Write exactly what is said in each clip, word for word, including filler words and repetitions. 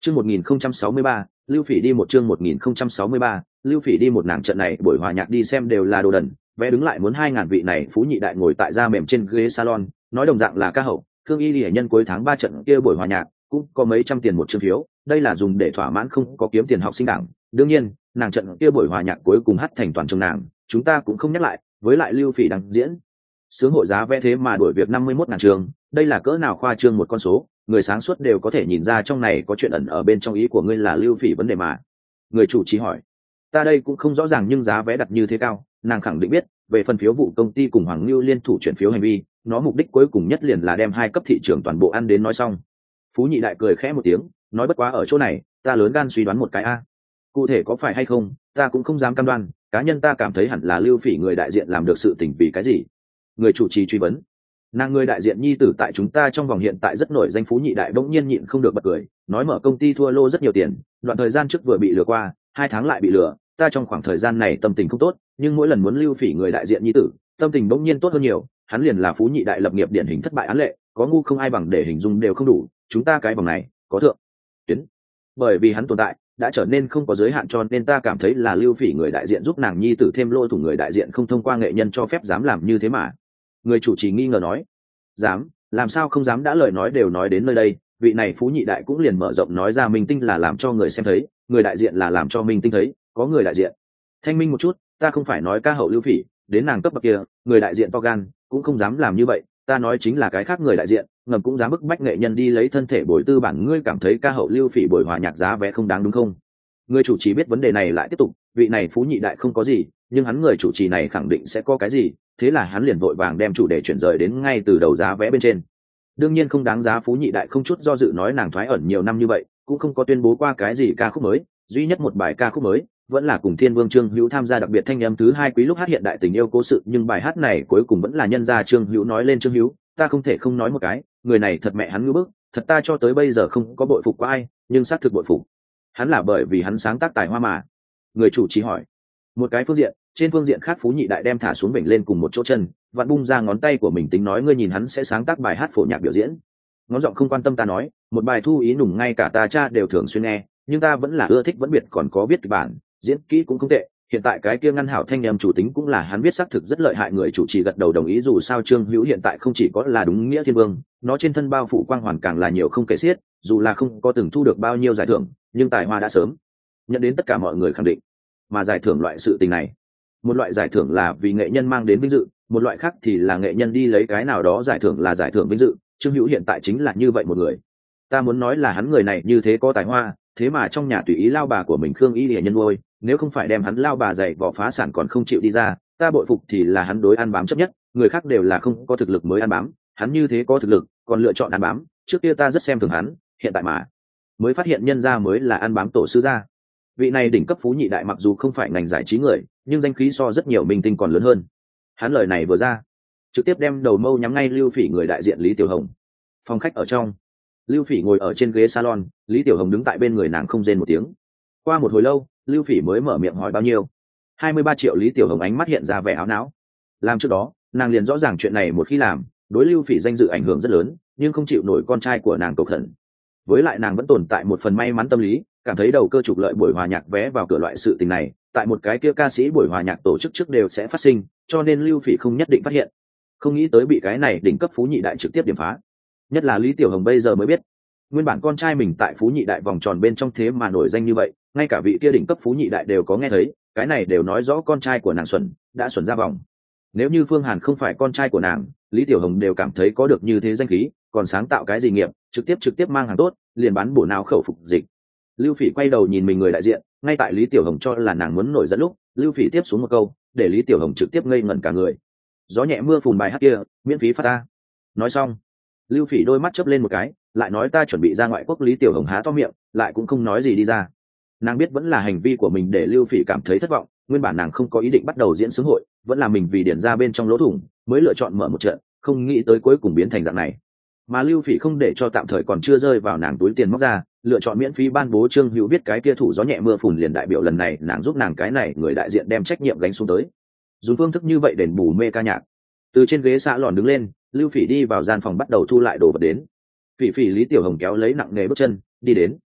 Chương một nghìn không trăm sáu mươi ba, Lưu Phỉ đi một chương một nghìn không trăm sáu mươi ba, Lưu Phỉ đi một nàng trận này buổi hòa nhạc đi xem đều là đồ đần, vé đứng lại muốn hai ngàn vị này phú nhị đại ngồi tại da mềm trên ghế salon, nói đồng dạng là ca hậu, Thương Y Lệ nhân cuối tháng ba trận kia buổi hòa nhạc, cũng có mấy trăm tiền một chương phiếu, đây là dùng để thỏa mãn không có kiếm tiền học sinh đảng. Đương nhiên, nàng trận kia buổi hòa nhạc cuối cùng hát thành toàn trường nàng, chúng ta cũng không nhắc lại, với lại Lưu Phỉ đang diễn. Sướng hội giá vé thế mà đổi việc năm mươi mốt ngàn trường, đây là cỡ nào khoa trương một con số, người sáng suốt đều có thể nhìn ra trong này có chuyện ẩn ở bên trong ý của ngươi là Lưu Phỉ vấn đề mà. Người chủ trì hỏi, ta đây cũng không rõ ràng nhưng giá vé đặt như thế cao, nàng khẳng định biết, về phần phiếu vụ công ty cùng Hoàng Lưu liên thủ chuyển phiếu hành vi, nó mục đích cuối cùng nhất liền là đem hai cấp thị trường toàn bộ ăn đến nói xong. Phú nhị đại cười khẽ một tiếng, nói bất quá ở chỗ này, ta lớn gan suy đoán một cái a. Cụ thể có phải hay không, ta cũng không dám cam đoan, cá nhân ta cảm thấy hẳn là Lưu Phỉ người đại diện làm được sự tình vì cái gì. Người chủ trì truy vấn, nàng người đại diện nhi tử tại chúng ta trong vòng hiện tại rất nổi danh. Phú nhị đại bỗng nhiên nhịn không được bật cười, nói mở công ty thua lô rất nhiều tiền, đoạn thời gian trước vừa bị lừa qua, hai tháng lại bị lừa, ta trong khoảng thời gian này tâm tình không tốt, nhưng mỗi lần muốn Lưu Phỉ người đại diện nhi tử, tâm tình bỗng nhiên tốt hơn nhiều. Hắn liền là Phú nhị đại lập nghiệp điển hình thất bại án lệ, có ngu không ai bằng để hình dung đều không đủ, chúng ta cái vòng này có thượng tuyến, bởi vì hắn tồn tại đã trở nên không có giới hạn, cho nên ta cảm thấy là Lưu Phỉ người đại diện giúp nàng nhi tử thêm lôi thủ người đại diện không thông qua nghệ nhân cho phép dám làm như thế mà. Người chủ trì nghi ngờ nói, dám làm sao không dám, đã lời nói đều nói đến nơi đây, vị này Phú nhị đại cũng liền mở rộng nói ra minh tinh là làm cho người xem thấy, người đại diện là làm cho minh tinh thấy, có người đại diện thanh minh một chút, ta không phải nói ca hậu Lưu Phỉ, đến nàng cấp bậc kia người đại diện to gan cũng không dám làm như vậy, ta nói chính là cái khác người đại diện ngầm cũng dám bức bách nghệ nhân đi lấy thân thể bồi tư bản. Ngươi cảm thấy ca hậu Lưu Phỉ buổi hòa nhạc giá vé không đáng đúng không? Người chủ trì biết vấn đề này lại tiếp tục, vị này Phú nhị đại không có gì, nhưng hắn người chủ trì này khẳng định sẽ có cái gì, thế là hắn liền vội vàng đem chủ đề chuyển rời đến ngay từ đầu giá vé bên trên. Đương nhiên không đáng giá. Phú nhị đại không chút do dự nói nàng thoái ẩn nhiều năm như vậy cũng không có tuyên bố qua cái gì ca khúc mới, duy nhất một bài ca khúc mới vẫn là cùng Thiên Vương Trương Hữu tham gia đặc biệt thanh âm thứ hai quý lúc hát hiện đại tình yêu cố sự, nhưng bài hát này cuối cùng vẫn là nhân gia Trương Hữu nói lên. Trương Hữu, ta không thể không nói một cái, người này thật mẹ hắn ngưỡng bức, thật ta cho tới bây giờ không có bội phục qua ai, nhưng xác thực bội phục hắn là bởi vì hắn sáng tác tài hoa mà. Người chủ trì hỏi, một cái phương diện, trên phương diện khác Phú nhị đại đem thả xuống bình lên cùng một chỗ chân, vặn bung ra ngón tay của mình tính nói, ngươi nhìn hắn sẽ sáng tác bài hát phổ nhạc biểu diễn. Ngón giọng không quan tâm ta nói, một bài thu ý nùng ngay cả ta cha đều thường xuyên nghe, nhưng ta vẫn là ưa thích, vẫn biệt còn có viết kịch bản, diễn kỹ cũng không tệ, hiện tại cái kia ngăn hảo thanh em chủ tính cũng là hắn viết, xác thực rất lợi hại. Người chủ trì gật đầu đồng ý, dù sao Trương Hữu hiện tại không chỉ có là đúng nghĩa thiên vương, nó trên thân bao phủ quang hoàn càng là nhiều không kể xiết, dù là không có từng thu được bao nhiêu giải thưởng, nhưng tài hoa đã sớm nhận đến tất cả mọi người khẳng định. Mà giải thưởng loại sự tình này, một loại giải thưởng là vì nghệ nhân mang đến vinh dự, một loại khác thì là nghệ nhân đi lấy cái nào đó giải thưởng là giải thưởng vinh dự. Trương Hữu hiện tại chính là như vậy một người. Ta muốn nói là hắn người này như thế có tài hoa, thế mà trong nhà tùy ý lao bà của mình Khương Y Lệ nhân nuôi, nếu không phải đem hắn lao bà dạy vỏ phá sản còn không chịu đi ra, ta bội phục thì là hắn đối ăn bám chấp nhất, người khác đều là không có thực lực mới ăn bám, hắn như thế có thực lực còn lựa chọn ăn bám. Trước kia ta rất xem thường hắn, hiện tại mà mới phát hiện nhân gia mới là ăn bám tổ sư gia. Vị này đỉnh cấp Phú nhị đại mặc dù không phải ngành giải trí người, nhưng danh khí so rất nhiều minh tinh còn lớn hơn. Hắn lời này vừa ra, trực tiếp đem đầu mâu nhắm ngay Lưu Phỉ người đại diện Lý Tiểu Hồng. Phòng khách ở trong, Lưu Phỉ ngồi ở trên ghế salon, Lý Tiểu Hồng đứng tại bên người nàng không rên một tiếng. Qua một hồi lâu, Lưu Phỉ mới mở miệng hỏi bao nhiêu. hai mươi ba triệu. Lý Tiểu Hồng ánh mắt hiện ra vẻ áo não. Làm trước đó, nàng liền rõ ràng chuyện này một khi làm, đối Lưu Phỉ danh dự ảnh hưởng rất lớn, nhưng không chịu nổi con trai của nàng cầu khẩn. Với lại nàng vẫn tồn tại một phần may mắn tâm lý, cảm thấy đầu cơ trục lợi buổi hòa nhạc vé vào cửa loại sự tình này, tại một cái kia ca sĩ buổi hòa nhạc tổ chức trước đều sẽ phát sinh, cho nên Lưu Phỉ không nhất định phát hiện. Không nghĩ tới bị cái này đỉnh cấp Phú nhị đại trực tiếp điểm phá. Nhất là Lý Tiểu Hồng bây giờ mới biết, nguyên bản con trai mình tại Phú nhị đại vòng tròn bên trong thế mà nổi danh như vậy, ngay cả vị kia đỉnh cấp Phú nhị đại đều có nghe thấy, cái này đều nói rõ con trai của nàng xuẩn đã xuẩn ra vòng. Nếu như Phương Hàn không phải con trai của nàng, Lý Tiểu Hồng đều cảm thấy có được như thế danh khí, còn sáng tạo cái gì nghiệp, trực tiếp trực tiếp mang hàng tốt, liền bán bổ nào khẩu phục dịch. Lưu Phỉ quay đầu nhìn mình người đại diện, ngay tại Lý Tiểu Hồng cho là nàng muốn nổi dẫn lúc, Lưu Phỉ tiếp xuống một câu, để Lý Tiểu Hồng trực tiếp ngây ngẩn cả người. Gió nhẹ mưa phùn bài hát kia, miễn phí phát ta. Nói xong, Lưu Phỉ đôi mắt chớp lên một cái, lại nói ta chuẩn bị ra ngoại quốc. Lý Tiểu Hồng há to miệng, lại cũng không nói gì đi ra. Nàng biết vẫn là hành vi của mình để Lưu Phỉ cảm thấy thất vọng, nguyên bản nàng không có ý định bắt đầu diễn sướng hội, vẫn là mình vì điển ra bên trong lỗ thủng, mới lựa chọn mở một trận, không nghĩ tới cuối cùng biến thành dạng này. Mà Lưu Phỉ không để cho tạm thời còn chưa rơi vào nàng túi tiền móc ra, lựa chọn miễn phí ban bố Trương Hữu biết cái kia thủ gió nhẹ mưa phùn, liền đại biểu lần này nàng giúp nàng cái này người đại diện đem trách nhiệm gánh xuống tới. Dùng phương thức như vậy đền bù mê ca nhạc. Từ trên ghế xạ lòn đứng lên, Lưu Phỉ đi vào gian phòng bắt đầu thu lại đồ vật đến. Phỉ Phỉ. Lý Tiểu Hồng kéo lấy nặng nề bước chân đi đến.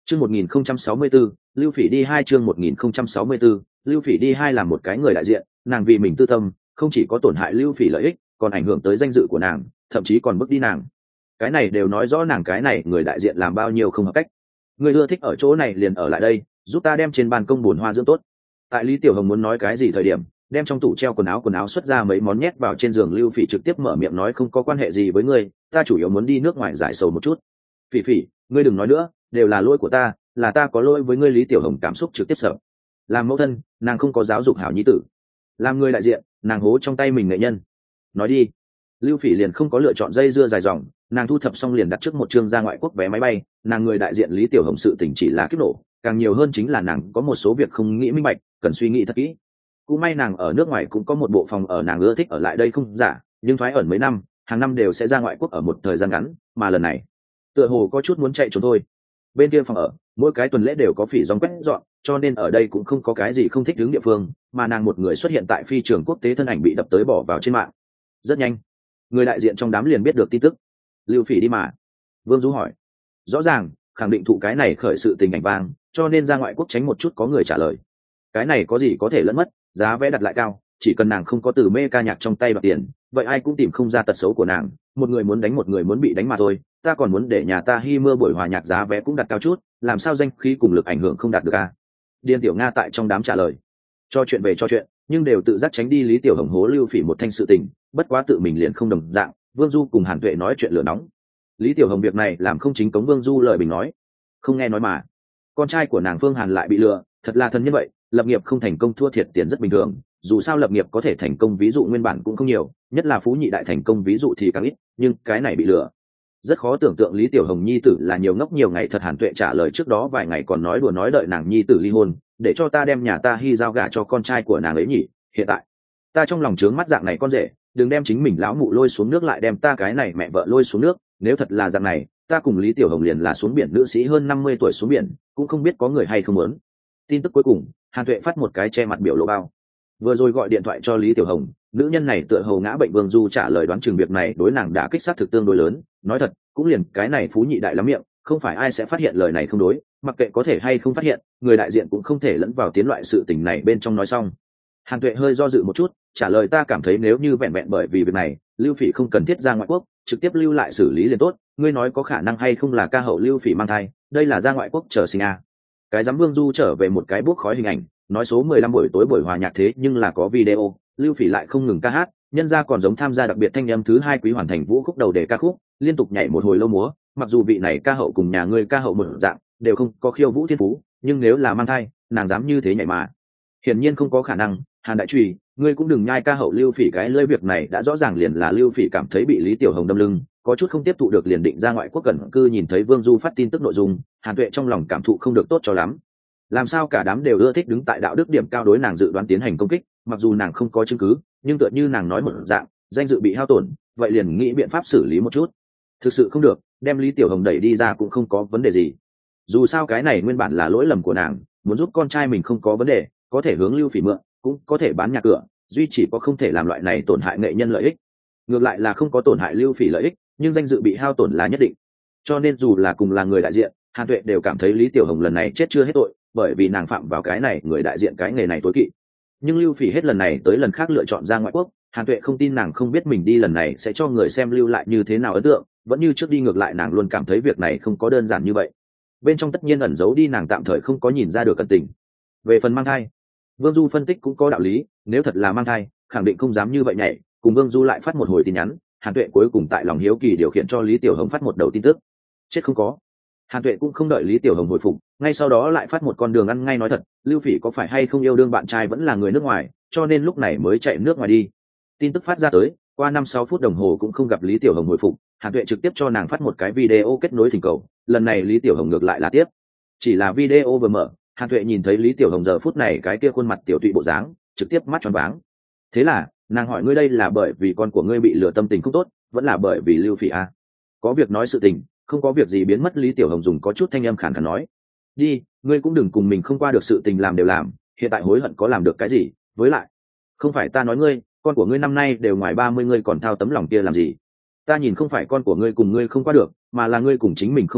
Chương một nghìn không trăm sáu mươi tư, Lưu Phỉ đi hai chương một nghìn không trăm sáu mươi tư, Lưu Phỉ đi hai là một cái người đại diện, nàng vì mình tư tâm, không chỉ có tổn hại Lưu Phỉ lợi ích, còn ảnh hưởng tới danh dự của nàng, thậm chí còn bức đi nàng. Cái này đều nói rõ nàng cái này người đại diện làm bao nhiêu không hợp cách. Người ưa thích ở chỗ này liền ở lại đây, giúp ta đem trên ban công bồn hoa dưỡng tốt. Tại Lý Tiểu Hồng muốn nói cái gì thời điểm, đem trong tủ treo quần áo quần áo xuất ra mấy món nhét vào trên giường. Lưu Phỉ trực tiếp mở miệng nói không có quan hệ gì với ngươi, ta chủ yếu muốn đi nước ngoài giải sầu một chút. Phỉ Phỉ, ngươi đừng nói nữa, đều là lỗi của ta, là ta có lỗi với ngươi. Lý Tiểu Hồng cảm xúc trực tiếp sợ. Làm mẫu thân, nàng không có giáo dục hảo nhi tử. Làm người đại diện, nàng hố trong tay mình nghệ nhân. Nói đi. Lưu Phỉ liền không có lựa chọn dây dưa dài dòng, nàng thu thập xong liền đặt trước một chương ra ngoại quốc vé máy bay. Nàng người đại diện Lý Tiểu Hồng sự tình chỉ là kiếp nổ, càng nhiều hơn chính là nàng có một số việc không nghĩ minh bạch, cần suy nghĩ thật kỹ. Cũng may nàng ở nước ngoài cũng có một bộ phòng ở, nàng ưa thích ở lại đây không giả, nhưng thoái ẩn mấy năm, hàng năm đều sẽ ra ngoại quốc ở một thời gian ngắn, mà lần này tựa hồ có chút muốn chạy trốn thôi. Bên kia phòng ở mỗi cái tuần lễ đều có phỉ gióng quét dọn, cho nên ở đây cũng không có cái gì không thích đứng địa phương, mà nàng một người xuất hiện tại phi trường quốc tế, thân ảnh bị đập tới bỏ vào trên mạng. Rất nhanh người đại diện trong đám liền biết được tin tức. Lưu Phỉ đi mà? Vương Du hỏi. Rõ ràng khẳng định thụ cái này khởi sự tình ảnh vang, cho nên ra ngoại quốc tránh một chút. Có người trả lời. Cái này có gì có thể lẫn mất, giá vé đặt lại cao, chỉ cần nàng không có từ mê ca nhạc trong tay bạc tiền, vậy ai cũng tìm không ra tật xấu của nàng. Một người muốn đánh một người muốn bị đánh mà thôi, ta còn muốn để nhà ta hy mưa buổi hòa nhạc giá vé cũng đặt cao chút, làm sao danh khí cùng lực ảnh hưởng không đạt được a? Điên Tiểu Nga tại trong đám trả lời. Cho chuyện về cho chuyện, nhưng đều tự giác tránh đi Lý Tiểu Hồng hố Lưu Phỉ một thanh sự tình, bất quá tự mình liền không đồng dạng. Vương Du cùng Hàn Tuệ nói chuyện lửa nóng. Lý Tiểu Hồng việc này làm không chính cống. Vương Du lời bình nói, không nghe nói mà, con trai của nàng Phương Hàn lại bị lừa, thật là thân như vậy. Lập nghiệp không thành công thua thiệt tiền rất bình thường, dù sao lập nghiệp có thể thành công ví dụ nguyên bản cũng không nhiều, nhất là phú nhị đại thành công ví dụ thì càng ít, nhưng cái này bị lừa rất khó tưởng tượng. Lý Tiểu Hồng nhi tử là nhiều ngốc nhiều ngày thật. Hàn Tuệ trả lời trước đó vài ngày còn nói đùa nói đợi nàng nhi tử ly hôn để cho ta đem nhà ta hy giao gả cho con trai của nàng ấy nhỉ. Hiện tại ta trong lòng trướng mắt dạng này con rể, đừng đem chính mình lão mụ lôi xuống nước lại đem ta cái này mẹ vợ lôi xuống nước. Nếu thật là dạng này, ta cùng Lý Tiểu Hồng liền là xuống biển nữ sĩ hơn năm mươi tuổi xuống biển, cũng không biết có người hay không muốn. Tin tức cuối cùng, Hàn Tuệ phát một cái che mặt biểu lộ bao. Vừa rồi gọi điện thoại cho Lý Tiểu Hồng, nữ nhân này tựa hồ ngã bệnh. Vương Du trả lời đoán chừng việc này đối nàng đã kích sát thực tương đối lớn. Nói thật, cũng liền cái này phú nhị đại lắm miệng, không phải ai sẽ phát hiện lời này không đối, mặc kệ có thể hay không phát hiện, người đại diện cũng không thể lẫn vào tiến loại sự tình này bên trong. Nói xong, Hàn Tuệ hơi do dự một chút, trả lời ta cảm thấy nếu như vẹn vẹn bởi vì việc này, Lưu Phỉ không cần thiết ra ngoại quốc, trực tiếp lưu lại xử lý liền tốt. Ngươi nói có khả năng hay không là ca hậu Lưu Phỉ mang thai, đây là ra ngoại quốc chờ sinh à. Cái dám. Vương Du trở về một cái bốc khói hình ảnh, nói số mười lăm buổi tối buổi hòa nhạc thế nhưng là có video, Lưu Phỉ lại không ngừng ca hát, nhân ra còn giống tham gia đặc biệt thanh âm thứ hai quý hoàn thành vũ khúc đầu đề ca khúc, liên tục nhảy một hồi lâu múa. Mặc dù vị này ca hậu cùng nhà ngươi ca hậu một dạng đều không có khiêu vũ thiên phú, nhưng nếu là mang thai, nàng dám như thế nhảy mà? Hiển nhiên không có khả năng. Hàn đại trùy, ngươi cũng đừng nhai ca hậu Lưu Phỉ cái lưỡi, việc này đã rõ ràng liền là Lưu Phỉ cảm thấy bị Lý Tiểu Hồng đâm lưng, có chút không tiếp thụ được liền định ra ngoại quốc cẩn cư. Nhìn thấy Vương Du phát tin tức nội dung, Hàn Tuệ trong lòng cảm thụ không được tốt cho lắm. Làm sao cả đám đều ưa thích đứng tại đạo đức điểm cao đối nàng dự đoán tiến hành công kích, mặc dù nàng không có chứng cứ, nhưng tựa như nàng nói một dạng, danh dự bị hao tổn, vậy liền nghĩ biện pháp xử lý một chút. Thực sự không được, đem Lý Tiểu Hồng đẩy đi ra cũng không có vấn đề gì. Dù sao cái này nguyên bản là lỗi lầm của nàng, muốn giúp con trai mình không có vấn đề, có thể hướng Lưu Phỉ mượn, cũng có thể bán nhà cửa, duy chỉ có không thể làm loại này tổn hại nghệ nhân lợi ích. Ngược lại là không có tổn hại Lưu Phỉ lợi ích, nhưng danh dự bị hao tổn là nhất định. Cho nên dù là cùng là người đại diện, Hàn Tuệ đều cảm thấy Lý Tiểu Hồng lần này chết chưa hết tội, bởi vì nàng phạm vào cái này người đại diện cái nghề này tối kỵ. Nhưng Lưu Phỉ hết lần này tới lần khác lựa chọn ra ngoại quốc, Hàn Tuệ không tin nàng không biết mình đi lần này sẽ cho người xem lưu lại như thế nào ấn tượng, vẫn như trước đi. Ngược lại nàng luôn cảm thấy việc này không có đơn giản như vậy, bên trong tất nhiên ẩn giấu đi nàng tạm thời không có nhìn ra được ẩn tình. Về phần mang thai, Vương Du phân tích cũng có đạo lý, nếu thật là mang thai, khẳng định không dám như vậy nhảy. Cùng Vương Du lại phát một hồi tin nhắn, Hàn Tuệ cuối cùng tại lòng hiếu kỳ điều khiển cho Lý Tiểu Hồng phát một đầu tin tức. Chết không có. Hàn Tuệ cũng không đợi Lý Tiểu Hồng hồi phục, ngay sau đó lại phát một con đường ăn ngay nói thật, Lưu Phỉ có phải hay không yêu đương bạn trai vẫn là người nước ngoài, cho nên lúc này mới chạy nước ngoài đi. Tin tức phát ra tới, qua năm sáu phút đồng hồ cũng không gặp Lý Tiểu Hồng hồi phục, Hàn Tuệ trực tiếp cho nàng phát một cái video kết nối thỉnh cầu, lần này Lý Tiểu Hồng ngược lại là tiếp. Chỉ là video vừa mở, Hàn Tuệ nhìn thấy Lý Tiểu Hồng giờ phút này cái kia khuôn mặt tiểu tụy bộ dáng, trực tiếp mắt tròn váng. Thế là, nàng hỏi ngươi đây là bởi vì con của ngươi bị lừa tâm tình không tốt, vẫn là bởi vì Lưu Phỉ à? Có việc nói sự tình, không có việc gì biến mất. Lý Tiểu Hồng dùng có chút thanh âm khàn khàn nói. Đi, ngươi cũng đừng cùng mình không qua được sự tình làm đều làm, hiện tại hối hận có làm được cái gì, với lại, không phải ta nói ngươi, con của ngươi năm nay đều ngoài ba mươi, ngươi còn thao tấm lòng kia làm gì? Ta nhìn không phải con của ngươi cùng ngươi không qua được, mà là ngươi cùng chính mình không qua được,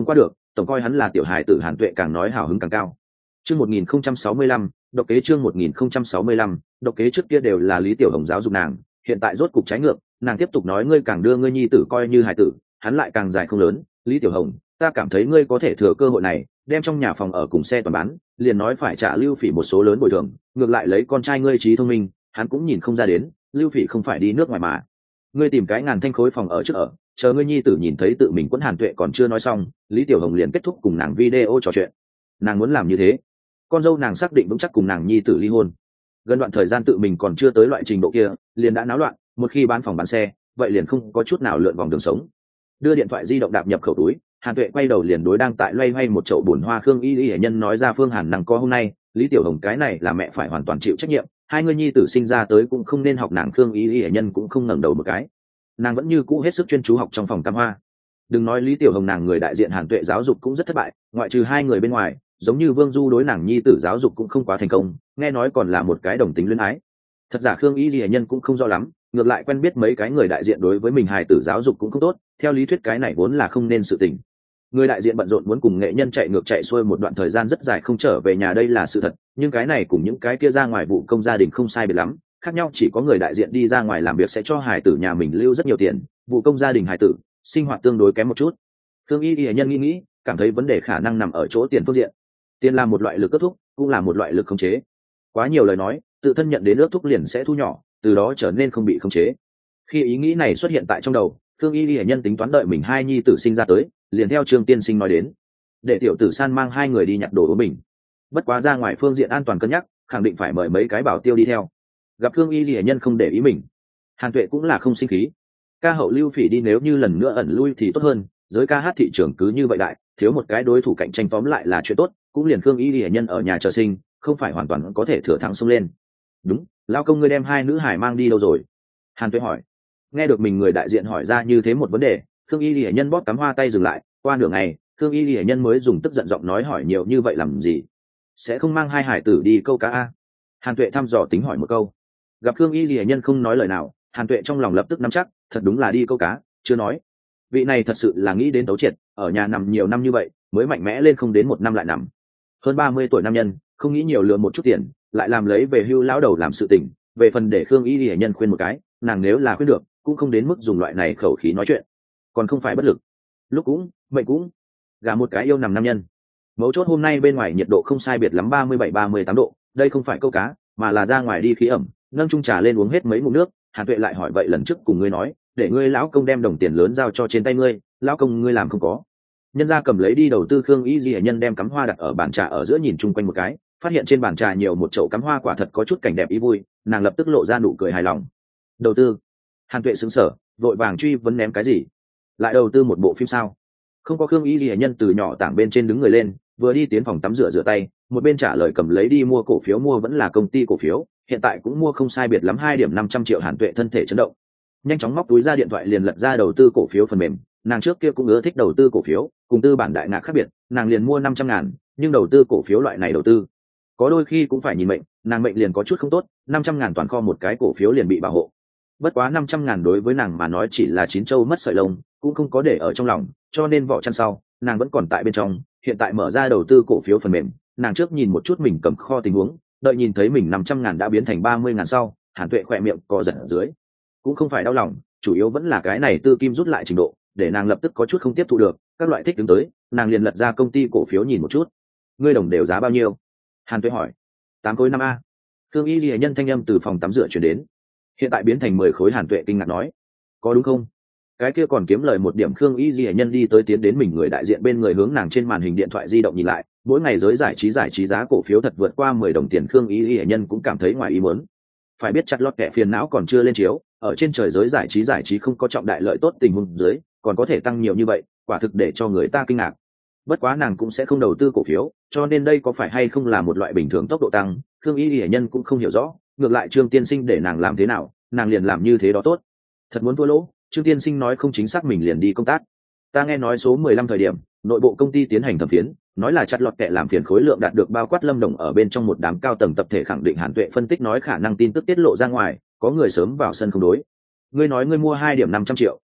tổng coi hắn là tiểu hài tử Hàn Tuệ càng nói hào hứng càng cao. Chương một nghìn không trăm sáu mươi lăm, độc kế chương một nghìn không trăm sáu mươi lăm, độc kế trước kia đều là Lý Tiểu Hồng giáo dục nàng, hiện tại rốt cục trái ngược, nàng tiếp tục nói ngươi càng đưa ngươi nhi tử coi như hài tử, hắn lại càng dài không lớn, Lý Tiểu Hồng, ta cảm thấy ngươi có thể thừa cơ hội này, đem trong nhà phòng ở cùng xe toàn bán, liền nói phải trả Lưu Phỉ một số lớn bồi thường, ngược lại lấy con trai ngươi trí thông minh, hắn cũng nhìn không ra đến, Lưu Phỉ không phải đi nước ngoài mà. Ngươi tìm cái ngàn thanh khối phòng ở trước ở, chờ ngươi nhi tử nhìn thấy tự mình quẫn Hàn Tuệ còn chưa nói xong, Lý Tiểu Hồng liền kết thúc cùng nàng video trò chuyện. Nàng muốn làm như thế, con dâu nàng xác định vững chắc cùng nàng nhi tử ly hôn. Gần đoạn thời gian tự mình còn chưa tới loại trình độ kia, liền đã náo loạn, một khi bán phòng bán xe, vậy liền không có chút nào lượn vòng đường sống. Đưa điện thoại di động đạp nhập khẩu túi, Hàn Tuệ quay đầu liền đối đang tại loay hoay một chậu bùn hoa Khương Y Y nhân nói ra phương Hàn năng có hôm nay, Lý Tiểu Hồng cái này là mẹ phải hoàn toàn chịu trách nhiệm, hai người nhi tử sinh ra tới cũng không nên học nàng. Khương Y Y nhân cũng không ngẩng đầu một cái, nàng vẫn như cũ hết sức chuyên chú học trong phòng cắm hoa. Đừng nói Lý Tiểu Hồng, nàng người đại diện Hàn Tuệ giáo dục cũng rất thất bại, ngoại trừ hai người bên ngoài, giống như Vương Du đối nàng nhi tử giáo dục cũng không quá thành công, nghe nói còn là một cái đồng tính luyến ái. Thật giả Khương Y Y nhân cũng không rõ lắm, ngược lại quen biết mấy cái người đại diện đối với mình hài tử giáo dục cũng không tốt, theo lý thuyết cái này vốn là không nên sự tình. Người đại diện bận rộn muốn cùng nghệ nhân chạy ngược chạy xuôi một đoạn thời gian rất dài không trở về nhà, đây là sự thật, nhưng cái này cùng những cái kia ra ngoài vụ công gia đình không sai biệt lắm, khác nhau chỉ có người đại diện đi ra ngoài làm việc sẽ cho hài tử nhà mình lưu rất nhiều tiền, vụ công gia đình hài tử sinh hoạt tương đối kém một chút. Khương Y Y nhân nghĩ nghĩ, cảm thấy vấn đề khả năng nằm ở chỗ tiền phương diện. Tiền là một loại lực kết thúc, cũng là một loại lực khống chế. Quá nhiều lời nói, tự thân nhận đến ước thúc liền sẽ thu nhỏ, từ đó trở nên không bị khống chế. Khi ý nghĩ này xuất hiện tại trong đầu, Khương Y Y nhân tính toán đợi mình hai nhi tử sinh ra tới, liền theo Trương tiên sinh nói đến, để tiểu tử San mang hai người đi nhặt đồ của mình. Bất quá ra ngoài phương diện an toàn cân nhắc, khẳng định phải mời mấy cái bảo tiêu đi theo. Gặp Khương Y Y nhân không để ý mình, Hàn Tuệ cũng là không sinh khí. Ca hậu Lưu Phỉ đi nếu như lần nữa ẩn lui thì tốt hơn, giới ca hát thị trường cứ như vậy đại, thiếu một cái đối thủ cạnh tranh tóm lại là chuyện tốt, cũng liền Khương Y Y nhân ở nhà chờ sinh, không phải hoàn toàn có thể thừa thắng xông lên. Đúng, lao công ngươi đem hai nữ hải mang đi đâu rồi? Hàn Tuệ hỏi. Nghe được mình người đại diện hỏi ra như thế một vấn đề, Khương Y Y nhân bóp cắm hoa tay dừng lại, qua nửa ngày, Khương Y Y nhân mới dùng tức giận giọng nói hỏi nhiều như vậy làm gì? Sẽ không mang hai hải tử đi câu cá a? Hàn Tuệ thăm dò tính hỏi một câu. Gặp Khương Y Y nhân không nói lời nào, Hàn Tuệ trong lòng lập tức nắm chắc, thật đúng là đi câu cá, chưa nói. Vị này thật sự là nghĩ đến tấu triệt, ở nhà nằm nhiều năm như vậy, mới mạnh mẽ lên không đến một năm lại nằm. Hơn ba mươi tuổi nam nhân, không nghĩ nhiều lừa một chút tiền, lại làm lấy về hưu lão đầu làm sự tình. Về phần để Khương Y Y nhân khuyên một cái, nàng nếu là khuyên được, cũng không đến mức dùng loại này khẩu khí nói chuyện, còn không phải bất lực. Lúc cũng, mệnh cũng, gả một cái yêu nằm nam nhân. Mấu chốt hôm nay bên ngoài nhiệt độ không sai biệt lắm ba mươi bảy ba mươi tám độ, đây không phải câu cá, mà là ra ngoài đi khí ẩm, nâng chung trà lên uống hết mấy ngụm nước. Hàn Tuệ lại hỏi vậy lần trước cùng ngươi nói, để ngươi lão công đem đồng tiền lớn giao cho trên tay ngươi, lão công ngươi làm không có? Nhân gia cầm lấy đi đầu tư. Khương Y Y nhân đem cắm hoa đặt ở bàn trà ở giữa, nhìn chung quanh một cái, phát hiện trên bàn trà nhiều một chậu cắm hoa, quả thật có chút cảnh đẹp ý vui, nàng lập tức lộ ra nụ cười hài lòng. Đầu tư? Hàn Tuệ sững sờ, vội vàng truy vấn ném cái gì? Lại đầu tư một bộ phim sao? Không có. Khương Y Y nhân từ nhỏ tảng bên trên đứng người lên, vừa đi tiến phòng tắm rửa rửa tay, một bên trả lời cầm lấy đi mua cổ phiếu, mua vẫn là công ty cổ phiếu, hiện tại cũng mua không sai biệt lắm hai điểm năm trăm triệu. Hàn Tuệ thân thể chấn động, nhanh chóng móc túi ra điện thoại liền lật ra đầu tư cổ phiếu phần mềm. Nàng trước kia cũng ưa thích đầu tư cổ phiếu, cùng tư bản đại ngạc khác biệt, nàng liền mua năm trăm ngàn, nhưng đầu tư cổ phiếu loại này đầu tư có đôi khi cũng phải nhìn mệnh, nàng mệnh liền có chút không tốt, năm trăm ngàn toàn kho một cái cổ phiếu liền bị bảo hộ. Bất quá năm trăm ngàn đối với nàng mà nói chỉ là chín châu mất sợi lông, cũng không có để ở trong lòng, cho nên vỏ chăn sau nàng vẫn còn tại bên trong. Hiện tại mở ra đầu tư cổ phiếu phần mềm, nàng trước nhìn một chút mình cầm kho tình huống, đợi nhìn thấy mình năm trăm ngàn đã biến thành ba mươi ngàn sau, Hàn Tuệ khỏe miệng co giật ở dưới. Cũng không phải đau lòng, chủ yếu vẫn là cái này tư kim rút lại trình độ, để nàng lập tức có chút không tiếp thu được. Các loại thích đứng tới, nàng liền lật ra công ty cổ phiếu nhìn một chút. Ngươi đồng đều giá bao nhiêu? Hàn Tuệ hỏi. Tám khối năm a. Khương Y Lệ nhân thanh âm từ phòng tắm rửa chuyển đến. Hiện tại biến thành mười khối. Hàn Tuệ kinh ngạc nói. Có đúng không? Cái kia còn kiếm lời một điểm. Khương Y Lệ nhân đi tới tiến đến mình người đại diện bên người, hướng nàng trên màn hình điện thoại di động nhìn lại. Mỗi ngày giới giải trí giải trí giá cổ phiếu thật vượt qua mười đồng tiền. Khương Y Lệ nhân cũng cảm thấy ngoài ý muốn. Phải biết chặt lót kẻ phiền não còn chưa lên chiếu, ở trên trời giới giải trí giải trí không có trọng đại lợi tốt tình huống dưới, còn có thể tăng nhiều như vậy, quả thực để cho người ta kinh ngạc. Bất quá nàng cũng sẽ không đầu tư cổ phiếu, cho nên đây có phải hay không là một loại bình thường tốc độ tăng, Khương Y Lệ nhân cũng không hiểu rõ. Ngược lại Trương tiên sinh để nàng làm thế nào, nàng liền làm như thế đó tốt. Thật muốn thua lỗ, Trương tiên sinh nói không chính xác mình liền đi công tác. Ta nghe nói số mười lăm thời điểm, nội bộ công ty tiến hành thẩm phiến, nói là chặt lọt kẻ làm phiền khối lượng đạt được bao quát Lâm Đồng ở bên trong một đám cao tầng tập thể khẳng định. Hàn Tuệ phân tích nói khả năng tin tức tiết lộ ra ngoài, có người sớm vào sân không đối. Ngươi nói ngươi mua hai điểm năm trăm triệu,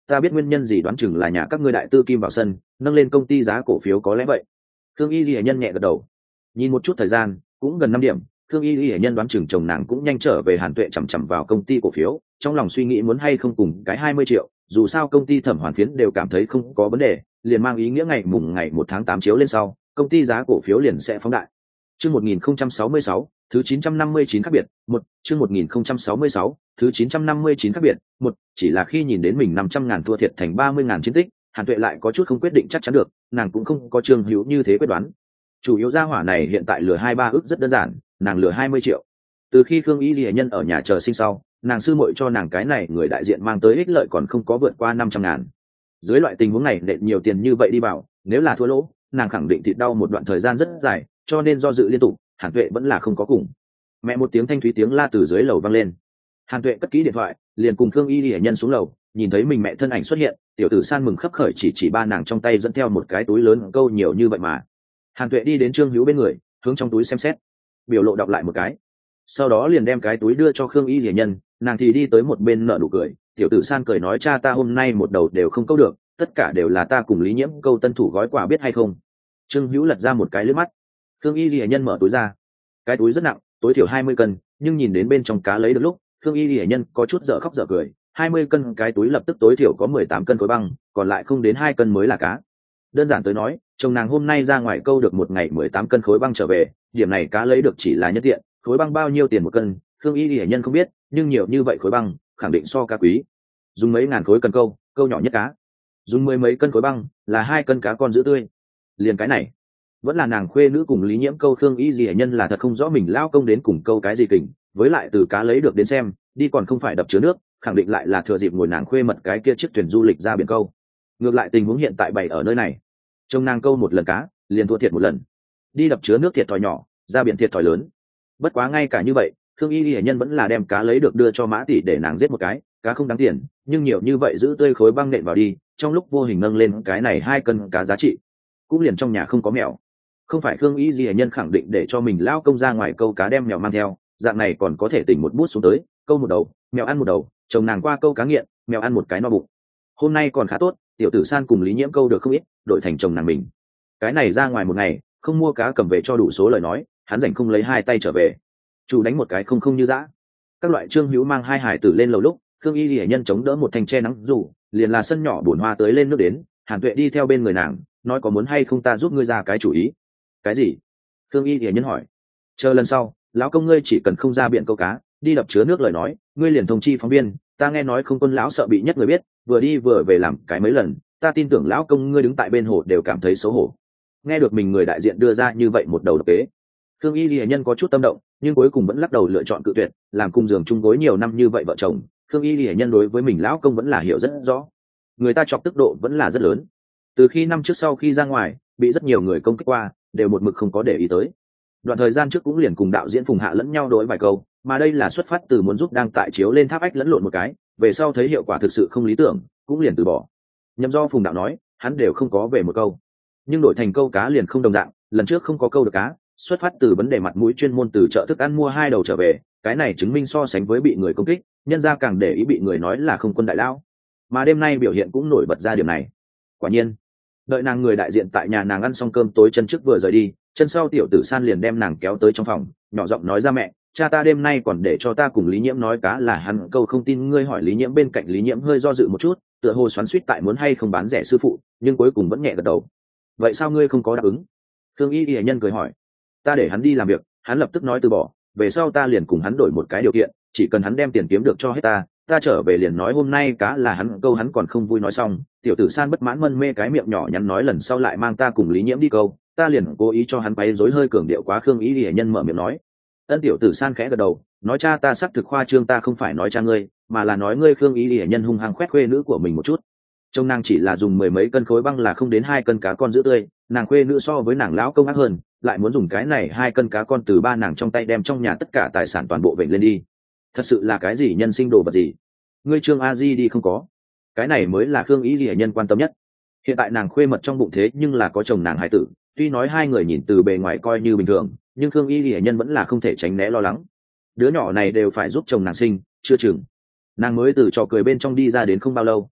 ta biết nguyên nhân gì, đoán chừng là nhà các ngươi đại tư kim vào sân nâng lên công ty giá cổ phiếu, có lẽ vậy. Thương y ghi nhân nhẹ gật đầu. Nhìn một chút thời gian, cũng gần năm điểm. Thương y ghi nhân đoán chừng chồng nàng cũng nhanh trở về. Hàn Tuệ chằm chằm vào công ty cổ phiếu, trong lòng suy nghĩ muốn hay không cùng cái hai mươi triệu, dù sao công ty Thẩm Hoàn Phiến đều cảm thấy không có vấn đề, liền mang ý nghĩa ngày mùng ngày một tháng tám chiếu lên sau, công ty giá cổ phiếu liền sẽ phóng đại. Chương một nghìn không trăm sáu mươi sáu, thứ chín trăm năm mươi chín khác biệt, một, chương một nghìn không trăm sáu mươi sáu, thứ chín trăm năm mươi chín khác biệt, một, chỉ là khi nhìn đến mình năm trăm ngàn thua thiệt thành ba mươi ngàn chiến tích, Hàn Tuệ lại có chút không quyết định chắc chắn được, nàng cũng không có Trương Hữu như thế quyết đoán. Chủ yếu gia hỏa này hiện tại lừa hai ba ức rất đơn giản, nàng lừa hai mươi triệu. Từ khi Khương Y Lệ Nhân ở nhà chờ sinh sau, nàng sư muội cho nàng cái này người đại diện mang tới ích lợi còn không có vượt qua năm trăm ngàn. Dưới loại tình huống này nện nhiều tiền như vậy đi bảo, nếu là thua lỗ, nàng khẳng định thịt đau một đoạn thời gian rất dài, cho nên do dự liên tục, Hàn Tuệ vẫn là không có cùng. Mẹ một tiếng thanh thúy tiếng la từ dưới lầu vang lên. Hàn Tuệ cất kỹ điện thoại, liền cùng Khương Y Lệ Nhân xuống lầu, nhìn thấy mình mẹ thân ảnh xuất hiện, tiểu tử San mừng khấp khởi chỉ chỉ ba nàng trong tay dẫn theo một cái túi lớn, câu nhiều như vậy mà. Hàn Tuệ đi đến Trương Hữu bên người, hướng trong túi xem xét, biểu lộ đọc lại một cái, sau đó liền đem cái túi đưa cho Khương Y Lệ Nhân, nàng thì đi tới một bên nở nụ cười. Tiểu tử San cười nói, cha ta hôm nay một đầu đều không câu được, tất cả đều là ta cùng Lý Nhiễm câu tân thủ gói quà, biết hay không? Trương Hữu lật ra một cái lướt mắt. Khương Y Lệ Nhân mở túi ra, cái túi rất nặng, tối thiểu hai mươi cân, nhưng nhìn đến bên trong cá lấy được lúc, Khương Y Lệ Nhân có chút dở khóc dở cười. Hai mươi cân cái túi lập tức tối thiểu có mười tám cân khối băng, còn lại không đến hai cân mới là cá. Đơn giản tới nói, chồng nàng hôm nay ra ngoài câu được một ngày mười tám cân khối băng trở về, điểm này cá lấy được chỉ là nhân tiện, khối băng bao nhiêu tiền một cân, Khương Y Lệ Nhân không biết, nhưng nhiều như vậy khối băng, khẳng định so cá quý. Dùng mấy ngàn khối cần câu, câu nhỏ nhất cá. Dùng mười mấy cân khối băng, là hai cân cá con giữ tươi. Liền cái này, vẫn là nàng khuê nữ cùng Lý Nhiễm câu. Khương Y Lệ Nhân là thật không rõ mình lao công đến cùng câu cái gì kình, với lại từ cá lấy được đến xem, đi còn không phải đập chứa nước, khẳng định lại là thừa dịp ngồi nàng khuê mật cái kia chiếc thuyền du lịch ra biển câu. Ngược lại tình huống hiện tại bày ở nơi này, trông nàng câu một lần cá, liền thua thiệt một lần. Đi đập chứa nước thiệt thòi nhỏ, ra biển thiệt thòi lớn. Bất quá ngay cả như vậy, Khương Y Lệ Nhân vẫn là đem cá lấy được đưa cho Mã tỷ để nàng giết một cái, cá không đáng tiền, nhưng nhiều như vậy giữ tươi khối băng nện vào đi, trong lúc vô hình nâng lên cái này hai cân cá giá trị. Cũng liền trong nhà không có mèo, không phải Khương Y Lệ Nhân khẳng định để cho mình lao công ra ngoài câu cá đem mèo mang theo, dạng này còn có thể tỉnh một bút xuống tới, câu một đầu, mèo ăn một đầu, chồng nàng qua câu cá nghiện, mèo ăn một cái no bụng. Hôm nay còn khá tốt, tiểu tử San cùng Lý Nhiễm câu được không ít, đổi thành chồng nàng mình. Cái này ra ngoài một ngày, không mua cá cầm về cho đủ số lời nói, hắn rảnh không lấy hai tay trở về, chủ đánh một cái không không như dã. Các loại Trương Hữu mang hai hải tử lên lầu lúc, Khương Y Lệ Nhân chống đỡ một thanh tre nắng dù, liền là sân nhỏ bồn hoa tới lên nước đến. Hàn Tuệ đi theo bên người nàng, nói có muốn hay không ta giúp ngươi ra cái chủ ý. Cái gì? Khương Y Lệ Nhân hỏi. Chờ lần sau, lão công ngươi chỉ cần không ra biển câu cá, đi đập chứa nước lời nói, ngươi liền thông chi phóng viên, ta nghe nói Không Quân lão sợ bị nhất người biết, vừa đi vừa về làm cái mấy lần, ta tin tưởng lão công ngươi đứng tại bên hồ đều cảm thấy xấu hổ. Nghe được mình người đại diện đưa ra như vậy một đầu độc kế, Khương Y Lệ Nhân có chút tâm động, nhưng cuối cùng vẫn lắc đầu lựa chọn cự tuyệt. Làm cùng giường chung gối nhiều năm như vậy vợ chồng, Khương Y Lệ Nhân đối với mình lão công vẫn là hiểu rất rõ, người ta chọc tức độ vẫn là rất lớn. Từ khi năm trước sau khi ra ngoài, bị rất nhiều người công kích qua, đều một mực không có để ý tới. Đoạn thời gian trước cũng liền cùng đạo diễn Phùng Hạ lẫn nhau đối vài câu, mà đây là xuất phát từ muốn giúp đang tại chiếu lên Tháp Ách lẫn lộn một cái, về sau thấy hiệu quả thực sự không lý tưởng, cũng liền từ bỏ. Nhằm do Phùng Đạo nói, hắn đều không có về một câu, nhưng đổi thành câu cá liền không đồng dạng. Lần trước không có câu được cá, xuất phát từ vấn đề mặt mũi, chuyên môn từ chợ thức ăn mua hai đầu trở về, cái này chứng minh so sánh với bị người công kích, nhân ra càng để ý bị người nói là Không Quân đại lão. Mà đêm nay biểu hiện cũng nổi bật ra điểm này. Quả nhiên, đợi nàng người đại diện tại nhà nàng ăn xong cơm tối, chân trước vừa rời đi, chân sau tiểu tử San liền đem nàng kéo tới trong phòng, nhỏ giọng nói ra, mẹ, cha ta đêm nay còn để cho ta cùng Lý Nhiễm nói cá là hắn câu, không tin ngươi hỏi Lý Nhiễm. Bên cạnh Lý Nhiễm hơi do dự một chút, tựa hồ xoắn xuýt tại muốn hay không bán rẻ sư phụ, nhưng cuối cùng vẫn nhẹ gật đầu. Vậy sao ngươi không có đáp ứng? Khương Y Lệ Nhân cười hỏi. Ta để hắn đi làm việc, hắn lập tức nói từ bỏ, về sau ta liền cùng hắn đổi một cái điều kiện, chỉ cần hắn đem tiền kiếm được cho hết ta, ta trở về liền nói hôm nay cá là hắn câu. Hắn còn không vui nói xong, tiểu tử San bất mãn mân mê cái miệng nhỏ nhắn nói lần sau lại mang ta cùng Lý Nhiễm đi câu, ta liền cố ý cho hắn quấy rối hơi cường điệu quá. Khương Y Lệ Nhân mở miệng nói. Ân. Tiểu tử San khẽ gật đầu, nói cha ta xác thực khoa trương, ta không phải nói cha ngươi, mà là nói ngươi. Khương Y Lệ Nhân hung hăng khoét khuê nữ của mình một chút. Trông nàng chỉ là dùng mười mấy cân khối băng là không đến hai cân cá con giữ tươi, nàng khuê nữ so với nàng lão công ác hơn, lại muốn dùng cái này hai cân cá con từ ba nàng trong tay đem trong nhà tất cả tài sản toàn bộ vểnh lên đi. Thật sự là cái gì nhân sinh đồ vật gì? Ngươi Trương A Di đi không có? Cái này mới là Khương Y Lệ Nhân quan tâm nhất. Hiện tại nàng khuê mật trong bụng thế nhưng là có chồng nàng hải tử, tuy nói hai người nhìn từ bề ngoài coi như bình thường, nhưng Khương Y Lệ Nhân vẫn là không thể tránh né lo lắng. Đứa nhỏ này đều phải giúp chồng nàng sinh, chưa chừng. Nàng mới từ trò cười bên trong đi ra đến không bao lâu,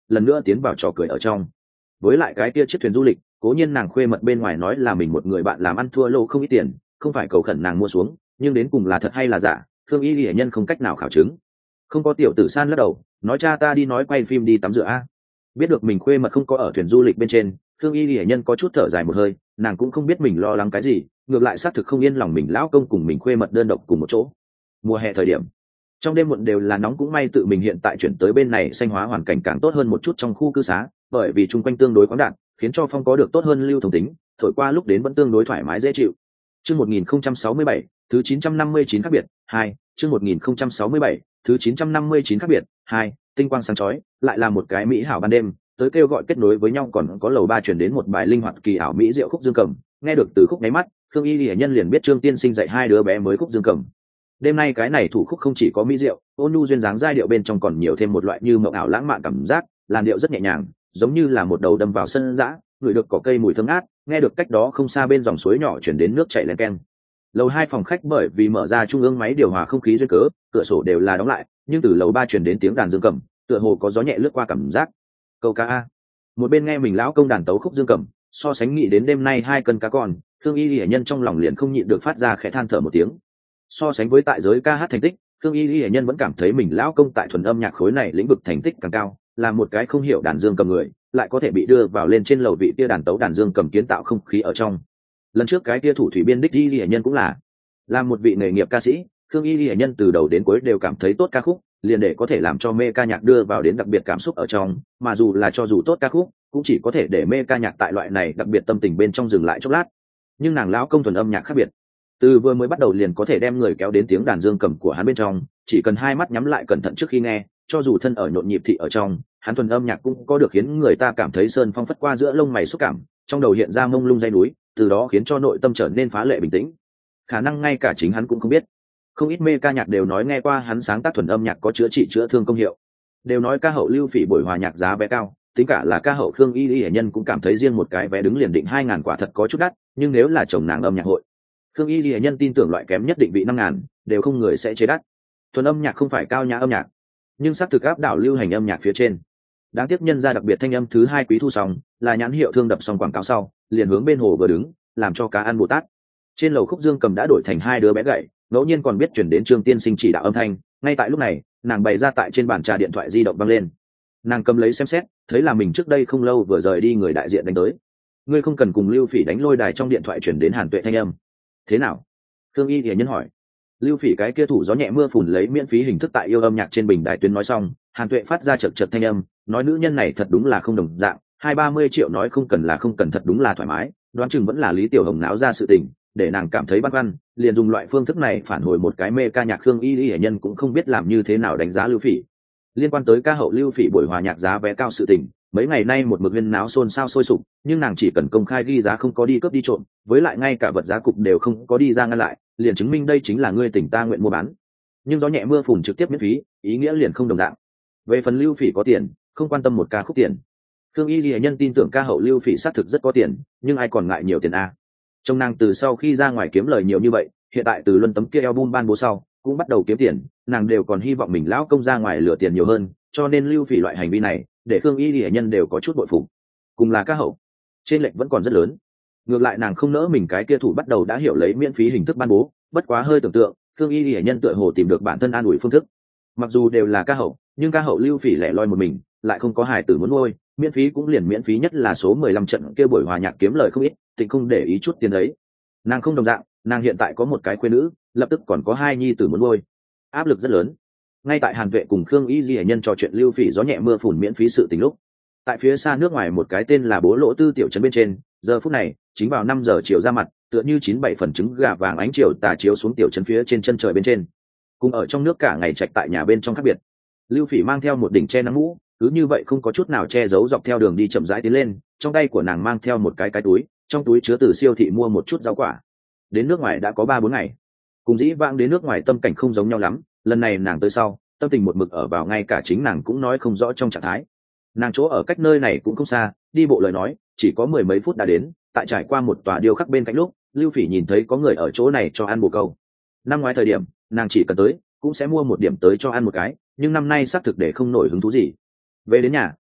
lần nữa tiến vào trò cười ở trong. Với lại cái kia chiếc thuyền du lịch, cố nhiên nàng khuê mật bên ngoài nói là mình một người bạn làm ăn thua lô không ít tiền, không phải cầu khẩn nàng mua xuống, nhưng đến cùng là thật hay là giả, Khương Y Lệ Nhân không cách nào khảo chứng. Không có tiểu tử san lắc đầu, nói cha ta đi nói quay phim đi tắm rửa a. Biết được mình khuê mật không có ở thuyền du lịch bên trên, Khương Y Lệ Nhân có chút thở dài một hơi, nàng cũng không biết mình lo lắng cái gì, ngược lại xác thực không yên lòng mình lão công cùng mình khuê mật đơn độc cùng một chỗ. Mùa hè thời điểm, trong đêm muộn đều là nóng, cũng may tự mình hiện tại chuyển tới bên này xanh hóa hoàn cảnh càng tốt hơn một chút trong khu cư xá, bởi vì chung quanh tương đối khoáng đạt, khiến cho phong có được tốt hơn lưu thông tính, thổi qua lúc đến vẫn tương đối thoải mái dễ chịu. Chương một nghìn không trăm sáu mươi bảy, thứ chín trăm năm mươi chín khác biệt, hai, chương một nghìn không trăm sáu mươi bảy, thứ chín trăm năm mươi chín khác biệt, hai, tinh quang sáng chói, lại là một cái mỹ hảo ban đêm, tới kêu gọi kết nối với nhau còn có lầu ba truyền đến một bài linh hoạt kỳ ảo mỹ diệu khúc dương cầm, nghe được từ khúc nháy mắt, Khương Y Lệ Nhân liền biết Trương Tiên Sinh dạy hai đứa bé mới khúc dương cầm. Đêm nay cái này thủ khúc không chỉ có mỹ diệu, ôn nhu duyên dáng giai điệu bên trong còn nhiều thêm một loại như mộng ảo lãng mạn cảm giác, làn điệu rất nhẹ nhàng, giống như là một đầu đâm vào sân dã, ngửi được cỏ cây mùi thơm ngát, nghe được cách đó không xa bên dòng suối nhỏ chuyển đến nước chảy len keng. Lầu hai phòng khách bởi vì mở ra trung ương máy điều hòa không khí duyên cớ, cửa sổ đều là đóng lại, nhưng từ lầu ba truyền đến tiếng đàn dương cầm, tựa hồ có gió nhẹ lướt qua cảm giác. Câu ca a. Một bên nghe mình lão công đàn tấu khúc dương cầm, so sánh nghĩ đến đêm nay hai cân cá con, Khương Y Lệ Nhân trong lòng liền không nhịn được phát ra khẽ than thở một tiếng. So sánh với tại giới ca hát thành tích, Khương Y Lệ Nhân vẫn cảm thấy mình lão công tại thuần âm nhạc khối này lĩnh vực thành tích càng cao, là một cái không hiểu đàn dương cầm người, lại có thể bị đưa vào lên trên lầu vị kia đàn tấu đàn dương cầm kiến tạo không khí ở trong. Lần trước cái kia thủ thủy biên đích Y Lệ Nhân cũng là làm một vị nghề nghiệp ca sĩ, Khương Y Lệ Nhân từ đầu đến cuối đều cảm thấy tốt ca khúc, liền để có thể làm cho mê ca nhạc đưa vào đến đặc biệt cảm xúc ở trong, mà dù là cho dù tốt ca khúc, cũng chỉ có thể để mê ca nhạc tại loại này đặc biệt tâm tình bên trong dừng lại chốc lát. Nhưng nàng lão công thuần âm nhạc khác biệt, từ vừa mới bắt đầu liền có thể đem người kéo đến tiếng đàn dương cầm của hắn bên trong, chỉ cần hai mắt nhắm lại cẩn thận trước khi nghe, cho dù thân ở nhộn nhịp thị ở trong, hắn thuần âm nhạc cũng có được khiến người ta cảm thấy sơn phong phất qua giữa lông mày xúc cảm, trong đầu hiện ra mông lung dây núi, từ đó khiến cho nội tâm trở nên phá lệ bình tĩnh. Khả năng ngay cả chính hắn cũng không biết. Không ít mê ca nhạc đều nói nghe qua hắn sáng tác thuần âm nhạc có chữa trị chữa thương công hiệu, đều nói ca hậu Lưu Phỉ buổi hòa nhạc giá vé cao, tính cả là ca hậu Khương Y Lệ Nhân cũng cảm thấy riêng một cái vé đứng liền định hai ngàn quả thật có chút đắt, nhưng nếu là chồng nàng âm nhạc hội, Khương Y Lệ Nhân tin tưởng loại kém nhất định vị năm ngàn, đều không người sẽ chế đắt. Thuần âm nhạc không phải cao nhã âm nhạc, nhưng xác thực áp đảo lưu hành âm nhạc phía trên. Đáng tiếc nhân ra đặc biệt thanh âm thứ hai quý thu xong, là nhãn hiệu thương đập xong quảng cáo sau, liền hướng bên hồ vừa đứng, làm cho cá ăn Bồ Tát. Trên lầu khúc dương cầm đã đổi thành hai đứa bé gậy, ngẫu nhiên còn biết chuyển đến Trương Tiên Sinh chỉ đạo âm thanh. Ngay tại lúc này, nàng bày ra tại trên bàn trà điện thoại di động văng lên. Nàng cầm lấy xem xét, thấy là mình trước đây không lâu vừa rời đi người đại diện đánh tới. Ngươi không cần cùng Lưu Phỉ đánh lôi đài, trong điện thoại chuyển đến Hàn Tuệ thanh âm. Thế nào? Khương Y Lệ Nhân hỏi. Lưu Phỉ cái kia thủ gió nhẹ mưa phùn lấy miễn phí hình thức tại yêu âm nhạc trên bình đài tuyến nói xong, Hàn Tuệ phát ra chật chật thanh âm, nói nữ nhân này thật đúng là không đồng dạng, hai ba mươi triệu nói không cần là không cần, thật đúng là thoải mái, đoán chừng vẫn là Lý Tiểu Hồng náo ra sự tình, để nàng cảm thấy băn khoăn, liền dùng loại phương thức này phản hồi một cái mê ca nhạc. Khương Y Lệ Nhân cũng không biết làm như thế nào đánh giá Lưu Phỉ. Liên quan tới ca hậu Lưu Phỉ buổi hòa nhạc giá vé cao sự tình, mấy ngày nay một mực huyên náo xôn xao sôi sục, nhưng nàng chỉ cần công khai ghi giá, không có đi cướp đi trộm, với lại ngay cả vật giá cục đều không có đi ra ngăn lại, liền chứng minh đây chính là ngươi tình ta nguyện mua bán. Nhưng gió nhẹ mưa phùn trực tiếp miễn phí, ý nghĩa liền không đồng dạng. Về phần Lưu Phỉ có tiền, không quan tâm một ca khúc tiền. Khương Y Lệ Nhân tin tưởng ca hậu Lưu Phỉ xác thực rất có tiền, nhưng ai còn ngại nhiều tiền a? Trong nàng từ sau khi ra ngoài kiếm lời nhiều như vậy, hiện tại từ luân tấm kia album ban bố sau, cũng bắt đầu kiếm tiền, nàng đều còn hy vọng mình lão công ra ngoài lừa tiền nhiều hơn, cho nên Lưu Phỉ loại hành vi này, để Khương Y Lệ Nhân đều có chút bội phục. Cùng là ca hậu, trên lệnh vẫn còn rất lớn. Ngược lại nàng không nỡ mình cái kia thủ bắt đầu đã hiểu lấy miễn phí hình thức ban bố, bất quá hơi tưởng tượng, Khương Y Lệ Nhân tựa hồ tìm được bản thân an ủi phương thức. Mặc dù đều là ca hậu, nhưng ca hậu Lưu Phỉ lẻ loi một mình, lại không có hài tử muốn nuôi, miễn phí cũng liền miễn phí, nhất là số mười lăm trận kia buổi hòa nhạc kiếm lời không ít, tình không để ý chút tiền đấy. Nàng không đồng dạng, nàng hiện tại có một cái khuê nữ, lập tức còn có hai nhi tử muốn nuôi, áp lực rất lớn. Ngay tại Hàn Tuệ cùng Khương Y Lệ Nhân trò chuyện Lưu Phỉ gió nhẹ mưa phùn miễn phí sự tình lúc, tại phía xa nước ngoài một cái tên là Bố Lỗ Tư tiểu trấn bên trên, giờ phút này chính vào năm giờ chiều ra mặt, tựa như chín bảy phần trứng gà vàng ánh chiều tà chiếu xuống tiểu trấn phía trên chân trời bên trên, cùng ở trong nước cả ngày trạch tại nhà bên trong khác biệt. Lưu Phỉ mang theo một đỉnh che nắng mũ, cứ như vậy không có chút nào che giấu dọc theo đường đi chậm rãi tiến lên, trong tay của nàng mang theo một cái cái túi, trong túi chứa từ siêu thị mua một chút rau quả. Đến nước ngoài đã có ba bốn ngày, cùng dĩ vãng đến nước ngoài tâm cảnh không giống nhau lắm, lần này nàng tới sau, tâm tình một mực ở vào ngay cả chính nàng cũng nói không rõ trong trạng thái. Nàng chỗ ở cách nơi này cũng không xa, đi bộ lời nói chỉ có mười mấy phút đã đến. Tại trải qua một tòa điêu khắc bên cạnh lúc, Lưu Phỉ nhìn thấy có người ở chỗ này cho ăn bồ câu. Năm ngoái thời điểm nàng chỉ cần tới cũng sẽ mua một điểm tới cho ăn một cái, nhưng năm nay xác thực để không nổi hứng thú gì. Về đến nhà,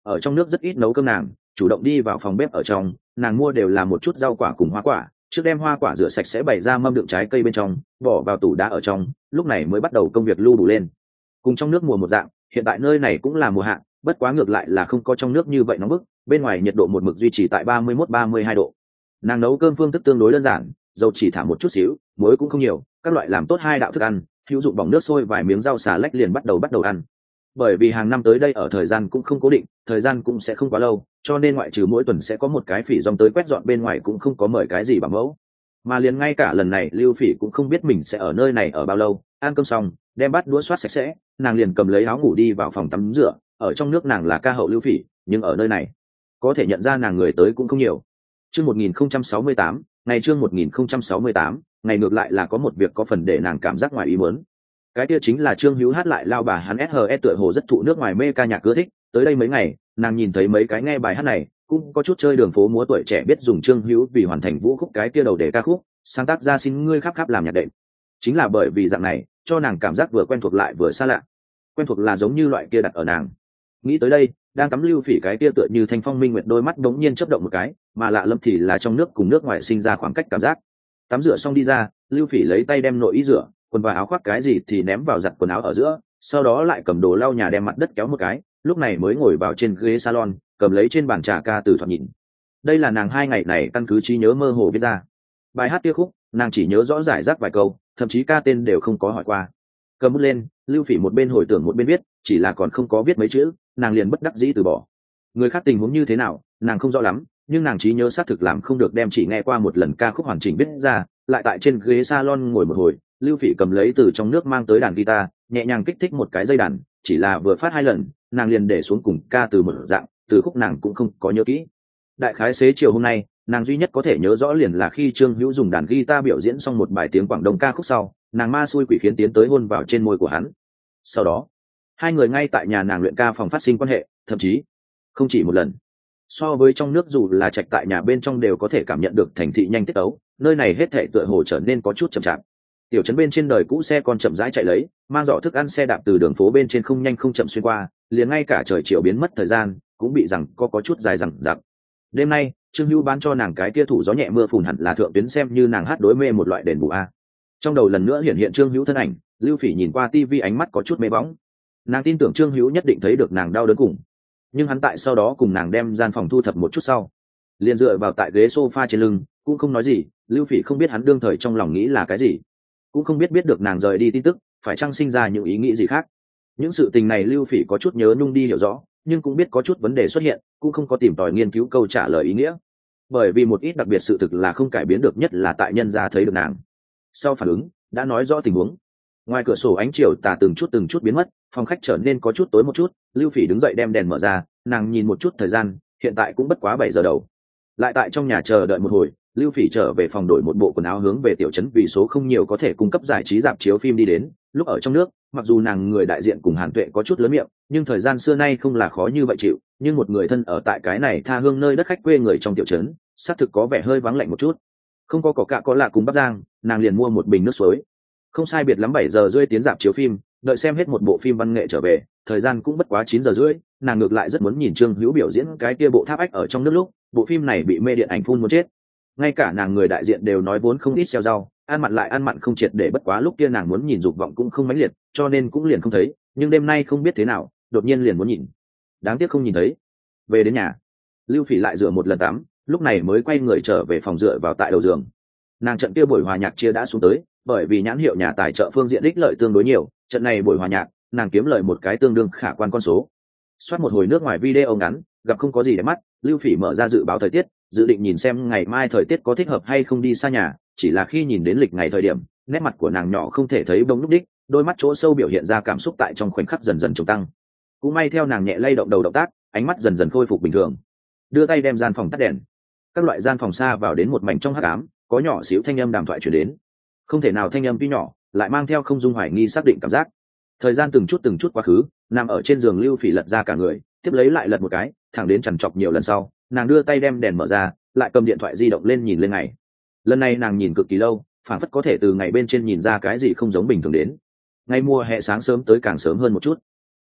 ở trong nước rất ít nấu cơm nàng chủ động đi vào phòng bếp ở trong, nàng mua đều là một chút rau quả cùng hoa quả, trước đem hoa quả rửa sạch sẽ bày ra mâm đựng trái cây bên trong, bỏ vào tủ đá ở trong, lúc này mới bắt đầu công việc lưu đủ lên. Cùng trong nước mùa một dạng, hiện tại nơi này cũng là mùa hạ, bất quá ngược lại là không có trong nước như vậy nóng bức, bên ngoài nhiệt độ một mực duy trì tại ba mươi mốt ba mươi hai độ. Nàng nấu cơm phương thức tương đối đơn giản, dầu chỉ thả một chút xíu, muối cũng không nhiều, các loại làm tốt hai đạo thức ăn, hữu dụng bỏng nước sôi vài miếng rau xà lách liền bắt đầu bắt đầu ăn. Bởi vì hàng năm tới đây ở thời gian cũng không cố định, thời gian cũng sẽ không quá lâu, cho nên ngoại trừ mỗi tuần sẽ có một cái phỉ dòng tới quét dọn bên ngoài cũng không có mời cái gì bảo mẫu. Mà liền ngay cả lần này Lưu Phỉ cũng không biết mình sẽ ở nơi này ở bao lâu, ăn cơm xong, đem bát đũa soát sạch sẽ, nàng liền cầm lấy áo ngủ đi vào phòng tắm rửa, ở trong nước nàng là ca hậu Lưu Phỉ, nhưng ở nơi này, có thể nhận ra nàng người tới cũng không nhiều. Chương một nghìn không trăm sáu mươi tám, ngày chương một nghìn không trăm sáu mươi tám, ngày ngược lại là có một việc có phần để nàng cảm giác ngoài ý muốn. Cái kia chính là Trương Hữu hát lại lao bà hắn ét hờ ét tựa hồ rất thụ nước ngoài mê ca nhạc ưa thích, tới đây mấy ngày, nàng nhìn thấy mấy cái nghe bài hát này, cũng có chút chơi đường phố múa tuổi trẻ biết dùng Trương Hữu vì hoàn thành vũ khúc cái kia đầu để ca khúc, sáng tác ra xin ngươi khắp khắp làm nhạc đệm. Chính là bởi vì dạng này, cho nàng cảm giác vừa quen thuộc lại vừa xa lạ. Quen thuộc là giống như loại kia đặt ở nàng. Nghĩ tới đây, đang tắm Lưu Phỉ cái kia tựa như thanh phong minh nguyệt đôi mắt đống nhiên chớp động một cái, mà lạ lẫm thì là trong nước cùng nước ngoài sinh ra khoảng cách cảm giác. Tắm rửa xong đi ra, Lưu Phỉ lấy tay đem nội y rửa, quần và áo khoác cái gì thì ném vào giặt quần áo ở giữa, sau đó lại cầm đồ lau nhà đem mặt đất kéo một cái, lúc này mới ngồi vào trên ghế salon, cầm lấy trên bàn trà ca từ thoạt nhìn. Đây là nàng hai ngày này căn cứ trí nhớ mơ hồ viết ra. Bài hát kia khúc, nàng chỉ nhớ rõ giải rác vài câu, thậm chí ca tên đều không có hỏi qua. Cầm bút lên, Lưu Phỉ một bên hồi tưởng một bên viết, chỉ là còn không có viết mấy chữ, nàng liền bất đắc dĩ từ bỏ. Người khác tình huống như thế nào, nàng không rõ lắm, nhưng nàng trí nhớ xác thực làm không được đem chỉ nghe qua một lần ca khúc hoàn chỉnh viết ra, lại tại trên ghế salon ngồi một hồi, Lưu Phỉ cầm lấy từ trong nước mang tới đàn guitar, nhẹ nhàng kích thích một cái dây đàn, chỉ là vừa phát hai lần, nàng liền để xuống cùng ca từ một dạng, từ khúc nàng cũng không có nhớ kỹ. Đại khái xế chiều hôm nay, nàng duy nhất có thể nhớ rõ liền là khi Trương Hữu dùng đàn guitar biểu diễn xong một bài tiếng Quảng Đông ca khúc sau, nàng ma xui quỷ khiến tiến tới hôn vào trên môi của hắn. Sau đó, hai người ngay tại nhà nàng luyện ca phòng phát sinh quan hệ, thậm chí không chỉ một lần. So với trong nước dù là trạch tại nhà bên trong đều có thể cảm nhận được thành thị nhanh tiết tấu, nơi này hết thảy tựa hồ trở nên có chút chậm chạp. Tiểu trấn bên trên đời cũ xe còn chậm rãi chạy lấy, mang giỏ thức ăn xe đạp từ đường phố bên trên không nhanh không chậm xuyên qua, liền ngay cả trời chiều biến mất thời gian cũng bị rằng có có chút dài dằng dặc. Đêm nay, Trương Hữu bán cho nàng cái kia thủ gió nhẹ mưa phùn hẳn là thượng tuyến xem như nàng hát đối mê một loại đền bù a. Trong đầu lần nữa hiện hiện Trương Hữu thân ảnh, Lưu Phỉ nhìn qua tivi ánh mắt có chút mê bóng. Nàng tin tưởng Trương Hữu nhất định thấy được nàng đau đớn cùng, nhưng hắn tại sau đó cùng nàng đem gian phòng thu thập một chút sau, liền dựa vào tại ghế sofa trên lưng, cũng không nói gì. Lưu Phỉ không biết hắn đương thời trong lòng nghĩ là cái gì, cũng không biết biết được nàng rời đi tin tức phải chăng sinh ra những ý nghĩ gì khác. Những sự tình này Lưu Phỉ có chút nhớ nhung đi hiểu rõ, nhưng cũng biết có chút vấn đề xuất hiện, cũng không có tìm tòi nghiên cứu câu trả lời ý nghĩa, bởi vì một ít đặc biệt sự thực là không cải biến được, nhất là tại nhân gia thấy được nàng sau phản ứng đã nói rõ tình huống. Ngoài cửa sổ ánh chiều tà từng chút từng chút biến mất, phòng khách trở nên có chút tối một chút. Lưu Phỉ đứng dậy đem đèn mở ra, nàng nhìn một chút thời gian, hiện tại cũng bất quá bảy giờ đầu. Lại tại trong nhà chờ đợi một hồi, Lưu Phỉ trở về phòng đổi một bộ quần áo hướng về tiểu trấn vì số không nhiều có thể cung cấp giải trí rạp chiếu phim đi đến. Lúc ở trong nước, mặc dù nàng người đại diện cùng Hàn Tuệ có chút lớn miệng, nhưng thời gian xưa nay không là khó như vậy chịu, nhưng một người thân ở tại cái này tha hương nơi đất khách quê người trong tiểu trấn, xác thực có vẻ hơi vắng lạnh một chút. Không có cỏ cạ có lạ cùng Bắc Giang, nàng liền mua một bình nước suối. Không sai biệt lắm bảy giờ rưỡi tiến rạp chiếu phim, đợi xem hết một bộ phim văn nghệ trở về, thời gian cũng bất quá chín giờ rưỡi, nàng ngược lại rất muốn nhìn Trương Hữu biểu diễn cái kia bộ Tháp Ách ở trong nước lúc, bộ phim này bị mê điện ảnh phun muốn chết. Ngay cả nàng người đại diện đều nói vốn không ít xeo rau, ăn mặn lại ăn mặn không triệt để, bất quá lúc kia nàng muốn nhìn dục vọng cũng không mãnh liệt, cho nên cũng liền không thấy, nhưng đêm nay không biết thế nào, đột nhiên liền muốn nhìn. Đáng tiếc không nhìn thấy. Về đến nhà, Lưu Phỉ lại rửa một lần tắm, lúc này mới quay người trở về phòng dựa vào tại đầu giường. Nàng trận kia buổi hòa nhạc chia đã xuống tới, bởi vì nhãn hiệu nhà tài trợ phương diện ích lợi tương đối nhiều, trận này buổi hòa nhạc nàng kiếm lời một cái tương đương khả quan con số. Soát một hồi nước ngoài video ngắn, gặp không có gì để mắt, Lưu Phỉ mở ra dự báo thời tiết, dự định nhìn xem ngày mai thời tiết có thích hợp hay không đi xa nhà, chỉ là khi nhìn đến lịch ngày thời điểm, nét mặt của nàng nhỏ không thể thấy bông lúc đích, đôi mắt chỗ sâu biểu hiện ra cảm xúc tại trong khoảnh khắc dần dần trùng tăng. Cũng may theo nàng nhẹ lay động đầu động tác, ánh mắt dần dần khôi phục bình thường, đưa tay đem gian phòng tắt đèn. Các loại gian phòng xa vào đến một mảnh trong hắc ám, có nhỏ xíu thanh âm đàm thoại truyền đến. Không thể nào thanh âm tuy nhỏ, lại mang theo không dung hoài nghi xác định cảm giác. Thời gian từng chút từng chút quá khứ, nằm ở trên giường Lưu Phỉ lật ra cả người, tiếp lấy lại lật một cái, thẳng đến chằn chọc nhiều lần sau, nàng đưa tay đem đèn mở ra, lại cầm điện thoại di động lên nhìn lên ngày. Lần này nàng nhìn cực kỳ lâu, phản phất có thể từ ngày bên trên nhìn ra cái gì không giống bình thường đến. Ngày mùa hè sáng sớm tới càng sớm hơn một chút.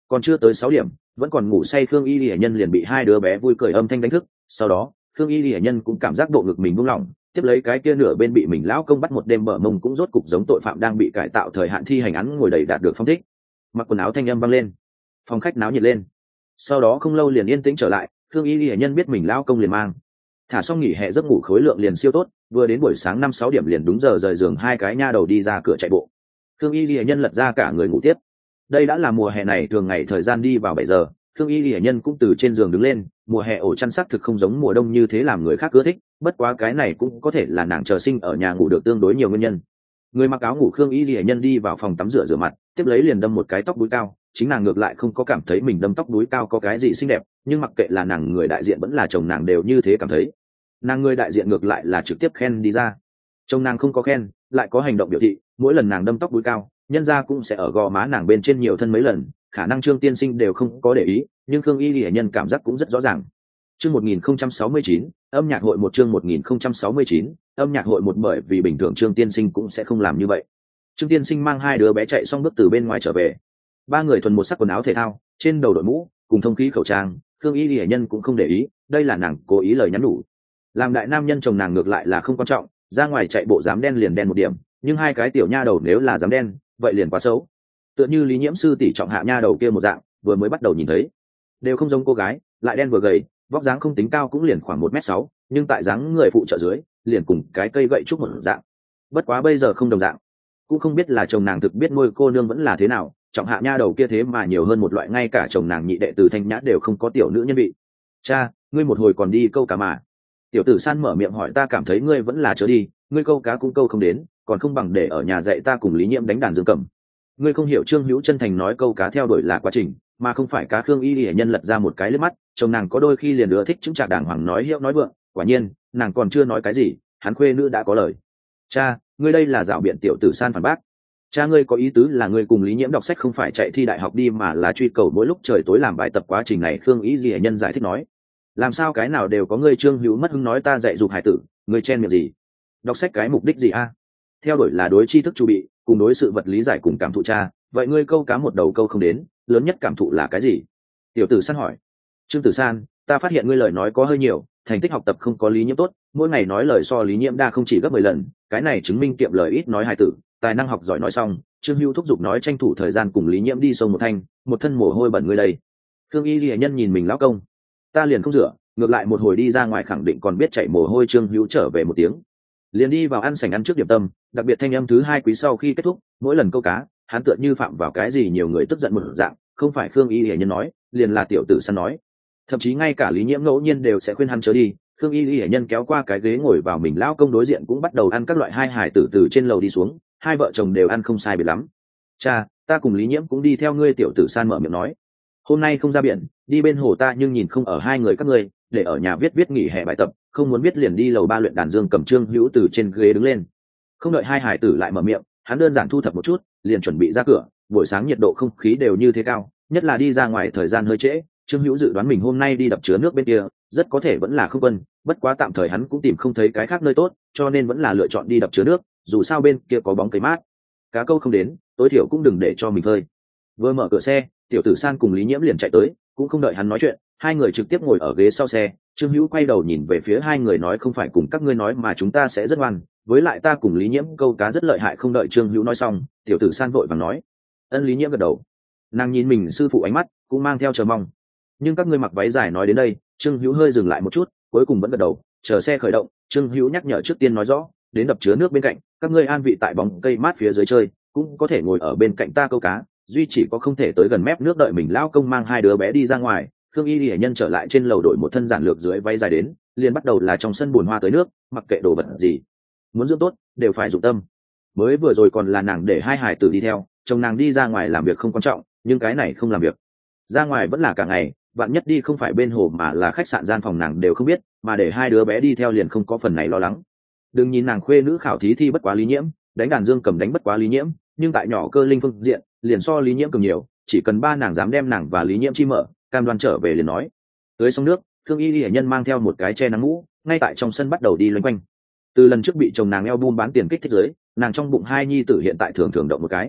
còn chưa tới sáu điểm vẫn còn ngủ say khương y lìa nhân liền bị hai đứa bé vui cười âm thanh đánh thức. Sau đó khương y lìa nhân cũng cảm giác bộ ngực mình buông lỏng, tiếp lấy cái kia nửa bên bị mình lão công bắt một đêm bờ mông cũng rốt cục giống tội phạm đang bị cải tạo thời hạn thi hành án ngồi đầy đạt được phong thích. Mặc quần áo thanh âm vang lên, phòng khách náo nhiệt lên. Sau đó không lâu liền yên tĩnh trở lại, khương y lìa nhân biết mình lão công liền mang thả xong nghỉ hè giấc ngủ khối lượng liền siêu tốt, vừa đến buổi sáng năm sáu điểm liền đúng giờ rời giường hai cái nha đầu đi ra cửa chạy bộ. khương y lìa nhân lật ra cả người ngủ tiếp. Đây đã là mùa hè này thường ngày thời gian đi vào bảy giờ, khương y lìa nhân cũng từ trên giường đứng lên. Mùa hè ổ chăn xác thực không giống mùa đông như thế làm người khác ưa thích, bất quá cái này cũng có thể là nàng chờ sinh ở nhà ngủ được tương đối nhiều nguyên nhân. Người mặc áo ngủ khương y lìa nhân đi vào phòng tắm rửa rửa mặt, tiếp lấy liền đâm một cái tóc búi cao. Chính nàng ngược lại không có cảm thấy mình đâm tóc búi cao có cái gì xinh đẹp, nhưng mặc kệ là nàng người đại diện vẫn là chồng nàng đều như thế cảm thấy. Nàng người đại diện ngược lại là trực tiếp khen đi ra, chồng nàng không có khen lại có hành động biểu thị. Mỗi lần nàng đâm tóc búi cao, nhân ra cũng sẽ ở gò má nàng bên trên nhiều thân mấy lần, khả năng Trương tiên sinh đều không có để ý, nhưng khương y lìa nhân cảm giác cũng rất rõ ràng. Chương một nghìn không trăm sáu mươi chín, âm nhạc hội một chương một nghìn không trăm sáu mươi chín, âm nhạc hội một bởi vì bình thường Trương tiên sinh cũng sẽ không làm như vậy. Trương tiên sinh mang hai đứa bé chạy xong bước từ bên ngoài trở về. Ba người thuần một sắc quần áo thể thao, trên đầu đội mũ, cùng thông khí khẩu trang, khương y lìa nhân cũng không để ý, đây là nàng cố ý lời nhắn nhủ. Làm đại nam nhân chồng nàng ngược lại là không quan trọng, ra ngoài chạy bộ dám đen liền đen một điểm, nhưng hai cái tiểu nha đầu nếu là dám đen, vậy liền quá xấu. Tựa như Lý Nhiễm sư tỷ trọng hạ nha đầu kia một dạng, vừa mới bắt đầu nhìn thấy, đều không giống cô gái, lại đen vừa gầy, vóc dáng không tính cao cũng liền khoảng một mét sáu, nhưng tại dáng người phụ trợ dưới, liền cùng cái cây gậy trúc một dạng. Bất quá bây giờ không đồng dạng, cũng không biết là chồng nàng thực biết nuôi cô nương vẫn là thế nào, trọng hạ nha đầu kia thế mà nhiều hơn một loại ngay cả chồng nàng nhị đệ từ Thanh Nhã đều không có tiểu nữ nhân vị. Cha, ngươi một hồi còn đi câu cá mà? Tiểu Tử San mở miệng hỏi. Ta cảm thấy ngươi vẫn là chớ đi, ngươi câu cá cũng câu không đến, còn không bằng để ở nhà dạy ta cùng Lý Nhiễm đánh đàn dương cầm. Ngươi không hiểu Trương Hữu chân thành nói câu cá theo đuổi là quá trình, mà không phải cá. Khương y lìa nhân lật ra một cái liếc mắt, chồng nàng có đôi khi liền ưa thích chứng trạc đàng hoàng nói hiệu nói vượng. Quả nhiên nàng còn chưa nói cái gì, hắn khuê nữ đã có lời. Cha, ngươi đây là dạo biện. Tiểu Tử San phản bác. Cha, ngươi có ý tứ là ngươi cùng Lý Nhiễm đọc sách không phải chạy thi đại học đi mà là truy cầu mỗi lúc trời tối làm bài tập quá trình này. Khương y lìa nhân giải thích nói. Làm sao cái nào đều có ngươi? Trương Hữu mất hứng nói. Ta dạy dục hải tử, ngươi chen miệng gì? Đọc sách cái mục đích gì a? Theo đuổi là đối tri thức chu bị, cùng đối sự vật lý giải cùng cảm thụ. Cha, vậy ngươi câu cá một đầu câu không đến, lớn nhất cảm thụ là cái gì? Tiểu Tử San hỏi. Trương Tử San, ta phát hiện ngươi lời nói có hơi nhiều, thành tích học tập không có Lý Nhiễm tốt, mỗi ngày nói lời so Lý Nhiễm đa không chỉ gấp mười lần, cái này chứng minh kiệm lời ít nói hài tử, tài năng học giỏi. Nói xong, Trương Hữu thúc giục nói tranh thủ thời gian cùng Lý Nhiễm đi sông một thanh, một thân mồ hôi bẩn ngươi đây. Khương y lìa nhân nhìn mình lão công. Ta liền không rửa, ngược lại một hồi đi ra ngoài khẳng định còn biết chảy mồ hôi. Trương Hữu trở về một tiếng, liền đi vào ăn sảnh ăn trước điểm tâm. Đặc biệt thanh âm thứ hai quý sau khi kết thúc, mỗi lần câu cá hắn tựa như phạm vào cái gì nhiều người tức giận một dạng, không phải Khương y lìa nhân nói, liền là Tiểu Tử San nói, thậm chí ngay cả Lý Nhiễm ngẫu nhiên đều sẽ khuyên hắn chớ đi. Khương y lìa nhân kéo qua cái ghế ngồi vào mình lão công đối diện, cũng bắt đầu ăn các loại. Hai hải tử từ trên lầu đi xuống, hai vợ chồng đều ăn không sai biệt lắm. Cha, ta cùng Lý Nhiễm cũng đi theo ngươi. Tiểu Tử San mở miệng nói. Hôm nay không ra biển, đi bên hồ ta nhưng nhìn không ở hai người các ngươi, để ở nhà viết viết nghỉ hè bài tập, không muốn viết liền đi lầu ba luyện đàn dương cầm. Trương Hữu từ trên ghế đứng lên, không đợi hai hải tử lại mở miệng, hắn đơn giản thu thập một chút liền chuẩn bị ra cửa. Buổi sáng nhiệt độ không khí đều như thế cao, nhất là đi ra ngoài thời gian hơi trễ. Trương Hữu dự đoán mình hôm nay đi đập chứa nước bên kia rất có thể vẫn là không quân, bất quá tạm thời hắn cũng tìm không thấy cái khác nơi tốt, cho nên vẫn là lựa chọn đi đập chứa nước, dù sao bên kia có bóng cây mát, cá câu không đến, tối thiểu cũng đừng để cho mình phơi. Vừa mở cửa xe, Tiểu Tử San cùng Lý Nhiễm liền chạy tới, cũng không đợi hắn nói chuyện, hai người trực tiếp ngồi ở ghế sau xe. Trương Hữu quay đầu nhìn về phía hai người nói. Không phải cùng các ngươi nói mà chúng ta sẽ rất ngoan, với lại ta cùng Lý Nhiễm câu cá rất lợi hại. Không đợi Trương Hữu nói xong, Tiểu Tử San vội vàng nói. Ân. Lý Nhiễm gật đầu, nàng nhìn mình sư phụ ánh mắt cũng mang theo chờ mong. Nhưng các ngươi mặc váy dài. Nói đến đây, Trương Hữu hơi dừng lại một chút, cuối cùng vẫn gật đầu. Chờ xe khởi động, Trương Hữu nhắc nhở trước tiên nói rõ, đến đập chứa nước bên cạnh, các ngươi an vị tại bóng cây mát phía dưới chơi, cũng có thể ngồi ở bên cạnh ta câu cá, duy chỉ có không thể tới gần mép nước. Đợi mình lao công mang hai đứa bé đi ra ngoài, Khương y lìa nhân trở lại trên lầu đổi một thân giản lược dưới váy dài đến, liền bắt đầu là trong sân bùn hoa tới nước, mặc kệ đồ vật gì muốn dưỡng tốt đều phải dụng tâm. Mới vừa rồi còn là nàng để hai hải tử đi theo, chồng nàng đi ra ngoài làm việc không quan trọng, nhưng cái này không làm việc, ra ngoài vẫn là cả ngày, vạn nhất đi không phải bên hồ mà là khách sạn gian phòng nàng đều không biết, mà để hai đứa bé đi theo liền không có phần này lo lắng. Đừng nhìn nàng khuê nữ khảo thí thi bất quá Lý Nhiễm, đánh đàn dương cầm đánh bất quá Lý Nhiễm, nhưng tại nhỏ cơ linh phương diện liền so Lý Nhiễm cường nhiều, chỉ cần ba nàng dám đem nàng và Lý Nhiễm chi mở, cam đoan trở về liền nói. Tới sông nước, Khương y lìa nhân mang theo một cái che nắng mũ, ngay tại trong sân bắt đầu đi loanh quanh. Từ lần trước bị chồng nàng eo bum bán tiền kích thích giới, nàng trong bụng hai nhi tử hiện tại thường thường động một cái.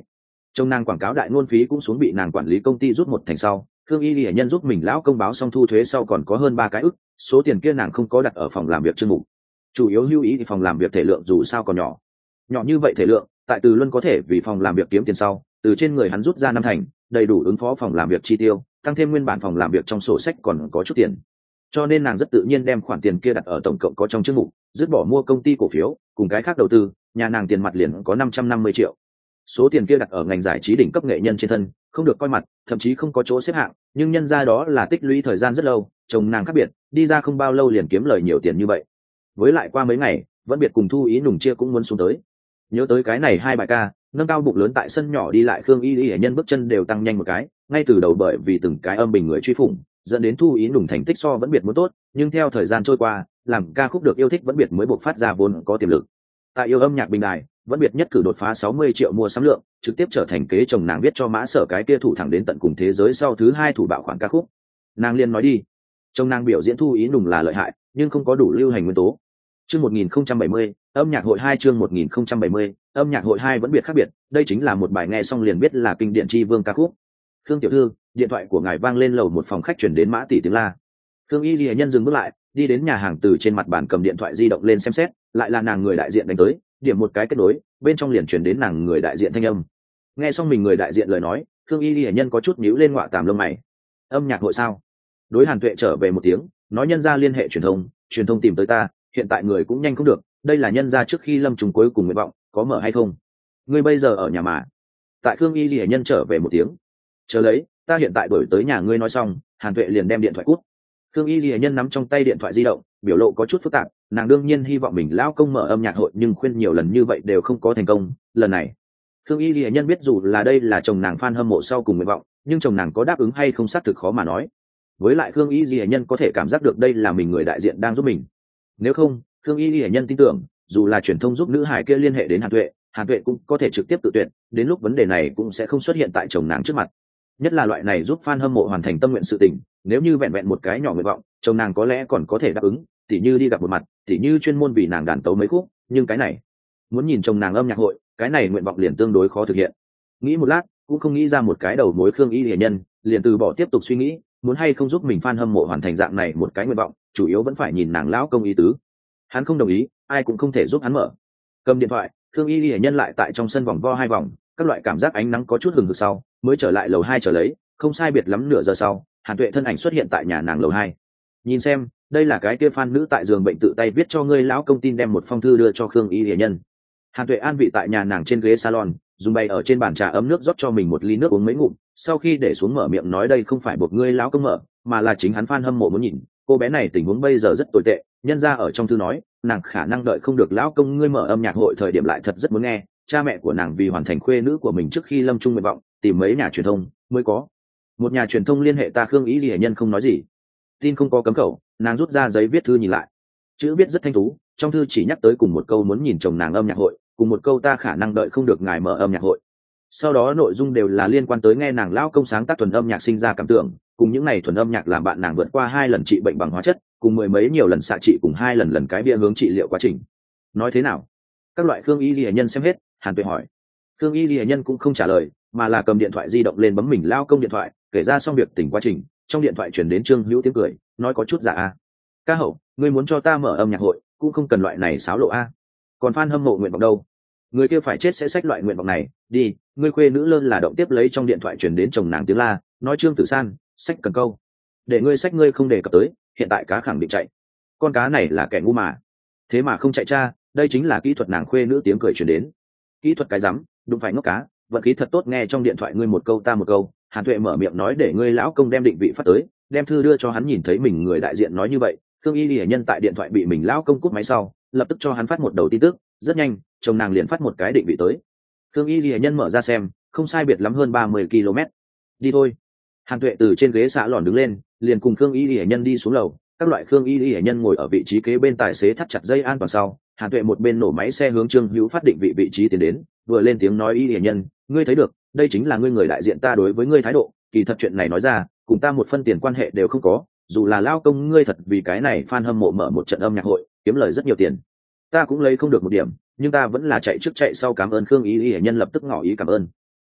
Trong nàng quảng cáo đại ngôn phí cũng xuống bị nàng quản lý công ty rút một thành sau, Khương Y Lệ Nhân giúp mình lão công báo xong thu thuế sau còn có hơn ba cái ức, số tiền kia nàng không có đặt ở phòng làm việc chương mục. Chủ yếu lưu ý thì phòng làm việc thể lượng dù sao còn nhỏ. Nhỏ như vậy thể lượng, tại Từ Luân có thể vì phòng làm việc kiếm tiền sau, từ trên người hắn rút ra năm thành, đầy đủ ứng phó phòng làm việc chi tiêu, tăng thêm nguyên bản phòng làm việc trong sổ sách còn có chút tiền. Cho nên nàng rất tự nhiên đem khoản tiền kia đặt ở tổng cộng có trong chương mục, dứt bỏ mua công ty cổ phiếu, cùng cái khác đầu tư, nhà nàng tiền mặt liền có năm trăm năm mươi triệu. Số tiền kia đặt ở ngành giải trí đỉnh cấp nghệ nhân trên thân, không được coi mặt, thậm chí không có chỗ xếp hạng, nhưng nhân ra đó là tích lũy thời gian rất lâu, chồng nàng khác biệt, đi ra không bao lâu liền kiếm lời nhiều tiền như vậy. Với lại qua mấy ngày, vẫn biệt cùng Thu Ý Nùng chia cũng muốn xuống tới. Nhớ tới cái này hai bài ca, nâng cao bụng lớn tại sân nhỏ đi lại Khương Y Y Nhân bước chân đều tăng nhanh một cái, ngay từ đầu bởi vì từng cái âm bình người truy phủng, dẫn đến Thu Ý Nùng thành tích so vẫn biệt muốn tốt, nhưng theo thời gian trôi qua, làm ca khúc được yêu thích vẫn biệt mới bộc phát ra vốn có tiềm lực. Tại yêu âm nhạc bình đài, vẫn biệt nhất cử đột phá sáu mươi triệu mua sắm lượng, trực tiếp trở thành kế chồng nàng viết cho Mã Sở cái kia thủ thẳng đến tận cùng thế giới sau thứ hai thủ bạo khoản ca khúc. Nàng liên nói đi, chồng nàng biểu diễn Thu Ý Nùng là lợi hại, nhưng không có đủ lưu hành nguyên tố. Chương một nghìn không trăm bảy mươi, âm nhạc hội hai chương một nghìn không trăm bảy mươi, âm nhạc hội hai vẫn biệt khác biệt, đây chính là một bài nghe xong liền biết là kinh điển chi vương ca khúc. Khương tiểu thư, điện thoại của ngài vang lên lầu một phòng khách chuyển đến Mã tỷ tiếng la. Khương Y Lệ Nhân dừng bước lại, đi đến nhà hàng từ trên mặt bàn cầm điện thoại di động lên xem xét, lại là nàng người đại diện đánh tới, điểm một cái kết nối, bên trong liền chuyển đến nàng người đại diện thanh âm. Nghe xong mình người đại diện lời nói, Khương Y Lệ Nhân có chút nhíu lên ngọa tàm lông mày. Âm nhạc hội sao? Đối Hàn Tuệ trở về một tiếng, nói nhân ra liên hệ truyền thông, truyền thông tìm tới ta, hiện tại người cũng nhanh không được, đây là nhân ra trước khi lâm trùng cuối cùng nguyện vọng, có mở hay không? Ngươi bây giờ ở nhà mà. Tại Khương Y Lệ Nhân trở về một tiếng. Chờ lấy, ta hiện tại đổi tới nhà ngươi nói xong, Hàn Tuệ liền đem điện thoại cút. Khương Y Lệ Nhân nắm trong tay điện thoại di động, biểu lộ có chút phức tạp, nàng đương nhiên hy vọng mình lão công mở âm nhạc hội nhưng khuyên nhiều lần như vậy đều không có thành công, lần này Khương Y Lệ Nhân biết dù là đây là chồng nàng fan hâm mộ sau cùng nguyện vọng, nhưng chồng nàng có đáp ứng hay không xác thực khó mà nói. Với lại Khương Y Lệ Nhân có thể cảm giác được đây là mình người đại diện đang giúp mình. Nếu không, Khương Y Lệ Nhân tin tưởng, dù là truyền thông giúp nữ hải kia liên hệ đến Hàn Tuệ, Hàn Tuệ cũng có thể trực tiếp tự tuyển, đến lúc vấn đề này cũng sẽ không xuất hiện tại chồng nàng trước mặt. Nhất là loại này giúp fan hâm mộ hoàn thành tâm nguyện sự tình, nếu như vẹn vẹn một cái nhỏ nguyện vọng, chồng nàng có lẽ còn có thể đáp ứng, tỉ như đi gặp một mặt, tỉ như chuyên môn vì nàng đàn tấu mấy khúc, nhưng cái này, muốn nhìn chồng nàng âm nhạc hội, cái này nguyện vọng liền tương đối khó thực hiện. Nghĩ một lát, cũng không nghĩ ra một cái đầu mối Khương Y Lệ Nhân, liền từ bỏ tiếp tục suy nghĩ, muốn hay không giúp mình fan hâm mộ hoàn thành dạng này một cái nguyện vọng, chủ yếu vẫn phải nhìn nàng lão công ý tứ. Hắn không đồng ý, ai cũng không thể giúp hắn mở. Cầm điện thoại, Khương Y Lệ Nhân lại tại trong sân vòng vo hai vòng, các loại cảm giác ánh nắng có chút hừng hực sau, mới trở lại lầu hai chờ lấy, không sai biệt lắm nửa giờ sau, Hàn Tuệ thân ảnh xuất hiện tại nhà nàng lầu hai. Nhìn xem, đây là cái kia fan nữ tại giường bệnh tự tay viết cho ngươi lão công tin đem một phong thư đưa cho Khương Y Lệ Nhân. Hàn Tuệ an vị tại nhà nàng trên ghế salon, dùng bày ở trên bàn trà ấm nước rót cho mình một ly nước uống mấy ngụm, sau khi để xuống mở miệng nói đây không phải buộc ngươi lão công mở, mà là chính hắn fan hâm mộ muốn nhìn, cô bé này tình huống bây giờ rất tồi tệ, nhân ra ở trong thư nói, nàng khả năng đợi không được lão công ngươi mở âm nhạc hội thời điểm lại thật rất muốn nghe, cha mẹ của nàng vì hoàn thành khuê nữ của mình trước khi lâm chung nguyện vọng, tìm mấy nhà truyền thông mới có. Một nhà truyền thông liên hệ ta. Khương Y Lệ Nhân không nói gì, tin không có cấm khẩu, nàng rút ra giấy viết thư nhìn lại, chữ viết rất thanh tú, trong thư chỉ nhắc tới cùng một câu muốn nhìn chồng nàng âm nhạc hội, cùng một câu ta khả năng đợi không được ngài mở âm nhạc hội. Sau đó nội dung đều là liên quan tới nghe nàng lão công sáng tác thuần âm nhạc sinh ra cảm tưởng, cùng những ngày thuần âm nhạc làm bạn nàng vượt qua hai lần trị bệnh bằng hóa chất, cùng mười mấy nhiều lần xạ trị cùng hai lần lần cái bia hướng trị liệu quá trình. Nói thế nào? Các loại Khương Y Lệ Nhân xem hết, Hàn Tuệ hỏi. Khương Y Lệ Nhân cũng không trả lời, mà là cầm điện thoại di động lên bấm mình lao công điện thoại, kể ra xong việc tỉnh quá trình. Trong điện thoại chuyển đến Trương Hữu tiếng cười, nói có chút giả a. Ca hậu, ngươi muốn cho ta mở âm nhạc hội, cũng không cần loại này xáo lộ a. Còn fan hâm mộ nguyện vọng đâu? Người kia phải chết sẽ xách loại nguyện vọng này, đi, ngươi khuê nữ lơn là động tiếp lấy trong điện thoại chuyển đến chồng nàng tiếng la, nói Trương Tử San, xách cần câu. Để ngươi xách ngươi không đề cập tới, hiện tại cá khẳng định chạy. Con cá này là kẻ ngu mà. Thế mà không chạy cha, đây chính là kỹ thuật nàng khuê nữ tiếng cười chuyển đến. Kỹ thuật cái rắm, đúng phải ngốc cá, vận khí thật tốt nghe trong điện thoại ngươi một câu ta một câu. Hàn Tuệ mở miệng nói để ngươi lão công đem định vị phát tới, đem thư đưa cho hắn nhìn thấy mình người đại diện nói như vậy. Khương Y Lệ Nhân tại điện thoại bị mình lão công cúp máy sau, lập tức cho hắn phát một đầu tin tức, rất nhanh, chồng nàng liền phát một cái định vị tới. Khương Y Lệ Nhân mở ra xem, không sai biệt lắm hơn ba mươi ki lô mét. Đi thôi. Hàn Tuệ từ trên ghế xạ lòn đứng lên, liền cùng Khương Y Lệ Nhân đi xuống lầu. Các loại Khương Y Lệ Nhân ngồi ở vị trí kế bên tài xế thắt chặt dây an toàn sau, Hàn Tuệ một bên nổ máy xe hướng Trương Hữu phát định vị vị trí tiến đến, vừa lên tiếng nói Y Lệ Nhân, ngươi thấy được, đây chính là ngươi người đại diện ta đối với ngươi thái độ, kỳ thật chuyện này nói ra, cùng ta một phân tiền quan hệ đều không có, dù là lao công ngươi thật vì cái này fan hâm mộ mở một trận âm nhạc hội, kiếm lời rất nhiều tiền, ta cũng lấy không được một điểm, nhưng ta vẫn là chạy trước chạy sau cảm ơn. Khương Y Lệ Nhân lập tức ngỏ ý cảm ơn.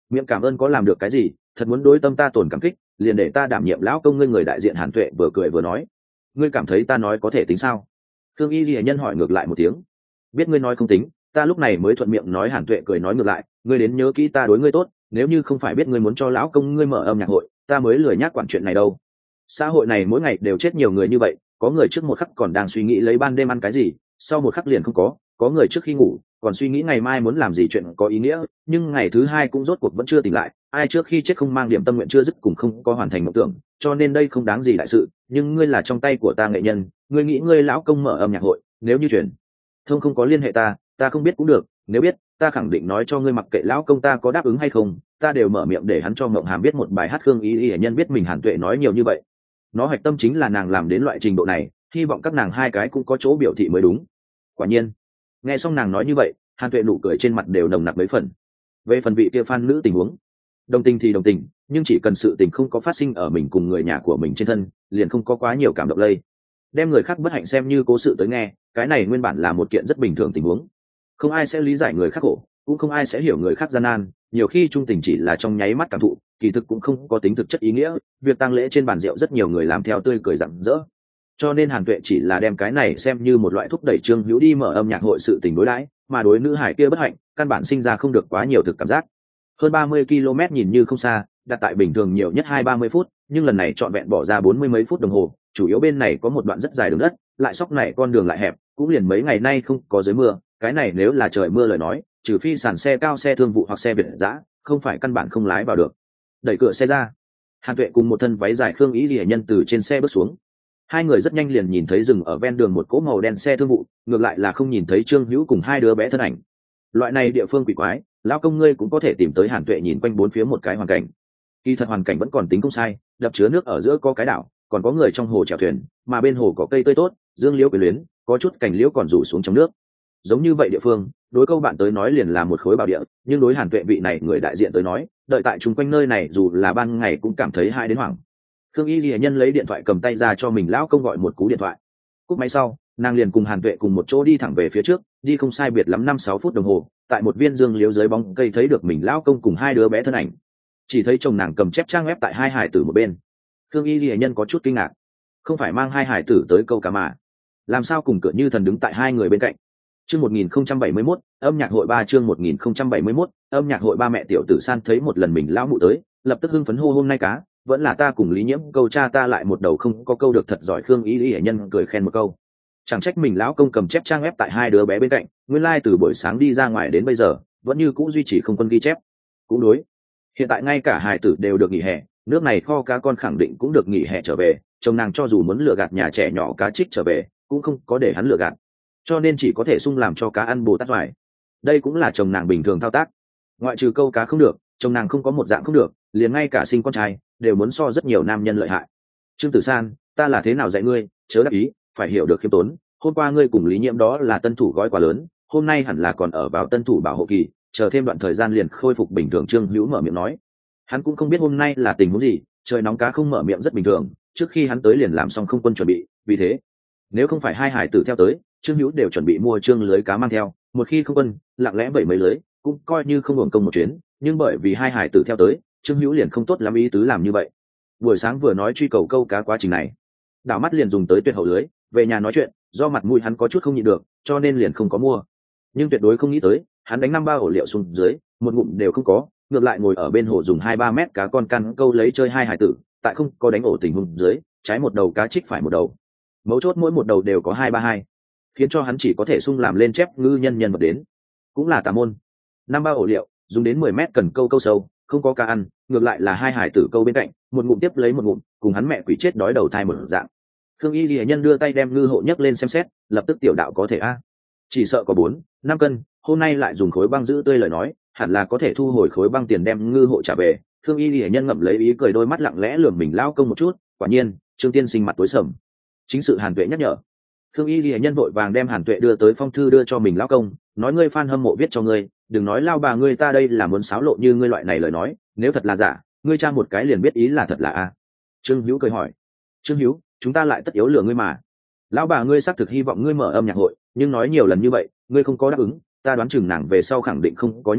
miệng cảm ơn có làm được cái gì, thật muốn đối tâm ta tổn cảm kích, liền để ta đảm nhiệm lão công ngươi. Người đại diện Hàn Tuệ vừa cười vừa nói. Ngươi cảm thấy ta nói có thể tính sao? Thương Y Lệ Nhân hỏi ngược lại một tiếng. Biết ngươi nói không tính, ta lúc này mới thuận miệng nói. Hàn Tuệ cười nói ngược lại, ngươi đến nhớ kỹ ta đối ngươi tốt, nếu như không phải biết ngươi muốn cho lão công ngươi mở âm nhạc hội, ta mới lười nhác quản chuyện này đâu. Xã hội này mỗi ngày đều chết nhiều người như vậy, có người trước một khắc còn đang suy nghĩ lấy ban đêm ăn cái gì, sau một khắc liền không có, có người trước khi ngủ còn suy nghĩ ngày mai muốn làm gì chuyện có ý nghĩa, nhưng ngày thứ hai cũng rốt cuộc vẫn chưa tỉnh lại. Ai trước khi chết không mang điểm tâm nguyện chưa dứt cùng không có hoàn thành mộng tưởng, cho nên đây không đáng gì đại sự. Nhưng ngươi là trong tay của ta nghệ nhân, ngươi nghĩ ngươi lão công mở âm nhạc hội, nếu như chuyển thông không có liên hệ ta, ta không biết cũng được, nếu biết ta khẳng định nói cho ngươi, mặc kệ lão công ta có đáp ứng hay không, ta đều mở miệng để hắn cho Mộng Hàm biết một bài hát. Khương Y Y nhân biết mình Hàn Tuệ nói nhiều như vậy, nó hoạch tâm chính là nàng làm đến loại trình độ này, hy vọng các nàng hai cái cũng có chỗ biểu thị mới đúng. Quả nhiên nghe xong nàng nói như vậy, Hàn Tuệ nụ cười trên mặt đều nồng nặc mấy phần. Về phần vị kia fan nữ tình huống, đồng tình thì đồng tình, nhưng chỉ cần sự tình không có phát sinh ở mình cùng người nhà của mình trên thân, liền không có quá nhiều cảm động lây. Đem người khác bất hạnh xem như cố sự tới nghe, cái này nguyên bản là một kiện rất bình thường tình huống. Không ai sẽ lý giải người khác khổ, cũng không ai sẽ hiểu người khác gian nan. Nhiều khi trung tình chỉ là trong nháy mắt cảm thụ, kỳ thực cũng không có tính thực chất ý nghĩa. Việc tang lễ trên bàn rượu rất nhiều người làm theo tươi cười rạng rỡ, cho nên Hàn Tuệ chỉ là đem cái này xem như một loại thúc đẩy Trương Hữu đi mở âm nhạc hội sự tình đối đãi, mà đối nữ hải kia bất hạnh căn bản sinh ra không được quá nhiều thực cảm giác. Hơn ba mươi ki lô mét nhìn như không xa, đặt tại bình thường nhiều nhất hai ba mươi phút, nhưng lần này trọn vẹn bỏ ra bốn mươi mấy phút đồng hồ. Chủ yếu bên này có một đoạn rất dài đường đất, lại sóc này con đường lại hẹp, cũng liền mấy ngày nay không có dưới mưa. Cái này nếu là trời mưa lời nói, trừ phi sàn xe cao, xe thương vụ hoặc xe việt dã, không phải căn bản không lái vào được. Đẩy cửa xe ra, Hàn Tuệ cùng một thân váy dài Khương Y Lệ Nhân từ trên xe bước xuống. Hai người rất nhanh liền nhìn thấy dừng ở ven đường một cỗ màu đen xe thương vụ, ngược lại là không nhìn thấy Trương Hữu cùng hai đứa bé thân ảnh. Loại này địa phương quỷ quái, lão công ngươi cũng có thể tìm tới. Hàn Tuệ nhìn quanh bốn phía một cái hoàn cảnh, kỳ thật hoàn cảnh vẫn còn tính không sai, đập chứa nước ở giữa có cái đảo, còn có người trong hồ chèo thuyền, mà bên hồ có cây tươi tốt, dương liễu quyến luyến, có chút cành liễu còn rủ xuống trong nước. Giống như vậy địa phương, đối câu bạn tới nói liền là một khối bảo địa, nhưng đối Hàn Tuệ vị này người đại diện tới nói, đợi tại chung quanh nơi này dù là ban ngày cũng cảm thấy hãi đến hoảng. Khương Y Lệ Nhân lấy điện thoại cầm tay ra cho mình lão công gọi một cú điện thoại. Cúp máy sau, nàng liền cùng Hàn Tuệ cùng một chỗ đi thẳng về phía trước, đi không sai biệt lắm năm sáu phút đồng hồ, tại một viên dương liễu dưới bóng cây thấy được mình lão công cùng hai đứa bé thân ảnh. Chỉ thấy chồng nàng cầm chép trang web tại hai hải tử một bên. Khương Y Lệ Nhân có chút kinh ngạc, không phải mang hai hải tử tới câu cá mà, làm sao cùng cửa như thần đứng tại hai người bên cạnh. Chương một nghìn không trăm bảy mươi mốt, âm nhạc hội ba. Chương một nghìn không trăm bảy mươi mốt, âm nhạc hội ba. Mẹ Tiểu Tử San thấy một lần mình lão mụ tới, lập tức hưng phấn hô, hôm nay cá vẫn là ta cùng Lý Nhiễm câu, cha ta lại một đầu không có câu được, thật giỏi. Khương Y Lệ Nhân cười khen một câu. Chẳng trách mình lão công cầm chép trang web tại hai đứa bé bên cạnh, nguyên lai like từ buổi sáng đi ra ngoài đến bây giờ vẫn như cũ duy trì không quân ghi chép. Cũng đối, hiện tại ngay cả hài tử đều được nghỉ hè, nước này kho cá con khẳng định cũng được nghỉ hè trở về. Chồng nàng cho dù muốn lừa gạt nhà trẻ nhỏ cá trích trở về cũng không có để hắn lừa gạt, cho nên chỉ có thể sung làm cho cá ăn bồ tát vải. Đây cũng là chồng nàng bình thường thao tác, ngoại trừ câu cá không được, chồng nàng không có một dạng không được, liền ngay cả sinh con trai đều muốn so rất nhiều nam nhân lợi hại. Trương Tử San, ta là thế nào dạy ngươi, chớ đắc ý, phải hiểu được khiêm tốn. Hôm qua ngươi cùng Lý Nhiễm đó là tân thủ gói quá lớn, hôm nay hẳn là còn ở vào tân thủ bảo hộ kỳ, chờ thêm đoạn thời gian liền khôi phục bình thường. Trương Hữu mở miệng nói. Hắn cũng không biết hôm nay là tình huống gì, trời nóng cá không mở miệng rất bình thường, trước khi hắn tới liền làm xong không quân chuẩn bị, vì thế nếu không phải hai hải tử theo tới, Trương Hữu đều chuẩn bị mua trương lưới cá mang theo, một khi không quân lặng lẽ bảy mấy lưới cũng coi như không hưởng công một chuyến. Nhưng bởi vì hai hải tử theo tới, Trương Hữu liền không tốt lắm ý tứ làm như vậy. Buổi sáng vừa nói truy cầu câu cá quá trình này, đảo mắt liền dùng tới tuyệt hậu lưới, về nhà nói chuyện, do mặt mũi hắn có chút không nhịn được, cho nên liền không có mua. Nhưng tuyệt đối không nghĩ tới, hắn đánh năm ba ổ liệu xuống dưới, một ngụm đều không có, ngược lại ngồi ở bên hồ dùng hai ba mét cá con căn câu lấy chơi hai hải tử, tại không có đánh ổ tình huống dưới, trái một đầu cá trích phải một đầu, mấu chốt mỗi một đầu đều có hai ba hai, khiến cho hắn chỉ có thể sung làm lên chép ngư nhân nhân vật đến. Cũng là tà môn, năm ba ổ liệu dùng đến mười mét cần câu câu sâu, không có cá ăn, ngược lại là hai hải tử câu bên cạnh, một ngụm tiếp lấy một ngụm, cùng hắn mẹ quỷ chết đói đầu thai một dạng. Khương Y Lệ Nhân đưa tay đem ngư hộ nhấc lên xem xét, lập tức tiểu đạo có thể a, chỉ sợ có bốn năm cân, hôm nay lại dùng khối băng giữ tươi lời nói, hẳn là có thể thu hồi khối băng tiền đem ngư hộ trả về. Khương Y Lệ Nhân ngậm lấy ý cười, đôi mắt lặng lẽ lườm mình lao công một chút. Quả nhiên Trương tiên sinh mặt tối sầm, chính sự Hàn Tuệ nhắc nhở. Khương Y Lệ Nhân vội vàng đem Hàn Tuệ đưa tới phong thư đưa cho mình lao công, nói ngươi fan hâm mộ viết cho ngươi, đừng nói lao bà ngươi ta đây là muốn xáo lộ như ngươi loại này lời nói, nếu thật là giả, ngươi tra một cái liền biết ý là thật là a. Trương Hữu cười hỏi, Trương Hữu, chúng ta lại tất yếu lừa ngươi mà. Lão bà ngươi xác thực hy vọng ngươi mở âm nhạc hội, nhưng nói nhiều lần như vậy ngươi không có đáp ứng, ta đoán chừng nàng về sau khẳng định không có nhắc lại,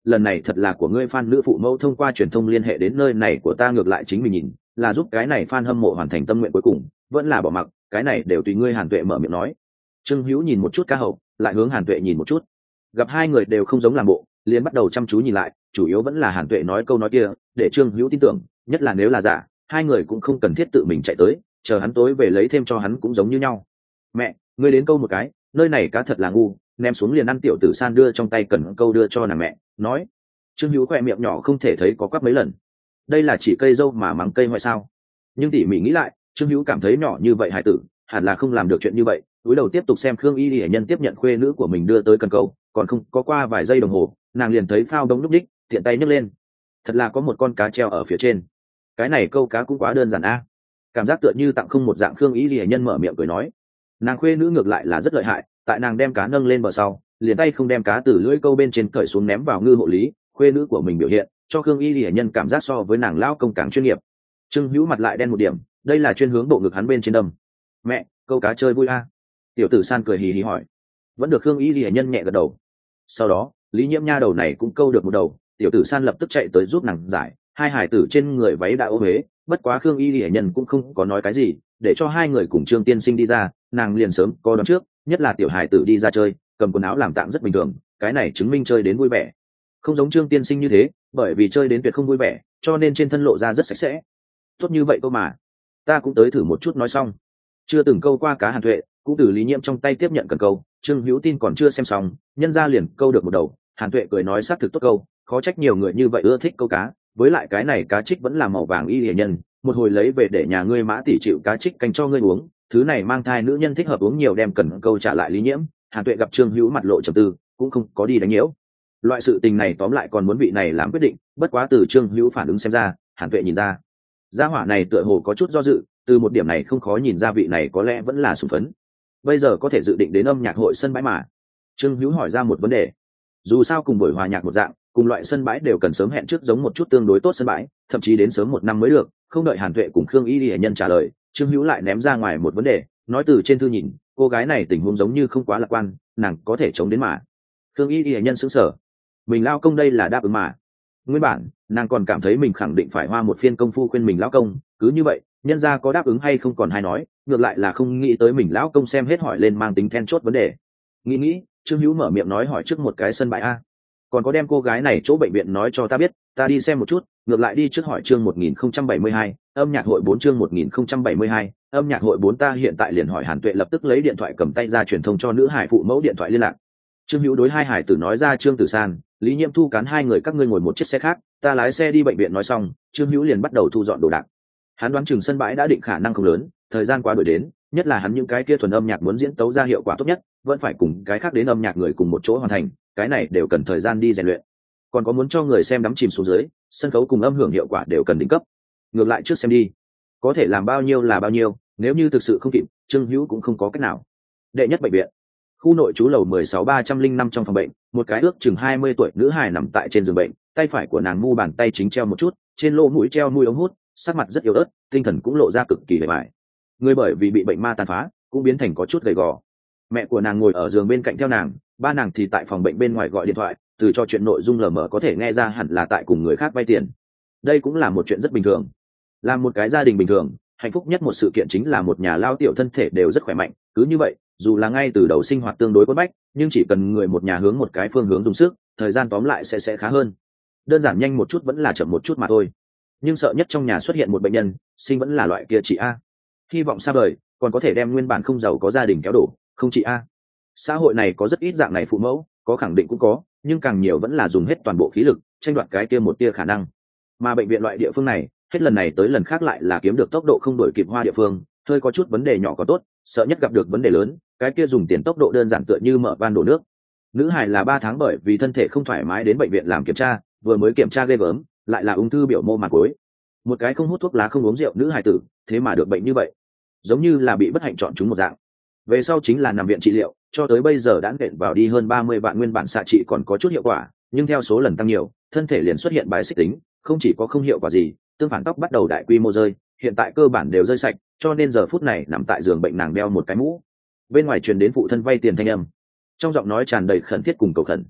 lần này thật là của ngươi fan nữ phụ mẫu thông qua truyền thông liên hệ đến nơi này của ta, ngược lại chính mình nhìn là giúp cái này fan hâm mộ hoàn thành tâm nguyện cuối cùng, vẫn là bỏ mặc, cái này đều tùy ngươi. Hàn Tuệ mở miệng nói. Trương Hữu nhìn một chút Ca Hậu, lại hướng Hàn Tuệ nhìn một chút, gặp hai người đều không giống làm bộ, liền bắt đầu chăm chú nhìn lại, chủ yếu vẫn là Hàn Tuệ nói câu nói kia để Trương Hữu tin tưởng, nhất là nếu là giả, hai người cũng không cần thiết tự mình chạy tới, chờ hắn tối về lấy thêm cho hắn cũng giống như nhau. Mẹ, ngươi đến câu một cái, nơi này cá thật là ngu, ném xuống liền ăn. Tiểu Tử San đưa trong tay cần câu đưa cho nàng mẹ, nói. Trương Hữu khoe miệng nhỏ không thể thấy có quắc mấy lần, đây là chỉ cây dâu mà mắng cây ngoại sao? Nhưng tỉ mỉ nghĩ lại, Trương Hữu cảm thấy nhỏ như vậy hải tử hẳn là không làm được chuyện như vậy. Cúi đầu tiếp tục xem Khương Y Lệ Nhân tiếp nhận khuê nữ của mình đưa tới cần câu, còn không có qua vài giây đồng hồ, nàng liền thấy phao đống lúc đích, tiện tay nhấc lên, thật là có một con cá treo ở phía trên. Cái này câu cá cũng quá đơn giản a, cảm giác tựa như tặng không một dạng. Khương Y Lệ Nhân mở miệng cười nói. Nàng khuê nữ ngược lại là rất lợi hại, tại nàng đem cá nâng lên bờ sau, liền tay không đem cá từ lưỡi câu bên trên cởi xuống ném vào ngư hộ lý. Khuê nữ của mình biểu hiện cho Khương Y Lệ Nhân cảm giác so với nàng lao công càng chuyên nghiệp. Trương Hữu mặt lại đen một điểm, đây là chuyên hướng bộ ngực hắn bên trên đâm. Mẹ, câu cá chơi vui a? Tiểu Tử San cười hì hì hỏi. Vẫn được. Khương Y Lệ Nhân nhẹ gật đầu. Sau đó Lý Nhiễm nha đầu này cũng câu được một đầu, Tiểu Tử San lập tức chạy tới giúp nàng giải. Hai hải tử trên người váy đã ô huế, bất quá Khương Y Lệ Nhân cũng không có nói cái gì, để cho hai người cùng Trương Tiên Sinh đi ra, nàng liền sớm có đón trước, nhất là tiểu hải tử đi ra chơi cầm quần áo làm tạng rất bình thường, cái này chứng minh chơi đến vui vẻ, không giống Trương Tiên Sinh như thế, bởi vì chơi đến tuyệt không vui vẻ cho nên trên thân lộ ra rất sạch sẽ. Tốt như vậy cơ mà, ta cũng tới thử một chút. Nói xong, chưa từng câu qua cá Hàn Tuệ cũng từ Lý Nhiễm trong tay tiếp nhận cần câu. Trương Hữu Tin còn chưa xem xong, nhân ra liền câu được một đầu. Hàn Tuệ cười nói xác thực tốt câu, khó trách nhiều người như vậy ưa thích câu cá, với lại cái này cá trích vẫn là màu vàng Y Lệ Nhân, một hồi lấy về để nhà ngươi Mã tỷ chịu cá trích canh cho ngươi uống, thứ này mang thai nữ nhân thích hợp uống nhiều. Đem cần câu trả lại Lý Nhiễm. Hàn Tuệ gặp Trương Hữu mặt lộ trầm tư, cũng không có đi đánh nhiễu. Loại sự tình này tóm lại còn muốn vị này làm quyết định, bất quá từ Trương Hữu phản ứng xem ra, Hàn Tuệ nhìn ra gia hỏa này tựa hồ có chút do dự, từ một điểm này không khó nhìn ra vị này có lẽ vẫn là sùng phấn. Bây giờ có thể dự định đến âm nhạc hội sân bãi mà. Trương Hữu hỏi ra một vấn đề. Dù sao cùng buổi hòa nhạc một dạng, cùng loại sân bãi đều cần sớm hẹn trước giống một chút tương đối tốt sân bãi, thậm chí đến sớm một năm mới được. Không đợi Hàn Tuệ cùng Khương Y Lệ Nhân trả lời, Trương Hữu lại ném ra ngoài một vấn đề, nói từ trên thư nhìn, cô gái này tình huống giống như không quá lạc quan, nàng có thể chống đến mà. Khương Y Lệ Nhân sững sờ, mình lao công đây là đáp ứng mà. Nguyên bản nàng còn cảm thấy mình khẳng định phải hoa một phiên công phu khuyên mình lão công, cứ như vậy nhân ra có đáp ứng hay không còn hay nói, ngược lại là không nghĩ tới mình lão công xem hết hỏi lên mang tính then chốt vấn đề. Nghĩ nghĩ, Trương Hữu mở miệng nói hỏi trước một cái sân bãi a, còn có đem cô gái này chỗ bệnh viện nói cho ta biết, ta đi xem một chút. Ngược lại đi trước hỏi chương một nghìn không trăm bảy mươi hai, âm nhạc hội bốn chương một nghìn không trăm bảy mươi hai, âm nhạc hội bốn. Ta hiện tại liền hỏi. Hàn Tuệ lập tức lấy điện thoại cầm tay ra truyền thông cho nữ hải phụ mẫu điện thoại liên lạc. Trương Hữu đối hai hải tử nói ra, Trương Tử San, Lý Nhiễm thu cán hai người các ngươi ngồi một chiếc xe khác, ta lái xe đi bệnh viện. Nói xong, Trương Hữu liền bắt đầu thu dọn đồ đạc. Hắn đoán chừng sân bãi đã định khả năng không lớn, thời gian quá đuổi đến, nhất là hắn những cái kia thuần âm nhạc muốn diễn tấu ra hiệu quả tốt nhất, vẫn phải cùng cái khác đến âm nhạc người cùng một chỗ hoàn thành, cái này đều cần thời gian đi rèn luyện. Còn có muốn cho người xem đắm chìm xuống dưới, sân khấu cùng âm hưởng hiệu quả đều cần đỉnh cấp. Ngược lại trước xem đi, có thể làm bao nhiêu là bao nhiêu, nếu như thực sự không kịp, Trương Hữu cũng không có cách nào. Đệ nhất bệnh viện, khu nội trú lầu mười sáu ba trăm linh năm. Trong phòng bệnh, một cái ước chừng hai mươi tuổi nữ hài nằm tại trên giường bệnh, tay phải của nàng mu bàn tay chính treo một chút, trên lỗ mũi treo nuôi ống hút, sắc mặt rất yếu ớt, tinh thần cũng lộ ra cực kỳ bề bại. Người bởi vì bị bệnh ma tàn phá, cũng biến thành có chút gầy gò. Mẹ của nàng ngồi ở giường bên cạnh theo nàng, ba nàng thì tại phòng bệnh bên ngoài gọi điện thoại, từ cho chuyện nội dung lờ mờ có thể nghe ra hẳn là tại cùng người khác vay tiền. Đây cũng là một chuyện rất bình thường. Là một cái gia đình bình thường, hạnh phúc nhất một sự kiện chính là một nhà lao tiểu thân thể đều rất khỏe mạnh, cứ như vậy, dù là ngay từ đầu sinh hoạt tương đối quất bách, nhưng chỉ cần người một nhà hướng một cái phương hướng dùng sức, thời gian tóm lại sẽ sẽ khá hơn. Đơn giản nhanh một chút vẫn là chậm một chút mà thôi. Nhưng sợ nhất trong nhà xuất hiện một bệnh nhân, sinh vẫn là loại kia chị a. Hy vọng xa vời, còn có thể đem nguyên bản không giàu có gia đình kéo đổ, không chị a. Xã hội này có rất ít dạng này phụ mẫu, có khẳng định cũng có, nhưng càng nhiều vẫn là dùng hết toàn bộ khí lực, tranh đoạt cái kia một tia khả năng. Mà bệnh viện loại địa phương này, hết lần này tới lần khác lại là kiếm được tốc độ không đổi kịp hoa địa phương, hơi có chút vấn đề nhỏ có tốt, sợ nhất gặp được vấn đề lớn, cái kia dùng tiền tốc độ đơn giản tựa như mở van đổ nước. Nữ hài là ba tháng bởi vì thân thể không thoải mái đến bệnh viện làm kiểm tra, vừa mới kiểm tra ghê gớm, lại là ung thư biểu mô màng cối. Một cái không hút thuốc lá không uống rượu nữ hài tử, thế mà được bệnh như vậy, giống như là bị bất hạnh chọn chúng một dạng. Về sau chính là nằm viện trị liệu, cho tới bây giờ đã nện vào đi hơn ba mươi vạn. Nguyên bản xạ trị còn có chút hiệu quả, nhưng theo số lần tăng nhiều, thân thể liền xuất hiện bài xích tính, không chỉ có không hiệu quả gì, tương phản tóc bắt đầu đại quy mô rơi, hiện tại cơ bản đều rơi sạch, cho nên giờ phút này nằm tại giường bệnh nàng đeo một cái mũ. Bên ngoài truyền đến phụ thân vay tiền thanh âm, trong giọng nói tràn đầy khẩn thiết cùng cầu khẩn.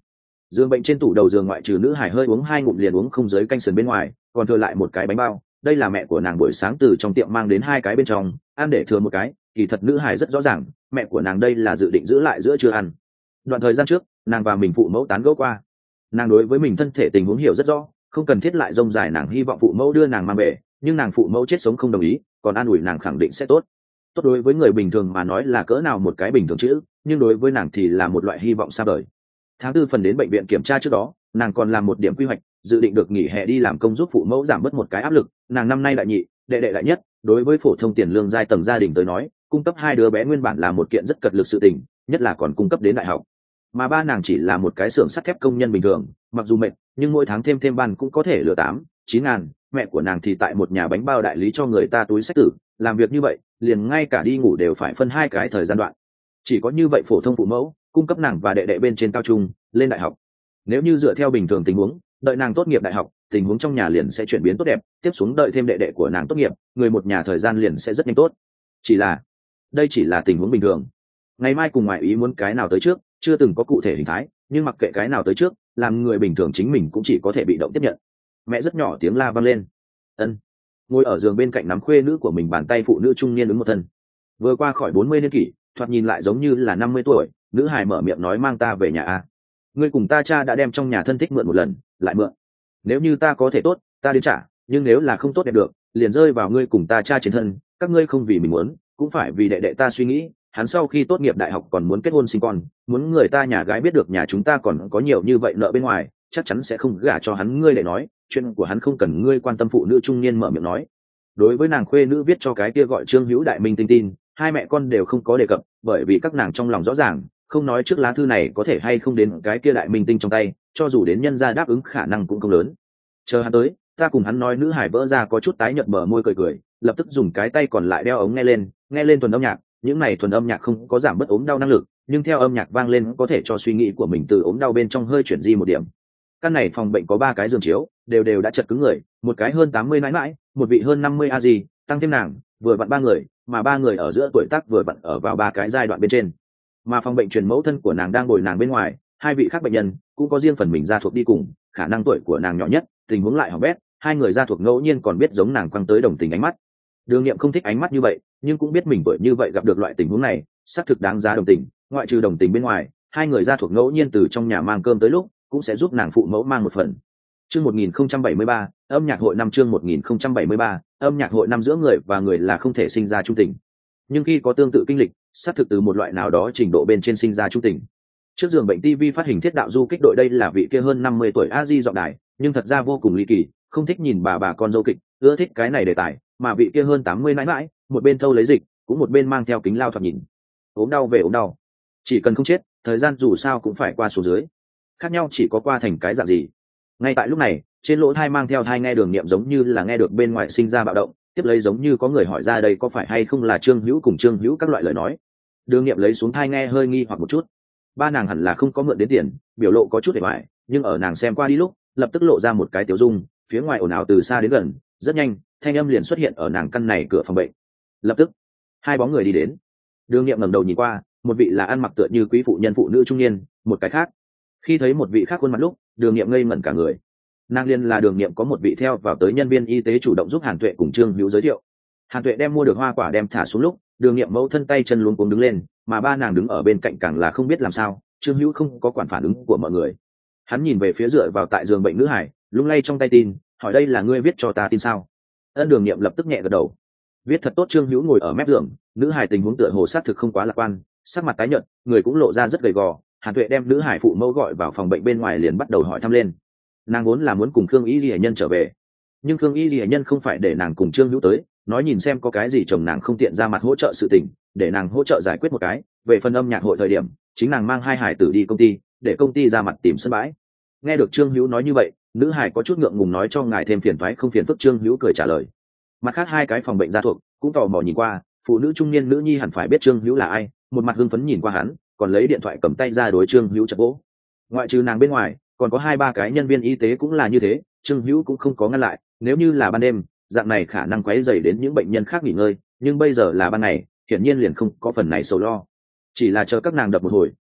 Giường bệnh trên tủ đầu giường ngoại trừ nữ hải hơi uống hai ngụm liền uống không dưới canh sườn bên ngoài, còn thừa lại một cái bánh bao. Đây là mẹ của nàng buổi sáng từ trong tiệm mang đến hai cái bên trong, ăn để thừa một cái. Kỳ thật nữ hải rất rõ ràng, mẹ của nàng đây là dự định giữ lại giữa trưa ăn. Đoạn thời gian trước, nàng và mình phụ mẫu tán gẫu qua, nàng đối với mình thân thể tình huống hiểu rất rõ, không cần thiết lại rông dài nàng hy vọng phụ mẫu đưa nàng mang về, nhưng nàng phụ mẫu chết sống không đồng ý, còn an ủi nàng khẳng định sẽ tốt. Tốt đối với người bình thường mà nói là cỡ nào một cái bình thường chữ, nhưng đối với nàng thì là một loại hy vọng xa vời. Tháng tư phần đến bệnh viện kiểm tra trước đó, nàng còn làm một điểm quy hoạch, dự định được nghỉ hè đi làm công giúp phụ mẫu giảm bớt một cái áp lực. Nàng năm nay đại nhị, đệ đệ đại nhất, đối với phổ thông tiền lương giai tầng gia đình tới nói, cung cấp hai đứa bé nguyên bản là một kiện rất cật lực sự tình, nhất là còn cung cấp đến đại học. Mà ba nàng chỉ là một cái xưởng sắt thép công nhân bình thường, mặc dù mệt, nhưng mỗi tháng thêm thêm ban cũng có thể lừa tám, chín ngàn. Mẹ của nàng thì tại một nhà bánh bao đại lý cho người ta túi xách tử, làm việc như vậy, liền ngay cả đi ngủ đều phải phân hai cái thời gian đoạn. Chỉ có như vậy phổ thông phụ mẫu, cung cấp nàng và đệ đệ bên trên cao trung, lên đại học. Nếu như dựa theo bình thường tình huống, đợi nàng tốt nghiệp đại học, tình huống trong nhà liền sẽ chuyển biến tốt đẹp, tiếp xuống đợi thêm đệ đệ của nàng tốt nghiệp, người một nhà thời gian liền sẽ rất nhanh tốt. Chỉ là, đây chỉ là tình huống bình thường. Ngày mai cùng ngoại ý muốn cái nào tới trước, chưa từng có cụ thể hình thái, nhưng mặc kệ cái nào tới trước, làm người bình thường chính mình cũng chỉ có thể bị động tiếp nhận. Mẹ rất nhỏ tiếng la vang lên. Ân. Ngồi ở giường bên cạnh nắm khuê nữ của mình, bàn tay phụ nữ trung niên ứng một thân. Vừa qua khỏi bốn mươi niên kỷ, thoạt nhìn lại giống như là năm mươi tuổi, nữ hài mở miệng nói mang ta về nhà a. Ngươi cùng ta cha đã đem trong nhà thân thích mượn một lần, lại mượn. Nếu như ta có thể tốt, ta đến trả, nhưng nếu là không tốt đẹp được, liền rơi vào ngươi cùng ta cha trên thân, các ngươi không vì mình muốn, cũng phải vì đệ đệ ta suy nghĩ, hắn sau khi tốt nghiệp đại học còn muốn kết hôn sinh con, muốn người ta nhà gái biết được nhà chúng ta còn có nhiều như vậy nợ bên ngoài, chắc chắn sẽ không gả cho hắn. Ngươi để nói, chuyện của hắn không cần ngươi quan tâm. Phụ nữ trung niên mở miệng nói. Đối với nàng khuê nữ viết cho cái kia gọi Trương Hữu Đại Minh tinh tin, hai mẹ con đều không có đề cập, bởi vì các nàng trong lòng rõ ràng, không nói trước lá thư này có thể hay không đến cái kia Đại Minh tinh trong tay, cho dù đến nhân gia đáp ứng khả năng cũng không lớn. Chờ hắn tới, ta cùng hắn nói. Nữ hải vỡ ra có chút tái nhợt bờ môi cười cười, lập tức dùng cái tay còn lại đeo ống nghe lên, nghe lên thuần âm nhạc. Những này thuần âm nhạc không có giảm bớt ốm đau năng lực, nhưng theo âm nhạc vang lên có thể cho suy nghĩ của mình từ ốm đau bên trong hơi chuyển di một điểm. Căn này phòng bệnh có ba cái giường chiếu, đều đều đã chật cứng người, một cái hơn tám mươi mãi mãi, một vị hơn năm mươi a gì, tăng thêm nàng, vừa vặn ba người, mà ba người ở giữa tuổi tác vừa vặn ở vào ba cái giai đoạn bên trên. Mà phòng bệnh truyền mẫu thân của nàng đang ngồi nàng bên ngoài, hai vị khác bệnh nhân cũng có riêng phần mình gia thuộc đi cùng, khả năng tuổi của nàng nhỏ nhất, tình huống lại hỏng bét, hai người gia thuộc ngẫu nhiên còn biết giống nàng quăng tới đồng tình ánh mắt. Đường Nghiệm không thích ánh mắt như vậy, nhưng cũng biết mình tuổi như vậy gặp được loại tình huống này, xác thực đáng giá đồng tình. Ngoại trừ đồng tình bên ngoài, hai người gia thuộc ngẫu nhiên từ trong nhà mang cơm tới lúc, cũng sẽ giúp nàng phụ mẫu mang một phần. Chương một nghìn không trăm bảy mươi ba, âm nhạc hội năm. Chương một nghìn không trăm bảy mươi ba, âm nhạc hội năm. Giữa người và người là không thể sinh ra trung tình, nhưng khi có tương tự kinh lịch, xác thực từ một loại nào đó trình độ bên trên sinh ra trung tình. Trước giường bệnh ti vi phát hình thiết đạo du kích đội, đây là vị kia hơn năm mươi tuổi a di giọng đài, nhưng thật ra vô cùng ly kỳ, không thích nhìn bà bà con dâu kịch, ưa thích cái này đề tài, mà vị kia hơn tám mươi mãi mãi, một bên thâu lấy dịch, cũng một bên mang theo kính lao thoạt nhìn. Ốm đau về ốm đau, chỉ cần không chết, thời gian dù sao cũng phải qua số dưới. Khác nhau chỉ có qua thành cái dạng gì. Ngay tại lúc này, trên lỗ thai mang theo thai nghe Đường Nghiệm giống như là nghe được bên ngoài sinh ra bạo động, tiếp lấy giống như có người hỏi ra đây có phải hay không là Trương Hữu cùng Trương Hữu các loại lời nói. Đường Nghiệm lấy xuống thai nghe hơi nghi hoặc một chút. Ba nàng hẳn là không có mượn đến tiền, biểu lộ có chút hề hoài, nhưng ở nàng xem qua đi lúc, lập tức lộ ra một cái tiểu dung, phía ngoài ồn ào từ xa đến gần, rất nhanh, thanh âm liền xuất hiện ở nàng căn này cửa phòng bệnh. Lập tức, hai bóng người đi đến. Đường Nghiệm ngẩng đầu nhìn qua, một vị là ăn mặc tựa như quý phụ nhân phụ nữ trung niên, một cái khác. Khi thấy một vị khác khuôn mặt lúc, Đường Nghiệm ngây ngẩn cả người. Nàng liên là Đường Nghiệm có một vị theo vào tới nhân viên y tế chủ động giúp Hàn Tuệ cùng Trương Hữu giới thiệu. Hàn Tuệ đem mua được hoa quả đem thả xuống lúc, Đường Nghiệm mẫu thân tay chân luống cuống đứng lên, mà ba nàng đứng ở bên cạnh càng là không biết làm sao. Trương Hữu không có quản phản ứng của mọi người, hắn nhìn về phía dựa vào tại giường bệnh nữ hải, lung lay trong tay tin, hỏi đây là ngươi viết cho ta tin sao? Ân. Đường Nghiệm lập tức nhẹ gật đầu. Viết thật tốt. Trương Hữu ngồi ở mép giường, nữ hải tình huống tựa hồ sát thực không quá lạc quan, sắc mặt tái nhợt, người cũng lộ ra rất gầy gò. Hàn Tuệ đem nữ hải phụ mẫu gọi vào phòng bệnh bên ngoài, liền bắt đầu hỏi thăm lên. Nàng vốn là muốn cùng Khương Y Lệ Nhân trở về, nhưng Khương Y Lệ Nhân không phải để nàng cùng Trương Hữu tới, nói nhìn xem có cái gì chồng nàng không tiện ra mặt hỗ trợ sự tình, để nàng hỗ trợ giải quyết một cái. Về phần âm nhạc hội thời điểm, chính nàng mang hai hải tử đi công ty, để công ty ra mặt tìm sân bãi. Nghe được Trương Hữu nói như vậy, nữ hải có chút ngượng ngùng nói cho ngài thêm phiền toái không phiền phức. Trương Hữu cười trả lời. Mặt khác hai cái phòng bệnh gia thuộc cũng tò mò nhìn qua, phụ nữ trung niên nữ nhi hẳn phải biết Trương Hữu là ai, một mặt hưng phấn nhìn qua hắn, còn lấy điện thoại cầm tay ra đối Trương Hữu chật vỗ. Ngoại trừ nàng bên ngoài, còn có hai ba cái nhân viên y tế cũng là như thế. Trương Hữu cũng không có ngăn lại, nếu như là ban đêm, dạng này khả năng quấy rầy đến những bệnh nhân khác nghỉ ngơi, nhưng bây giờ là ban ngày, hiển nhiên liền không có phần này sầu lo. Chỉ là chờ các nàng đập một hồi,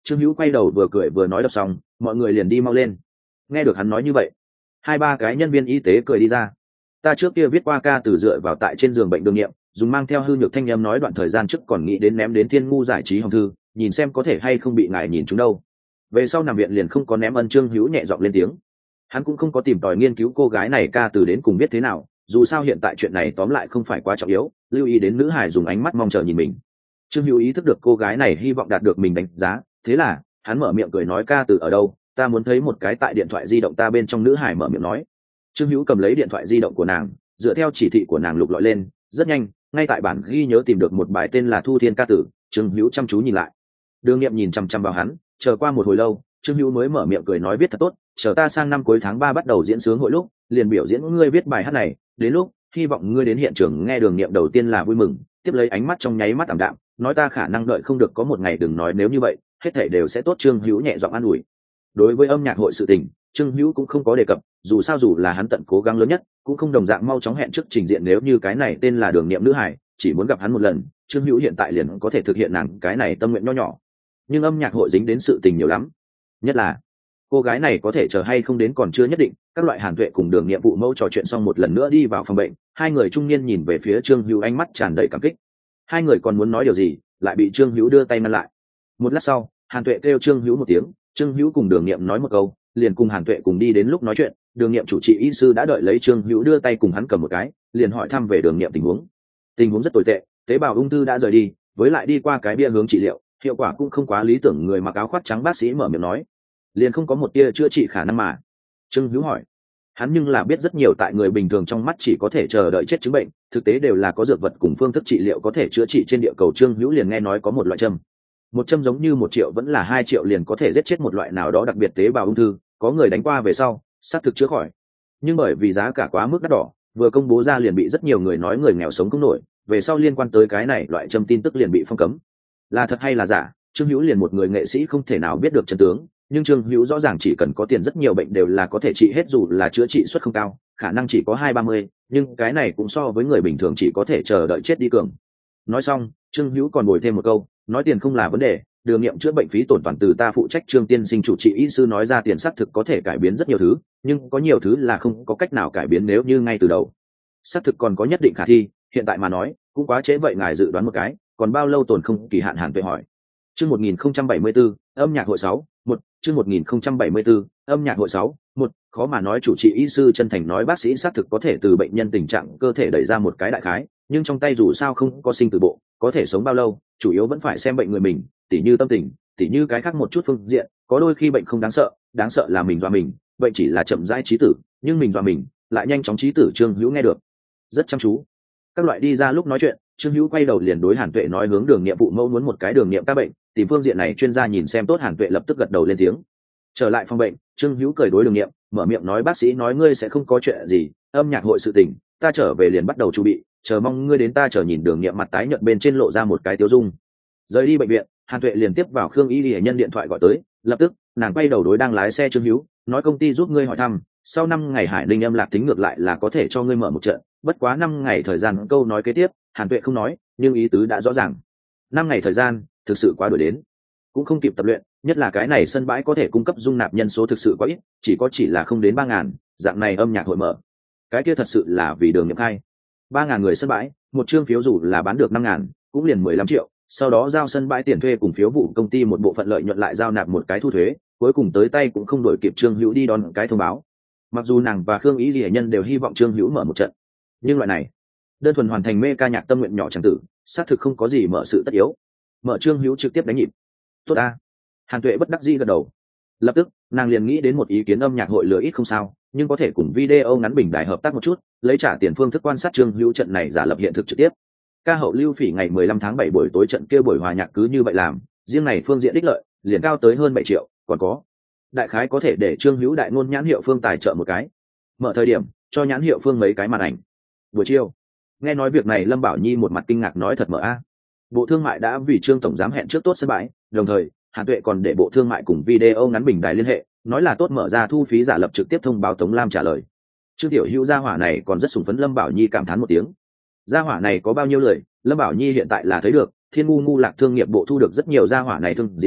Trương Hữu quay đầu vừa cười vừa nói đọc xong, mọi người liền đi mau lên. Nghe được hắn nói như vậy, hai ba cái nhân viên y tế cười đi ra. Ta trước kia viết qua ca từ dựa vào tại trên giường bệnh đường nghiệm, dùng mang theo hư nhược thanh em nói đoạn thời gian trước còn nghĩ đến ném đến Thiên Ngu giải trí hồng thư, nhìn xem có thể hay không bị ngài nhìn chúng đâu. Về sau nằm viện liền không có ném ân. Trương Hữu nhẹ giọng lên tiếng. Hắn cũng không có tìm tòi nghiên cứu cô gái này ca từ đến cùng biết thế nào, dù sao hiện tại chuyện này tóm lại không phải quá trọng yếu, lưu ý đến nữ hải dùng ánh mắt mong chờ nhìn mình. Trương Hữu ý thức được cô gái này hy vọng đạt được mình đánh giá, thế là hắn mở miệng cười nói ca từ ở đâu, ta muốn thấy một cái. Tại điện thoại di động ta bên trong nữ hải mở miệng nói. Trương Hữu cầm lấy điện thoại di động của nàng, dựa theo chỉ thị của nàng lục lọi lên, rất nhanh ngay tại bản ghi nhớ tìm được một bài tên là Thu Thiên ca tử. Trương Hữu chăm chú nhìn lại, Đường Nghiệm nhìn chăm chăm vào hắn, chờ qua một hồi lâu, Trương Hữu mới mở miệng cười nói viết thật tốt, chờ ta sang năm cuối tháng ba bắt đầu diễn sướng hội lúc, liền biểu diễn ngươi viết bài hát này, đến lúc hy vọng ngươi đến hiện trường nghe. Đường Nghiệm đầu tiên là vui mừng, tiếp lấy ánh mắt trong nháy mắt ảm đạm, nói ta khả năng đợi không được có một ngày, đừng nói nếu như vậy, hết thảy đều sẽ tốt. Trương Hữu nhẹ giọng an ủi. Đối với âm nhạc hội sự tình, Trương Hữu cũng không có đề cập, dù sao dù là hắn tận cố gắng lớn nhất, cũng không đồng dạng mau chóng hẹn trước trình diện. Nếu như cái này tên là Đường Nghiệm nữ hải chỉ muốn gặp hắn một lần, Trương Hữu hiện tại liền có thể thực hiện nàng cái này tâm nguyện nho nhỏ. Nhưng âm nhạc hội dính đến sự tình nhiều lắm, nhất là cô gái này có thể chờ hay không đến còn chưa nhất định. Các loại Hàn Tuệ cùng Đường Nghiệm vụ mẫu trò chuyện xong một lần nữa đi vào phòng bệnh, hai người trung niên nhìn về phía Trương Hữu ánh mắt tràn đầy cảm kích. Hai người còn muốn nói điều gì, lại bị Trương Hữu đưa tay ngăn lại. Một lát sau, Hàn Tuệ kêu Trương Hữu một tiếng, Trương Hữu cùng Đường Nghiệm nói một câu, liền cùng Hàn Tuệ cùng đi đến. Lúc nói chuyện, Đường Nghiệm chủ trị y sư đã đợi lấy Trương Hữu đưa tay cùng hắn cầm một cái, liền hỏi thăm về Đường Nghiệm tình huống. Tình huống rất tồi tệ, tế bào ung thư đã rời đi, với lại đi qua cái bia hướng trị liệu, hiệu quả cũng không quá lý tưởng. Người mặc áo khoác trắng bác sĩ mở miệng nói, liền không có một tia chữa trị khả năng mà. Trương Hữu hỏi, hắn nhưng là biết rất nhiều, tại người bình thường trong mắt chỉ có thể chờ đợi chết chứng bệnh, thực tế đều là có dược vật cùng phương thức trị liệu có thể chữa trị trên địa cầu. Trương Hữu liền nghe nói có một loại châm, một châm giống như một triệu vẫn là hai triệu liền có thể giết chết một loại nào đó đặc biệt tế bào ung thư, có người đánh qua về sau xác thực chữa khỏi, nhưng bởi vì giá cả quá mức đắt đỏ, vừa công bố ra liền bị rất nhiều người nói người nghèo sống không nổi. Về sau liên quan tới cái này loại châm tin tức liền bị phong cấm. Là thật hay là giả, Trương Hữu liền một người nghệ sĩ không thể nào biết được chân tướng, nhưng Trương Hữu rõ ràng chỉ cần có tiền rất nhiều bệnh đều là có thể trị hết, dù là chữa trị suất không cao, khả năng chỉ có hai ba mươi, nhưng cái này cũng so với người bình thường chỉ có thể chờ đợi chết đi cường. Nói xong, Trương Hữu còn bồi thêm một câu, nói tiền không là vấn đề, Đường Nghiệm chữa bệnh phí tổn toàn từ ta phụ trách. Trương tiên sinh chủ trị y sư nói ra, tiền xác thực có thể cải biến rất nhiều thứ, nhưng có nhiều thứ là không có cách nào cải biến nếu như ngay từ đầu. Xác thực còn có nhất định khả thi, hiện tại mà nói cũng quá trễ. Vậy ngài dự đoán một cái, còn bao lâu tồn không kỳ hạn? Hàn Tuệ hỏi. Chương một nghìn không trăm bảy mươi tư, âm nhạc hội sáu, một, chương một nghìn không trăm bảy mươi tư, âm nhạc hội sáu, một, khó mà nói. Chủ trị y sư chân thành nói, bác sĩ xác thực có thể từ bệnh nhân tình trạng cơ thể đẩy ra một cái đại khái, nhưng trong tay dù sao không có sinh tử bộ, có thể sống bao lâu, chủ yếu vẫn phải xem bệnh người mình, tỉ như tâm tình, tỉ như cái khác một chút phương diện. Có đôi khi bệnh không đáng sợ, đáng sợ là mình dọa mình, bệnh chỉ là chậm rãi chí tử, nhưng mình dọa mình lại nhanh chóng chí tử. Trương Hữu nghe được rất chăm chú. Các loại đi ra lúc nói chuyện, Trương Hữu quay đầu liền đối Hàn Tuệ nói, hướng Đường Nghiệm vụ mẫu muốn một cái Đường Nghiệm các bệnh, tìm phương diện này chuyên gia nhìn xem tốt. Hàn Tuệ lập tức gật đầu lên tiếng. Trở lại phòng bệnh, Trương Hữu cười đối Đường Nghiệm mở miệng nói, bác sĩ nói ngươi sẽ không có chuyện gì, âm nhạc hội sự tình ta trở về liền bắt đầu chuẩn bị, chờ mong ngươi đến. Ta chờ nhìn. Đường Nghiệm mặt tái nhợt bên trên lộ ra một cái tiêu dung. Rời đi bệnh viện, Hàn Tuệ liền tiếp vào Khương Y Lệ nhân điện thoại gọi tới, lập tức nàng quay đầu đối đang lái xe Trương Hữu nói, công ty giúp ngươi hỏi thăm, sau năm ngày Hải Ninh âm lạc tính ngược lại là có thể cho ngươi mở một trận, bất quá năm ngày thời gian. Câu nói kế tiếp Hàn Tuệ không nói, nhưng ý tứ đã rõ ràng. Năm ngày thời gian thực sự quá đuổi đến, cũng không kịp tập luyện, nhất là cái này sân bãi có thể cung cấp dung nạp nhân số thực sự quá ít, chỉ có chỉ là không đến ba ngàn. Dạng này âm nhạc hội mở, cái kia thật sự là vì Đường Nghiệm khai. Ba ngàn người sân bãi, một chương phiếu dù là bán được năm ngàn cũng liền mười lăm triệu, sau đó giao sân bãi tiền thuê cùng phiếu vụ công ty một bộ phận lợi nhuận lại giao nạp một cái thu thuế, cuối cùng tới tay cũng không đổi kịp Trương Hữu đi đón cái thông báo. Mặc dù nàng và Khương Ý Lệ nhân đều hy vọng Trương Hữu mở một trận, nhưng loại này đơn thuần hoàn thành mê ca nhạc tâm nguyện nhỏ chẳng tử, xác thực không có gì mở sự tất yếu. Mở Trương Hữu trực tiếp đánh nhịp. Tốt a. Hàn Tuệ bất đắc dĩ gật đầu. Lập tức nàng liền nghĩ đến một ý kiến, âm nhạc hội lừa ít không sao, nhưng có thể cùng video ngắn bình đài hợp tác một chút, lấy trả tiền phương thức quan sát Trương Hữu trận này giả lập hiện thực trực tiếp. Ca hậu Lưu Phỉ ngày mười lăm tháng bảy buổi tối trận kia buổi hòa nhạc cứ như vậy làm, riêng này phương diện đích lợi liền cao tới hơn bảy triệu, còn có đại khái có thể để Trương Hữu đại ngôn nhãn hiệu Phương tài trợ một cái. Mở thời điểm cho nhãn hiệu Phương mấy cái màn ảnh. Buổi chiều nghe nói việc này, Lâm Bảo Nhi một mặt kinh ngạc nói, thật mở a. Bộ Thương mại đã vì Trương tổng giám hẹn trước tốt sân bãi, đồng thời Hàn Tuệ còn để Bộ Thương mại cùng video ngắn bình đài liên hệ, nói là tốt mở ra thu phí giả lập trực tiếp thông báo. Tống Lam trả lời. Trương Tiểu Hữu gia hỏa này còn rất sùng phấn. Lâm Bảo Nhi cảm thán một tiếng. Gia hỏa này có bao nhiêu lời, Lâm Bảo Nhi hiện tại là thấy được. Thiên Ngu Ngu Lạc thương nghiệp bộ thu được rất nhiều gia hỏa này thương diễn,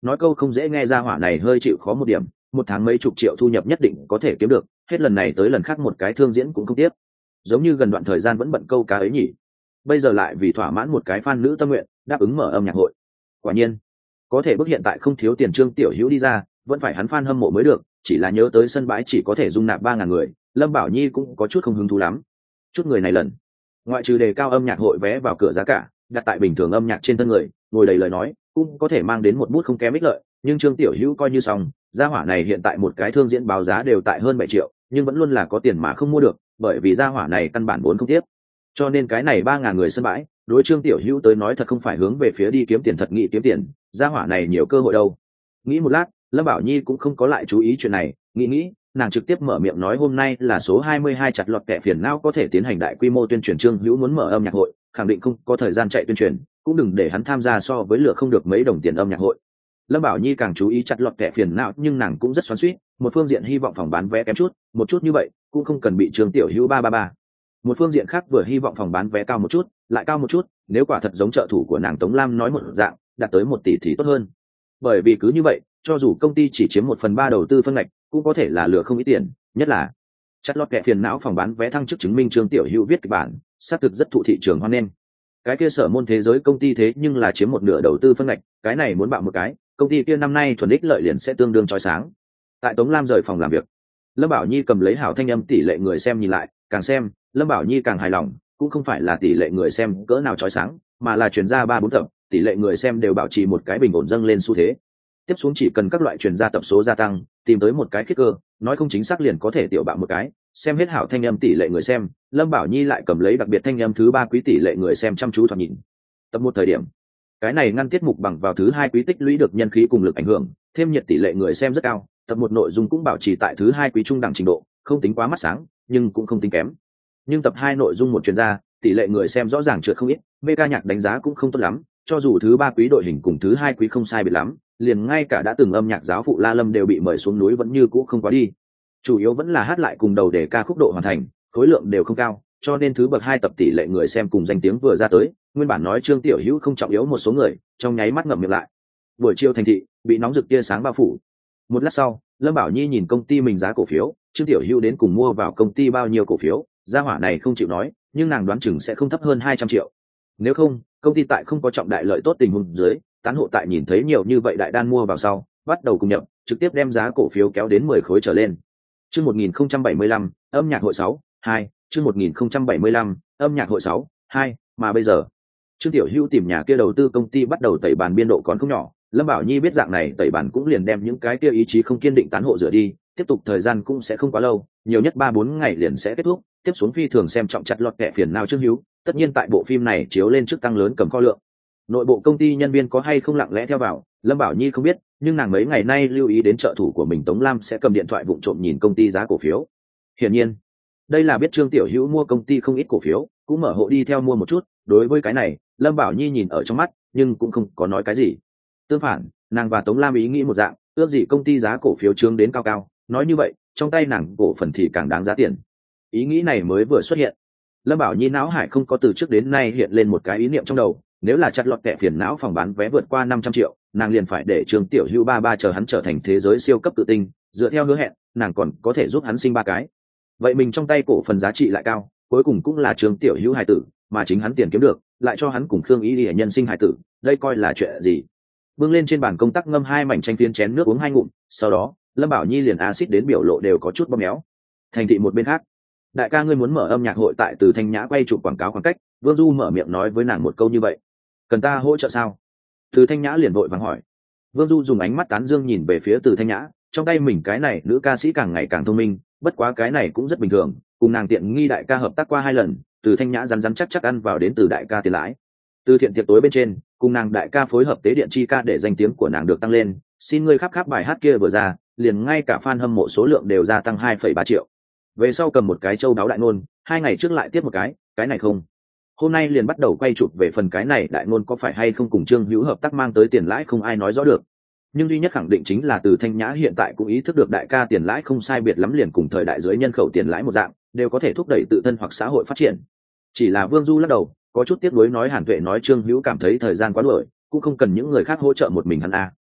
nói câu không dễ nghe, ra hỏa này hơi chịu khó một điểm, một tháng mấy chục triệu thu nhập nhất định có thể kiếm được, hết lần này tới lần khác một cái thương diễn cũng không tiếp, giống như gần đoạn thời gian vẫn bận câu cá ấy nhỉ. Bây giờ lại vì thỏa mãn một cái fan nữ tâm nguyện đáp ứng mở âm nhạc hội. Quả nhiên có thể bước hiện tại không thiếu tiền Trương Tiểu Hữu đi ra, vẫn phải hắn fan hâm mộ mới được, chỉ là nhớ tới sân bãi chỉ có thể dung nạp ba ngàn người, Lâm Bảo Nhi cũng có chút không hứng thú lắm. Chút người này lần ngoại trừ đề cao âm nhạc hội vé vào cửa giá cả, đặt tại bình thường âm nhạc trên thân người ngồi đầy lời nói cũng có thể mang đến một bút không kém ích lợi, nhưng Trương Tiểu Hữu coi như xong, gia hỏa này hiện tại một cái thương diễn báo giá đều tại hơn bảy triệu, nhưng vẫn luôn là có tiền mà không mua được, bởi vì gia hỏa này căn bản vốn không tiếp, cho nên cái này ba ngàn người sân bãi đối Trương Tiểu Hữu tới nói thật không phải hướng về phía đi kiếm tiền, thật nghĩ kiếm tiền, gia hỏa này nhiều cơ hội đâu. Nghĩ một lát, Lâm Bảo Nhi cũng không có lại chú ý chuyện này, nghĩ nghĩ nàng trực tiếp mở miệng nói hôm nay là số hai mươi hai chặt lọt kẻ phiền não có thể tiến hành đại quy mô tuyên truyền, Trương Hữu muốn mở âm nhạc hội khẳng định không có thời gian chạy tuyên truyền, cũng đừng để hắn tham gia so với lửa không được mấy đồng tiền âm nhạc hội. Lâm Bảo Nhi càng chú ý chặt lọt kẻ phiền não, nhưng nàng cũng rất xoắn xuýt, một phương diện hy vọng phòng bán vé kém chút một chút như vậy cũng không cần bị Trương Tiểu Hữu ba ba ba, một phương diện khác vừa hy vọng phòng bán vé cao một chút lại cao một chút, nếu quả thật giống trợ thủ của nàng Tống Lam nói một dạng đạt tới một tỷ thì tốt hơn, bởi vì cứ như vậy cho dù công ty chỉ chiếm một phần ba đầu tư phân ngạch cũng có thể là lừa không ít tiền, nhất là chặt lọt kẻ phiền não phòng bán vé thăng chức chứng minh Trương Tiểu Hữu viết kịch bản xác thực rất thụ thị trường hoan nghênh. Cái kia Sở Môn Thế Giới công ty thế nhưng là chiếm một nửa đầu tư phân ngạch, cái này muốn bạo một cái công ty kia năm nay thuần ích lợi liền sẽ tương đương chói sáng. Tại Tống Lam rời phòng làm việc, Lâm Bảo Nhi cầm lấy hảo thanh âm tỷ lệ người xem nhìn lại, càng xem Lâm Bảo Nhi càng hài lòng, cũng không phải là tỷ lệ người xem cỡ nào chói sáng, mà là truyền ra ba bốn tập tỷ lệ người xem đều bảo trì một cái bình ổn dâng lên xu thế. Tiếp xuống chỉ cần các loại truyền ra tập số gia tăng, tìm tới một cái khiết cơ, nói không chính xác liền có thể tiểu bạo một cái. Xem hết hảo thanh âm tỷ lệ người xem, Lâm Bảo Nhi lại cầm lấy đặc biệt thanh âm thứ ba quý tỷ lệ người xem chăm chú thoạt nhìn. Tập một thời điểm, cái này ngăn tiết mục bằng vào thứ hai quý tích lũy được nhân khí cùng lực ảnh hưởng, thêm nhiệt tỷ lệ người xem rất cao, tập một nội dung cũng bảo trì tại thứ hai quý trung đẳng trình độ, không tính quá mắt sáng, nhưng cũng không tính kém. Nhưng tập hai nội dung một chuyên gia, tỷ lệ người xem rõ ràng trượt không ít, mê ca nhạc đánh giá cũng không tốt lắm, cho dù thứ ba quý đội hình cùng thứ hai quý không sai biệt lắm, liền ngay cả đã từng âm nhạc giáo phụ La Lâm đều bị mời xuống núi vẫn như cũ không quá đi. Chủ yếu vẫn là hát lại cùng đầu để ca khúc độ hoàn thành, khối lượng đều không cao, cho nên thứ bậc hai tập tỷ lệ người xem cùng danh tiếng vừa ra tới, nguyên bản nói Trương Tiểu Hữu không trọng yếu một số người, trong nháy mắt ngậm miệng lại. Buổi chiều thành thị bị nóng rực tia sáng bao phủ. Một lát sau, Lâm Bảo Nhi nhìn công ty mình giá cổ phiếu, Trương Tiểu Hữu đến cùng mua vào công ty bao nhiêu cổ phiếu, gia hỏa này không chịu nói, nhưng nàng đoán chừng sẽ không thấp hơn hai trăm triệu. Nếu không, công ty tại không có trọng đại lợi tốt tình huống dưới, tán hộ tại nhìn thấy nhiều như vậy đại đan mua vào sau, bắt đầu cùng nhập, trực tiếp đem giá cổ phiếu kéo đến mười khối trở lên. Chương một nghìn không trăm bảy mươi lăm, âm nhạc hội sáu, hai, chương một nghìn không trăm bảy mươi lăm, âm nhạc hội sáu, hai, mà bây giờ, Trương Tiểu Hữu tìm nhà kia đầu tư công ty bắt đầu tẩy bàn biên độ còn không nhỏ, Lâm Bảo Nhi biết dạng này tẩy bàn cũng liền đem những cái kia ý chí không kiên định tán hộ rửa đi, tiếp tục thời gian cũng sẽ không quá lâu, nhiều nhất ba bốn ngày liền sẽ kết thúc, tiếp xuống phi thường xem trọng chặt lọt kẻ phiền nào Trương Hữu, tất nhiên tại bộ phim này chiếu lên trước tăng lớn cầm kho lượng. Nội bộ công ty nhân viên có hay không lặng lẽ theo vào, Lâm Bảo Nhi không biết, nhưng nàng mấy ngày nay lưu ý đến trợ thủ của mình Tống Lam sẽ cầm điện thoại vụng trộm nhìn công ty giá cổ phiếu. Hiển nhiên, đây là biết Trương Tiểu Hữu mua công ty không ít cổ phiếu, cũng mở hộ đi theo mua một chút, đối với cái này, Lâm Bảo Nhi nhìn ở trong mắt, nhưng cũng không có nói cái gì. Tương phản, nàng và Tống Lam ý nghĩ một dạng, ước gì công ty giá cổ phiếu trướng đến cao cao, nói như vậy, trong tay nàng cổ phần thì càng đáng giá tiền. Ý nghĩ này mới vừa xuất hiện, Lâm Bảo Nhi não hải không có từ trước đến nay hiện lên một cái ý niệm trong đầu, nếu là chặt lọt kẻ phiền não phòng bán vé vượt qua năm trăm triệu, nàng liền phải để Trương Tiểu Hữu ba ba chờ hắn trở thành thế giới siêu cấp tự tinh, dựa theo hứa hẹn, nàng còn có thể giúp hắn sinh ba cái. Vậy mình trong tay cổ phần giá trị lại cao, cuối cùng cũng là Trương Tiểu Hữu hài tử, mà chính hắn tiền kiếm được, lại cho hắn cùng Khương Ý Lệ nhân sinh hài tử, đây coi là chuyện gì? Bưng lên trên bàn công tác ngâm hai mảnh chanh phiến chén nước uống hai ngụm, sau đó, Lâm Bảo Nhi liền axit đến biểu lộ đều có chút bóp méo. Thành thị một bên khác, đại ca ngươi muốn mở âm nhạc hội tại Từ Thanh Nhã quay chụp quảng cáo khoảng cách, Vương Du mở miệng nói với nàng một câu như vậy. Cần ta hỗ trợ sao? Từ Thanh Nhã liền vội vàng hỏi. Vương Du dùng ánh mắt tán dương nhìn về phía Từ Thanh Nhã, trong tay mình cái này nữ ca sĩ càng ngày càng thông minh, bất quá cái này cũng rất bình thường, cùng nàng tiện nghi đại ca hợp tác qua hai lần, Từ Thanh Nhã rắn rắn chắc chắc ăn vào đến từ đại ca tiền lãi. Từ thiện tiệc tối bên trên, cùng nàng đại ca phối hợp tế điện chi ca để danh tiếng của nàng được tăng lên, xin ngươi khắp khắp bài hát kia vừa ra, liền ngay cả fan hâm mộ số lượng đều gia tăng hai phẩy ba triệu. Về sau cầm một cái châu đáo đại ngôn, hai ngày trước lại tiếp một cái, cái này không. Hôm nay liền bắt đầu quay chụp về phần cái này đại ngôn có phải hay không cùng Trương Hữu hợp tác mang tới tiền lãi không ai nói rõ được. Nhưng duy nhất khẳng định chính là Từ Thanh Nhã hiện tại cũng ý thức được đại ca tiền lãi không sai biệt lắm liền cùng thời đại dưới nhân khẩu tiền lãi một dạng, đều có thể thúc đẩy tự thân hoặc xã hội phát triển. Chỉ là Vương Du lắc đầu, có chút tiếc nuối nói Hàn Tuệ nói Trương Hữu cảm thấy thời gian quá đuổi, cũng không cần những người khác hỗ trợ một mình hắn a.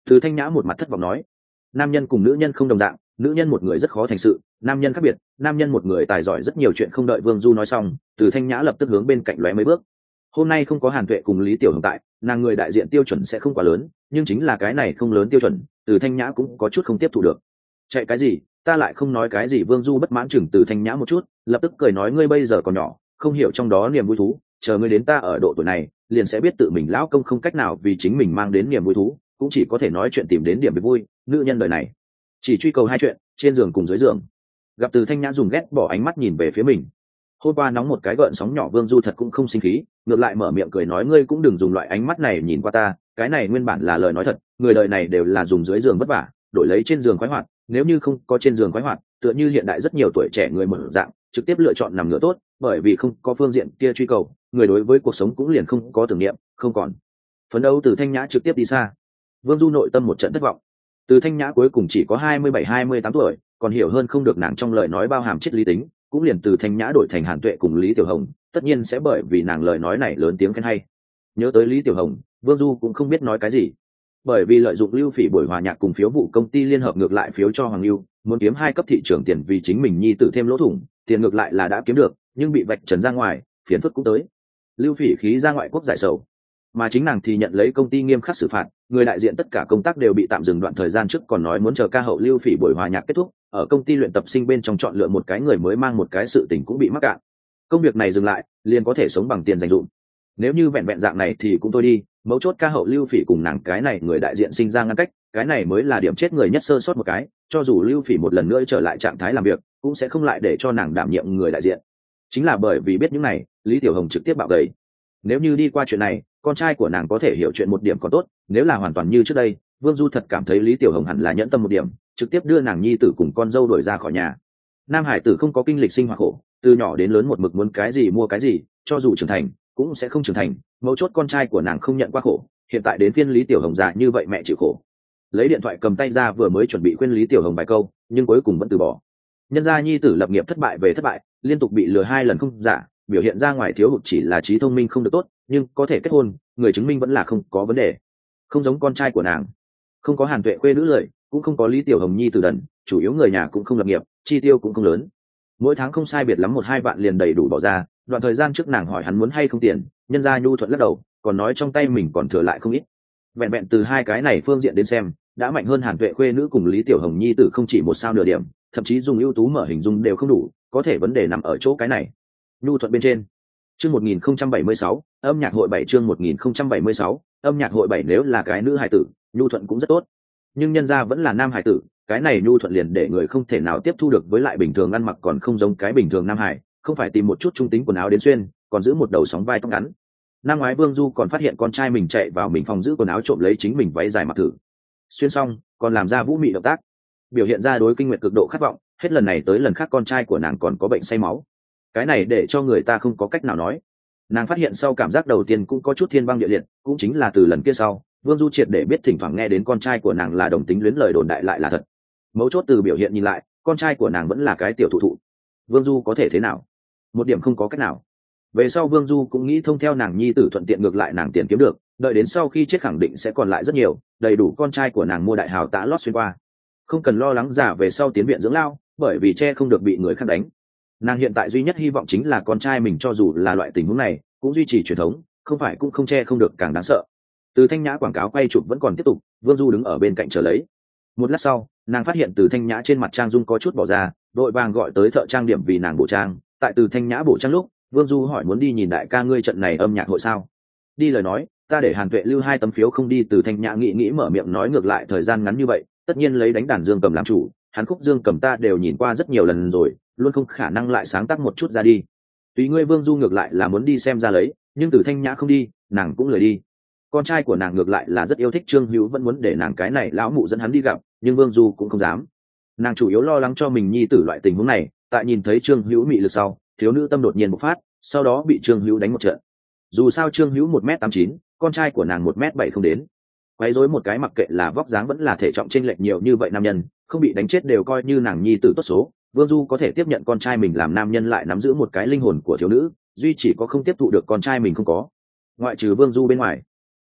Từ Thanh Nhã một mặt thất vọng nói. Nam nhân cùng nữ nhân không đồng dạng, nữ nhân một người rất khó thành sự, nam nhân khác biệt, nam nhân một người tài giỏi rất nhiều chuyện. Không đợi Vương Du nói xong, Từ Thanh Nhã lập tức hướng bên cạnh lóe mấy bước. Hôm nay không có Hàn Tuệ cùng Lý Tiểu Hồng tại, nàng người đại diện tiêu chuẩn sẽ không quá lớn, nhưng chính là cái này không lớn tiêu chuẩn, Từ Thanh Nhã cũng có chút không tiếp thu được. Chạy cái gì, ta lại không nói cái gì. Vương Du bất mãn chừng Từ Thanh Nhã một chút, lập tức cười nói ngươi bây giờ còn nhỏ, không hiểu trong đó niềm vui thú, chờ ngươi đến ta ở độ tuổi này, liền sẽ biết tự mình lão công không cách nào vì chính mình mang đến niềm vui thú, cũng chỉ có thể nói chuyện tìm đến điểm vui. Nữ nhân đời này chỉ truy cầu hai chuyện, trên giường cùng dưới giường. Gặp Từ Thanh Nhã dùng ghét bỏ ánh mắt nhìn về phía mình. Hôm qua nóng một cái gợn sóng nhỏ, Vương Du thật cũng không sinh khí, ngược lại mở miệng cười nói ngươi cũng đừng dùng loại ánh mắt này nhìn qua ta, cái này nguyên bản là lời nói thật, người đời này đều là dùng dưới giường vất vả đổi lấy trên giường khoái hoạt, nếu như không có trên giường khoái hoạt, tựa như hiện đại rất nhiều tuổi trẻ người mở dạng trực tiếp lựa chọn nằm ngửa tốt, bởi vì không có phương diện kia truy cầu, người đối với cuộc sống cũng liền không có tưởng niệm, không còn phấn đấu. Từ Thanh Nhã trực tiếp đi xa. Vương Du nội tâm một trận thất vọng. Từ Thanh Nhã cuối cùng chỉ có hai mươi bảy hai mươi tám tuổi, còn hiểu hơn không được nàng trong lời nói bao hàm triết lý tính, cũng liền Từ Thanh Nhã đổi thành Hàn Tuệ cùng Lý Tiểu Hồng, tất nhiên sẽ bởi vì nàng lời nói này lớn tiếng khen hay. Nhớ tới Lý Tiểu Hồng, Vương Du cũng không biết nói cái gì, bởi vì lợi dụng Lưu Phỉ buổi hòa nhạc cùng phiếu vụ công ty liên hợp ngược lại phiếu cho Hoàng Lưu, muốn kiếm hai cấp thị trường tiền vì chính mình nhi tử thêm lỗ thủng, tiền ngược lại là đã kiếm được, nhưng bị vạch trần ra ngoài, phiền phức cũng tới. Lưu Phỉ khí ra ngoại quốc giải sầu, mà chính nàng thì nhận lấy công ty nghiêm khắc xử phạt, người đại diện tất cả công tác đều bị tạm dừng đoạn thời gian trước, còn nói muốn chờ ca hậu Lưu Phỉ buổi hòa nhạc kết thúc, ở công ty luyện tập sinh bên trong chọn lựa một cái người mới mang một cái sự tình cũng bị mắc cạn. Công việc này dừng lại, liền có thể sống bằng tiền dành dụm. Nếu như vẹn vẹn dạng này thì cũng thôi đi, mấu chốt ca hậu Lưu Phỉ cùng nàng cái này người đại diện sinh ra ngăn cách, cái này mới là điểm chết người nhất. Sơ sót một cái, cho dù Lưu Phỉ một lần nữa trở lại trạng thái làm việc, cũng sẽ không lại để cho nàng đảm nhiệm người đại diện. Chính là bởi vì biết những này, Lý Tiểu Hồng trực tiếp bạo gầy. Nếu như đi qua chuyện này, con trai của nàng có thể hiểu chuyện một điểm còn tốt, nếu là hoàn toàn như trước đây, Vương Du thật cảm thấy Lý Tiểu Hồng hẳn là nhẫn tâm một điểm, trực tiếp đưa nàng nhi tử cùng con dâu đuổi ra khỏi nhà. Nam hải tử không có kinh lịch sinh hoạt khổ, từ nhỏ đến lớn một mực muốn cái gì mua cái gì, cho dù trưởng thành cũng sẽ không trưởng thành. Mấu chốt con trai của nàng không nhận qua khổ, hiện tại đến phiên Lý Tiểu Hồng già như vậy mẹ chịu khổ. Lấy điện thoại cầm tay ra vừa mới chuẩn bị khuyên Lý Tiểu Hồng vài câu, nhưng cuối cùng vẫn từ bỏ. Nhân gia nhi tử lập nghiệp thất bại về thất bại, liên tục bị lừa hai lần không giả, biểu hiện ra ngoài thiếu hụt chỉ là trí thông minh không được tốt, nhưng có thể kết hôn, người chứng minh vẫn là không có vấn đề. Không giống con trai của nàng, không có Hàn Tuệ khuê nữ lợi, cũng không có Lý Tiểu Hồng nhi tử đần, chủ yếu người nhà cũng không lập nghiệp, chi tiêu cũng không lớn, mỗi tháng không sai biệt lắm một hai vạn liền đầy đủ bỏ ra. Đoạn thời gian trước nàng hỏi hắn muốn hay không tiền, nhân gia nhu thuận lắc đầu, còn nói trong tay mình còn thừa lại không ít. Vẹn vẹn từ hai cái này phương diện đến xem, đã mạnh hơn Hàn Tuệ khuê nữ cùng Lý Tiểu Hồng nhi tử không chỉ một sao nửa điểm, thậm chí dùng ưu tú mở hình dung đều không đủ, có thể vấn đề nằm ở chỗ cái này. Nhu thuận bên trên. Chương một nghìn không trăm bảy mươi sáu, âm nhạc hội bảy. Chương một nghìn không trăm bảy mươi sáu, âm nhạc hội bảy. Nếu là cái nữ hài tử, nhu thuận cũng rất tốt, nhưng nhân gia vẫn là nam hài tử, cái này nhu thuận liền để người không thể nào tiếp thu được. Với lại bình thường ăn mặc còn không giống cái bình thường nam hài, không phải tìm một chút trung tính quần áo đến xuyên, còn giữ một đầu sóng vai tóc ngắn. Năm ngoái Vương Du còn phát hiện con trai mình chạy vào mình phòng giữ quần áo trộm lấy chính mình váy dài mặc thử, xuyên xong còn làm ra vũ mị động tác, biểu hiện ra đối kinh nguyệt cực độ khát vọng. Hết lần này tới lần khác con trai của nàng còn có bệnh say máu, cái này để cho người ta không có cách nào nói. Nàng phát hiện sau cảm giác đầu tiên cũng có chút thiên băng địa liệt, cũng chính là từ lần kia sau, Vương Du triệt để biết thỉnh thoảng nghe đến con trai của nàng là đồng tính luyến lời đồn đại lại là thật. Mấu chốt từ biểu hiện nhìn lại, con trai của nàng vẫn là cái tiểu thụ thụ. Vương Du có thể thế nào? Một điểm không có cách nào. Về sau Vương Du cũng nghĩ thông theo nàng nhi tử thuận tiện, ngược lại nàng tiền kiếm được, đợi đến sau khi chết khẳng định sẽ còn lại rất nhiều, đầy đủ con trai của nàng mua đại hào tã lót xuyên qua, không cần lo lắng giả về sau tiến viện dưỡng lao, bởi vì che không được bị người khác đánh. Nàng hiện tại duy nhất hy vọng chính là con trai mình cho dù là loại tình huống này cũng duy trì truyền thống, không phải cũng không che không được càng đáng sợ. Từ Thanh Nhã quảng cáo quay chụp vẫn còn tiếp tục, Vương Du đứng ở bên cạnh chờ lấy. Một lát sau, nàng phát hiện Từ Thanh Nhã trên mặt trang dung có chút bỏ ra, đội vàng gọi tới thợ trang điểm vì nàng bổ trang. Tại Từ Thanh Nhã bổ trang lúc, Vương Du hỏi muốn đi nhìn đại ca ngươi trận này âm nhạc hội sao? Đi lời nói, ta để Hàn Tuệ lưu hai tấm phiếu không đi. Từ Thanh Nhã nghĩ nghĩ mở miệng nói, ngược lại thời gian ngắn như vậy, tất nhiên lấy đánh đàn dương cầm làm chủ, hắn khúc dương cầm ta đều nhìn qua rất nhiều lần rồi, luôn không khả năng lại sáng tác một chút ra đi. Tùy ngươi. Vương Du ngược lại là muốn đi xem ra lấy, nhưng Từ Thanh Nhã không đi, nàng cũng lười đi. Con trai của nàng ngược lại là rất yêu thích Trương Hữu, vẫn muốn để nàng cái này lão mụ dẫn hắn đi gặp, nhưng Vương Du cũng không dám. Nàng chủ yếu lo lắng cho mình nhi tử loại tình huống này, tại nhìn thấy Trương Hữu mị lực sau, thiếu nữ tâm đột nhiên bộc phát, sau đó bị Trương Hữu đánh một trận. Dù sao Trương Hữu một mét tám chín, con trai của nàng một mét bảy không đến, quấy rối một cái mặc kệ là vóc dáng vẫn là thể trọng chênh lệch nhiều như vậy, nam nhân không bị đánh chết đều coi như nàng nhi tử tốt số. Vương Du có thể tiếp nhận con trai mình làm nam nhân lại nắm giữ một cái linh hồn của thiếu nữ, duy chỉ có không tiếp thụ được con trai mình không có. Ngoại trừ Vương Du bên ngoài,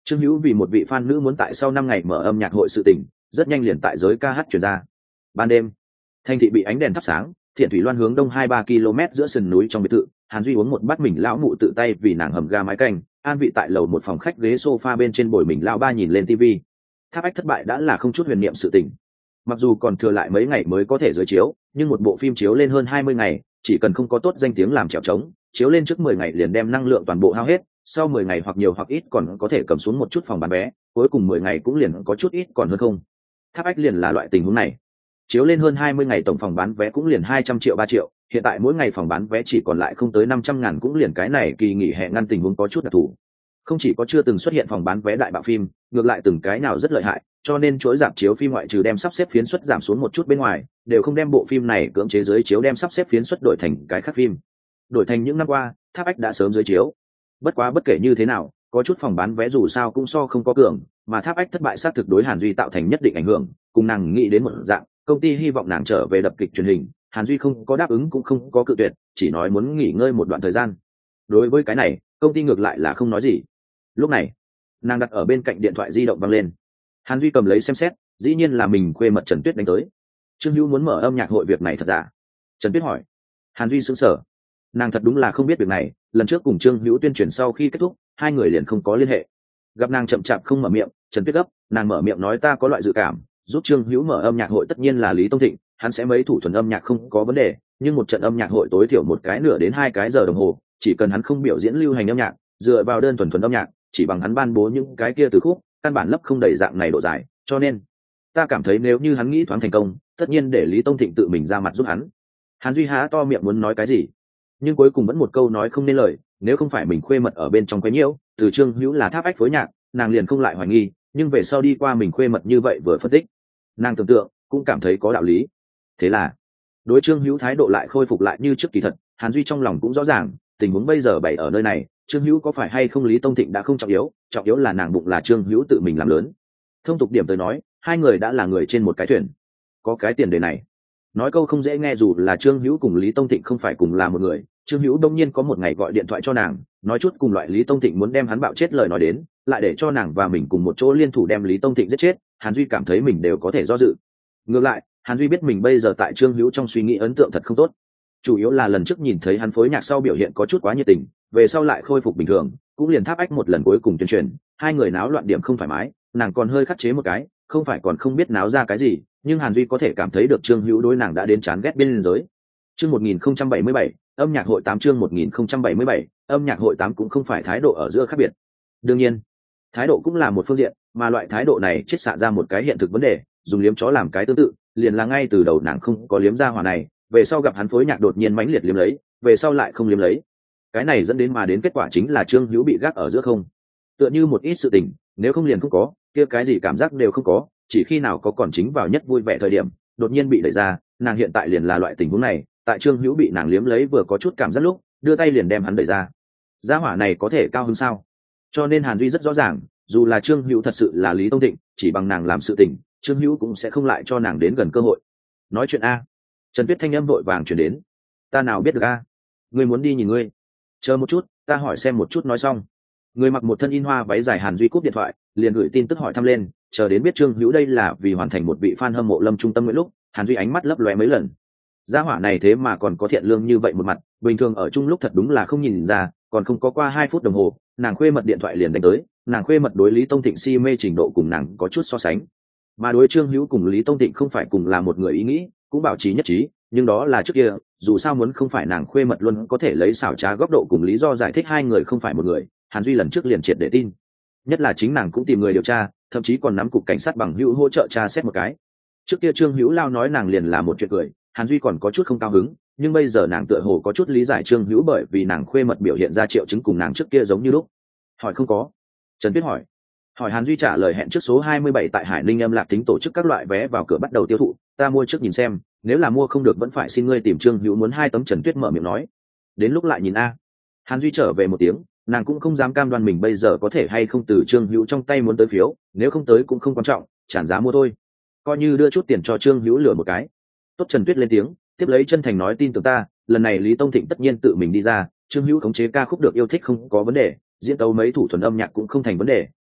Trương Hữu vì một vị fan nữ muốn tại sau năm ngày mở âm nhạc hội sự tình, rất nhanh liền tại giới ca hát truyền ra. Ban đêm, thành thị bị ánh đèn thắp sáng, Thiện Thủy Loan hướng đông hai ba km giữa sườn núi trong biệt thự, Hàn Duy uống một bát mình lão mụ tự tay vì nàng hầm ga mái canh, an vị tại lầu một phòng khách ghế sofa bên trên bồi mình lão ba nhìn lên tivi. Tháp Ách thất bại đã là không chút huyền niệm sự tình. Mặc dù còn thừa lại mấy ngày mới có thể giới chiếu, nhưng một bộ phim chiếu lên hơn hai mươi ngày, chỉ cần không có tốt danh tiếng làm trèo trống, chiếu lên trước mười ngày liền đem năng lượng toàn bộ hao hết, sau mười ngày hoặc nhiều hoặc ít còn có thể cầm xuống một chút phòng bán vé, cuối cùng mười ngày cũng liền có chút ít còn hơn không. Tháp Ách liền là loại tình huống này. Chiếu lên hơn hai mươi ngày tổng phòng bán vé cũng liền hai trăm triệu ba triệu, hiện tại mỗi ngày phòng bán vé chỉ còn lại không tới năm trăm ngàn, cũng liền cái này kỳ nghỉ hè ngăn tình huống có chút đặc thù. Không chỉ có chưa từng xuất hiện phòng bán vé đại bạo phim, ngược lại từng cái nào rất lợi hại, cho nên chuỗi rạp chiếu phim ngoại trừ đem sắp xếp phiến suất giảm xuống một chút bên ngoài, đều không đem bộ phim này cưỡng chế giới chiếu đem sắp xếp phiến suất đổi thành cái khác phim. Đổi thành những năm qua, Tháp Ách đã sớm giới chiếu. Bất quá bất kể như thế nào, có chút phòng bán vé dù sao cũng so không có cường, mà Tháp Ách thất bại xác thực đối Hàn Duy tạo thành nhất định ảnh hưởng, cùng nàng nghĩ đến một dạng, công ty hy vọng nàng trở về đập kịch truyền hình, Hàn Duy không có đáp ứng cũng không có cự tuyệt, chỉ nói muốn nghỉ ngơi một đoạn thời gian. Đối với cái này, công ty ngược lại là không nói gì. Lúc này, nàng đặt ở bên cạnh điện thoại di động vang lên. Hàn Duy cầm lấy xem xét, dĩ nhiên là mình khuê mật Trần Tuyết đánh tới. Trương Hữu muốn mở âm nhạc hội, việc này thật giả? Trần Tuyết hỏi. Hàn Duy sững sờ. Nàng thật đúng là không biết việc này, lần trước cùng Trương Hữu tuyên truyền sau khi kết thúc, hai người liền không có liên hệ. Gặp nàng chậm chạp không mở miệng, Trần Tuyết gấp, nàng mở miệng nói ta có loại dự cảm, giúp Trương Hữu mở âm nhạc hội tất nhiên là Lý Tông Thịnh, hắn sẽ mấy thủ thuần âm nhạc không có vấn đề, nhưng một trận âm nhạc hội tối thiểu một cái nửa đến hai cái giờ đồng hồ, chỉ cần hắn không biểu diễn lưu hành âm nhạc, dựa vào đơn thuần thuần âm nhạc, chỉ bằng hắn ban bố những cái kia từ khúc, căn bản lấp không đầy dạng này độ dài, cho nên ta cảm thấy nếu như hắn nghĩ thoáng thành công, tất nhiên để Lý Tông Thịnh tự mình ra mặt giúp hắn. Hàn Duy há to miệng muốn nói cái gì, nhưng cuối cùng vẫn một câu nói không nên lời, nếu không phải mình khuê mật ở bên trong quấy nhiễu, từ Trương Hữu là Tháp Ách phối nhạc, nàng liền không lại hoài nghi, nhưng về sau đi qua mình khuê mật như vậy vừa phân tích, nàng tưởng tượng cũng cảm thấy có đạo lý. Thế là đối Trương Hữu thái độ lại khôi phục lại như trước. Kỳ thật Hàn Duy trong lòng cũng rõ ràng, tình huống bây giờ bày ở nơi này, Trương Hữu có phải hay không Lý Tông Thịnh đã không trọng yếu, trọng yếu là nàng bụng là Trương Hữu tự mình làm lớn. Thông tục điểm tới nói, hai người đã là người trên một cái thuyền, có cái tiền đề này. Nói câu không dễ nghe, dù là Trương Hữu cùng Lý Tông Thịnh không phải cùng là một người, Trương Hữu đông nhiên có một ngày gọi điện thoại cho nàng, nói chút cùng loại Lý Tông Thịnh muốn đem hắn bạo chết lời nói đến, lại để cho nàng và mình cùng một chỗ liên thủ đem Lý Tông Thịnh giết chết, Hàn Duy cảm thấy mình đều có thể do dự. Ngược lại, Hàn Duy biết mình bây giờ tại Trương Hữu trong suy nghĩ ấn tượng thật không tốt, chủ yếu là lần trước nhìn thấy hắn phối nhạc sau biểu hiện có chút quá nhiệt tình, về sau lại khôi phục bình thường, cũng liền Tháp Ách một lần cuối cùng tuyên truyền, hai người náo loạn điểm không thoải mái, nàng còn hơi khắc chế một cái, không phải còn không biết náo ra cái gì, nhưng Hàn Duy có thể cảm thấy được Trương Hữu đối nàng đã đến chán ghét biên giới. Chương một nghìn không trăm bảy mươi bảy, âm nhạc hội tám chương một nghìn không trăm bảy mươi bảy, âm nhạc hội tám cũng không phải thái độ ở giữa khác biệt. Đương nhiên, thái độ cũng là một phương diện, mà loại thái độ này chết xạ ra một cái hiện thực vấn đề, dùng liếm chó làm cái tương tự, liền là ngay từ đầu nàng không có liếm ra hỏa này, về sau gặp hắn phối nhạc đột nhiên mãnh liệt liếm lấy, về sau lại không liếm lấy. Cái này dẫn đến mà đến kết quả chính là Trương Hữu bị gác ở giữa không. Tựa như một ít sự tình, nếu không liền không có, kia cái gì cảm giác đều không có, chỉ khi nào có còn chính vào nhất vui vẻ thời điểm, đột nhiên bị đẩy ra, nàng hiện tại liền là loại tình huống này, tại Trương Hữu bị nàng liếm lấy vừa có chút cảm giác lúc, đưa tay liền đem hắn đẩy ra. Gia hỏa này có thể cao hơn sao? Cho nên Hàn Duy rất rõ ràng, dù là Trương Hữu thật sự là Lý Tông Thịnh, chỉ bằng nàng làm sự tình, Trương Hữu cũng sẽ không lại cho nàng đến gần cơ hội. Nói chuyện a. Trần Tuyết thanh âm vội vàng truyền đến. Ta nào biết được a? Ngươi muốn đi nhìn ngươi. Chờ một chút, ta hỏi xem một chút nói xong. Người mặc một thân in hoa váy dài Hàn Duy cúp điện thoại, liền gửi tin tức hỏi thăm lên, chờ đến biết Trương Hữu đây là vì hoàn thành một vị fan hâm mộ Lâm Trung Tâm nguyện lúc, Hàn Duy ánh mắt lấp lóe mấy lần. Gia hỏa này thế mà còn có thiện lương như vậy một mặt, bình thường ở chung lúc thật đúng là không nhìn ra, còn không có qua hai phút đồng hồ, nàng khuê mật điện thoại liền đánh tới, nàng khuê mật đối Lý Tông Thịnh si mê trình độ cùng nàng có chút so sánh. Mà đối Trương Hữu cùng Lý Tông Thịnh không phải cùng là một người ý nghĩ, cũng bảo trì nhất trí, nhưng đó là trước kia, dù sao muốn không phải nàng khuê mật luôn có thể lấy xảo trá góc độ cùng lý do giải thích hai người không phải một người, Hàn Duy lần trước liền triệt để tin. Nhất là chính nàng cũng tìm người điều tra, thậm chí còn nắm cục cảnh sát bằng hữu hỗ trợ tra xét một cái. Trước kia Trương Hữu lao nói nàng liền là một chuyện cười, Hàn Duy còn có chút không cao hứng, nhưng bây giờ nàng tựa hồ có chút lý giải Trương Hữu, bởi vì nàng khuê mật biểu hiện ra triệu chứng cùng nàng trước kia giống như lúc. Hỏi không có. Trần Tuyết hỏi. Hỏi Hàn Duy trả lời hẹn trước số hai mươi bảy tại Hải Ninh âm lạc tính tổ chức các loại vé vào cửa bắt đầu tiêu thụ, ta mua trước nhìn xem, nếu là mua không được vẫn phải xin ngươi tìm Trương Hữu muốn hai tấm. Trần Tuyết mở miệng nói. Đến lúc lại nhìn a. Hàn Duy trở về một tiếng, nàng cũng không dám cam đoan mình bây giờ có thể hay không từ Trương Hữu trong tay muốn tới phiếu, nếu không tới cũng không quan trọng, trả giá mua thôi, coi như đưa chút tiền cho Trương Hữu lừa một cái. Tốt. Trần Tuyết lên tiếng, tiếp lấy chân thành nói tin tưởng ta, lần này Lý Tông Thịnh tất nhiên tự mình đi ra, Trương Hữu khống chế ca khúc được yêu thích không có vấn đề, diễn tấu mấy thủ thuần âm nhạc cũng không thành vấn đề,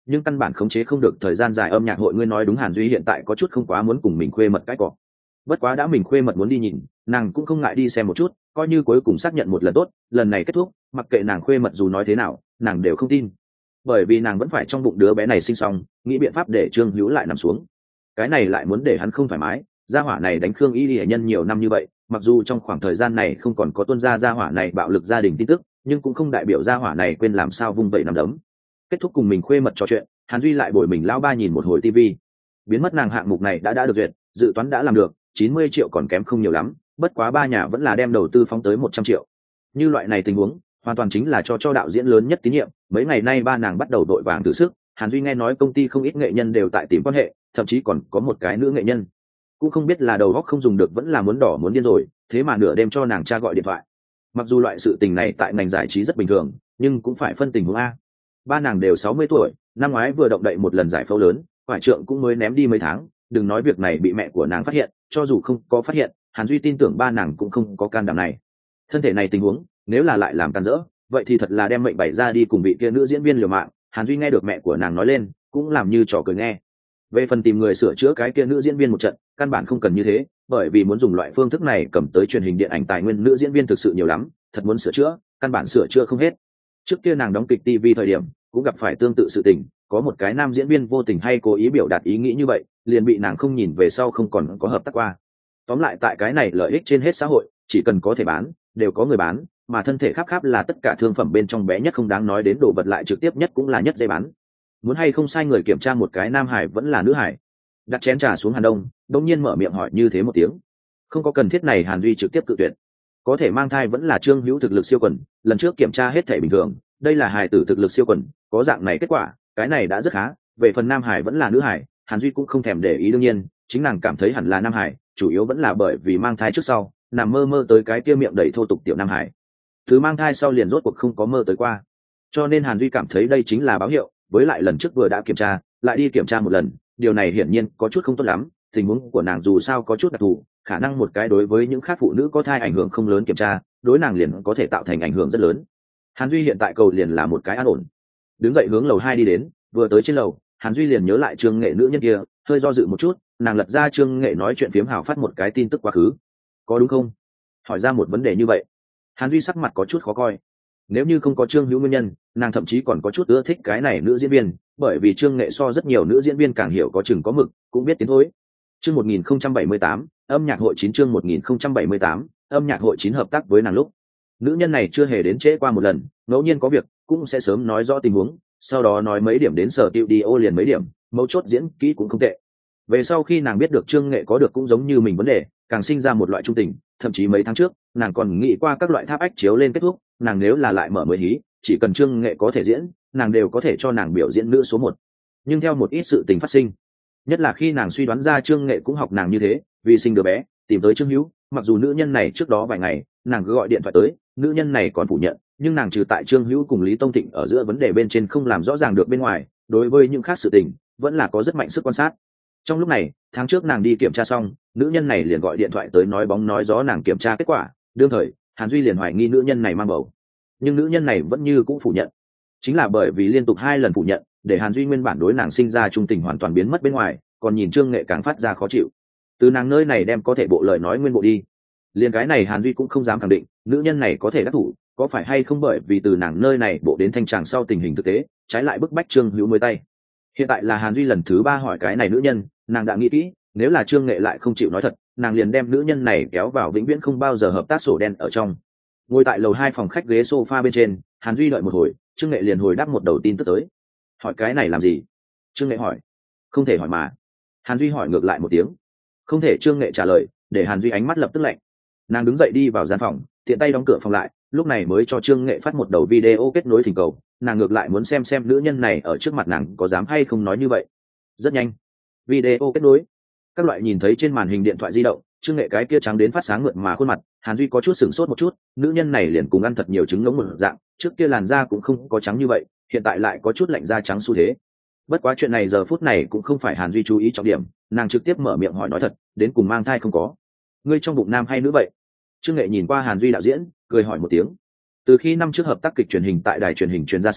nhưng căn bản khống chế không được thời gian dài âm nhạc hội. Ngươi nói đúng, Hàn Duy hiện tại có chút không quá muốn cùng mình khuê mật cái cọ. Bất quá đã mình khuê mật muốn đi nhìn, nàng cũng không ngại đi xem một chút, coi như cuối cùng xác nhận một lần tốt, lần này kết thúc, mặc kệ nàng khuê mật dù nói thế nào, nàng đều không tin. Bởi vì nàng vẫn phải trong bụng đứa bé này sinh xong, nghĩ biện pháp để Trương Hữu lại nằm xuống. Cái này lại muốn để hắn không thoải mái, gia hỏa này đánh Khương Y Lệ Nhân nhiều năm như vậy, mặc dù trong khoảng thời gian này không còn có tuân ra gia hỏa này bạo lực gia đình tin tức, nhưng cũng không đại biểu gia hỏa này quên làm sao vung vẩy nằm đấm. Kết thúc cùng mình khuê mật trò chuyện, Hàn Duy lại bồi mình lão ba nhìn một hồi tivi. Biến mất nàng hạng mục này đã đã được duyệt, dự toán đã làm được, chín mươi triệu còn kém không nhiều lắm, bất quá ba nhà vẫn là đem đầu tư phóng tới một trăm triệu. Như loại này tình huống, hoàn toàn chính là cho cho đạo diễn lớn nhất tín nhiệm. Mấy ngày nay ba nàng bắt đầu đội vàng thử sức, Hàn Duy nghe nói công ty không ít nghệ nhân đều tại tìm quan hệ, thậm chí còn có một cái nữ nghệ nhân, cũng không biết là đầu óc không dùng được vẫn là muốn đỏ muốn điên rồi, thế mà nửa đêm cho nàng cha gọi điện thoại. Mặc dù loại sự tình này tại ngành giải trí rất bình thường, nhưng cũng phải phân tình huống a. Ba nàng đều sáu mươi tuổi, năm ngoái vừa động đậy một lần giải phẫu lớn, phải trượng cũng mới ném đi mấy tháng, đừng nói việc này bị mẹ của nàng phát hiện, cho dù không có phát hiện, Hàn Duy tin tưởng ba nàng cũng không có can đảm này. Thân thể này tình huống, nếu là lại làm can dỡ, vậy thì thật là đem mệnh bày ra đi cùng vị kia nữ diễn viên liều mạng. Hàn Duy nghe được mẹ của nàng nói lên, cũng làm như trò cười nghe. Về phần tìm người sửa chữa cái kia nữ diễn viên một trận, căn bản không cần như thế, bởi vì muốn dùng loại phương thức này cầm tới truyền hình điện ảnh tài nguyên nữ diễn viên thực sự nhiều lắm, thật muốn sửa chữa, căn bản sửa chữa không hết. Trước kia nàng đóng kịch ti vi thời điểm, cũng gặp phải tương tự sự tình, có một cái nam diễn viên vô tình hay cố ý biểu đạt ý nghĩ như vậy, liền bị nàng không nhìn về sau không còn có hợp tác qua. Tóm lại tại cái này lợi ích trên hết xã hội, chỉ cần có thể bán, đều có người bán, mà thân thể khắp khắp là tất cả thương phẩm bên trong bé nhất không đáng nói đến đồ vật lại trực tiếp nhất cũng là nhất dây bán. Muốn hay không sai người kiểm tra một cái nam hải vẫn là nữ hải. Đặt chén trà xuống Hàn Đông, đông nhiên mở miệng hỏi như thế một tiếng. Không có cần thiết này, Hàn Duy trực tiếp cự tuyệt. Có thể mang thai vẫn là Trương Hữu thực lực siêu quần, lần trước kiểm tra hết thể bình thường, đây là hài tử thực lực siêu quần, có dạng này kết quả, cái này đã rất khá. Về phần nam hải vẫn là nữ hải, Hàn Duy cũng không thèm để ý, đương nhiên chính nàng cảm thấy hẳn là nam hải, chủ yếu vẫn là bởi vì mang thai trước sau nằm mơ mơ tới cái kia miệng đầy thô tục tiểu nam hải, thứ mang thai sau liền rốt cuộc không có mơ tới qua, cho nên Hàn Duy cảm thấy đây chính là báo hiệu. Với lại lần trước vừa đã kiểm tra, lại đi kiểm tra một lần, điều này hiển nhiên có chút không tốt lắm. Tình huống của nàng dù sao có chút đặc thù, khả năng một cái đối với những khác phụ nữ có thai ảnh hưởng không lớn kiểm tra, đối nàng liền có thể tạo thành ảnh hưởng rất lớn. Hàn Duy hiện tại cầu liền là một cái an ổn. Đứng dậy hướng lầu hai đi đến, vừa tới trên lầu, Hàn Duy liền nhớ lại Trương Nghệ nữ nhân kia, hơi do dự một chút, nàng lật ra Trương Nghệ nói chuyện phiếm hào phát một cái tin tức quá khứ. Có đúng không? Hỏi ra một vấn đề như vậy, Hàn Duy sắc mặt có chút khó coi. Nếu như không có Trương Hữu nguyên nhân, nàng thậm chí còn có chút ưa thích cái này nữ diễn viên, bởi vì Trương Nghệ so rất nhiều nữ diễn viên càng hiểu có chừng có mực, cũng biết tiến thối. Chương một nghìn không trăm bảy mươi tám, âm nhạc hội chín chương một nghìn không trăm bảy mươi tám, âm nhạc hội chín hợp tác với nàng lúc. Nữ nhân này chưa hề đến trễ qua một lần, ngẫu nhiên có việc, cũng sẽ sớm nói rõ tình huống, sau đó nói mấy điểm đến sở studio liền mấy điểm, mấu chốt diễn kỹ cũng không tệ. Về sau khi nàng biết được Trương Nghệ có được cũng giống như mình vấn đề, càng sinh ra một loại trung tình, thậm chí mấy tháng trước, nàng còn nghĩ qua các loại tháp ách chiếu lên kết thúc, nàng nếu là lại mở mới hí, chỉ cần Trương Nghệ có thể diễn, nàng đều có thể cho nàng biểu diễn nữ số một. Nhưng theo một ít sự tình phát sinh, nhất là khi nàng suy đoán ra Trương Nghệ cũng học nàng như thế, vì sinh đứa bé, tìm tới Trương Hữu, mặc dù nữ nhân này trước đó vài ngày, nàng cứ gọi điện thoại tới, nữ nhân này còn phủ nhận, nhưng nàng trừ tại Trương Hữu cùng Lý Tông Thịnh ở giữa vấn đề bên trên không làm rõ ràng được bên ngoài, đối với những khác sự tình, vẫn là có rất mạnh sức quan sát. Trong lúc này, tháng trước nàng đi kiểm tra xong, nữ nhân này liền gọi điện thoại tới nói bóng nói gió nàng kiểm tra kết quả, đương thời, Hàn Duy liền hoài nghi nữ nhân này mang bầu. Nhưng nữ nhân này vẫn như cũ phủ nhận. Chính là bởi vì liên tục hai lần phủ nhận, để Hàn Duy nguyên bản đối nàng sinh ra trung tình hoàn toàn biến mất bên ngoài, còn nhìn Trương Nghệ càng phát ra khó chịu. Từ nàng nơi này đem có thể bộ lời nói nguyên bộ đi. Liên cái này Hàn Duy cũng không dám khẳng định, nữ nhân này có thể đắc thủ, có phải hay không bởi vì từ nàng nơi này bộ đến thanh tràng sau tình hình thực tế, trái lại bức bách Trương Hữu mới tay. Hiện tại là Hàn Duy lần thứ ba hỏi cái này nữ nhân, nàng đã nghĩ kỹ, nếu là Trương Nghệ lại không chịu nói thật, nàng liền đem nữ nhân này kéo vào vĩnh viễn không bao giờ hợp tác sổ đen ở trong. Ngồi tại lầu hai phòng khách ghế sofa bên trên, Hàn Duy đợi một hồi, Trương Nghệ liền hồi đáp một đầu tin tức tới. Hỏi cái này làm gì? Trương Nghệ hỏi. Không thể hỏi mà. Hàn Duy hỏi ngược lại một tiếng. Không thể, Trương Nghệ trả lời, để Hàn Duy ánh mắt lập tức lạnh. Nàng đứng dậy đi vào gian phòng, tiện tay đóng cửa phòng lại, lúc này mới cho Trương Nghệ phát một đầu video kết nối thỉnh cầu. Nàng ngược lại muốn xem xem nữ nhân này ở trước mặt nàng có dám hay không nói như vậy. Rất nhanh, video kết nối. Các loại nhìn thấy trên màn hình điện thoại di động, Trương Nghệ cái kia trắng đến phát sáng mượt mà khuôn mặt, Hàn Duy có chút sửng sốt một chút, nữ nhân này liền cùng ăn thật nhiều trứng ngỗng một dạng, trước kia làn da cũng không có trắng như vậy, hiện tại lại có chút lạnh da trắng xu thế. Bất quá chuyện này giờ phút này cũng không phải Hàn Duy chú ý trọng điểm, nàng trực tiếp mở miệng hỏi nói thật, đến cùng mang thai không có? Ngươi trong bụng nam hay nữ vậy? Trương Nghệ nhìn qua Hàn Duy đạo diễn, cười hỏi một tiếng. Từ khi năm trước hợp tác kịch truyền hình tại đài truyền hình truyền ra sau,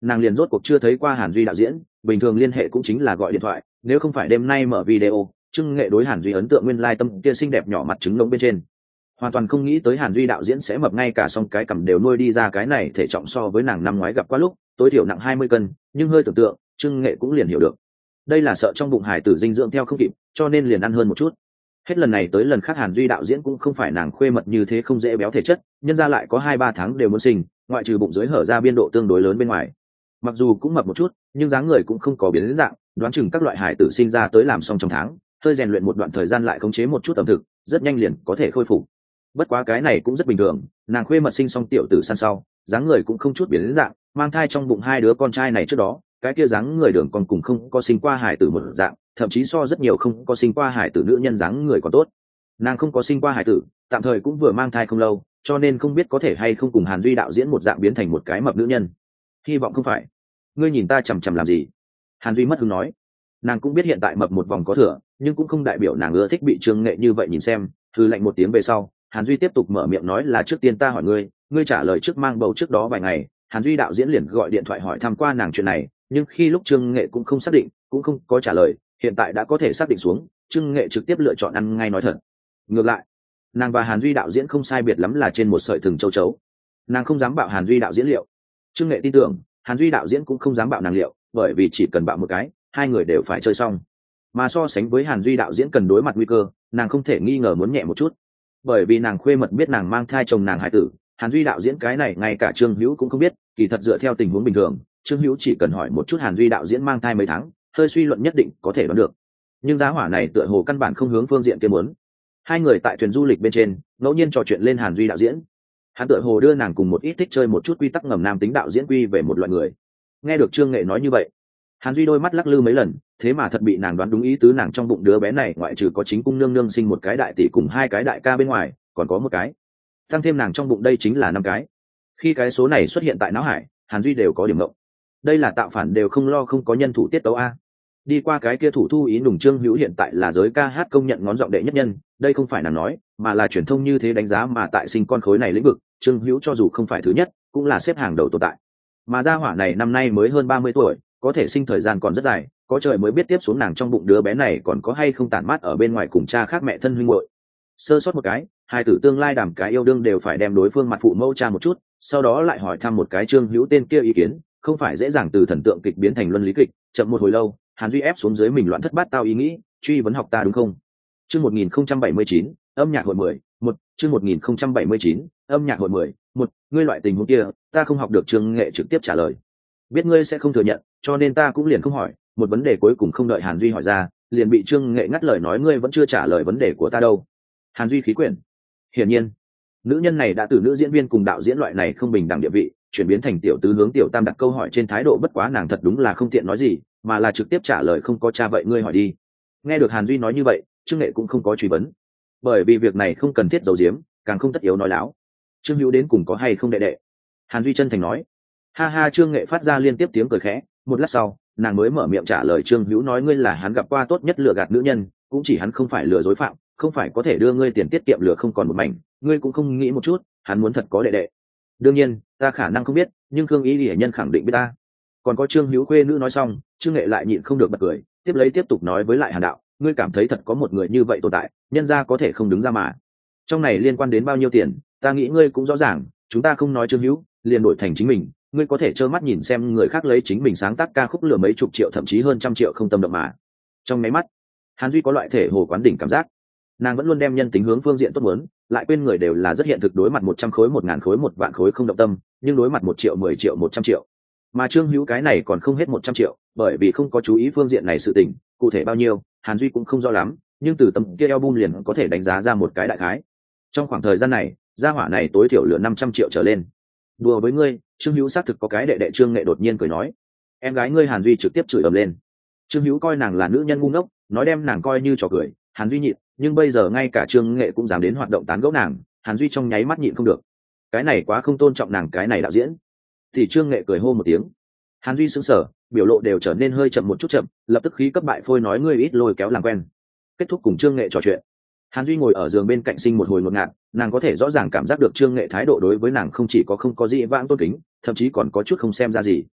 nàng liền rốt cuộc chưa thấy qua Hàn Duy đạo diễn, bình thường liên hệ cũng chính là gọi điện thoại, nếu không phải đêm nay mở video, Trương Nghệ đối Hàn Duy ấn tượng nguyên lai tâm kia xinh đẹp nhỏ mặt trứng ngỗng bên trên. Hoàn toàn không nghĩ tới Hàn Duy đạo diễn sẽ mập ngay cả song cái cằm đều nuôi đi ra cái này thể trọng so với nàng năm ngoái gặp qua lúc, tối thiểu nặng hai mươi cân, nhưng hơi tưởng tượng, Trương Nghệ cũng liền hiểu được. Đây là sợ trong bụng hải tử dinh dưỡng theo không kịp, cho nên liền ăn hơn một chút. Hết lần này tới lần khác Hàn Duy đạo diễn cũng không phải nàng khuê mật như thế không dễ béo thể chất, nhân ra lại có hai ba tháng đều muốn sinh, ngoại trừ bụng dưới hở ra biên độ tương đối lớn bên ngoài. Mặc dù cũng mập một chút, nhưng dáng người cũng không có biến đến dạng, đoán chừng các loại hải tử sinh ra tới làm xong trong tháng, hơi rèn luyện một đoạn thời gian lại khống chế một chút ẩm thực, rất nhanh liền có thể khôi phục. Bất quá cái này cũng rất bình thường, nàng khuê mật sinh xong tiểu tử săn sau, dáng người cũng không chút biến đến dạng, mang thai trong bụng hai đứa con trai này trước đó, cái kia dáng người đường còn cùng không có sinh qua hải tử một dạng, thậm chí so rất nhiều không có sinh qua hải tử nữ nhân dáng người còn tốt. Nàng không có sinh qua hải tử, tạm thời cũng vừa mang thai không lâu, cho nên không biết có thể hay không cùng Hàn Duy đạo diễn một dạng biến thành một cái mập nữ nhân. Hy vọng không phải. Ngươi nhìn ta chằm chằm làm gì? Hàn Duy mất hứng nói. Nàng cũng biết hiện tại mập một vòng có thừa, nhưng cũng không đại biểu nàng ưa thích bị Trương Nghệ như vậy nhìn xem. Thư lạnh một tiếng về sau, Hàn Duy tiếp tục mở miệng nói là trước tiên ta hỏi ngươi, ngươi trả lời trước mang bầu trước đó vài ngày, Hàn Duy đạo diễn liền gọi điện thoại hỏi thăm qua nàng chuyện này, nhưng khi lúc Trương Nghệ cũng không xác định, cũng không có trả lời, hiện tại đã có thể xác định xuống, Trương Nghệ trực tiếp lựa chọn ăn ngay nói thật. Ngược lại, nàng và Hàn Duy đạo diễn không sai biệt lắm là trên một sợi thừng châu chấu. Nàng không dám bạo Hàn Duy đạo diễn liệu. Trương Nghệ tin tưởng, Hàn Duy đạo diễn cũng không dám bạo nàng liệu, bởi vì chỉ cần bạo một cái, hai người đều phải chơi xong. Mà so sánh với Hàn Duy đạo diễn cần đối mặt nguy cơ, nàng không thể nghi ngờ muốn nhẹ một chút. Bởi vì nàng khuê mật biết nàng mang thai chồng nàng hải tử, Hàn Duy đạo diễn cái này ngay cả Trương Hữu cũng không biết, kỳ thật dựa theo tình huống bình thường, Trương Hữu chỉ cần hỏi một chút Hàn Duy đạo diễn mang thai mấy tháng, hơi suy luận nhất định có thể đoán được. Nhưng giá hỏa này tựa hồ căn bản không hướng phương diện kia muốn. Hai người tại thuyền du lịch bên trên, ngẫu nhiên trò chuyện lên Hàn Duy đạo diễn. Hắn tựa hồ đưa nàng cùng một ít thích chơi một chút quy tắc ngầm nam tính đạo diễn quy về một loại người. Nghe được Trương Nghệ nói như vậy, Hàn Duy đôi mắt lắc lư mấy lần, thế mà thật bị nàng đoán đúng ý tứ, nàng trong bụng đứa bé này ngoại trừ có chính cung nương nương sinh một cái đại tỷ cùng hai cái đại ca bên ngoài, còn có một cái. Tăng thêm nàng trong bụng đây chính là năm cái. Khi cái số này xuất hiện tại não hải, Hàn Duy đều có điểm ngộng. Đây là tạo phản đều không lo không có nhân thủ tiết tấu a. Đi qua cái kia thủ thu ý nùng Trương Hữu hiện tại là giới ca hát công nhận ngón giọng đệ nhất nhân, đây không phải nàng nói, mà là truyền thông như thế đánh giá, mà tại sinh con khối này lĩnh vực, Trương Hữu cho dù không phải thứ nhất, cũng là xếp hàng đầu tồn tại. Mà gia hỏa này năm nay mới hơn ba mươi tuổi, có thể sinh thời gian còn rất dài, có trời mới biết tiếp xuống nàng trong bụng đứa bé này còn có hay không tản mát ở bên ngoài cùng cha khác mẹ thân huynh muội. Sơ sót một cái, hai tử tương lai đảm cái yêu đương đều phải đem đối phương mặt phụ mẫu cha một chút, sau đó lại hỏi thăm một cái Trương Hữu tên kia ý kiến, không phải dễ dàng từ thần tượng kịch biến thành luân lý kịch. Chậm một hồi lâu, Hàn Duy ép xuống dưới mình loạn thất bát tao ý nghĩ, truy vấn học ta đúng không? Chương một nghìn không trăm bảy mươi chín, âm nhạc hội mười, một, chương một nghìn không trăm bảy mươi chín, âm nhạc hội mười, một, ngươi loại tình huống kia, ta không học được. Trương Nghệ trực tiếp trả lời. Biết ngươi sẽ không thừa nhận, cho nên ta cũng liền không hỏi. Một vấn đề cuối cùng không đợi Hàn Duy hỏi ra, liền bị Trương Nghệ ngắt lời nói ngươi vẫn chưa trả lời vấn đề của ta đâu. Hàn Duy khí quyển. Hiển nhiên, nữ nhân này đã từ nữ diễn viên cùng đạo diễn loại này không bình đẳng địa vị, chuyển biến thành tiểu tứ hướng tiểu tam đặt câu hỏi trên thái độ bất quá nàng thật đúng là không tiện nói gì, mà là trực tiếp trả lời không có cha vậy ngươi hỏi đi. Nghe được Hàn Duy nói như vậy, Trương Nghệ cũng không có truy vấn, bởi vì việc này không cần thiết giấu giếm, càng không tất yếu nói láo. Trương Hữu đến cùng có hay không đệ đệ? Hàn Duy chân thành nói. Ha ha. Trương Nghệ phát ra liên tiếp tiếng cười khẽ, một lát sau, nàng mới mở miệng trả lời. Trương Hữu nói ngươi là hắn gặp qua tốt nhất lừa gạt nữ nhân, cũng chỉ hắn không phải lừa dối phạm, không phải có thể đưa ngươi tiền tiết kiệm lừa không còn một mảnh, ngươi cũng không nghĩ một chút, hắn muốn thật có đệ đệ. Đương nhiên, ta khả năng không biết, nhưng Khương Ý Liễu nhân khẳng định biết ta. Còn có Trương Hữu khuê nữ nói xong, Trương Nghệ lại nhịn không được bật cười, tiếp lấy tiếp tục nói với lại Hàn đạo, ngươi cảm thấy thật có một người như vậy tồn tại, nhân gia có thể không đứng ra mà. Trong này liên quan đến bao nhiêu tiền, ta nghĩ ngươi cũng rõ ràng, chúng ta không nói Trương Hữu, liền đổi thành chính mình, ngươi có thể trơ mắt nhìn xem người khác lấy chính mình sáng tác ca khúc lừa mấy chục triệu thậm chí hơn trăm triệu không tâm động mà. Trong máy mắt, Hàn Duy có loại thể hồ quán đỉnh cảm giác. Nàng vẫn luôn đem nhân tính hướng phương diện tốt muốn, lại quên người đều là rất hiện thực, đối mặt một trăm khối một ngàn khối một vạn khối không động tâm, nhưng đối mặt một triệu mười triệu một trăm triệu, mà Trương Hữu cái này còn không hết một trăm triệu, bởi vì không có chú ý phương diện này sự tình, cụ thể bao nhiêu, Hàn Duy cũng không rõ lắm, nhưng từ tấm kia album liền có thể đánh giá ra một cái đại khái. Trong khoảng thời gian này, gia hỏa này tối thiểu lừa năm trăm triệu trở lên. Đùa với ngươi, Trương Hữu xác thực có cái đệ đệ. Trương Nghệ đột nhiên cười nói. Em gái ngươi? Hàn Duy trực tiếp chửi ầm lên. Trương Hữu coi nàng là nữ nhân ngu ngốc, nói đem nàng coi như trò cười, Hàn Duy nhịn, nhưng bây giờ ngay cả Trương Nghệ cũng dám đến hoạt động tán gẫu nàng, Hàn Duy trong nháy mắt nhịn không được. Cái này quá không tôn trọng nàng cái này đạo diễn. Thì Trương Nghệ cười hô một tiếng. Hàn Duy sững sờ, biểu lộ đều trở nên hơi chậm một chút chậm, lập tức khí cấp bại phôi nói ngươi ít lôi kéo làm quen. Kết thúc cùng Trương Nghệ trò chuyện, Hàn Duy ngồi ở giường bên cạnh sinh một hồi ngột ngạt, nàng có thể rõ ràng cảm giác được Trương Nghệ thái độ đối với nàng không chỉ có không có gì vãng tôn kính, thậm chí còn có chút không xem ra gì.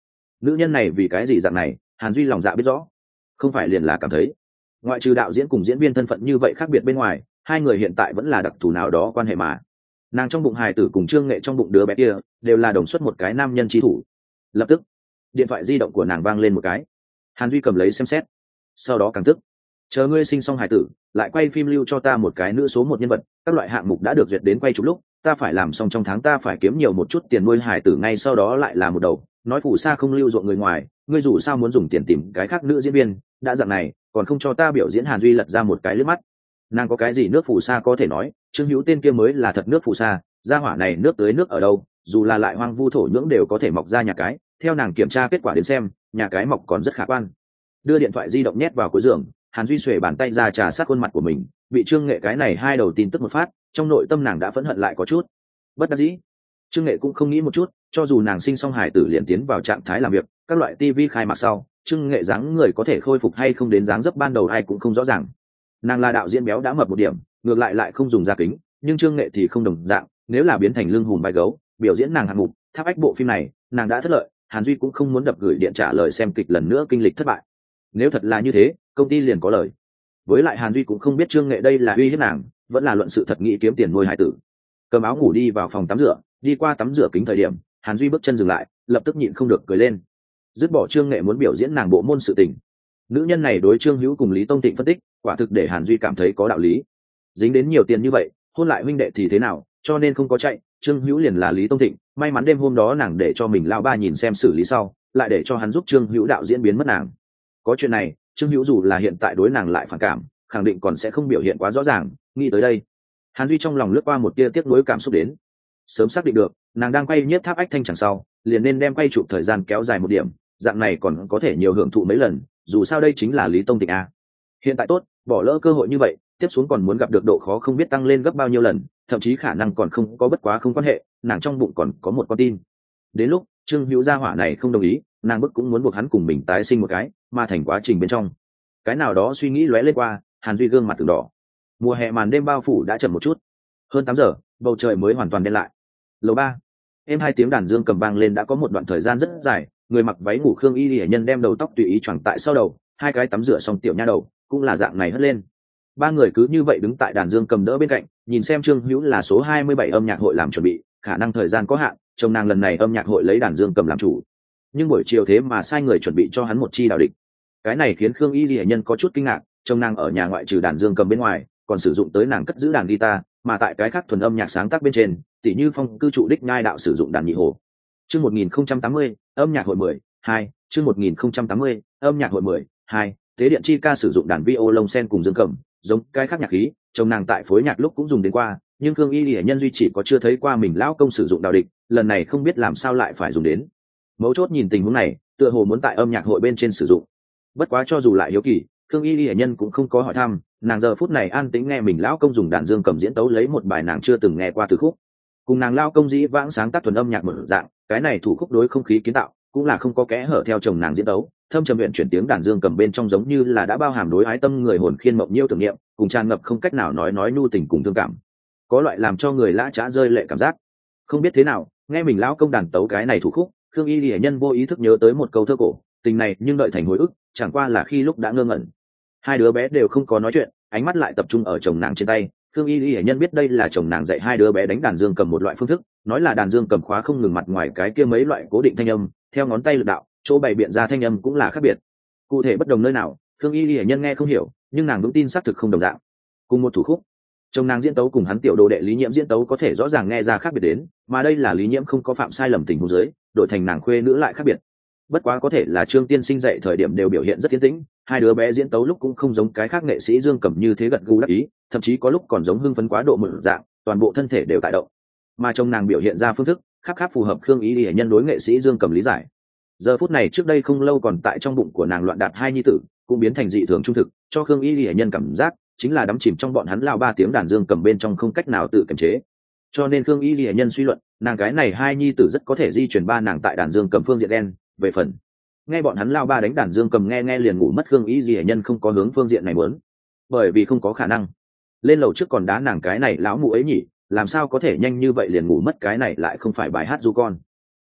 nữ nhân này vì cái gì dạng này, Hàn Duy lòng dạ biết rõ. Không phải liền là cảm thấy ngoại trừ đạo diễn cùng diễn viên thân phận như vậy khác biệt bên ngoài, hai người hiện tại vẫn là đặc thù nào đó quan hệ mà. Nàng trong bụng hài tử cùng Trương Nghệ trong bụng đứa bé kia đều là đồng xuất một cái nam nhân trí thủ. Lập tức điện thoại di động của nàng vang lên một cái. Hàn Duy cầm lấy xem xét, sau đó càng tức. Chờ ngươi sinh xong hài tử lại quay phim lưu cho ta một cái nữ số một nhân vật, các loại hạng mục đã được duyệt đến quay chụp lúc ta phải làm xong trong tháng, ta phải kiếm nhiều một chút tiền nuôi hài tử, ngay sau đó lại là một đầu nói phủ sa không lưu ruộng người ngoài, ngươi dù sao muốn dùng tiền tìm cái khác nữ diễn viên, đã dạng này còn không cho ta biểu diễn. Hàn Duy lật ra một cái lướt mắt. Nàng có cái gì nước phù sa có thể nói, Trương Hữu tên kia mới là thật nước phù sa, gia hỏa này nước tới nước ở đâu, dù là lại hoang vu thổ nhưỡng đều có thể mọc ra nhà cái, theo nàng kiểm tra kết quả đến xem nhà cái mọc còn rất khả quan. Đưa điện thoại di động nhét vào cuối giường, Hàn Duy xuề bàn tay ra trà sát khuôn mặt của mình, bị Trương Nghệ cái này hai đầu tin tức một phát, trong nội tâm nàng đã phẫn hận lại có chút bất đắc dĩ. Trương Nghệ cũng không nghĩ một chút, cho dù nàng sinh xong hài tử liền tiến vào trạng thái làm việc, các loại tivi khai mạc sau Trương Nghệ dáng người có thể khôi phục hay không đến dáng dấp ban đầu ai cũng không rõ ràng. Nàng là đạo diễn béo đã mập một điểm, ngược lại lại không dùng da kính, nhưng Trương Nghệ thì không đồng dạng, nếu là biến thành lưng hùm vai gấu biểu diễn nàng hạng mục Tháp Ách bộ phim này nàng đã thất lợi. Hàn Duy cũng không muốn đập gửi điện trả lời xem kịch lần nữa kinh lịch thất bại. Nếu thật là như thế công ty liền có lời. Với lại Hàn Duy cũng không biết Trương Nghệ đây là uy hiếp nàng, vẫn là luận sự thật nghĩ kiếm tiền nuôi hài tử. Cầm áo ngủ đi vào phòng tắm rửa, đi qua tắm rửa kính thời điểm Hàn Duy bước chân dừng lại, lập tức nhịn không được cười lên. Dứt bỏ Trương Nghệ muốn biểu diễn nàng bộ môn sự tình, nữ nhân này đối Trương Hữu cùng Lý Tông Thịnh phân tích quả thực để Hàn Duy cảm thấy có đạo lý. Dính đến nhiều tiền như vậy hôn lại huynh đệ thì thế nào, cho nên không có chạy. Trương Hữu liền là Lý Tông Thịnh, may mắn đêm hôm đó nàng để cho mình lao ba nhìn xem xử lý sau lại để cho hắn giúp Trương Hữu đạo diễn biến mất nàng. Có chuyện này Trương Hữu dù là hiện tại đối nàng lại phản cảm, khẳng định còn sẽ không biểu hiện quá rõ ràng. Nghĩ tới đây Hàn Duy trong lòng lướt qua một tia tiếc nuối cảm xúc đến. Sớm xác định được nàng đang quay nhiếp Tháp Ách thanh chẳng sau liền nên đem quay chụp thời gian kéo dài một điểm, dạng này còn có thể nhiều hưởng thụ mấy lần, dù sao đây chính là Lý Tông Thịnh a. Hiện tại tốt, bỏ lỡ cơ hội như vậy tiếp xuống còn muốn gặp được độ khó không biết tăng lên gấp bao nhiêu lần, thậm chí khả năng còn không có bất quá không quan hệ, nàng trong bụng còn có một con tin. Đến lúc Trương Hữu gia hỏa này không đồng ý, nàng bức cũng muốn buộc hắn cùng mình tái sinh một cái, mà thành quá trình bên trong cái nào đó suy nghĩ lóe lên qua, Hàn Duy gương mặt từng đỏ. Mùa hè màn đêm bao phủ đã chậm một chút, hơn tám giờ bầu trời mới hoàn toàn đen lại. Lầu ba em hai tiếng đàn dương cầm vang lên đã có một đoạn thời gian rất dài, người mặc váy ngủ Khương Y Lệ Nhân đem đầu tóc tùy ý choàng tại sau đầu, hai cái tắm rửa xong tiểu nha đầu cũng là dạng này hất lên. Ba người cứ như vậy đứng tại đàn dương cầm đỡ bên cạnh, nhìn xem Trương Hữu là số hai mươi bảy âm nhạc hội làm chuẩn bị, khả năng thời gian có hạn, chồng nàng lần này âm nhạc hội lấy đàn dương cầm làm chủ, nhưng buổi chiều thế mà sai người chuẩn bị cho hắn một chi đạo địch. Cái này khiến Khương Y Lệ Nhân có chút kinh ngạc, chồng nàng ở nhà ngoại trừ đàn dương cầm bên ngoài còn sử dụng tới nàng cất giữ đàn guitar, mà tại cái khác thuần âm nhạc sáng tác bên trên tỷ như phong cư trụ đích nhai đạo sử dụng đàn nhị hồ. Chương một nghìn không trăm tám mươi âm nhạc hội mười hai, chương một nghìn không trăm tám mươi âm nhạc hội mười hai, Tế Điện Chi Ca sử dụng đàn violon sen cùng dương cầm, giống cái khác nhạc khí, chồng nàng tại phối nhạc lúc cũng dùng đến qua, nhưng Khương Y Lệ Nhân duy chỉ có chưa thấy qua mình lão công sử dụng đạo địch, lần này không biết làm sao lại phải dùng đến. Mấu chốt nhìn tình huống này, tựa hồ muốn tại âm nhạc hội bên trên sử dụng. Bất quá cho dù lại hiếu kỳ, Khương Y Lệ Nhân cũng không có hỏi thăm, nàng giờ phút này an tĩnh nghe mình lão công dùng đàn dương cầm diễn tấu lấy một bài nàng chưa từng nghe qua từ khúc. Cùng nàng lão công dĩ vãng sáng tác thuần âm nhạc một dạng, cái này thủ khúc đối không khí kiến tạo cũng là không có kẽ hở theo chồng nàng diễn tấu, thâm trầm luyện chuyển tiếng đàn dương cầm bên trong giống như là đã bao hàm đối ái tâm người hồn khiên mộng nhiêu tưởng niệm, cùng tràn ngập không cách nào nói nói nhu tình cùng thương cảm, có loại làm cho người lã chã rơi lệ cảm giác. Không biết thế nào, nghe mình lão công đàn tấu cái này thủ khúc, Khương Y Lệ Nhân vô ý thức nhớ tới một câu thơ cổ, tình này nhưng đợi thành hồi ức, chẳng qua là khi lúc đã ngơ ngẩn. Hai đứa bé đều không có nói chuyện, ánh mắt lại tập trung ở chồng nàng trên tay. Khương Y Lệ Nhân biết đây là chồng nàng dạy hai đứa bé đánh đàn dương cầm một loại phương thức, nói là đàn dương cầm khóa không ngừng mặt ngoài cái kia mấy loại cố định thanh âm, theo ngón tay lực đạo, chỗ bày biện ra thanh âm cũng là khác biệt. Cụ thể bất đồng nơi nào, Khương Y Lệ Nhân nghe không hiểu, nhưng nàng vững tin xác thực không đồng dạng. Cùng một thủ khúc, chồng nàng diễn tấu cùng hắn tiểu đồ đệ Lý Nhiễm diễn tấu có thể rõ ràng nghe ra khác biệt đến, mà đây là Lý Nhiễm không có phạm sai lầm tình huống dưới, đổi thành nàng khuê nữ lại khác biệt. Bất quá có thể là Trương Tiên Sinh dạy thời điểm đều biểu hiện rất tiến tĩnh, hai đứa bé diễn tấu lúc cũng không giống cái khác nghệ sĩ dương cầm như thế gật gù đắc ý, thậm chí có lúc còn giống hưng phấn quá độ một dạng, toàn bộ thân thể đều tại động. Mà trong nàng biểu hiện ra phương thức khác khác phù hợp Khương Y Lệ Nhân đối nghệ sĩ dương cầm lý giải. Giờ phút này trước đây không lâu còn tại trong bụng của nàng loạn đạp hai nhi tử, cũng biến thành dị thường trung thực, cho Khương Y Lệ Nhân cảm giác chính là đắm chìm trong bọn hắn lao ba tiếng đàn dương cầm bên trong không cách nào tự kiềm chế. Cho nên Khương Y Lệ Nhân suy luận, nàng cái này hai nhi tử rất có thể di chuyển ba nàng tại đàn dương cầm phương diện đen. Về phần nghe bọn hắn lao ba đánh đàn dương cầm nghe nghe liền ngủ mất, Khương Y Lệ Nhân không có hướng phương diện này muốn, bởi vì không có khả năng. Lên lầu trước còn đá nàng cái này lão mụ ấy nhỉ, làm sao có thể nhanh như vậy liền ngủ mất, cái này lại không phải bài hát du con.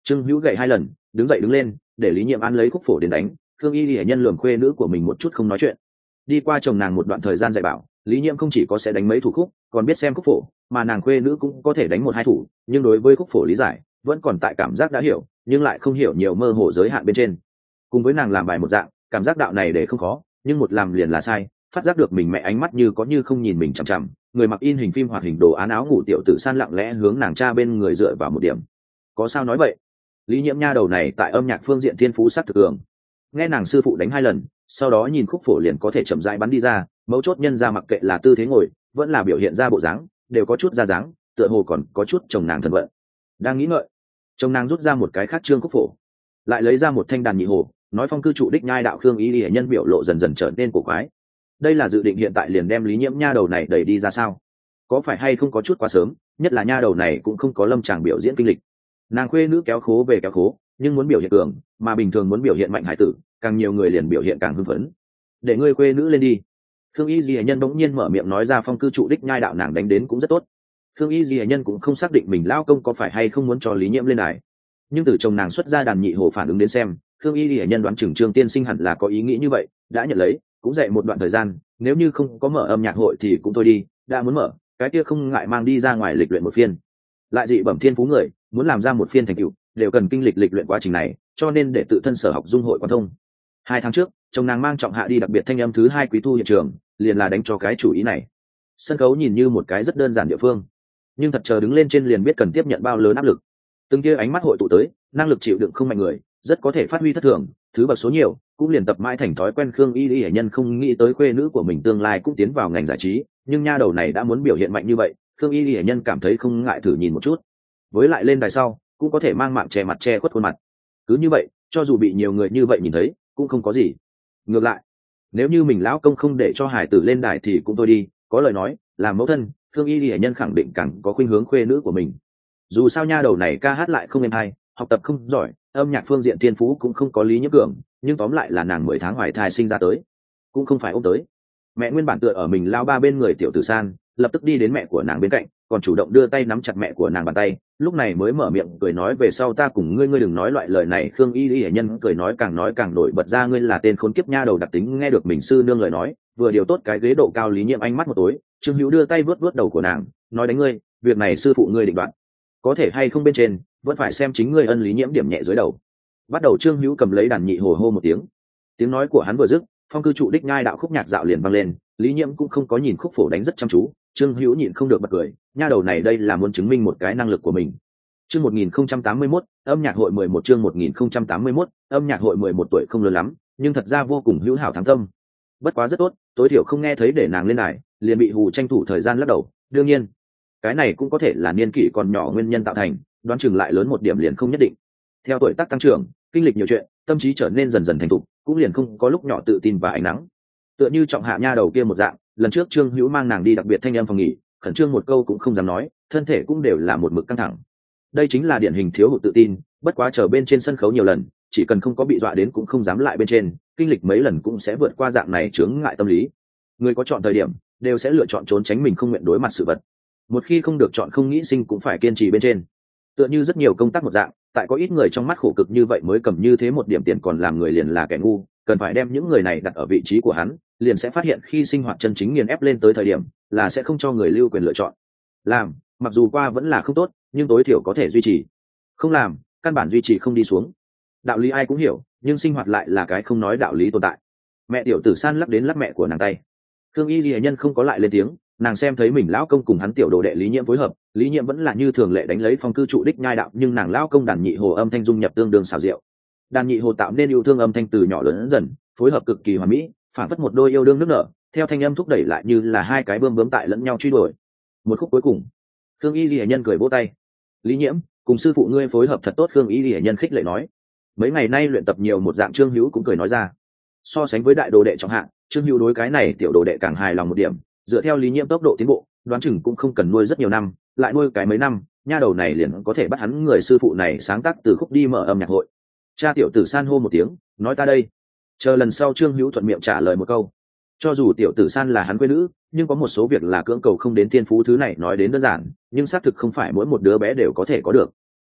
Trương Hữu gậy hai lần, đứng dậy đứng lên, để Lý Nhiệm An lấy khúc phổ đến đánh. Khương Y Lệ Nhân lườm khuê nữ của mình một chút không nói chuyện. Đi qua chồng nàng một đoạn thời gian dạy bảo, Lý Nhiệm không chỉ có sẽ đánh mấy thủ khúc, còn biết xem khúc phổ, mà nàng khuê nữ cũng có thể đánh một hai thủ, nhưng đối với khúc phổ lý giải vẫn còn tại cảm giác đã hiểu, nhưng lại không hiểu nhiều mơ hồ giới hạn bên trên. Cùng với nàng làm bài một dạng, cảm giác đạo này để không khó, nhưng một làm liền là sai, phát giác được mình mẹ ánh mắt như có như không nhìn mình chằm chằm. Người mặc in hình phim hoạt hình đồ án áo ngủ tiểu tử San lặng lẽ hướng nàng cha bên người dựa vào một điểm. Có sao nói vậy? Lý Nhiễm nha đầu này tại âm nhạc phương diện thiên phú sắc thực cường. Nghe nàng sư phụ đánh hai lần, sau đó nhìn khúc phổ liền có thể chậm rãi bắn đi ra, mấu chốt nhân ra mặc kệ là tư thế ngồi, vẫn là biểu hiện ra bộ dáng, đều có chút ra dáng, tựa hồ còn có chút chồng nàng thần vận. Đang nghĩ ngợi, chồng nàng rút ra một cái khác trương khúc phổ, lại lấy ra một thanh đàn nhị hồ, nói phong cư trụ đích nhai đạo Khương Y Lệ Nhân biểu lộ dần dần trở nên cổ quái. Đây là dự định hiện tại liền đem Lý Nhiễm nha đầu này đẩy đi ra sao? Có phải hay không có chút quá sớm, nhất là nha đầu này cũng không có lâm tràng biểu diễn kinh lịch. Nàng khuê nữ kéo khố về kéo khố, nhưng muốn biểu hiện cường, mà bình thường muốn biểu hiện mạnh hải tử, càng nhiều người liền biểu hiện càng hưng phấn. Để ngươi khuê nữ lên đi. Khương Y Lệ Nhân bỗng nhiên mở miệng nói ra phong cư trụ đích nhai đạo nàng đánh đến cũng rất tốt. Khương Y Lệ Nhân cũng không xác định mình lao công có phải hay không muốn cho Lý Nhiễm lên đài, nhưng từ chồng nàng xuất ra đàn nhị hồ phản ứng đến xem, Khương Y Lệ Nhân đoán chừng Trương tiên sinh hẳn là có ý nghĩ như vậy, đã nhận lấy, cũng dạy một đoạn thời gian, nếu như không có mở âm nhạc hội thì cũng thôi đi, đã muốn mở, cái kia không ngại mang đi ra ngoài lịch luyện một phiên. Lại dị bẩm thiên phú người, muốn làm ra một phiên thành tựu, đều cần kinh lịch lịch luyện quá trình này, cho nên để tự thân sở học dung hội quan thông. Hai tháng trước, chồng nàng mang trọng hạ đi đặc biệt thanh âm thứ hai quý thu hiện trường, liền là đánh cho cái chủ ý này. Sân khấu nhìn như một cái rất đơn giản địa phương, nhưng thật chờ đứng lên trên liền biết cần tiếp nhận bao lớn áp lực. Từng kia ánh mắt hội tụ tới, năng lực chịu đựng không mạnh người, rất có thể phát huy thất thường, thứ bậc số nhiều, cũng liền tập mãi thành thói quen. Khương Y Lệ Nhân không nghĩ tới khuê nữ của mình tương lai cũng tiến vào ngành giải trí, nhưng nha đầu này đã muốn biểu hiện mạnh như vậy, Khương Y Lệ Nhân cảm thấy không ngại thử nhìn một chút. Với lại lên đài sau, cũng có thể mang mạng che mặt che khuất khuôn mặt. Cứ như vậy, cho dù bị nhiều người như vậy nhìn thấy, cũng không có gì. Ngược lại, nếu như mình lão công không để cho hải tử lên đài thì cũng thôi đi, có lời nói, làm mẫu thân, Khương Y Lệ Nhân khẳng định càng có khuynh hướng khuê nữ của mình. Dù sao nha đầu này ca hát lại không êm hay, học tập không giỏi, âm nhạc phương diện thiên phú cũng không có Lý Nhiễm cường, nhưng tóm lại là nàng mười tháng hoài thai sinh ra tới, cũng không phải ôm tới. Mẹ nguyên bản tựa ở mình lao ba bên người tiểu tử San, lập tức đi đến mẹ của nàng bên cạnh, còn chủ động đưa tay nắm chặt mẹ của nàng bàn tay, lúc này mới mở miệng cười nói về sau ta cùng ngươi ngươi đừng nói loại lời này. Khương Y Lệ Nhân cười nói càng nói càng nổi bật ra ngươi là tên khốn kiếp nha đầu đặc tính. Nghe được mình sư nương lời nói, vừa điều tốt cái ghế độ cao Lý Nhiễm ánh mắt một tối, Trương Hữu đưa tay vớt vớt đầu của nàng, nói đánh ngươi, việc này sư phụ ngươi định đoạt, có thể hay không bên trên vẫn phải xem chính ngươi. Ân. Lý Nhiễm điểm nhẹ dưới đầu. Bắt đầu Trương Hữu cầm lấy đàn nhị hồ hô một tiếng, tiếng nói của hắn vừa dứt, phong cư trụ đích nhai đạo khúc nhạc dạo liền vang lên. Lý Nhiễm cũng không có nhìn khúc phổ đánh rất chăm chú, Trương Hữu nhịn không được bật cười, nha đầu này đây là muốn chứng minh một cái năng lực của mình. Chương một nghìn không trăm tám mươi mốt, âm nhạc hội mười một chương một nghìn không trăm tám mươi mốt, âm nhạc hội mười một tuổi không lớn lắm, nhưng thật ra vô cùng hữu hảo thắng tâm. Bất quá rất tốt, tối thiểu không nghe thấy để nàng lên đài, liền bị hù tranh thủ thời gian lắc đầu, đương nhiên, cái này cũng có thể là niên kỷ còn nhỏ nguyên nhân tạo thành, đoán chừng lại lớn một điểm liền không nhất định. Theo tuổi tác tăng trưởng, kinh lịch nhiều chuyện, tâm trí trở nên dần dần thành thục, cũng liền không có lúc nhỏ tự tin và ánh nắng. Tựa như trọng hạ nha đầu kia một dạng, lần trước Trương Hữu mang nàng đi đặc biệt thanh âm phòng nghỉ, khẩn trương một câu cũng không dám nói, thân thể cũng đều là một mực căng thẳng. Đây chính là điển hình thiếu hụt tự tin, bất quá chờ bên trên sân khấu nhiều lần, chỉ cần không có bị dọa đến cũng không dám lại bên trên, kinh lịch mấy lần cũng sẽ vượt qua dạng này chướng ngại tâm lý. Người có chọn thời điểm, đều sẽ lựa chọn trốn tránh mình không nguyện đối mặt sự vật. Một khi không được chọn không nghĩ sinh cũng phải kiên trì bên trên. Tựa như rất nhiều công tác một dạng, tại có ít người trong mắt khổ cực như vậy mới cầm như thế một điểm tiền còn làm người liền là kẻ ngu, cần phải đem những người này đặt ở vị trí của hắn, liền sẽ phát hiện khi sinh hoạt chân chính nghiền ép lên tới thời điểm, là sẽ không cho người lưu quyền lựa chọn. Làm, mặc dù qua vẫn là không tốt, nhưng tối thiểu có thể duy trì. Không làm, căn bản duy trì không đi xuống. Đạo lý ai cũng hiểu, nhưng sinh hoạt lại là cái không nói đạo lý tồn tại. Mẹ tiểu tử San lắc đến lắc mẹ của nàng tay. Khương Y Lệ Nhân không có lại lên tiếng, nàng xem thấy mình lão công cùng hắn tiểu đồ đệ Lý Nhiễm phối hợp, Lý Nhiễm vẫn là như thường lệ đánh lấy phong cư trụ đích nhai đạo, nhưng nàng lão công đàn nhị hồ âm thanh dung nhập tương đương xảo diệu. Đàn nhị hồ tạo nên yêu thương âm thanh từ nhỏ lớn dần, phối hợp cực kỳ hoàn mỹ, phản phất một đôi yêu đương nước nở, theo thanh âm thúc đẩy lại như là hai cái bươm bướm tại lẫn nhau truy đuổi. Một khúc cuối cùng, Khương Y Lệ Nhân cười vỗ tay. Lý Nhiễm, cùng sư phụ ngươi phối hợp thật tốt. Khương Y Lệ Nhân khích lệ nói. Mấy ngày nay luyện tập nhiều một dạng Trương Hữu cũng cười nói ra. So sánh với đại đồ đệ trọng hạng, Trương Hữu đối cái này tiểu đồ đệ càng hài lòng một điểm, dựa theo Lý Nhiễm tốc độ tiến bộ, đoán chừng cũng không cần nuôi rất nhiều năm, lại nuôi cái mấy năm, nha đầu này liền có thể bắt hắn người sư phụ này sáng tác từ khúc đi mở âm nhạc hội. Cha tiểu tử San hô một tiếng, nói ta đây. Chờ lần sau Trương Hữu thuận miệng trả lời một câu. Cho dù tiểu tử San là hắn quê nữ, nhưng có một số việc là cưỡng cầu không đến thiên phú, thứ này nói đến đơn giản, nhưng xác thực không phải mỗi một đứa bé đều có thể có được.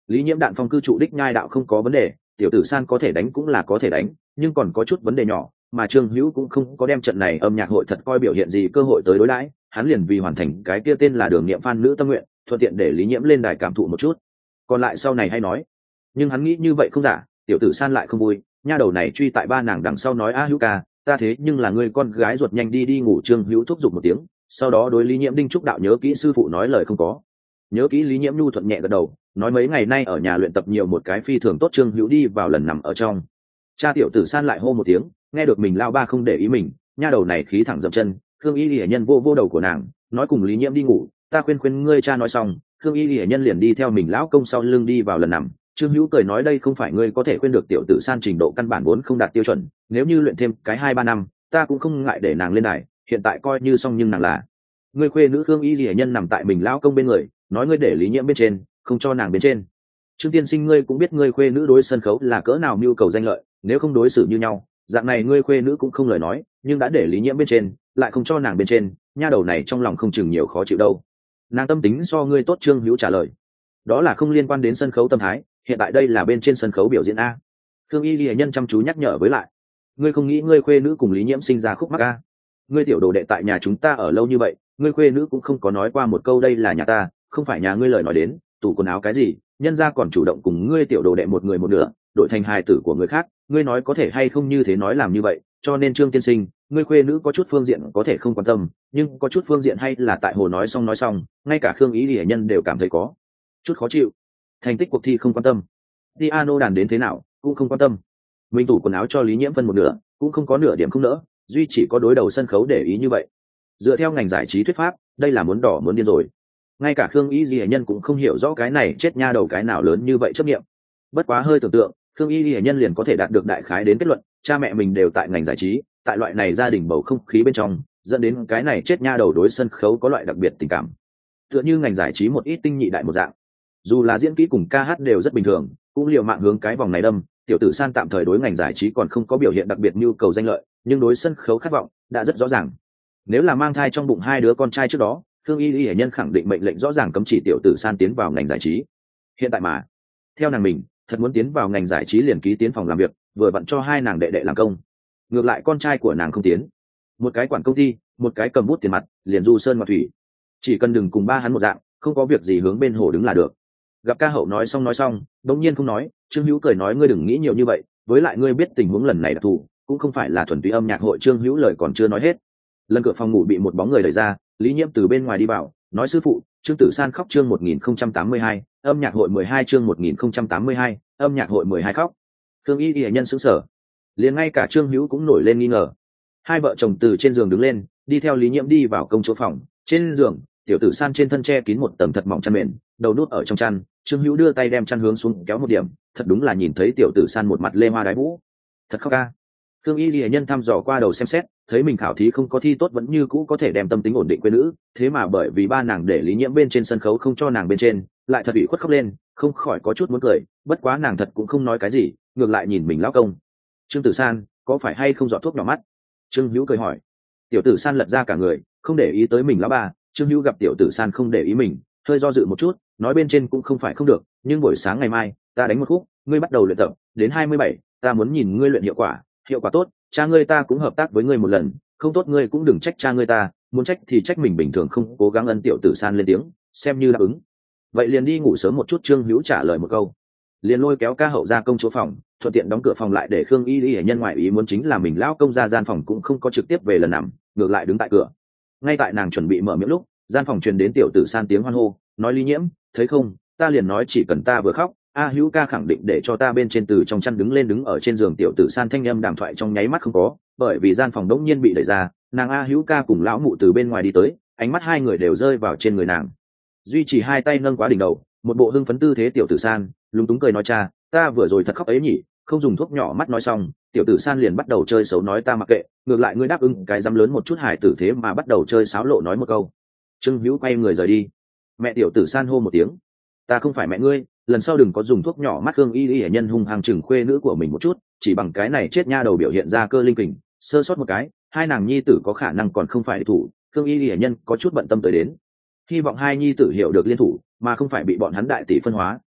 Lý Nhiễm đạn phong cư trụ đích nhai đạo không có vấn đề, tiểu tử san có thể đánh cũng là có thể đánh, nhưng còn có chút vấn đề nhỏ, mà Trương Hữu cũng không có đem trận này âm nhạc hội thật coi biểu hiện gì cơ hội tới đối đãi, hắn liền vì hoàn thành cái kia tên là Đường Niệm Phan nữ tâm nguyện, thuận tiện để Lý Nhiễm lên đài cảm thụ một chút. Còn lại sau này hay nói. Nhưng hắn nghĩ như vậy không giả, tiểu tử san lại không vui, nha đầu này truy tại ba nàng đằng sau nói a Hữu ca, ta thế nhưng là người con gái ruột, nhanh đi đi ngủ. Trương Hữu thúc giục một tiếng, sau đó đối Lý Nhiễm đinh trúc đạo nhớ kỹ sư phụ nói lời không có. Nhớ kỹ. Lý Nhiễm nhu thuận nhẹ gật đầu, nói mấy ngày nay ở nhà luyện tập nhiều một cái phi thường tốt. Trương Hữu đi vào lần nằm ở trong. Cha tiểu tử san lại hô một tiếng, nghe được mình lao ba không để ý mình, nha đầu này khí thẳng dậm chân. Khương Y Lệ Nhân vô vô đầu của nàng, nói cùng Lý Nhiễm đi ngủ, ta khuyên khuyên ngươi. Cha nói xong, Khương Y Lệ Nhân liền đi theo mình lão công sau lưng đi vào lần nằm. Trương Hữu cười nói đây không phải ngươi có thể khuyên được, tiểu tử san trình độ căn bản vốn không đạt tiêu chuẩn, nếu như luyện thêm cái hai ba năm, ta cũng không ngại để nàng lên đài, hiện tại coi như xong. Nhưng nàng là ngươi khuê nữ. Khương Y Lệ Nhân nằm tại mình lão công bên người, nói ngươi để Lý Nhiễm bên trên, không cho nàng bên trên. Trương tiên sinh, ngươi cũng biết ngươi khuê nữ đối sân khấu là cỡ nào mưu cầu danh lợi, nếu không đối xử như nhau, dạng này ngươi khuê nữ cũng không lời nói, nhưng đã để Lý Nhiễm bên trên, lại không cho nàng bên trên, nha đầu này trong lòng không chừng nhiều khó chịu đâu. Nàng tâm tính so ngươi tốt. Trương Hữu trả lời, đó là không liên quan đến sân khấu tâm thái, hiện tại đây là bên trên sân khấu biểu diễn a. Khương Y Lệ Nhân chăm chú nhắc nhở với lại, ngươi không nghĩ ngươi khuê nữ cùng Lý Nhiễm sinh ra khúc mắc a? Ngươi tiểu đồ đệ tại nhà chúng ta ở lâu như vậy, ngươi khuê nữ cũng không có nói qua một câu đây là nhà ta, không phải nhà ngươi. Lời nói đến tủ quần áo cái gì, nhân gia còn chủ động cùng ngươi tiểu đồ đệ một người một nửa đổi thành hài tử của người khác, ngươi nói có thể hay không như thế nói làm như vậy. Cho nên Trương tiên sinh, ngươi khuê nữ có chút phương diện có thể không quan tâm, nhưng có chút phương diện hay là tại hồ nói xong nói xong, ngay cả Khương Ý Lệ Nhân đều cảm thấy có chút khó chịu. Thành tích cuộc thi không quan tâm, piano đàn đến thế nào cũng không quan tâm, mình tủ quần áo cho Lý Nhiễm phân một nửa cũng không có nửa điểm không nỡ, duy chỉ có đối đầu sân khấu để ý như vậy. Dựa theo ngành giải trí thuyết pháp, đây là muốn đỏ muốn điên rồi. Ngay cả Khương Y Lệ Nhân cũng không hiểu rõ cái này chết nha đầu cái nào lớn như vậy chấp nghiệm. Bất quá hơi tưởng tượng, Khương Y Lệ Nhân liền có thể đạt được đại khái đến kết luận, cha mẹ mình đều tại ngành giải trí, tại loại này gia đình bầu không khí bên trong, dẫn đến cái này chết nha đầu đối sân khấu có loại đặc biệt tình cảm. Tựa như ngành giải trí một ít tinh nhị đại một dạng, dù là diễn kỹ cùng ca hát đều rất bình thường, cũng liều mạng hướng cái vòng này đâm. Tiểu tử san tạm thời đối ngành giải trí còn không có biểu hiện đặc biệt nhu cầu danh lợi, nhưng đối sân khấu khát vọng đã rất rõ ràng. Nếu là mang thai trong bụng hai đứa con trai trước đó, Khương Y Lệ Nhân khẳng định mệnh lệnh rõ ràng cấm chỉ tiểu tử san tiến vào ngành giải trí. Hiện tại mà theo nàng mình thật muốn tiến vào ngành giải trí liền ký tiến phòng làm việc, vừa vặn cho hai nàng đệ đệ làm công. Ngược lại con trai của nàng không tiến, một cái quản công ty, một cái cầm bút tiền mặt, liền du sơn ngoại thủy, chỉ cần đừng cùng ba hắn một dạng, không có việc gì hướng bên hồ đứng là được. Gặp ca hậu nói xong nói xong, đống nhiên không nói. Trương Hữu cười nói ngươi đừng nghĩ nhiều như vậy, với lại ngươi biết tình huống lần này đặc thù, cũng không phải là thuần túy âm nhạc hội. Trương Hữu lời còn chưa nói hết, lần cửa phòng ngủ bị một bóng người đẩy ra, Lý Nhiễm từ bên ngoài đi vào, nói sư phụ, Trương Tử San khóc. Chương một nghìn không trăm tám mươi hai, âm nhạc hội mười hai. Chương một nghìn không trăm tám mươi hai, âm nhạc hội mười hai khóc. Khương Y Y Nhân sững sờ, liền ngay cả Trương Hữu cũng nổi lên nghi ngờ. Hai vợ chồng từ trên giường đứng lên, đi theo Lý Nhiễm đi vào công chỗ phòng. Trên giường, tiểu tử San trên thân che kín một tầng thật mỏng chăn mền, đầu nút ở trong chăn. Trương Hữu đưa tay đem chăn hướng xuống kéo một điểm, thật đúng là nhìn thấy tiểu tử San một mặt lê hoa đái vũ, thật khóc ca. Khương Y Lệ Nhân thăm dò qua đầu xem xét, thấy mình khảo thí không có thi tốt vẫn như cũ có thể đem tâm tính ổn định quê nữ, thế mà bởi vì ba nàng để Lý Nhiễm bên trên sân khấu không cho nàng bên trên, lại thật bị khuất khóc lên, không khỏi có chút muốn cười. Bất quá nàng thật cũng không nói cái gì, ngược lại nhìn mình lão công. Trương Tử San, có phải hay không dọa thuốc nhỏ mắt? Trương Hữu cười hỏi. Tiểu tử San lật ra cả người, không để ý tới mình lão bà. Trương Hữu gặp tiểu tử San không để ý mình, hơi do dự một chút, nói bên trên cũng không phải không được, nhưng buổi sáng ngày mai ta đánh một khúc, ngươi bắt đầu luyện tập, đến hai mươi bảy, ta muốn nhìn ngươi luyện hiệu quả, hiệu quả tốt, cha ngươi ta cũng hợp tác với ngươi một lần, không tốt ngươi cũng đừng trách cha ngươi ta, muốn trách thì trách mình bình thường không cố gắng. Ân. Tiểu tử San lên tiếng, xem như đáp ứng. Vậy liền đi ngủ sớm một chút. Trương Hữu trả lời một câu, liền lôi kéo ca hậu ra công chỗ phòng, thuận tiện đóng cửa phòng lại để Khương Y Y Nhân ngoại ý muốn chính là mình lão công ra gian phòng cũng không có trực tiếp về lần nằm, ngược lại đứng tại cửa. Ngay tại nàng chuẩn bị mở miệng lúc, gian phòng truyền đến tiểu tử San tiếng hoan hô, nói Lý Nhiễm, thấy không, ta liền nói chỉ cần ta vừa khóc, A Hữu ca khẳng định để cho ta bên trên. Từ trong chăn đứng lên, đứng ở trên giường tiểu tử San thanh âm đàm thoại trong nháy mắt không có, bởi vì gian phòng đống nhiên bị đẩy ra, nàng A Hữu ca cùng lão mụ từ bên ngoài đi tới, ánh mắt hai người đều rơi vào trên người nàng. Duy trì hai tay nâng quá đỉnh đầu, một bộ hưng phấn tư thế. Tiểu tử San lúng túng cười nói cha, ta vừa rồi thật khóc ấy nhỉ, không dùng thuốc nhỏ mắt. Nói xong, tiểu tử San liền bắt đầu chơi xấu, nói ta mặc kệ, ngược lại ngươi đáp ứng cái dám lớn một chút hài tử thế mà bắt đầu chơi sáo lộ nói một câu. Trương Hữu quay người rời đi. Mẹ tiểu tử San hô một tiếng, ta không phải mẹ ngươi, lần sau đừng có dùng thuốc nhỏ mắt. Khương Y Y Nhân hung hăng chừng khuê nữ của mình một chút, chỉ bằng cái này chết nha đầu biểu hiện ra cơ linh kình, sơ sót một cái, hai nàng nhi tử có khả năng còn không phải thủ. Khương Y Y Nhân có chút bận tâm tới đến, hy vọng hai nhi tử hiểu được liên thủ, mà không phải bị bọn hắn đại tỷ phân hóa,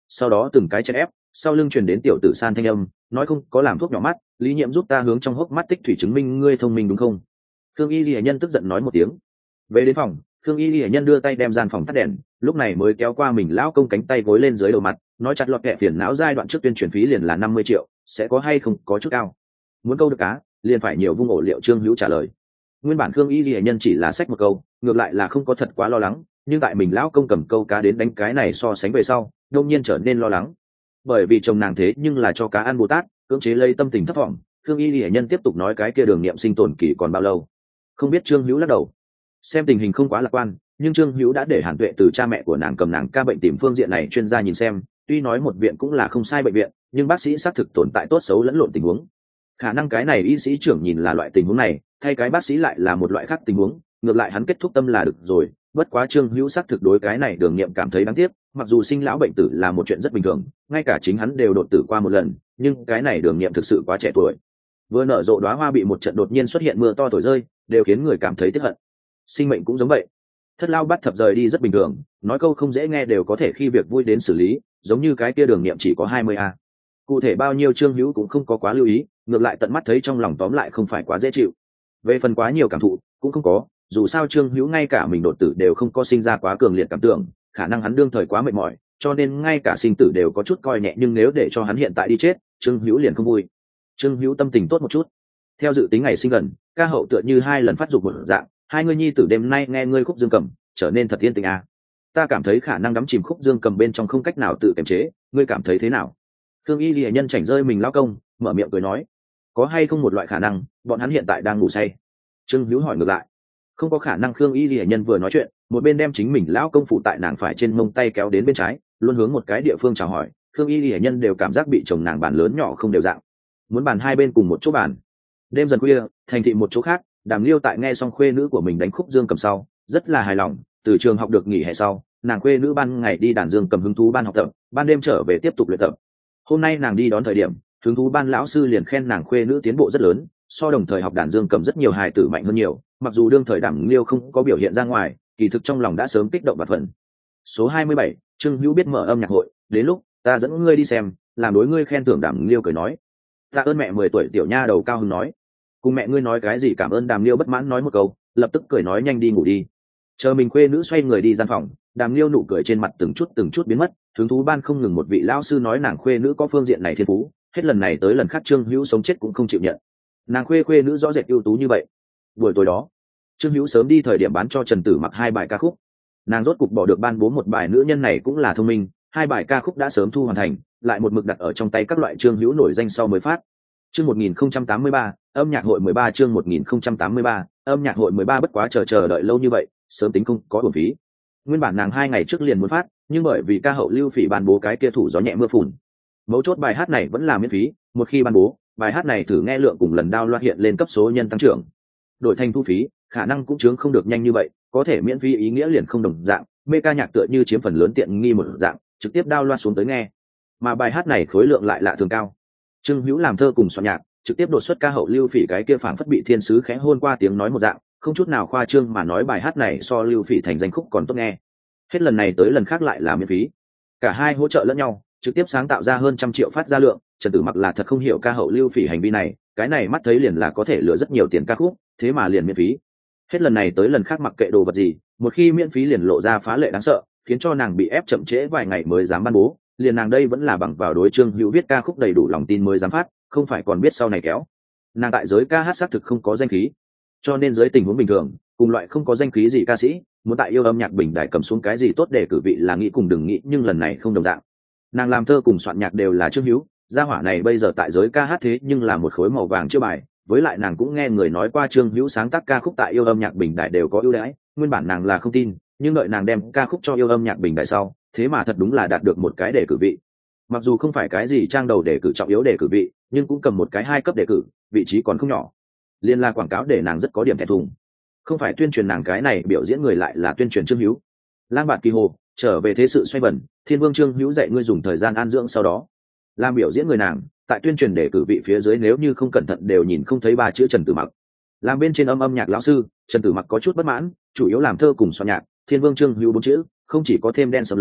sau đó từng cái chèn ép, sau lưng truyền đến tiểu tử san thanh âm nói không có làm thuốc nhỏ mắt, lý nhiệm giúp ta hướng trong hốc mắt tích thủy chứng minh ngươi thông minh đúng không? Khương Y Lệ Nhân tức giận nói một tiếng. Về đến phòng, Khương Y Lệ Nhân đưa tay đem gian phòng tắt đèn, lúc này mới kéo qua mình lão công cánh tay gối lên dưới đầu mặt, nói chặt lọt kệ phiền não giai đoạn trước tuyên truyền phí liền là năm mươi triệu, sẽ có hay không có chút cao. Muốn câu được cá, liền phải nhiều vung ổ liệu. Trương Hữu trả lời. Nguyên bản Khương Y Lệ Nhân chỉ là xách một câu, ngược lại là không có thật quá lo lắng, nhưng tại mình lão công cầm câu cá đến đánh cái này so sánh về sau, đương nhiên trở nên lo lắng. Bởi vì chồng nàng thế nhưng là cho cá ăn Bồ Tát, cưỡng chế lấy tâm tình thất vọng, Khương Y Lệ Nhân tiếp tục nói cái kia đường niệm sinh tồn kỳ còn bao lâu. Không biết. Trương Hữu lắc đầu. Xem tình hình không quá lạc quan, nhưng Trương Hữu đã để Hàn Tuệ từ cha mẹ của nàng cầm nàng ca bệnh tìm phương diện này chuyên gia nhìn xem, tuy nói một viện cũng là không sai bệnh viện, nhưng bác sĩ xác thực tồn tại tốt xấu lẫn lộn tình huống. Khả năng cái này y sĩ trưởng nhìn là loại tình huống này, thay cái bác sĩ lại là một loại khác tình huống, ngược lại hắn kết thúc tâm là được rồi. Bất quá Trương Hữu xác thực đối cái này đường nghiệm cảm thấy đáng tiếc, mặc dù sinh lão bệnh tử là một chuyện rất bình thường, ngay cả chính hắn đều đột tử qua một lần, nhưng cái này đường nghiệm thực sự quá trẻ tuổi. Vừa nở rộ đóa hoa bị một trận đột nhiên xuất hiện mưa to thổi rơi, đều khiến người cảm thấy tiếc hận. Sinh mệnh cũng giống vậy. Thất Lao bắt thập rời đi rất bình thường, nói câu không dễ nghe đều có thể khi việc vui đến xử lý, giống như cái kia đường nghiệm chỉ có hai mươi a. Cụ thể bao nhiêu Trương Hữu cũng không có quá lưu ý, ngược lại tận mắt thấy trong lòng tóm lại không phải quá dễ chịu. Về phần quá nhiều cảm thụ cũng không có, dù sao Trương Hữu ngay cả mình đột tử đều không có sinh ra quá cường liệt cảm tưởng, khả năng hắn đương thời quá mệt mỏi, cho nên ngay cả sinh tử đều có chút coi nhẹ, nhưng nếu để cho hắn hiện tại đi chết, Trương Hữu liền không vui. Trương Hữu tâm tình tốt một chút. Theo dự tính ngày sinh gần, ca hậu tựa như hai lần phát dục một dạng, hai ngươi nhi tử đêm nay nghe ngươi khúc dương cầm, trở nên thật yên tĩnh à. Ta cảm thấy khả năng đắm chìm khúc dương cầm bên trong không cách nào tự kiềm chế, ngươi cảm thấy thế nào? Khương Y Lệ Nhân chảnh rơi mình lão công, mở miệng cười nói, có hay không một loại khả năng, bọn hắn hiện tại đang ngủ say? Trương Hữu hỏi ngược lại. Không có khả năng. Khương Y Lệ Nhân vừa nói chuyện, một bên đem chính mình lão công phụ tại nàng phải trên mông tay kéo đến bên trái, luôn hướng một cái địa phương chào hỏi. Khương Y Lệ Nhân đều cảm giác bị chồng nàng bàn lớn nhỏ không đều dạng, muốn bàn hai bên cùng một chỗ bàn. Đêm dần khuya, thành thị một chỗ khác, Đàm Liêu tại nghe xong khuê nữ của mình đánh khúc dương cầm sau, rất là hài lòng. Từ trường học được nghỉ hè sau, nàng khuê nữ ban ngày đi đàn dương cầm hứng thú ban học tập, ban đêm trở về tiếp tục luyện tập. Hôm nay nàng đi đón thời điểm, hứng thú ban lão sư liền khen nàng khuê nữ tiến bộ rất lớn, so đồng thời học đàn dương cầm rất nhiều hài tử mạnh hơn nhiều. Mặc dù đương thời Đàm Liêu không có biểu hiện ra ngoài, kỳ thực trong lòng đã sớm kích động và phần. Số hai mươi bảy, Trương Hữu biết mở âm nhạc hội, đến lúc ta dẫn ngươi đi xem, làm đối ngươi khen thưởng. Đàm Liêu cười nói, tạ ơn mẹ. Mười tuổi tiểu nha đầu cao hứng nói, cùng mẹ ngươi nói cái gì cảm ơn. Đàm Liêu bất mãn nói một câu, lập tức cười nói nhanh đi ngủ đi. Chờ mình khuê nữ xoay người đi gian phòng, Đàm Liêu nụ cười trên mặt từng chút từng chút biến mất. Hứng thú ban không ngừng một vị lão sư nói nàng khuê nữ có phương diện này thiên phú, hết lần này tới lần khác Trương Hữu sống chết cũng không chịu nhận. Nàng khuê khuê nữ rõ rệt ưu tú như vậy. Buổi tối đó, Trương Hữu sớm đi thời điểm bán cho Trần Tử Mặc hai bài ca khúc. Nàng rốt cục bỏ được ban bố một bài, nữ nhân này cũng là thông minh, hai bài ca khúc đã sớm thu hoàn thành, lại một mực đặt ở trong tay các loại Trương Hữu nổi danh sau mới phát. Chương một nghìn không trăm tám mươi ba, âm nhạc hội mười ba. Chương một nghìn không trăm tám mươi ba, âm nhạc hội mười ba. Bất quá chờ chờ đợi lâu như vậy, sớm tính không có uổng phí. Nguyên bản nàng hai ngày trước liền muốn phát, nhưng bởi vì ca hậu Lưu Phỉ ban bố cái kia thủ gió nhẹ mưa phùn, mấu chốt bài hát này vẫn là miễn phí. Một khi ban bố, bài hát này thử nghe lượng cùng lần đao loạt hiện lên cấp số nhân tăng trưởng. Đổi thành thu phí, khả năng cũng chướng không được nhanh như vậy, có thể miễn phí ý nghĩa liền không đồng dạng. Mê ca nhạc tựa như chiếm phần lớn tiện nghi một dạng, trực tiếp đao loạt xuống tới nghe. Mà bài hát này khối lượng lại lạ thường cao. Trương Hữu làm thơ cùng soạn nhạc, trực tiếp đột xuất ca hậu Lưu Phỉ cái kia phảng phất bị thiên sứ khẽ hôn qua tiếng nói một dạng, không chút nào khoa trương mà nói bài hát này so Lưu Phỉ thành danh khúc còn tốt nghe. Hết lần này tới lần khác lại là miễn phí. Cả hai hỗ trợ lẫn nhau, trực tiếp sáng tạo ra hơn trăm triệu phát ra lượng. Trần Tử Mặc là thật không hiểu ca hậu Lưu Phỉ hành vi này, cái này mắt thấy liền là có thể lừa rất nhiều tiền ca khúc, thế mà liền miễn phí. Hết lần này tới lần khác mặc kệ đồ vật gì, một khi miễn phí liền lộ ra phá lệ đáng sợ, khiến cho nàng bị ép chậm trễ vài ngày mới dám ban bố. Liền nàng đây vẫn là bằng vào đối Trương Hữu viết ca khúc đầy đủ lòng tin mới dám phát, không phải còn biết sau này kéo. Nàng tại giới ca hát xác thực không có danh khí, cho nên dưới tình huống bình thường, cùng loại không có danh khí gì ca sĩ muốn tại yêu âm nhạc bình đài cầm xuống cái gì tốt để cử vị là nghĩ cùng đừng nghĩ, nhưng lần này không đồng dạng. Nàng làm thơ cùng soạn nhạc đều là Trương Hữu, gia hỏa này bây giờ tại giới ca hát thế nhưng là một khối màu vàng chưa bài. Với lại nàng cũng nghe người nói qua Trương Hữu sáng tác ca khúc tại yêu âm nhạc bình đài đều có ưu đãi, nguyên bản nàng là không tin, nhưng đợi nàng đem ca khúc cho yêu âm nhạc bình đài sau, thế mà thật đúng là đạt được một cái đề cử vị. Mặc dù không phải cái gì trang đầu đề cử trọng yếu đề cử vị, nhưng cũng cầm một cái hai cấp đề cử, vị trí còn không nhỏ. Liên la quảng cáo để nàng rất có điểm thẹn thùng. Không phải tuyên truyền nàng cái này biểu diễn người, lại là tuyên truyền Trương Hữu. Lang bạt kỳ hồ, trở về thế sự xoay bẩn, Thiên Vương Trương Hữu dạy ngươi dùng thời gian an dưỡng, sau đó làm biểu diễn người nàng, tại tuyên truyền đề cử vị phía dưới nếu như không cẩn thận đều nhìn không thấy ba chữ Trần Tử Mặc. Làm bên trên âm âm nhạc lão sư, Trần Tử Mặc có chút bất mãn, chủ yếu làm thơ cùng soạn nhạc, Thiên Vương Trương Hữu bốn chữ, không chỉ có thêm đen sầm lớn,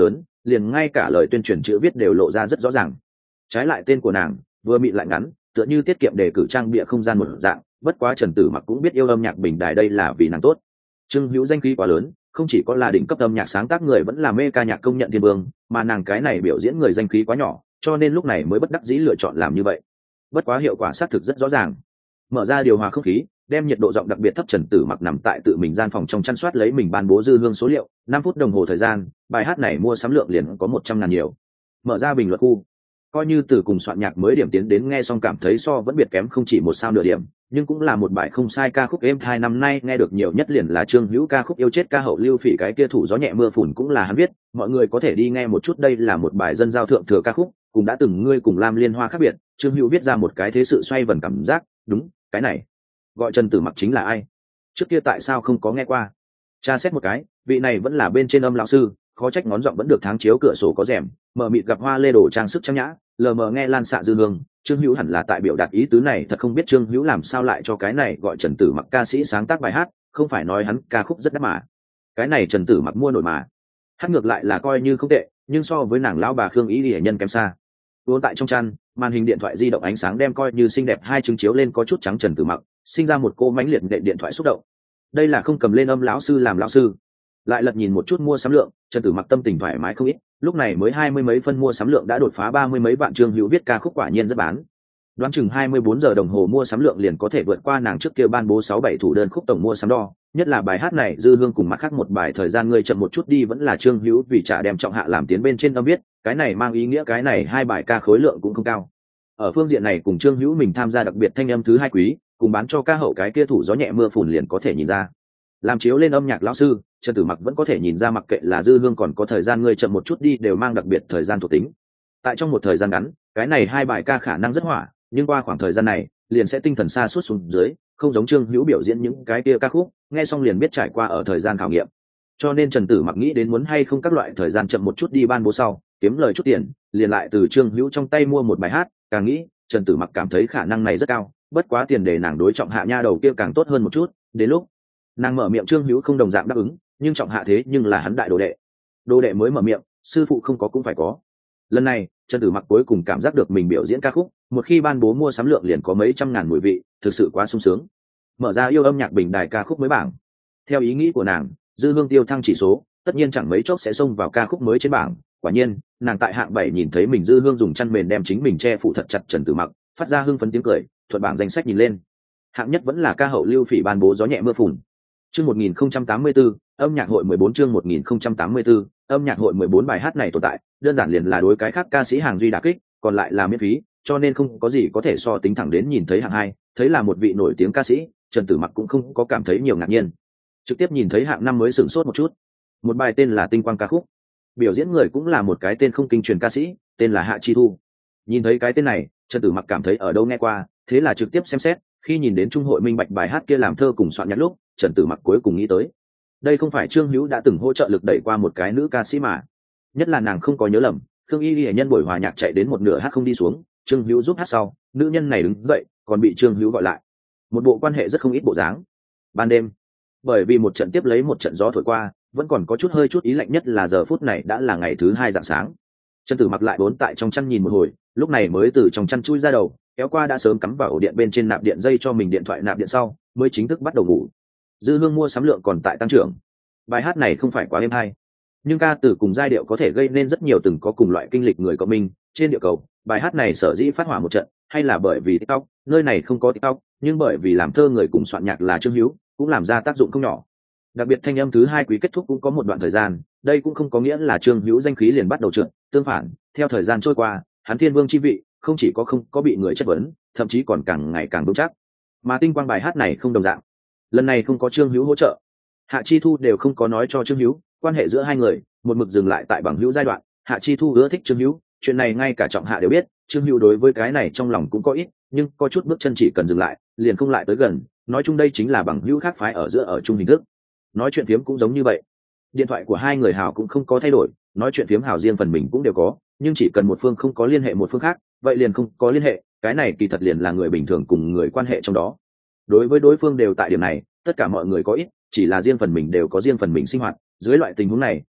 liền ngay cả lời tuyên truyền chữ viết đều lộ ra rất rõ ràng. Trái lại tên của nàng vừa mịn lại ngắn, tựa như tiết kiệm đề cử trang bịa không gian một dạng. Bất quá Trần Tử Mặc cũng biết yêu âm nhạc bình đài đây là vì nàng tốt. Trương Hữu danh khí quá lớn, không chỉ có là đỉnh cấp âm nhạc sáng tác người vẫn là mê ca nhạc công nhận thiên vương, mà nàng cái này biểu diễn người danh khí quá nhỏ, cho nên lúc này mới bất đắc dĩ lựa chọn làm như vậy. Bất quá hiệu quả xác thực rất rõ ràng. Mở ra điều hòa không khí, đem nhiệt độ giọng đặc biệt thấp, Trần Tử Mặc nằm tại tự mình gian phòng trong chăn soát lấy mình ban bố dư hương số liệu, năm phút đồng hồ thời gian, bài hát này mua sắm lượng liền có một trăm ngàn nhiều. Mở ra bình luận khu, coi như từ cùng soạn nhạc mới điểm tiến đến nghe xong cảm thấy so vẫn biệt kém không chỉ một sao nửa điểm, nhưng cũng là một bài không sai ca khúc. Êm hai năm nay nghe được nhiều nhất liền là Trương Hữu ca khúc Yêu Chết ca hậu Lưu Phỉ cái kia thủ gió nhẹ mưa phùn cũng là hắn viết, mọi người có thể đi nghe một chút. Đây là một bài dân giao thượng thừa ca khúc, cùng đã từng ngươi cùng Lam Liên Hoa khác biệt, Trương Hữu viết ra một cái thế sự xoay vần cảm giác. Đúng, cái này gọi Trần Tử Mặc chính là ai? Trước kia tại sao không có nghe qua? Tra xét một cái, vị này vẫn là bên trên âm lão sư, khó trách ngón giọng vẫn được tháng chiếu cửa sổ có rèm, mờ mịt gặp hoa lê đồ trang sức trang nhã, lờ mờ nghe lan xạ dư hương. Trương Hữu hẳn là tại biểu đạt ý tứ này, thật không biết Trương Hữu làm sao lại cho cái này gọi Trần Tử Mặc ca sĩ sáng tác bài hát, không phải nói hắn ca khúc rất đắt mà. Cái này Trần Tử Mặc mua nổi mà. Hát ngược lại là coi như không tệ, nhưng so với nàng lão bà Khương Ý Lệ nhân kém xa. Vốn tại trong chăn, màn hình điện thoại di động ánh sáng đem coi như xinh đẹp hai chứng chiếu lên có chút trắng Trần Tử Mặc, sinh ra một cô mãnh liệt đệm điện thoại xúc động. Đây là không cầm lên âm lão sư làm lão sư. Lại lật nhìn một chút mua sắm lượng, Trần Tử Mặc tâm tình thoải mái không ít, lúc này mới hai mươi mấy phân mua sắm lượng đã đột phá ba mươi mấy vạn. Trương Hữu viết ca khúc quả nhiên rất bán. Đoán chừng hai mươi bốn giờ đồng hồ mua sắm lượng liền có thể vượt qua nàng trước kia ban bố sáu bảy thủ đơn khúc tổng mua sắm đo, nhất là bài hát này dư hương cùng mắt khác một bài thời gian ngươi chậm một chút đi vẫn là Trương Hữu vì trả đem trọng hạ làm tiến bên trên âm viết, cái này mang ý nghĩa cái này hai bài ca khối lượng cũng không cao. Ở phương diện này cùng Trương Hữu mình tham gia đặc biệt thanh âm thứ hai quý, cùng bán cho ca hậu cái kia thủ gió nhẹ mưa phùn liền có thể nhìn ra. Làm chiếu lên âm nhạc lão sư, Trần Tử Mặc vẫn có thể nhìn ra mặc kệ là dư hương còn có thời gian ngươi chậm một chút đi đều mang đặc biệt thời gian thuộc tính. Tại trong một thời gian ngắn, cái này hai bài ca khả năng rất hỏa, nhưng qua khoảng thời gian này liền sẽ tinh thần xa suốt xuống dưới, không giống Trương Hữu biểu diễn những cái kia ca khúc nghe xong liền biết trải qua ở thời gian khảo nghiệm. Cho nên Trần Tử Mặc nghĩ đến muốn hay không các loại thời gian chậm một chút đi ban bố sau kiếm lời chút tiền, liền lại từ Trương Hữu trong tay mua một bài hát. Càng nghĩ Trần Tử Mặc cảm thấy khả năng này rất cao, bất quá tiền đề nàng đối trọng hạ nha đầu kia càng tốt hơn một chút. Đến lúc nàng mở miệng Trương Hữu không đồng dạng đáp ứng, nhưng trọng hạ thế nhưng là hắn đại đồ đệ, đồ đệ mới mở miệng, sư phụ không có cũng phải có. Lần này Trần Tử Mặc cuối cùng cảm giác được mình biểu diễn ca khúc một khi ban bố mua sắm lượng liền có mấy trăm ngàn mùi vị, thực sự quá sung sướng. Mở ra yêu âm nhạc bình đài ca khúc mới bảng, theo ý nghĩ của nàng dư hương tiêu thăng chỉ số tất nhiên chẳng mấy chốc sẽ xông vào ca khúc mới trên bảng. Quả nhiên nàng tại hạng bảy nhìn thấy mình dư hương dùng chăn mền đem chính mình che phủ thật chặt Trần Tử Mặc, phát ra hưng phấn tiếng cười, thuận bảng danh sách nhìn lên, hạng nhất vẫn là ca hậu Lưu Phỉ ban bố gió nhẹ mưa phùn. Chương một nghìn không trăm tám mươi tư, âm nhạc hội mười bốn. Chương một nghìn không trăm tám mươi tư, âm nhạc hội mười bốn. Bài hát này tồn tại đơn giản liền là đối cái khác ca sĩ hàng duy đả kích, còn lại là miễn phí, cho nên không có gì có thể so tính thẳng đến nhìn thấy hạng hai, thấy là một vị nổi tiếng ca sĩ, Trần Tử Mặc cũng không có cảm thấy nhiều ngạc nhiên. Trực tiếp nhìn thấy hạng năm mới sửng sốt một chút. Một bài tên là Tinh Quang ca khúc, biểu diễn người cũng là một cái tên không kinh truyền ca sĩ, tên là Hạ Chi Thu. Nhìn thấy cái tên này, Trần Tử Mặc cảm thấy ở đâu nghe qua, thế là trực tiếp xem xét. Khi nhìn đến Trung hội minh bạch bài hát kia làm thơ cùng soạn nhạc lúc, Trần Tử Mặc cuối cùng nghĩ tới, đây không phải Trương Hữu đã từng hỗ trợ lực đẩy qua một cái nữ ca sĩ mà. Nhất là nàng không có nhớ lầm, Khương Y Lệ nhân buổi hòa nhạc chạy đến một nửa hát không đi xuống, Trương Hữu giúp hát sau, nữ nhân này đứng dậy, còn bị Trương Hữu gọi lại. Một bộ quan hệ rất không ít bộ dáng. Ban đêm, bởi vì một trận tiếp lấy một trận gió thổi qua, vẫn còn có chút hơi chút ý lạnh, nhất là giờ phút này đã là ngày thứ hai rạng sáng. Trần Tử Mặc lại bốn tại trong chăn nhìn một hồi, lúc này mới từ trong chăn chui ra đầu, kéo qua đã sớm cắm vào ổ điện bên trên nạp điện dây cho mình điện thoại nạp điện sau, mới chính thức bắt đầu ngủ. Dư hương mua sắm lượng còn tại tăng trưởng. Bài hát này không phải quá êm hay, nhưng ca từ cùng giai điệu có thể gây nên rất nhiều từng có cùng loại kinh lịch người cộng minh trên địa cầu. Bài hát này sở dĩ phát hỏa một trận, hay là bởi vì TikTok, nơi này không có TikTok, nhưng bởi vì làm thơ người cùng soạn nhạc là Trương Hữu, cũng làm ra tác dụng không nhỏ. Đặc biệt thanh âm thứ hai quý kết thúc cũng có một đoạn thời gian, đây cũng không có nghĩa là Trương Hữu danh khí liền bắt đầu trượt, tương phản, theo thời gian trôi qua, hắn thiên vương chi vị không chỉ có không có bị người chất vấn, thậm chí còn càng ngày càng vững chắc. Mà Tinh Quang bài hát này không đồng dạng, lần này không có Trương Hữu hỗ trợ, Hạ Chi Thu đều không có nói cho Trương Hữu, quan hệ giữa hai người một mực dừng lại tại bằng hữu giai đoạn. Hạ Chi Thu ưa thích Trương Hữu, chuyện này ngay cả Trọng Hạ đều biết, Trương Hữu đối với cái này trong lòng cũng có ít, nhưng có chút bước chân chỉ cần dừng lại, liền không lại tới gần. Nói chung đây chính là bằng hữu khác phái ở giữa ở chung hình thức. Nói chuyện phiếm cũng giống như vậy. Điện thoại của hai người hào cũng không có thay đổi, nói chuyện phiếm hào riêng phần mình cũng đều có, nhưng chỉ cần một phương không có liên hệ một phương khác, vậy liền không có liên hệ. Cái này kỳ thật liền là người bình thường cùng người quan hệ trong đó. Đối với đối phương đều tại điểm này, tất cả mọi người có ít, chỉ là riêng phần mình đều có riêng phần mình sinh hoạt. Dưới loại tình huống này,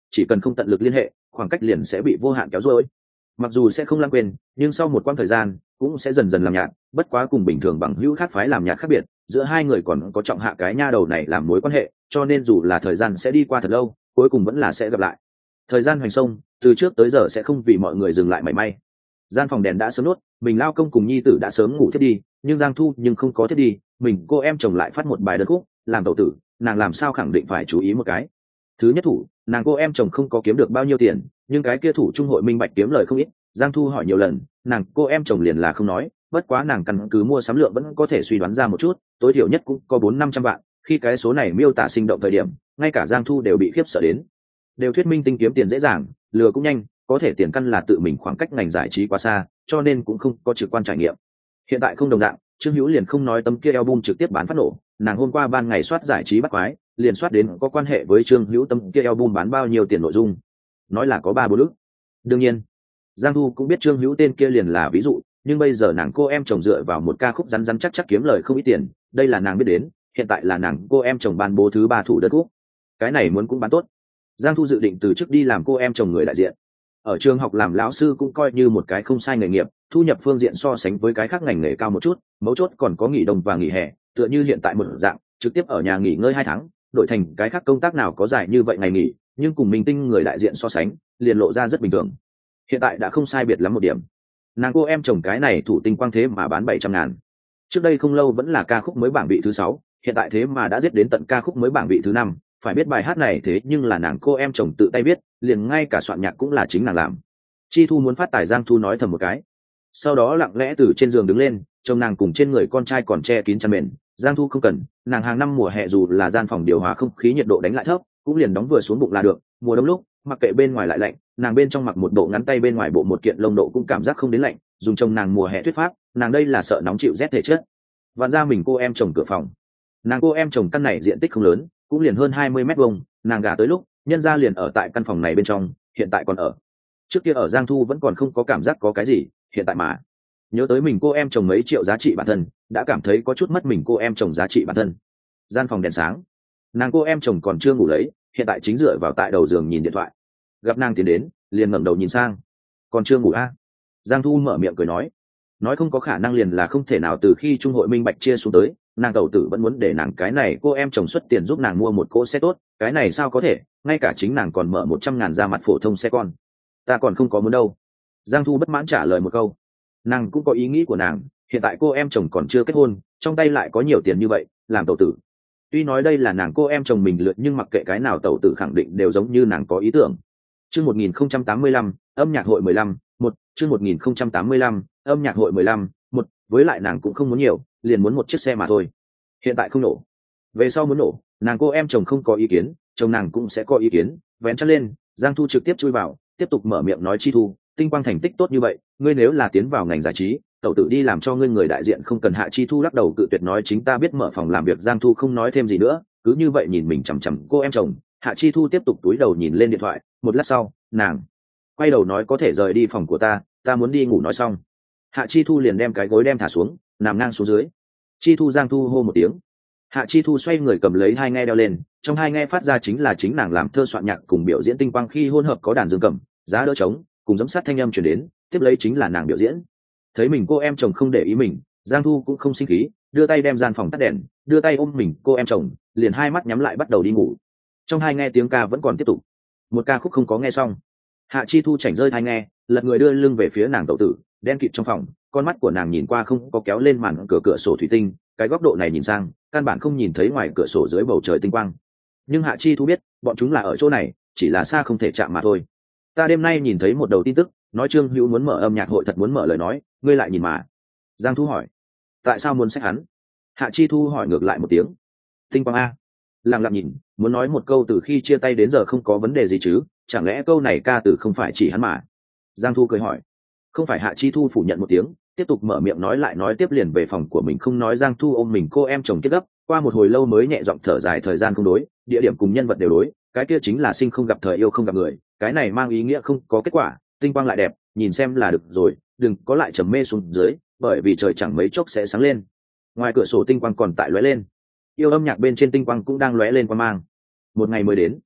chỉ cần không tận lực liên hệ khoảng cách liền sẽ bị vô hạn kéo dối. Mặc dù sẽ không lãng quên nhưng sau một quãng thời gian cũng sẽ dần dần làm nhạt, bất quá cùng bình thường bằng hữu khác phái làm nhạt khác biệt, giữa hai người còn có trọng hạ cái nha đầu này làm mối quan hệ, cho nên dù là thời gian sẽ đi qua thật lâu cuối cùng vẫn là sẽ gặp lại. Thời gian hoành sông từ trước tới giờ sẽ không vì mọi người dừng lại mảy may. Gian phòng đèn đã sớm nuốt, mình lao công cùng nhi tử đã sớm ngủ thiết đi, nhưng Giang Thu nhưng không có thiết đi, mình cô em chồng lại phát một bài đơn khúc, làm tẩu tử nàng làm sao khẳng định phải chú ý một cái. Thứ nhất thủ, nàng cô em chồng không có kiếm được bao nhiêu tiền, nhưng cái kia thủ trung hội minh bạch kiếm lời không ít. Giang Thu hỏi nhiều lần, nàng cô em chồng liền là không nói, bất quá nàng căn cứ mua sắm lượng vẫn có thể suy đoán ra một chút, tối thiểu nhất cũng có bốn năm trăm vạn. Khi cái số này miêu tả sinh động thời điểm, ngay cả Giang Thu đều bị khiếp sợ đến. Đều thuyết minh tinh kiếm tiền dễ dàng, lừa cũng nhanh, có thể tiền căn là tự mình khoảng cách ngành giải trí quá xa, cho nên cũng không có trực quan trải nghiệm. Hiện tại không đồng dạng, Trương Hữu liền không nói tấm kia album trực tiếp bán phát nổ, nàng hôm qua ban ngày soát giải trí bắt quái, liền soát đến có quan hệ với Trương Hữu tấm kia album bán bao nhiêu tiền nội dung, nói là có ba bốn ức. Đương nhiên, Giang Thu cũng biết Trương Hữu tên kia liền là ví dụ, nhưng bây giờ nàng cô em chồng dựa vào một ca khúc rắn rắn chắc chắc kiếm lời không ít tiền, đây là nàng biết đến, hiện tại là nàng cô em chồng ban bố thứ ba thủ đơn khúc. Cái này muốn cũng bán tốt. Giang Thu dự định từ chức đi làm cô em chồng người đại diện. Ở trường học làm lão sư cũng coi như một cái không sai nghề nghiệp, thu nhập phương diện so sánh với cái khác ngành nghề cao một chút, mấu chốt còn có nghỉ đông và nghỉ hè, tựa như hiện tại một dạng, trực tiếp ở nhà nghỉ ngơi hai tháng, đổi thành cái khác công tác nào có dài như vậy ngày nghỉ, nhưng cùng minh tinh người đại diện so sánh, liền lộ ra rất bình thường. Hiện tại đã không sai biệt lắm một điểm. Nàng cô em chồng cái này thủ tinh quang thế mà bán bảy trăm ngàn. Trước đây không lâu vẫn là ca khúc mới bảng vị thứ sáu, hiện tại thế mà đã giết đến tận ca khúc mới bảng vị thứ năm. Phải biết bài hát này thế nhưng là nàng cô em chồng tự tay viết, liền ngay cả soạn nhạc cũng là chính nàng làm. Chi Thu muốn phát tài, Giang Thu nói thầm một cái, sau đó lặng lẽ từ trên giường đứng lên, chồng nàng cùng trên người con trai còn che kín chăn mền. Giang Thu không cần, nàng hàng năm mùa hè dù là gian phòng điều hòa không khí nhiệt độ đánh lại thấp cũng liền đóng vừa xuống bụng là được, mùa đông lúc mặc kệ bên ngoài lại lạnh, nàng bên trong mặc một bộ ngắn tay bên ngoài bộ một kiện lông độ cũng cảm giác không đến lạnh. Dùng chồng nàng mùa hè thuyết pháp, nàng đây là sợ nóng chịu rét thể chất. Vạn ra mình cô em chồng cửa phòng, nàng cô em chồng căn này diện tích không lớn, cũng liền hơn hai mươi mét vuông, nàng gả tới lúc nhân gia liền ở tại căn phòng này bên trong, hiện tại còn ở. Trước kia ở Giang Thu vẫn còn không có cảm giác có cái gì, hiện tại mà nhớ tới mình cô em chồng mấy triệu giá trị bản thân, đã cảm thấy có chút mất mình cô em chồng giá trị bản thân. Gian phòng đèn sáng, nàng cô em chồng còn chưa ngủ lấy, hiện tại chính dựa vào tại đầu giường nhìn điện thoại. Gặp nàng tiến đến, liền ngẩng đầu nhìn sang, còn chưa ngủ a? À? Giang Thu mở miệng cười nói, nói không có khả năng liền là không thể nào, từ khi trung hội minh bạch chia xuống tới, nàng tẩu tử vẫn muốn để nàng cái này cô em chồng xuất tiền giúp nàng mua một cỗ xe tốt, cái này sao có thể, ngay cả chính nàng còn mở một trăm ngàn ra mặt phổ thông xe con, ta còn không có muốn đâu. Giang Thu bất mãn trả lời một câu, nàng cũng có ý nghĩ của nàng, hiện tại cô em chồng còn chưa kết hôn, trong tay lại có nhiều tiền như vậy, làm tẩu tử. Tuy nói đây là nàng cô em chồng mình lựa, nhưng mặc kệ cái nào tẩu tử khẳng định đều giống như nàng có ý tưởng. Chương một nghìn không trăm tám mươi lăm, âm nhạc hội mười lăm, một, chương một nghìn không trăm tám mươi lăm, âm nhạc hội mười lăm, một, với lại nàng cũng không muốn nhiều, liền muốn một chiếc xe mà thôi. Hiện tại không nổ, về sau muốn nổ, nàng cô em chồng không có ý kiến, chồng nàng cũng sẽ có ý kiến. Vén chăn lên, Giang Thu trực tiếp chui vào, tiếp tục mở miệng nói, Chi Thu, tinh quang thành tích tốt như vậy, ngươi nếu là tiến vào ngành giải trí, tẩu tử đi làm cho ngươi người đại diện không cần. Hạ Chi Thu lắc đầu cự tuyệt nói, chính ta biết mở phòng làm việc. Giang Thu không nói thêm gì nữa, cứ như vậy nhìn mình chằm chằm cô em chồng. Hạ Chi Thu tiếp tục túi đầu nhìn lên điện thoại, một lát sau nàng quay đầu nói, có thể rời đi phòng của ta, ta muốn đi ngủ. Nói xong Hạ Chi Thu liền đem cái gối đem thả xuống, nằm ngang xuống dưới. Chi Thu. Giang Thu hô một tiếng. Hạ Chi Thu xoay người cầm lấy hai nghe đeo lên, trong hai nghe phát ra chính là chính nàng làm thơ soạn nhạc cùng biểu diễn tinh quang khi hỗn hợp có đàn dương cầm, giá đỡ trống cùng giấm sắt thanh âm truyền đến, tiếp lấy chính là nàng biểu diễn. Thấy mình cô em chồng không để ý mình, Giang Thu cũng không sinh khí, đưa tay đem gian phòng tắt đèn, đưa tay ôm mình cô em chồng, liền hai mắt nhắm lại bắt đầu đi ngủ. Trong hai nghe tiếng ca vẫn còn tiếp tục, một ca khúc không có nghe xong. Hạ Chi Thu chảnh rơi hai nghe, lật người đưa lưng về phía nàng tẩu tử, đen kịt trong phòng, con mắt của nàng nhìn qua không có kéo lên màn cửa cửa sổ thủy tinh, cái góc độ này nhìn sang căn bản không nhìn thấy ngoài cửa sổ dưới bầu trời tinh quang. Nhưng Hạ Chi Thu biết bọn chúng là ở chỗ này, chỉ là xa không thể chạm mà thôi. Ta đêm nay nhìn thấy một đầu tin tức, nói Trương Hữu muốn mở âm nhạc hội, thật muốn mở lời nói, ngươi lại nhìn mà. Giang Thu hỏi, tại sao muốn xét hắn? Hạ Chi Thu hỏi ngược lại một tiếng. Tinh quang a. Lặng lặng nhìn, muốn nói một câu từ khi chia tay đến giờ không có vấn đề gì chứ, chẳng lẽ câu này ca từ không phải chỉ hắn mà? Giang Thu cười hỏi. Không phải. Hạ Chi Thu phủ nhận một tiếng, tiếp tục mở miệng nói lại nói tiếp liền về phòng của mình không nói. Giang Thu ôm mình cô em chồng kết gấp, qua một hồi lâu mới nhẹ giọng thở dài, thời gian không đối, địa điểm cùng nhân vật đều đối, cái kia chính là sinh không gặp thời, yêu không gặp người, cái này mang ý nghĩa không có kết quả. Tinh quang lại đẹp, nhìn xem là được rồi, đừng có lại trầm mê xuống dưới, bởi vì trời chẳng mấy chốc sẽ sáng lên. Ngoài cửa sổ tinh quang còn tại lóe lên, yêu âm nhạc bên trên tinh quang cũng đang lóe lên qua mang. Một ngày mới đến,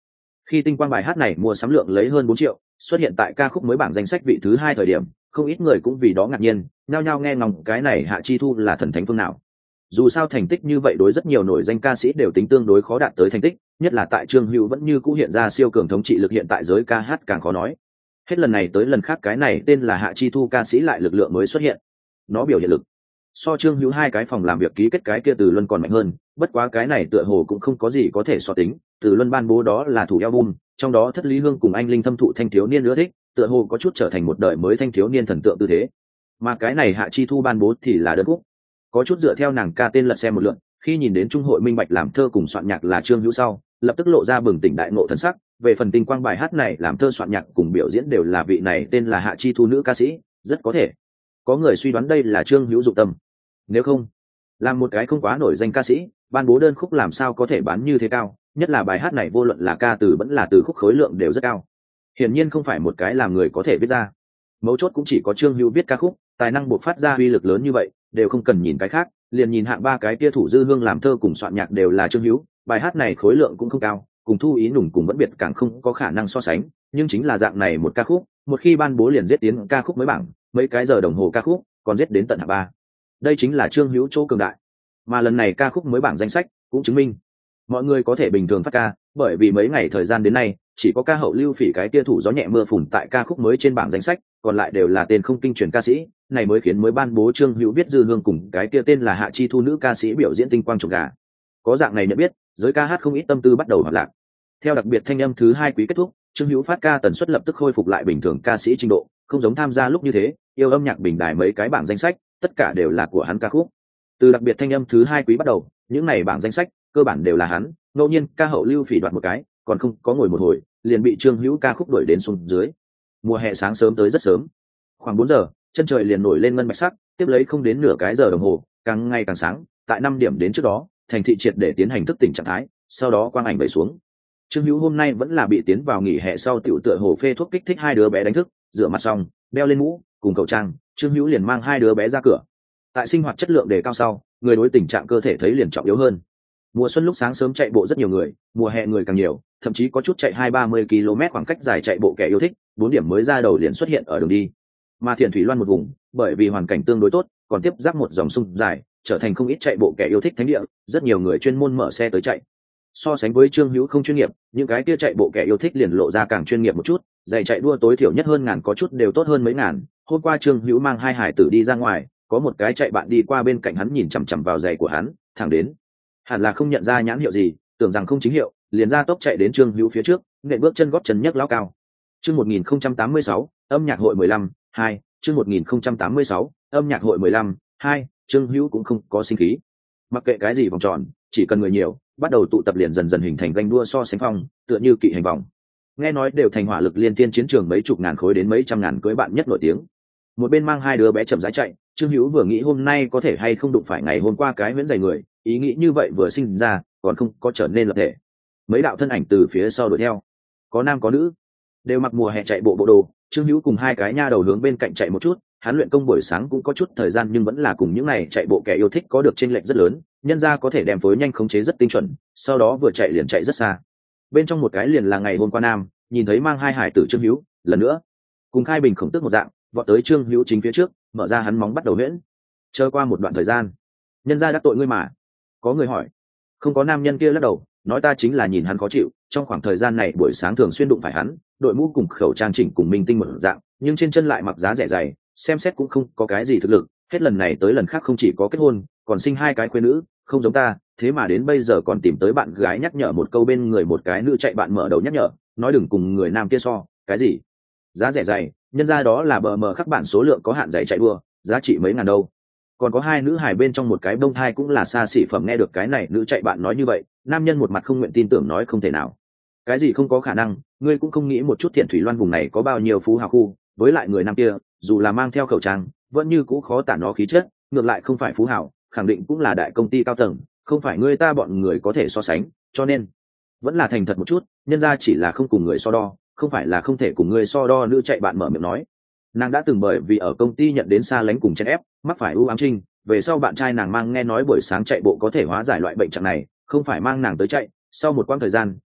Khi tinh quang bài hát này mua sắm lượng lấy hơn bốn triệu, xuất hiện tại ca khúc mới bảng danh sách vị thứ hai thời điểm, không ít người cũng vì đó ngạc nhiên, nhao nhao nghe ngóng cái này Hạ Chi Thu là thần thánh phương nào. Dù sao thành tích như vậy đối rất nhiều nổi danh ca sĩ đều tính tương đối khó đạt tới thành tích, nhất là tại Trương Hữu vẫn như cũ hiện ra siêu cường thống trị lực hiện tại giới ca hát càng khó nói. Hết lần này tới lần khác cái này tên là Hạ Chi Thu ca sĩ lại lực lượng mới xuất hiện. Nó biểu hiện lực so Trương Hữu hai cái phòng làm việc ký kết cái kia Từ Luân còn mạnh hơn, bất quá cái này tựa hồ cũng không có gì có thể so tính. Từ Luân ban bố đó là thủ album, trong đó Thất Lý Hương cùng anh Linh thâm thụ thanh thiếu niên nữa thích, tựa hồ có chút trở thành một đời mới thanh thiếu niên thần tượng tư thế. Mà cái này Hạ Chi Thu ban bố thì là đơn khúc, có chút dựa theo nàng ca tên lật xem một lượt. Khi nhìn đến Trung hội minh bạch làm thơ cùng soạn nhạc là Trương Hữu sau, lập tức lộ ra bừng tỉnh đại ngộ thần sắc. Về phần tinh quang bài hát này làm thơ soạn nhạc cùng biểu diễn đều là vị này tên là Hạ Chi Thu nữ ca sĩ, rất có thể có người suy đoán đây là Trương Hữu dụng tâm. Nếu không, làm một cái không quá nổi danh ca sĩ, ban bố đơn khúc làm sao có thể bán như thế cao, nhất là bài hát này vô luận là ca từ vẫn là từ khúc khối lượng đều rất cao. Hiển nhiên không phải một cái làm người có thể viết ra. Mấu chốt cũng chỉ có Trương Hữu viết ca khúc, tài năng buộc phát ra uy lực lớn như vậy, đều không cần nhìn cái khác, liền nhìn hạng ba cái kia thủ dư hương làm thơ cùng soạn nhạc đều là Trương Hữu, bài hát này khối lượng cũng không cao, cùng Thu Ý Nùng cùng Vẫn Biệt càng không có khả năng so sánh, nhưng chính là dạng này một ca khúc, một khi ban bố liền giết tiến ca khúc mới bảng, mấy cái giờ đồng hồ ca khúc, còn giết đến tận hạng ba. Đây chính là Trương Hữu chỗ cường đại. Mà lần này ca khúc mới bảng danh sách cũng chứng minh, mọi người có thể bình thường phát ca, bởi vì mấy ngày thời gian đến nay, chỉ có ca hậu Lưu Phỉ cái kia thủ gió nhẹ mưa phùn tại ca khúc mới trên bảng danh sách, còn lại đều là tên không kinh truyền ca sĩ, này mới khiến mới ban bố Trương Hữu viết dư hương cùng cái kia tên là Hạ Chi Thu nữ ca sĩ biểu diễn tinh quang trùng gà. Có dạng này nhận biết, giới ca hát không ít tâm tư bắt đầu hoạt lạc. Theo đặc biệt thanh âm thứ hai quý kết thúc, Trương Hữu phát ca tần suất lập tức khôi phục lại bình thường ca sĩ trình độ, không giống tham gia lúc như thế, yêu âm nhạc bình đài mấy cái bảng danh sách, tất cả đều là của hắn ca khúc. Từ đặc biệt thanh âm thứ hai quý bắt đầu, những này bảng danh sách cơ bản đều là hắn, ngẫu nhiên ca hậu Lưu Phỉ đoạt một cái, còn không có ngồi một hồi, liền bị Trương Hữu ca khúc đuổi đến xuống dưới. Mùa hè sáng sớm tới rất sớm, khoảng bốn giờ, chân trời liền nổi lên ngân bạch sắc, tiếp lấy không đến nửa cái giờ đồng hồ, càng ngày càng sáng, tại năm điểm đến trước đó, thành thị triệt để tiến hành thức tỉnh trạng thái, sau đó quang ảnh vẩy xuống. Trương Hữu hôm nay vẫn là bị tiến vào nghỉ hè sau tiểu tựa hồ phê thuốc kích thích hai đứa bé đánh thức, rửa mặt xong, đeo lên mũ, cùng khẩu trang, Trương Hữu liền mang hai đứa bé ra cửa. Tại sinh hoạt chất lượng đề cao sau, người đối tình trạng cơ thể thấy liền trọng yếu hơn. Mùa xuân lúc sáng sớm chạy bộ rất nhiều người, mùa hè người càng nhiều, thậm chí có chút chạy hai ba mươi ki lô mét khoảng cách dài chạy bộ kẻ yêu thích, bốn điểm mới ra đầu liền xuất hiện ở đường đi. Mà Thiện Thủy Loan một vùng, bởi vì hoàn cảnh tương đối tốt, còn tiếp giáp một dòng sông dài, trở thành không ít chạy bộ kẻ yêu thích thánh địa, rất nhiều người chuyên môn mở xe tới chạy. So sánh với Trương Hữu không chuyên nghiệp, những cái kia chạy bộ kẻ yêu thích liền lộ ra càng chuyên nghiệp một chút, giày chạy đua tối thiểu nhất hơn ngàn có chút đều tốt hơn mấy ngàn. Hôm qua Trương Hữu mang hai hải tử đi ra ngoài, có một cái chạy bạn đi qua bên cạnh hắn nhìn chằm chằm vào giày của hắn, thẳng đến hẳn là không nhận ra nhãn hiệu gì, tưởng rằng không chính hiệu, liền ra tốc chạy đến Trương Hữu phía trước, nện bước chân gót chân nhấc lao cao. Chương một nghìn không trăm tám mươi sáu, âm nhạc hội mười lăm, hai, chương một nghìn không trăm tám mươi sáu, âm nhạc hội mười lăm, hai, Trương Hữu cũng không có sinh khí. Mặc kệ cái gì vòng tròn, chỉ cần người nhiều, bắt đầu tụ tập liền dần dần hình thành ganh đua so sánh phong, tựa như kỵ hành vòng. Nghe nói đều thành hỏa lực liên tiên chiến trường mấy chục ngàn khối đến mấy trăm ngàn cưới bạn nhất nổi tiếng. Một bên mang hai đứa bé chậm rãi chạy, Trương Hữu vừa nghĩ hôm nay có thể hay không đụng phải ngày hôm qua cái huyễn dày người, ý nghĩ như vậy vừa sinh ra, còn không có trở nên lập thể. Mấy đạo thân ảnh từ phía sau đuổi theo, có nam có nữ, đều mặc mùa hè chạy bộ bộ đồ. Trương Hữu cùng hai cái nha đầu hướng bên cạnh chạy một chút, hắn luyện công buổi sáng cũng có chút thời gian nhưng vẫn là cùng những này chạy bộ kẻ yêu thích có được chênh lệch rất lớn, nhân ra có thể đem phối nhanh khống chế rất tinh chuẩn, sau đó vừa chạy liền chạy rất xa. Bên trong một cái liền là ngày hôm qua nam, nhìn thấy mang hai hải tử Trương Hữu, lần nữa cùng Khai Bình khổng tức một dạng, vọt tới Trương Hữu chính phía trước, mở ra hắn móng bắt đầu huyễn. Chờ qua một đoạn thời gian, nhân ra đắc tội ngươi mà. Có người hỏi. Không có, nam nhân kia lắc đầu, nói ta chính là nhìn hắn khó chịu, trong khoảng thời gian này buổi sáng thường xuyên đụng phải hắn, đội mũ cùng khẩu trang chỉnh cùng minh tinh một dạng, nhưng trên chân lại mặc giá rẻ dày, xem xét cũng không có cái gì thực lực, hết lần này tới lần khác không chỉ có kết hôn, còn sinh hai cái khuê nữ, không giống ta, thế mà đến bây giờ còn tìm tới bạn gái nhắc nhở một câu bên người một cái nữ chạy bạn mở đầu nhắc nhở, nói đừng cùng người nam kia so, cái gì? Giá rẻ dày, nhân ra đó là bờ mờ khắc bản số lượng có hạn giày chạy đua, giá trị mấy ngàn đâu. Còn có hai nữ hài bên trong một cái bông thai cũng là xa xỉ phẩm, nghe được cái này nữ chạy bạn nói như vậy, nam nhân một mặt không nguyện tin tưởng nói không thể nào. Cái gì không có khả năng, ngươi cũng không nghĩ một chút Thiện Thủy Loan vùng này có bao nhiêu phú hào khu, với lại người nam kia, dù là mang theo khẩu trang, vẫn như cũ khó tả nó khí chất, ngược lại không phải phú hào, khẳng định cũng là đại công ty cao tầng, không phải ngươi ta bọn người có thể so sánh, cho nên vẫn là thành thật một chút, nhân ra chỉ là không cùng người so đo, không phải là không thể cùng người so đo. Nữ chạy bạn mở miệng nói, nàng đã từng bởi vì ở công ty nhận đến xa lánh cùng chen ép, mắc phải ưu ám trinh, về sau bạn trai nàng mang nghe nói buổi sáng chạy bộ có thể hóa giải loại bệnh trạng này, không phải mang nàng tới chạy, sau một quãng thời gian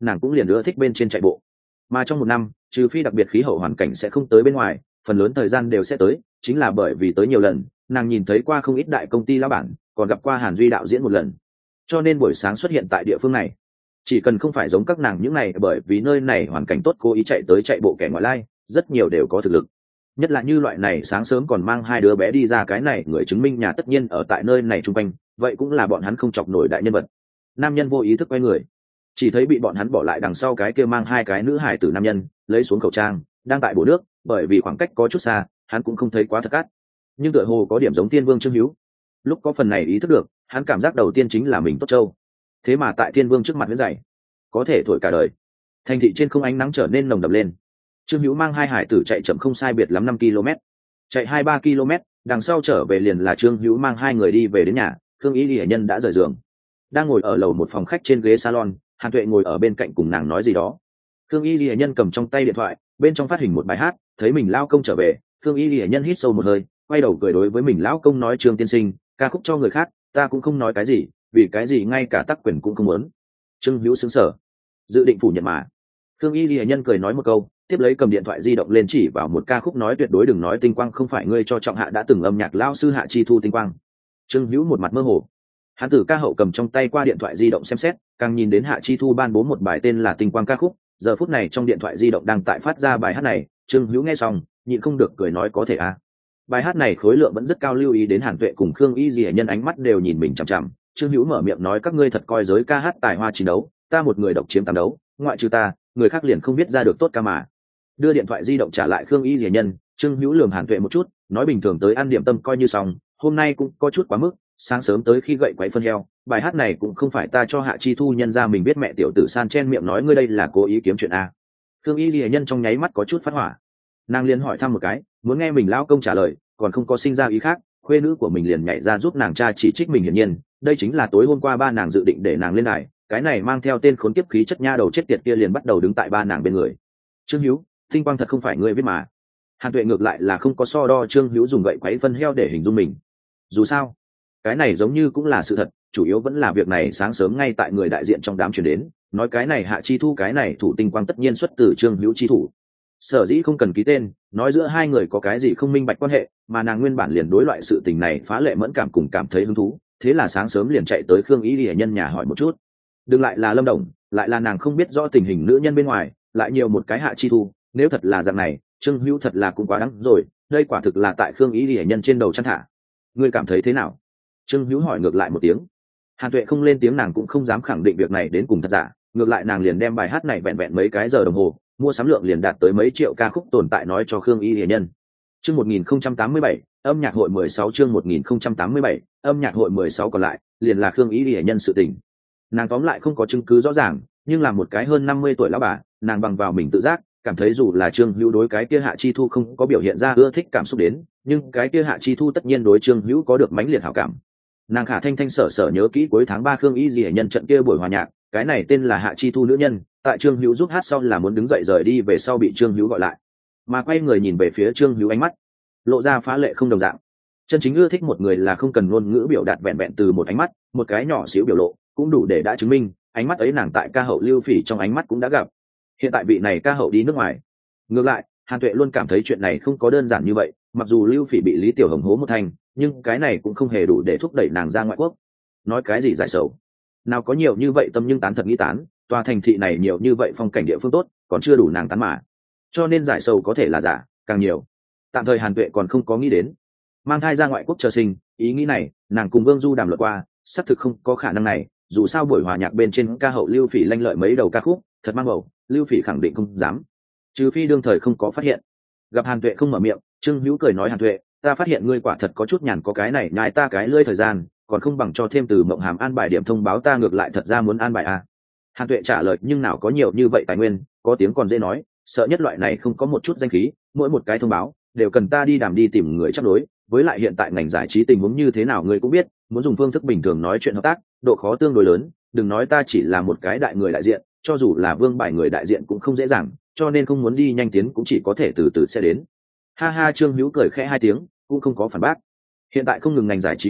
nàng cũng liền ưa thích bên trên chạy bộ. Mà trong một năm, trừ phi đặc biệt khí hậu hoàn cảnh sẽ không tới bên ngoài, phần lớn thời gian đều sẽ tới, chính là bởi vì tới nhiều lần, nàng nhìn thấy qua không ít đại công ty lão bản, còn gặp qua Hàn Duy đạo diễn một lần, cho nên buổi sáng xuất hiện tại địa phương này. Chỉ cần không phải giống các nàng những này bởi vì nơi này hoàn cảnh tốt cố ý chạy tới chạy bộ kẻ ngoại lai, rất nhiều đều có thực lực. Nhất là như loại này sáng sớm còn mang hai đứa bé đi ra cái này, người chứng minh nhà tất nhiên ở tại nơi này chung quanh, vậy cũng là bọn hắn không chọc nổi đại nhân vật. Nam nhân vô ý thức quay người, chỉ thấy bị bọn hắn bỏ lại đằng sau cái kia mang hai cái nữ hải tử nam nhân lấy xuống khẩu trang, đang tại bổ nước, bởi vì khoảng cách có chút xa, hắn cũng không thấy quá thật cát, nhưng tựa hồ có điểm giống Thiên Vương Trương Hữu. Lúc có phần này ý thức được, hắn cảm giác đầu tiên chính là mình tốt trâu, thế mà tại Thiên Vương trước mặt huyễn dày, có thể thổi cả đời. Thành thị trên không ánh nắng trở nên nồng đậm lên. Trương Hữu mang hai hải tử chạy chậm không sai biệt lắm năm ki lô mét, chạy hai ba ki lô mét, đằng sau trở về liền là Trương Hữu mang hai người đi về đến nhà. Khương Y Lệ Nhân đã rời giường, đang ngồi ở lầu một phòng khách trên ghế salon, Hàn Tuệ ngồi ở bên cạnh cùng nàng nói gì đó. Khương Y Lệ Nhân cầm trong tay điện thoại, bên trong phát hình một bài hát, thấy mình lao công trở về, Khương Y Lệ Nhân hít sâu một hơi, quay đầu cười đối với mình lão công nói: Trương tiên sinh, ca khúc cho người khác, ta cũng không nói cái gì, vì cái gì ngay cả tác quyền cũng không muốn. Trương Hữu sững sờ, dự định phủ nhận mà. Khương Y Lệ Nhân cười nói một câu, tiếp lấy cầm điện thoại di động lên chỉ vào một ca khúc nói: tuyệt đối đừng nói Tinh Quang không phải ngươi cho Trọng Hạ đã từng âm nhạc lao sư Hạ Chi Thu Tinh Quang. Trương Hữu một mặt mơ hồ, hắn từ ca hậu cầm trong tay qua điện thoại di động xem xét, càng nhìn đến Hạ Chi Thu ban bố một bài tên là Tinh Quang ca khúc, giờ phút này trong điện thoại di động đang tại phát ra bài hát này. Trương Hữu nghe xong nhịn không được cười nói: có thể à, bài hát này khối lượng vẫn rất cao. Lưu ý đến Hàn Tuệ cùng Khương Y Lệ Nhân ánh mắt đều nhìn mình chằm chằm, Trương Hữu mở miệng nói: các ngươi thật coi giới ca hát tài hoa chiến đấu, ta một người độc chiếm tám đấu, ngoại trừ ta, người khác liền không biết ra được tốt ca mà. Đưa điện thoại di động trả lại Khương Y Lệ Nhân, Trương Hữu lườm Hàn Tuệ một chút, nói: bình thường tới ăn điểm tâm coi như xong, hôm nay cũng có chút quá mức, sáng sớm tới khi gậy quấy phân heo, bài hát này cũng không phải ta cho Hạ Chi Thu nhân ra mình biết. Mẹ tiểu tử san chen miệng nói: ngươi đây là cố ý kiếm chuyện a. Khương Y Lệ Nhân trong nháy mắt có chút phát hỏa, nàng liền hỏi thăm một cái, muốn nghe mình lão công trả lời, còn không có sinh ra ý khác, khuê nữ của mình liền nhảy ra giúp nàng cha chỉ trích mình. Hiển nhiên đây chính là tối hôm qua ba nàng dự định để nàng lên đài, cái này mang theo tên khốn kiếp khí chất nha đầu chết tiệt kia liền bắt đầu đứng tại ba nàng bên người. Trương Hữu, Tinh Quang thật không phải ngươi viết mà. Hàn Tuệ ngược lại là không có so đo Trương Hữu dùng gậy quấy phân heo để hình dung mình, dù sao cái này giống như cũng là sự thật, chủ yếu vẫn là việc này sáng sớm ngay tại người đại diện trong đám truyền đến, nói cái này Hạ Chi Thu cái này thủ Tinh Quang tất nhiên xuất từ Trương Hữu chi thủ. Sở dĩ không cần ký tên, nói giữa hai người có cái gì không minh bạch quan hệ, mà nàng nguyên bản liền đối loại sự tình này phá lệ mẫn cảm cùng cảm thấy hứng thú, thế là sáng sớm liền chạy tới Khương Y Lệ Nhân nhà hỏi một chút. Đừng lại là Lâm Đồng, lại là nàng không biết rõ tình hình nữ nhân bên ngoài, lại nhiều một cái Hạ Chi Thu, nếu thật là dạng này, Trương Hữu thật là cũng quá đáng rồi, đây quả thực là tại Khương Y Lệ Nhân trên đầu chăn thả. Ngươi cảm thấy thế nào? Trương Hữu hỏi ngược lại một tiếng. Hàn Tuệ không lên tiếng, nàng cũng không dám khẳng định việc này đến cùng thật giả, ngược lại nàng liền đem bài hát này vẹn vẹn mấy cái giờ đồng hồ, mua sắm lượng liền đạt tới mấy triệu ca khúc tồn tại nói cho Khương Y Lệ Nhân. Chương một nghìn không trăm tám mươi bảy, âm nhạc hội mười sáu. Chương một nghìn không trăm tám mươi bảy, âm nhạc hội mười sáu còn lại liền là Khương Y Lệ Nhân sự tình. Nàng tóm lại không có chứng cứ rõ ràng, nhưng là một cái hơn năm mươi tuổi lão bà, nàng bằng vào mình tự giác cảm thấy dù là Trương Hữu đối cái kia Hạ Chi Thu không có biểu hiện ra ưa thích cảm xúc đến, nhưng cái kia Hạ Chi Thu tất nhiên đối Trương Hữu có được mãnh liệt hảo cảm. Nàng khả thanh thanh sở sở nhớ kỹ cuối tháng ba Khương Y Lệ Nhân trận kia buổi hòa nhạc, cái này tên là Hạ Chi Thu nữ nhân, tại Trương Hữu giúp hát sau là muốn đứng dậy rời đi về sau bị Trương Hữu gọi lại, mà quay người nhìn về phía Trương Hữu ánh mắt lộ ra phá lệ không đồng dạng. Chân chính ưa thích một người là không cần ngôn ngữ biểu đạt, vẹn vẹn từ một ánh mắt, một cái nhỏ xíu biểu lộ cũng đủ để đã chứng minh ánh mắt ấy nàng tại ca hậu Lưu Phỉ trong ánh mắt cũng đã gặp. Hiện tại vị này ca hậu đi nước ngoài. Ngược lại Hàn Tuệ luôn cảm thấy chuyện này không có đơn giản như vậy, mặc dù Lưu Phỉ bị Lý Tiểu Hồng hố một thành, nhưng cái này cũng không hề đủ để thúc đẩy nàng ra ngoại quốc. Nói cái gì giải sầu, nào có nhiều như vậy tâm nhưng tán thật nghĩ tán, tòa thành thị này nhiều như vậy phong cảnh địa phương tốt, còn chưa đủ nàng tán mà. Cho nên giải sầu có thể là giả, càng nhiều tạm thời Hàn Tuệ còn không có nghĩ đến mang thai ra ngoại quốc chờ sinh. Ý nghĩ này nàng cùng Vương Du đàm luận qua, xác thực không có khả năng này, dù sao buổi hòa nhạc bên trên ca hậu Lưu Phỉ lanh lợi mấy đầu ca khúc, thật mang bầu, Lưu Phỉ khẳng định không dám, trừ phi đương thời không có phát hiện. Gặp Hàn Tuệ không mở miệng, Trương Hữu cười nói: Hàn Tuệ, ta phát hiện ngươi quả thật có chút nhàn, có cái này nhái ta cái lưỡi thời gian, còn không bằng cho thêm từ Mộng Hàm an bài điểm thông báo, ta ngược lại thật ra muốn an bài à. Hàn Tuệ trả lời: nhưng nào có nhiều như vậy tài nguyên, có tiếng còn dễ nói, sợ nhất loại này không có một chút danh khí, mỗi một cái thông báo đều cần ta đi đàm đi tìm người chấp đối, với lại hiện tại ngành giải trí tình huống như thế nào ngươi cũng biết, muốn dùng phương thức bình thường nói chuyện hợp tác, độ khó tương đối lớn, đừng nói ta chỉ là một cái đại người đại diện, cho dù là vương bài người đại diện cũng không dễ dàng, cho nên không muốn đi nhanh tiến cũng chỉ có thể từ từ sẽ đến. Ha ha. Trương Hữu cười khẽ hai tiếng, cũng không có phản bác. Hiện tại không ngừng ngành giải trí quyền,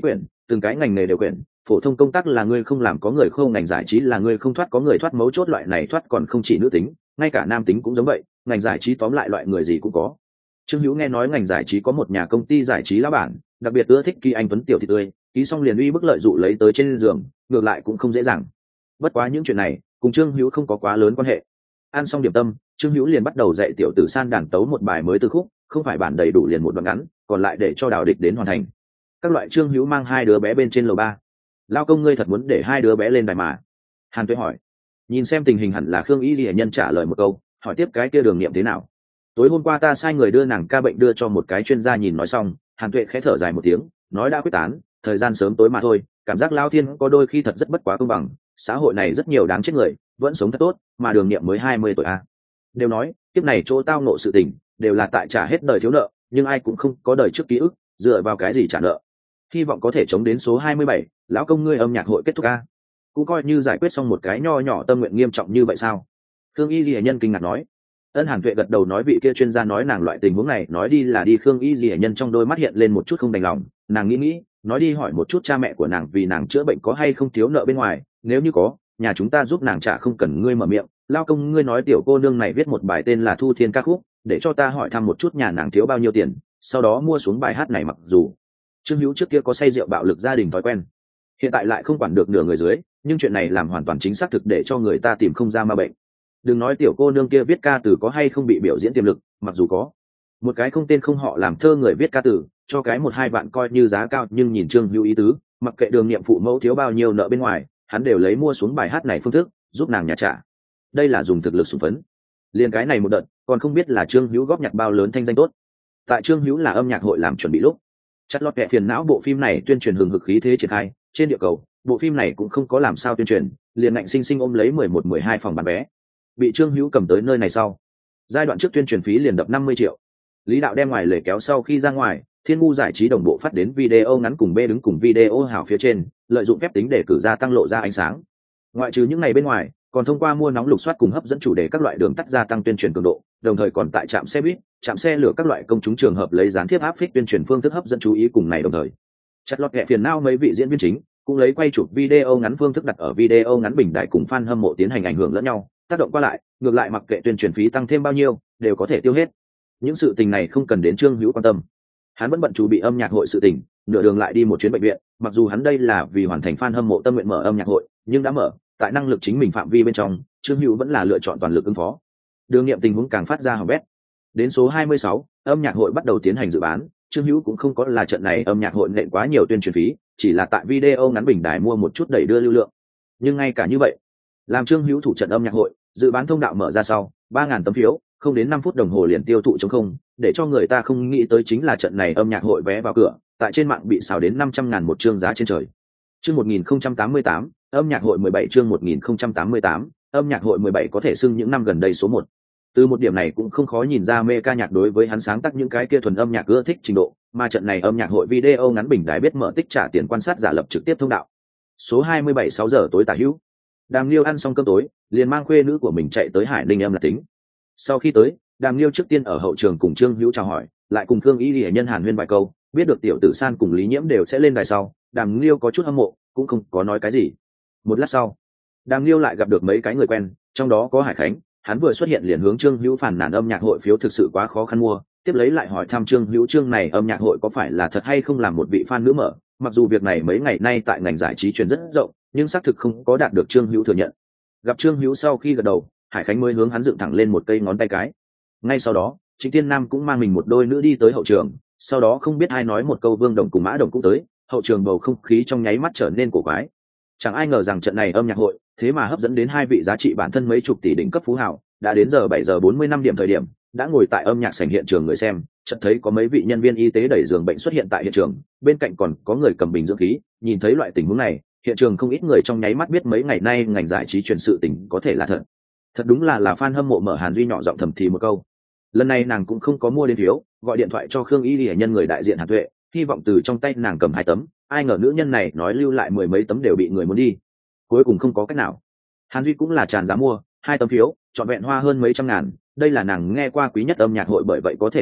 từng cái ngành nghề đều quyển, phổ thông công tác là ngươi không làm có người không, ngành giải trí là ngươi không thoát có người thoát, mấu chốt loại này thoát còn không chỉ nữ tính, ngay cả nam tính cũng giống vậy, ngành giải trí tóm lại loại người gì cũng có. Trương Hữu nghe nói ngành giải trí có một nhà công ty giải trí lão bản, đặc biệt ưa thích ký anh tuấn tiểu thị tươi, ký xong liền uy bức lợi dụ lấy tới trên giường, ngược lại cũng không dễ dàng. Bất quá những chuyện này cùng Trương Hữu không có quá lớn quan hệ. Ăn xong điểm tâm, Trương Hữu liền bắt đầu dạy tiểu tử San đàn tấu một bài mới từ khúc, không phải bản đầy đủ liền một đoạn ngắn, còn lại để cho Đào Địch đến hoàn thành. Các loại Trương Hữu mang hai đứa bé bên trên lầu ba. Lao công ngươi thật muốn để hai đứa bé lên đài mà? Hàn Tuệ hỏi. Nhìn xem tình hình hẳn là Khương Y Lệ Nhân trả lời một câu, hỏi tiếp cái kia Đường Niệm thế nào. Tối hôm qua ta sai người đưa nàng ca bệnh đưa cho một cái chuyên gia nhìn nói xong, Hàn Tuệ khẽ thở dài một tiếng, nói đã quyết tán, thời gian sớm tối mà thôi, cảm giác Lao Thiên có đôi khi thật rất bất quá công bằng, xã hội này rất nhiều đáng chết người, vẫn sống thật tốt, mà Đường Niệm mới hai mươi tuổi a. Đều nói, kiếp này chỗ tao nộ sự tình, đều là tại trả hết đời thiếu nợ, nhưng ai cũng không có đời trước ký ức, dựa vào cái gì trả nợ. Hy vọng có thể chống đến số hai mươi bảy, lão công ngươi âm nhạc hội kết thúc a. Cũng coi như giải quyết xong một cái nho nhỏ tâm nguyện nghiêm trọng như vậy sao? Khương Y Lệ Nhân kinh ngạc nói. Ân Hàn Tuệ gật đầu nói vị kia chuyên gia nói nàng loại tình huống này nói đi là đi. Khương Y Lệ Nhân trong đôi mắt hiện lên một chút không đành lòng, nàng nghĩ nghĩ, nói đi hỏi một chút cha mẹ của nàng vì nàng chữa bệnh có hay không thiếu nợ bên ngoài, nếu như có, nhà chúng ta giúp nàng trả không cần ngươi mở miệng. Lao công ngươi nói tiểu cô nương này viết một bài tên là Thu Thiên ca khúc, để cho ta hỏi thăm một chút nhà nàng thiếu bao nhiêu tiền, sau đó mua xuống bài hát này. Mặc dù Trương Hữu trước kia có say rượu bạo lực gia đình thói quen, hiện tại lại không quản được nửa người dưới, nhưng chuyện này làm hoàn toàn chính xác thực để cho người ta tìm không ra ma bệnh. Đừng nói tiểu cô nương kia viết ca từ có hay không bị biểu diễn tiềm lực, mặc dù có một cái không tên không họ làm thơ người viết ca từ, cho cái một hai vạn coi như giá cao, nhưng nhìn Trương Hữu ý tứ, mặc kệ Đường Niệm phụ mẫu thiếu bao nhiêu nợ bên ngoài, hắn đều lấy mua xuống bài hát này phương thức giúp nàng nhà trả. Đây là dùng thực lực sủng phấn. Liên cái này một đợt, còn không biết là Trương Hữu góp nhặt bao lớn thanh danh tốt. Tại Trương Hữu là âm nhạc hội làm chuẩn bị lúc, chặt lọt kẹ phiền não bộ phim này tuyên truyền hừng hực khí thế triển khai trên địa cầu, bộ phim này cũng không có làm sao tuyên truyền, liền ngạnh sinh sinh ôm lấy mười một mười hai phòng bán vé, bị Trương Hữu cầm tới nơi này sau, giai đoạn trước tuyên truyền phí liền đập năm mươi triệu. Lý đạo đem ngoài lề kéo sau khi ra ngoài, Thiên Ngu giải trí đồng bộ phát đến video ngắn cùng B đứng cùng video hảo phía trên, lợi dụng phép tính để cử ra tăng lộ ra ánh sáng. Ngoại trừ những ngày bên ngoài, còn thông qua mua nóng lục soát cùng hấp dẫn chủ đề các loại đường tắt gia tăng tuyên truyền cường độ, đồng thời còn tại trạm xe buýt, trạm xe lửa các loại công chúng trường hợp lấy gián tiếp áp phích tuyên truyền phương thức hấp dẫn chú ý cùng này đồng thời. Chặt lọt kẹ phiền não mấy vị diễn viên chính cũng lấy quay chụp video ngắn phương thức đặt ở video ngắn bình đại cùng fan hâm mộ tiến hành ảnh hưởng lẫn nhau, tác động qua lại, ngược lại mặc kệ tuyên truyền phí tăng thêm bao nhiêu, đều có thể tiêu hết. Những sự tình này không cần đến Trương Hữu quan tâm. Hắn vẫn bận chuẩn bị âm nhạc hội sự tình, nửa đường lại đi một chuyến bệnh viện, mặc dù hắn đây là vì hoàn thành fan hâm mộ tâm nguyện mở âm nhạc hội, nhưng đã mở, tại năng lực chính mình phạm vi bên trong, Trương Hữu vẫn là lựa chọn toàn lực ứng phó. Đường Nghiệm tình huống càng phát ra hỏng bét. Đến số hai mươi sáu, âm nhạc hội bắt đầu tiến hành dự bán, Trương Hữu cũng không có là trận này âm nhạc hội nện quá nhiều tuyên truyền phí, chỉ là tại video ngắn bình đài mua một chút đẩy đưa lưu lượng. Nhưng ngay cả như vậy, làm Trương Hữu thủ trận âm nhạc hội, dự bán thông đạo mở ra sau, ba ngàn tấm phiếu, không đến năm phút đồng hồ liền tiêu thụ trống không, để cho người ta không nghĩ tới chính là trận này âm nhạc hội vé vào cửa, tại trên mạng bị xào đến năm trăm ngàn một chương giá trên trời. Chương một nghìn không trăm tám mươi tám, âm nhạc hội mười bảy chương một nghìn không trăm tám mươi tám, âm nhạc hội mười bảy có thể xưng những năm gần đây số một. Từ một điểm này cũng không khó nhìn ra mê ca nhạc đối với hắn sáng tác những cái kia thuần âm nhạc ưa thích trình độ, mà trận này âm nhạc hội video ngắn bình đài biết mở tích trả tiền quan sát giả lập trực tiếp thông đạo. Số hai mươi bảy sáu giờ tối tả hữu. Đàm Liêu ăn xong cơm tối, liền mang khuê nữ của mình chạy tới Hải Ninh âm là tính. Sau khi tới, Đàm Liêu trước tiên ở hậu trường cùng Trương Hữu chào hỏi, lại cùng Khương Y Lệ Nhân hàn huyên vài câu, biết được tiểu tử San cùng Lý Nhiễm đều sẽ lên đài sau, Đàm Liêu có chút hâm mộ, cũng không có nói cái gì. Một lát sau, Đàm Liêu lại gặp được mấy cái người quen, trong đó có Hải Khánh, hắn vừa xuất hiện liền hướng Trương Hữu phản nàn âm nhạc hội phiếu thực sự quá khó khăn mua, tiếp lấy lại hỏi thăm Trương Hữu chương này âm nhạc hội có phải là thật hay không làm một vị fan nữ mở, mặc dù việc này mấy ngày nay tại ngành giải trí truyền rất rộng, nhưng xác thực không có đạt được Trương Hữu thừa nhận. Gặp Trương Hữu sau khi gật đầu, Hải Khánh mới hướng hắn dựng thẳng lên một cây ngón tay cái. Ngay sau đó, Trịnh Tiên Nam cũng mang mình một đôi nữ đi tới hậu trường, sau đó không biết ai nói một câu Vương Đồng cùng Mã Đồng cũng tới, hậu trường bầu không khí trong nháy mắt trở nên cổ quái. Chẳng ai ngờ rằng trận này âm nhạc hội, thế mà hấp dẫn đến hai vị giá trị bản thân mấy chục tỷ đỉnh cấp phú hào, đã đến giờ bảy giờ bốn mươi lăm điểm thời điểm, đã ngồi tại âm nhạc sảnh hiện trường người xem, chợt thấy có mấy vị nhân viên y tế đẩy giường bệnh xuất hiện tại hiện trường, bên cạnh còn có người cầm bình dưỡng khí, nhìn thấy loại tình huống này, hiện trường không ít người trong nháy mắt biết mấy ngày nay ngành giải trí truyền sự tình có thể là thật. Thật đúng là là fan hâm mộ mở Hàn Duy nhỏ giọng thầm thì một câu. Lần này nàng cũng không có mua đến phiếu, gọi điện thoại cho Khương Y Lệ Nhân người đại diện Hàn Tuệ, hy vọng từ trong tay nàng cầm hai tấm, ai ngờ nữ nhân này nói lưu lại mười mấy tấm đều bị người muốn đi. Cuối cùng không có cách nào. Hàn Duy cũng là tràn giá mua, hai tấm phiếu, trọn vẹn hoa hơn mấy trăm ngàn, đây là nàng nghe qua quý nhất âm nhạc hội, bởi vậy có thể thấy được,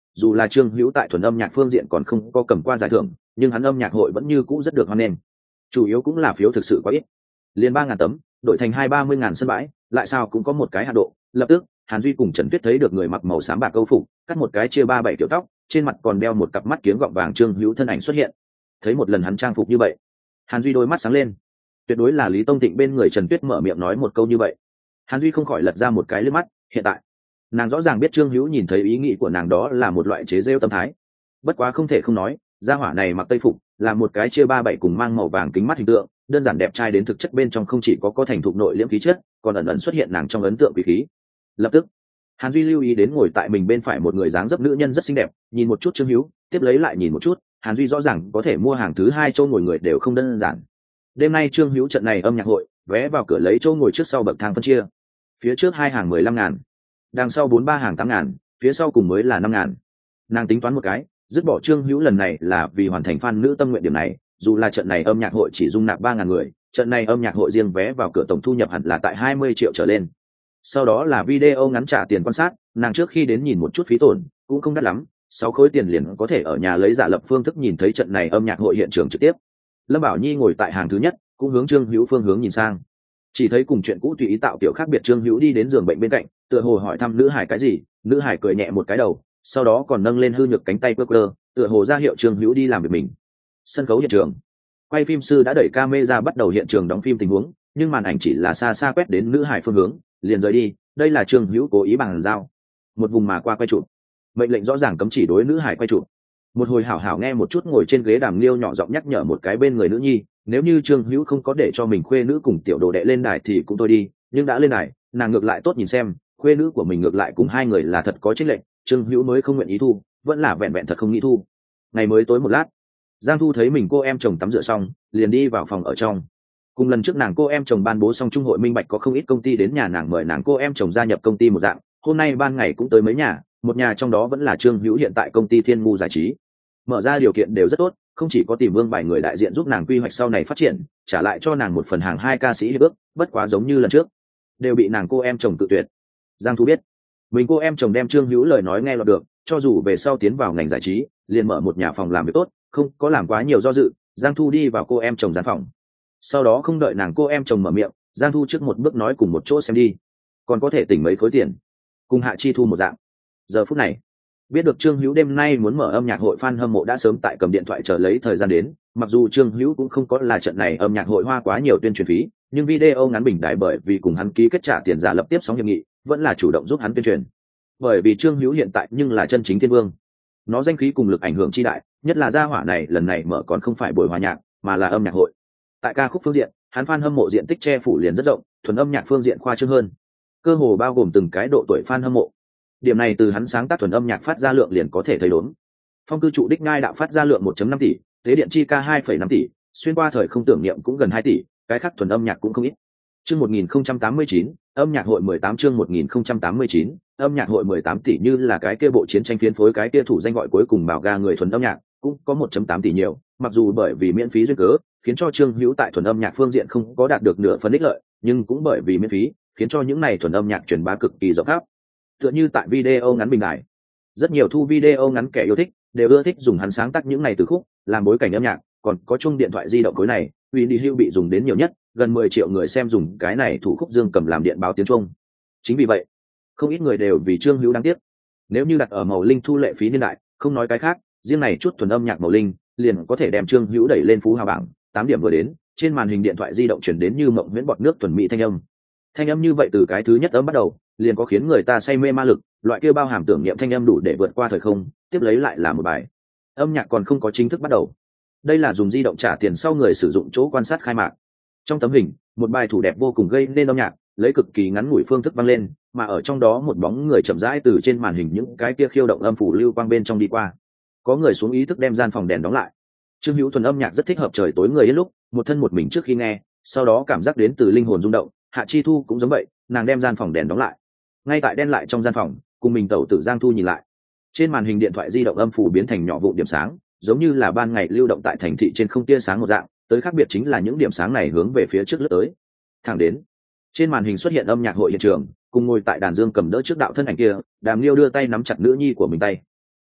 dù là Trương Hữu tại thuần âm nhạc phương diện còn không có cầm qua giải thưởng, nhưng hắn âm nhạc hội vẫn như cũ rất được hoan nghênh. Chủ yếu cũng là phiếu thực sự quá ít, liền ba ngàn tấm, đổi thành hai ba mươi ngàn sân bãi, lại sao cũng có một cái hạ độ. Lập tức, Hàn Duy cùng Trần Tuyết thấy được người mặc màu xám bạc câu phục, cắt một cái chia ba bảy kiểu tóc, trên mặt còn đeo một cặp mắt kiếng gọng vàng Trương Hữu thân ảnh xuất hiện. Thấy một lần hắn trang phục như vậy, Hàn Duy đôi mắt sáng lên. Tuyệt đối là Lý Tông Thịnh bên người Trần Tuyết mở miệng nói một câu như vậy. Hàn Duy không khỏi lật ra một cái liếc mắt, hiện tại nàng rõ ràng biết Trương Hữu nhìn thấy ý nghĩ của nàng đó là một loại chế giễu tâm thái. Bất quá không thể không nói, gia hỏa này mặc tây phục, là một cái chia ba bảy cùng mang màu vàng kính mắt hình tượng, đơn giản đẹp trai đến thực chất bên trong không chỉ có có thành thục nội liễm khí chất, còn ẩn ẩn xuất hiện nàng trong ấn tượng quý khí. Lập tức, Hàn Duy lưu ý đến ngồi tại mình bên phải một người dáng dấp nữ nhân rất xinh đẹp, nhìn một chút Trương Hữu, tiếp lấy lại nhìn một chút, Hàn Duy rõ ràng có thể mua hàng thứ hai chỗ ngồi người đều không đơn giản. Đêm nay Trương Hữu trận này âm nhạc hội, vé vào cửa lấy chỗ ngồi trước sau bậc thang phân chia. Phía trước hai hàng mười lăm ngàn, đằng sau bốn ba hàng tám ngàn, phía sau cùng mới là năm ngàn. Nàng tính toán một cái, dứt bỏ Trương Hữu lần này là vì hoàn thành fan nữ tâm nguyện điểm này, dù là trận này âm nhạc hội chỉ dung nạp ba ngàn người, trận này âm nhạc hội riêng vé vào cửa tổng thu nhập hẳn là tại hai mươi triệu trở lên. Sau đó là video ngắn trả tiền quan sát, nàng trước khi đến nhìn một chút phí tổn, cũng không đắt lắm, sáu khối tiền liền có thể ở nhà lấy giả lập phương thức nhìn thấy trận này âm nhạc hội hiện trường trực tiếp. Lâm Bảo Nhi ngồi tại hàng thứ nhất, cũng hướng Trương Hữu phương hướng nhìn sang. Chỉ thấy cùng chuyện cũ tùy ý tạo kiểu khác biệt Trương Hữu đi đến giường bệnh bên cạnh, tựa hồ hỏi thăm nữ hải cái gì, nữ hải cười nhẹ một cái đầu, sau đó còn nâng lên hư nhược cánh tay quơ quơ, tựa hồ ra hiệu Trương Hữu đi làm việc mình. Sân khấu hiện trường, quay phim sư đã đẩy camera bắt đầu hiện trường đóng phim tình huống, nhưng màn ảnh chỉ là xa xa quét đến nữ hải phương hướng, liền rời đi. Đây là Trương Hữu cố ý bằng dao, một vùng mà qua quay chụp. Mệnh lệnh rõ ràng cấm chỉ đối nữ hải quay chụp. Một hồi hảo hảo nghe một chút ngồi trên ghế đàm liêu nhỏ giọng nhắc nhở một cái bên người nữ nhi, nếu như Trương Hữu không có để cho mình khuê nữ cùng tiểu đồ đệ lên đài thì cũng thôi đi, nhưng đã lên đài, nàng ngược lại tốt nhìn xem, khuê nữ của mình ngược lại cùng hai người là thật có chênh lệch, Trương Hữu mới không nguyện ý thu, vẫn là vẹn vẹn thật không nghĩ thu. Ngày mới tối một lát, Giang Thu thấy mình cô em chồng tắm rửa xong, liền đi vào phòng ở trong. Cùng lần trước nàng cô em chồng ban bố xong trung hội minh bạch có không ít công ty đến nhà nàng mời nàng cô em chồng gia nhập công ty một dạng, hôm nay ban ngày cũng tới mấy nhà, một nhà trong đó vẫn là Trương Hữu hiện tại công ty Thiên Ngu giải trí. Mở ra điều kiện đều rất tốt, không chỉ có tìm Vương bài người đại diện giúp nàng quy hoạch sau này phát triển, trả lại cho nàng một phần hàng hai ca sĩ hiệp ước, bất quá giống như lần trước, đều bị nàng cô em chồng tự tuyệt. Giang Thu biết, mình cô em chồng đem Trương Hữu lời nói nghe lọt được, cho dù về sau tiến vào ngành giải trí, liền mở một nhà phòng làm việc tốt, không có làm quá nhiều do dự, Giang Thu đi vào cô em chồng gian phòng. Sau đó không đợi nàng cô em chồng mở miệng, Giang Thu trước một bước nói cùng một chỗ xem đi, còn có thể tỉnh mấy khối tiền, cùng Hạ Chi Thu một dạng. Giờ phút này, biết được Trương Hữu đêm nay muốn mở âm nhạc hội, fan hâm mộ đã sớm tại cầm điện thoại chờ lấy thời gian đến, mặc dù Trương Hữu cũng không có là trận này âm nhạc hội hoa quá nhiều tuyên truyền phí, nhưng video ngắn bình đại bởi vì cùng hắn ký kết trả tiền giả lập tiếp sóng hiệp nghị, vẫn là chủ động giúp hắn tuyên truyền. Bởi vì Trương Hữu hiện tại nhưng là chân chính thiên vương, nó danh khí cùng lực ảnh hưởng chi đại, nhất là gia hỏa này lần này mở còn không phải buổi hòa nhạc, mà là âm nhạc hội. Tại ca khúc phương diện, hắn fan hâm mộ diện tích che phủ liền rất rộng, thuần âm nhạc phương diện khoa trương hơn, cơ hồ bao gồm từng cái độ tuổi fan hâm mộ. Điểm này từ hắn sáng tác thuần âm nhạc phát ra lượng liền có thể thấy đốn. Phong cư trụ đích ngai đạo phát ra lượng một phẩy năm tỷ, tế điện chi ca hai phẩy năm tỷ, xuyên qua thời không tưởng niệm cũng gần hai tỷ, cái khác thuần âm nhạc cũng không ít. Chương một nghìn không trăm tám mươi chín, âm nhạc hội mười tám chương một nghìn không trăm tám mươi chín, âm nhạc hội mười tám tỷ như là cái kia bộ chiến tranh phiến phối cái kia thủ danh gọi cuối cùng bảo ga người thuần âm nhạc, cũng có một phẩy tám tỷ nhiều, mặc dù bởi vì miễn phí duyên cớ, khiến cho Trương Hữu tại thuần âm nhạc phương diện không có đạt được nửa phần ích lợi, nhưng cũng bởi vì miễn phí, khiến cho những này thuần âm nhạc truyền bá cực kỳ rộng khắp. Tựa như tại video ngắn bình đại, rất nhiều thu video ngắn kẻ yêu thích đều ưa thích dùng hắn sáng tác những này từ khúc làm bối cảnh âm nhạc, còn có chung điện thoại di động khối này, Winnie Hugh bị dùng đến nhiều nhất, gần mười triệu người xem dùng cái này thủ khúc dương cầm làm điện báo tiếng Trung. Chính vì vậy, không ít người đều vì Trương Hữu đáng tiếc. Nếu như đặt ở màu linh thu lệ phí niên đại, không nói cái khác, riêng này chút thuần âm nhạc màu linh, liền có thể đem Trương Hữu đẩy lên phú hào bảng, tám điểm vừa đến, trên màn hình điện thoại di động truyền đến như mộng huyễn bọt nước thuần mỹ thanh âm. Thanh âm như vậy từ cái thứ nhất âm bắt đầu, liền có khiến người ta say mê ma lực, loại kia bao hàm tưởng niệm thanh âm đủ để vượt qua thời không, tiếp lấy lại là một bài. Âm nhạc còn không có chính thức bắt đầu. Đây là dùng di động trả tiền sau người sử dụng chỗ quan sát khai mạc. Trong tấm hình, một bài thủ đẹp vô cùng gây nên âm nhạc, lấy cực kỳ ngắn ngủi phương thức vang lên, mà ở trong đó một bóng người chậm rãi từ trên màn hình những cái kia khiêu động âm phủ lưu quang bên trong đi qua. Có người xuống ý thức đem gian phòng đèn đóng lại. Trương Hữu thuần âm nhạc rất thích hợp trời tối người yên lúc, một thân một mình trước khi nghe, sau đó cảm giác đến từ linh hồn rung động. Hạ Chi Thu cũng giống vậy, nàng đem gian phòng đèn đóng lại. Ngay tại đen lại trong gian phòng, cùng mình tẩu tử Giang Thu nhìn lại. Trên màn hình điện thoại di động âm phủ biến thành nhỏ vụn điểm sáng, giống như là ban ngày lưu động tại thành thị trên không tia sáng một dạng, tới khác biệt chính là những điểm sáng này hướng về phía trước lướt tới. Thẳng đến, trên màn hình xuất hiện âm nhạc hội hiện trường, cùng ngồi tại đàn dương cầm đỡ trước đạo thân ảnh kia, Đàm Liêu đưa tay nắm chặt nữ nhi của mình tay.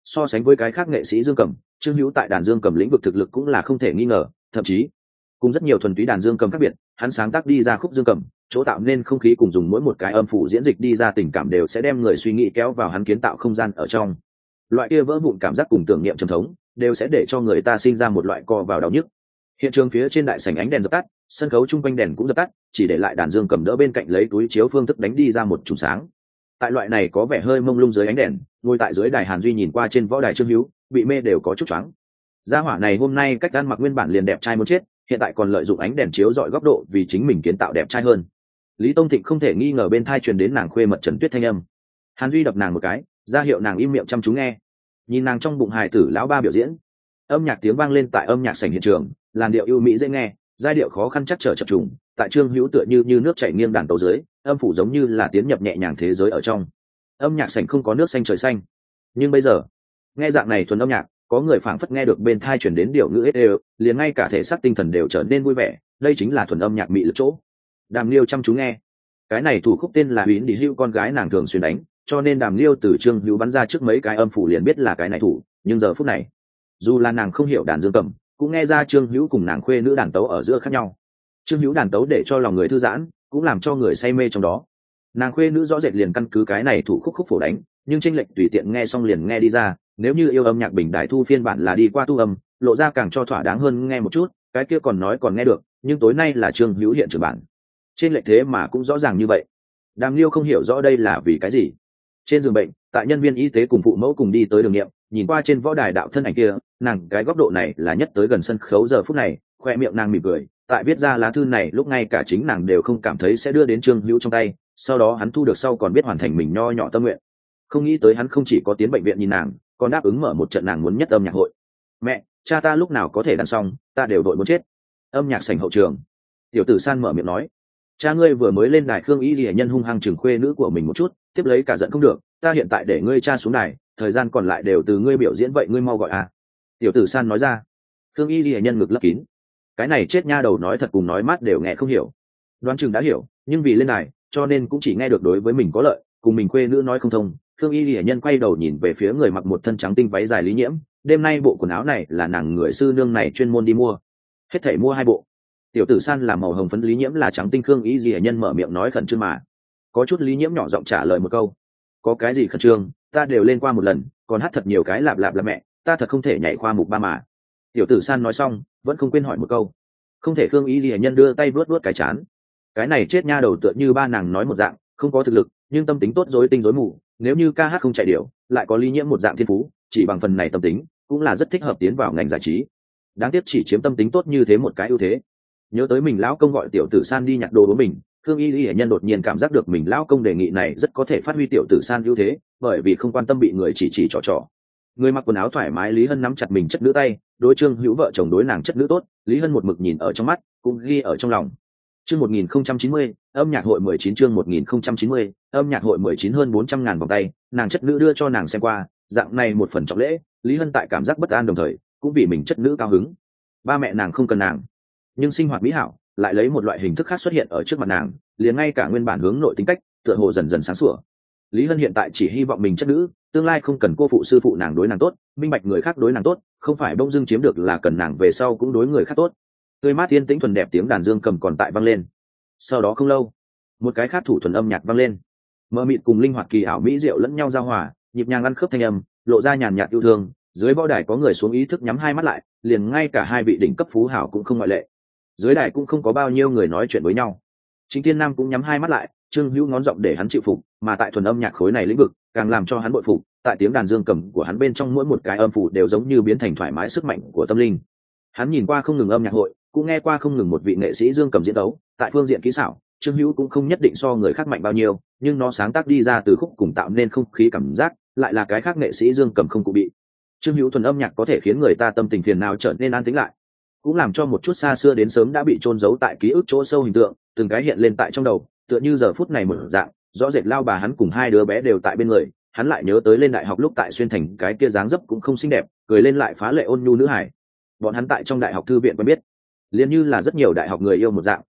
So sánh với cái khác nghệ sĩ dương cầm, Trương Hữu tại đàn dương cầm lĩnh vực thực lực cũng là không thể nghi ngờ, thậm chí cùng rất nhiều thuần túy đàn dương cầm khác biệt, hắn sáng tác đi ra khúc dương cầm, chỗ tạo nên không khí cùng dùng mỗi một cái âm phủ diễn dịch đi ra tình cảm đều sẽ đem người suy nghĩ kéo vào hắn kiến tạo không gian ở trong. Loại kia vỡ vụn cảm giác cùng tưởng niệm trầm thống, đều sẽ để cho người ta sinh ra một loại co vào đau nhức. Hiện trường phía trên đại sảnh ánh đèn dập tắt, sân khấu chung quanh đèn cũng dập tắt, chỉ để lại đàn dương cầm đỡ bên cạnh lấy túi chiếu phương thức đánh đi ra một chùm sáng. Tại loại này có vẻ hơi mông lung dưới ánh đèn, ngồi tại dưới đài Hàn Duy nhìn qua trên võ đài Trương Hữu, bị mê đều có chút choáng. Gia hỏa này hôm nay cách ăn mặc nguyên bản liền đẹp trai muốn chết, hiện tại còn lợi dụng ánh đèn chiếu dọi góc độ vì chính mình kiến tạo đẹp trai hơn. Lý Tông Thịnh không thể nghi ngờ bên thai truyền đến nàng khuê mật Trần Tuyết thanh âm. Hàn Duy đập nàng một cái, ra hiệu nàng im miệng chăm chú nghe. Nhìn nàng trong bụng hài tử lão ba biểu diễn, âm nhạc tiếng vang lên tại âm nhạc sảnh hiện trường, làn điệu ưu mỹ dễ nghe, giai điệu khó khăn chắc trở chập trùng, tại Trương Hữu tựa như như nước chảy nghiêng đàn tấu dưới, âm phủ giống như là tiến nhập nhẹ nhàng thế giới ở trong. Âm nhạc sảnh không có nước xanh trời xanh, nhưng bây giờ, nghe dạng này thuần âm nhạc, có người phảng phất nghe được bên thai truyền đến điệu ngữ ết đều, liền ngay cả thể xác tinh thần đều trở nên vui vẻ, đây chính là thuần âm nhạc mị lực chỗ. Đàm Liêu chăm chú nghe, cái này thủ khúc tên là Huyền Đi Hữu, con gái nàng thường xuyên đánh, cho nên Đàm Liêu từ Trương Hữu bắn ra trước mấy cái âm phủ liền biết là cái này thủ, nhưng giờ phút này, dù là nàng không hiểu đàn dương cầm, cũng nghe ra Trương Hữu cùng nàng khuê nữ đàn tấu ở giữa khác nhau. Trương Hữu đàn tấu để cho lòng người thư giãn, cũng làm cho người say mê trong đó. Nàng khuê nữ rõ rệt liền căn cứ cái này thủ khúc khúc phổ đánh, nhưng tranh lệch tùy tiện nghe xong liền nghe đi ra, nếu như yêu âm nhạc bình đại thu phiên bản là đi qua tu âm, lộ ra càng cho thỏa đáng hơn nghe một chút, cái kia còn nói còn nghe được, nhưng tối nay là Trương Hữu hiện trường bản. Trên lệch thế mà cũng rõ ràng như vậy. Đàm Liêu không hiểu rõ đây là vì cái gì. Trên giường bệnh, tại nhân viên y tế cùng phụ mẫu cùng đi tới đường nghiệm, nhìn qua trên võ đài đạo thân ảnh kia, nàng cái góc độ này là nhất tới gần sân khấu giờ phút này, khoe miệng nàng mỉm cười, tại viết ra lá thư này lúc ngay cả chính nàng đều không cảm thấy sẽ đưa đến Trương Hữu trong tay, sau đó hắn thu được sau còn biết hoàn thành mình nho nhỏ tâm nguyện. Không nghĩ tới hắn không chỉ có tiến bệnh viện nhìn nàng, còn đáp ứng mở một trận nàng muốn nhất âm nhạc hội. Mẹ, cha ta lúc nào có thể đàn xong, ta đều đội muốn chết. Âm nhạc sảnh hậu trường, tiểu tử San mở miệng nói, cha ngươi vừa mới lên đài, Khương Y Lệ Nhân hung hăng chừng khuê nữ của mình một chút, tiếp lấy cả giận không được, ta hiện tại để ngươi cha xuống đài, thời gian còn lại đều từ ngươi biểu diễn, vậy ngươi mau gọi à. Tiểu tử San nói ra. Khương Y Lệ Nhân ngực lấp kín, cái này chết nha đầu nói thật cùng nói mát đều nghe không hiểu. Đoán chừng đã hiểu, nhưng vì lên đài, cho nên cũng chỉ nghe được đối với mình có lợi, cùng mình khuê nữ nói không thông. Khương Y Lệ Nhân quay đầu nhìn về phía người mặc một thân trắng tinh váy dài Lý Nhiễm, đêm nay bộ quần áo này là nàng người sư nương này chuyên môn đi mua, hết thảy mua hai bộ. Tiểu tử San là màu hồng phấn, Lý Nhiễm là trắng tinh. Khương Y Lệ Nhân mở miệng nói khẩn trương mà, có chút Lý Nhiễm nhỏ giọng trả lời một câu, có cái gì khẩn trương, ta đều lên qua một lần, còn hát thật nhiều cái lạp lạp là mẹ, ta thật không thể nhảy khoa mục ba mà. Tiểu tử San nói xong vẫn không quên hỏi một câu, không thể. Khương Y Lệ Nhân đưa tay vuốt vuốt cái chán, cái này chết nha đầu tựa như ba nàng nói một dạng, không có thực lực nhưng tâm tính tốt, rối tinh rối mù, nếu như ca hát không chạy điệu, lại có Lý Nhiễm một dạng thiên phú, chỉ bằng phần này tâm tính cũng là rất thích hợp tiến vào ngành giải trí. Đáng tiếc chỉ chiếm tâm tính tốt như thế một cái ưu thế. Nhớ tới mình lão công gọi tiểu tử San đi nhặt đồ của mình, Khương Y Lệ Nhân đột nhiên cảm giác được mình lão công đề nghị này rất có thể phát huy tiểu tử San ưu thế, bởi vì không quan tâm bị người chỉ chỉ trò trò. Người mặc quần áo thoải mái Lý Hân nắm chặt mình chất nữ tay, đối Trương Hữu vợ chồng đối nàng chất nữ tốt, Lý Hân một mực nhìn ở trong mắt, cũng ghi ở trong lòng. Chương một nghìn không trăm chín mươi, âm nhạc hội mười chín. Chương một nghìn không trăm chín mươi, âm nhạc hội mười chín. Hơn bốn trăm ngàn vòng tay, nàng chất nữ đưa cho nàng xem qua, dạng này một phần trọng lễ, Lý Hân tại cảm giác bất an đồng thời cũng vì mình chất nữ cao hứng. Ba mẹ nàng không cần nàng, nhưng sinh hoạt mỹ hảo lại lấy một loại hình thức khác xuất hiện ở trước mặt nàng, liền ngay cả nguyên bản hướng nội tính cách tựa hồ dần dần sáng sủa. Lý Hân hiện tại chỉ hy vọng mình chất nữ tương lai không cần cô phụ sư phụ nàng đối nàng tốt, minh bạch người khác đối nàng tốt không phải bỗng dưng chiếm được, là cần nàng về sau cũng đối người khác tốt. Tươi mát yên tĩnh thuần đẹp tiếng đàn dương cầm còn tại vang lên. Sau đó không lâu, một cái khác thủ thuần âm nhạc vang lên, mơ mịt cùng linh hoạt kỳ ảo mỹ diệu lẫn nhau giao hòa, nhịp nhàng ăn khớp thanh âm, lộ ra nhàn nhạt yêu thương. Dưới võ đài có người xuống ý thức nhắm hai mắt lại, liền ngay cả hai vị đỉnh cấp phú hảo cũng không ngoại lệ. Dưới đài cũng không có bao nhiêu người nói chuyện với nhau. Chính Thiên Nam cũng nhắm hai mắt lại, Trương Hữu ngón giọng để hắn chịu phục, mà tại thuần âm nhạc khối này lĩnh vực, càng làm cho hắn bội phục, tại tiếng đàn dương cầm của hắn bên trong mỗi một cái âm phủ đều giống như biến thành thoải mái sức mạnh của tâm linh. Hắn nhìn qua không ngừng âm nhạc hội, cũng nghe qua không ngừng một vị nghệ sĩ dương cầm diễn đấu, tại phương diện kỹ xảo, Trương Hữu cũng không nhất định so người khác mạnh bao nhiêu, nhưng nó sáng tác đi ra từ khúc cùng tạo nên không khí cảm giác, lại là cái khác nghệ sĩ dương cầm không cụ bị. Trương Hữu thuần âm nhạc có thể khiến người ta tâm tình phiền não trở nên an tĩnh lại, cũng làm cho một chút xa xưa đến sớm đã bị chôn giấu tại ký ức chỗ sâu hình tượng từng cái hiện lên tại trong đầu, tựa như giờ phút này một dạng, rõ rệt lao bà hắn cùng hai đứa bé đều tại bên người, hắn lại nhớ tới lên đại học lúc tại Xuyên Thành cái kia dáng dấp cũng không xinh đẹp, cười lên lại phá lệ ôn nhu nữ hải. Bọn hắn tại trong đại học thư viện quen biết, liền như là rất nhiều đại học người yêu một dạng,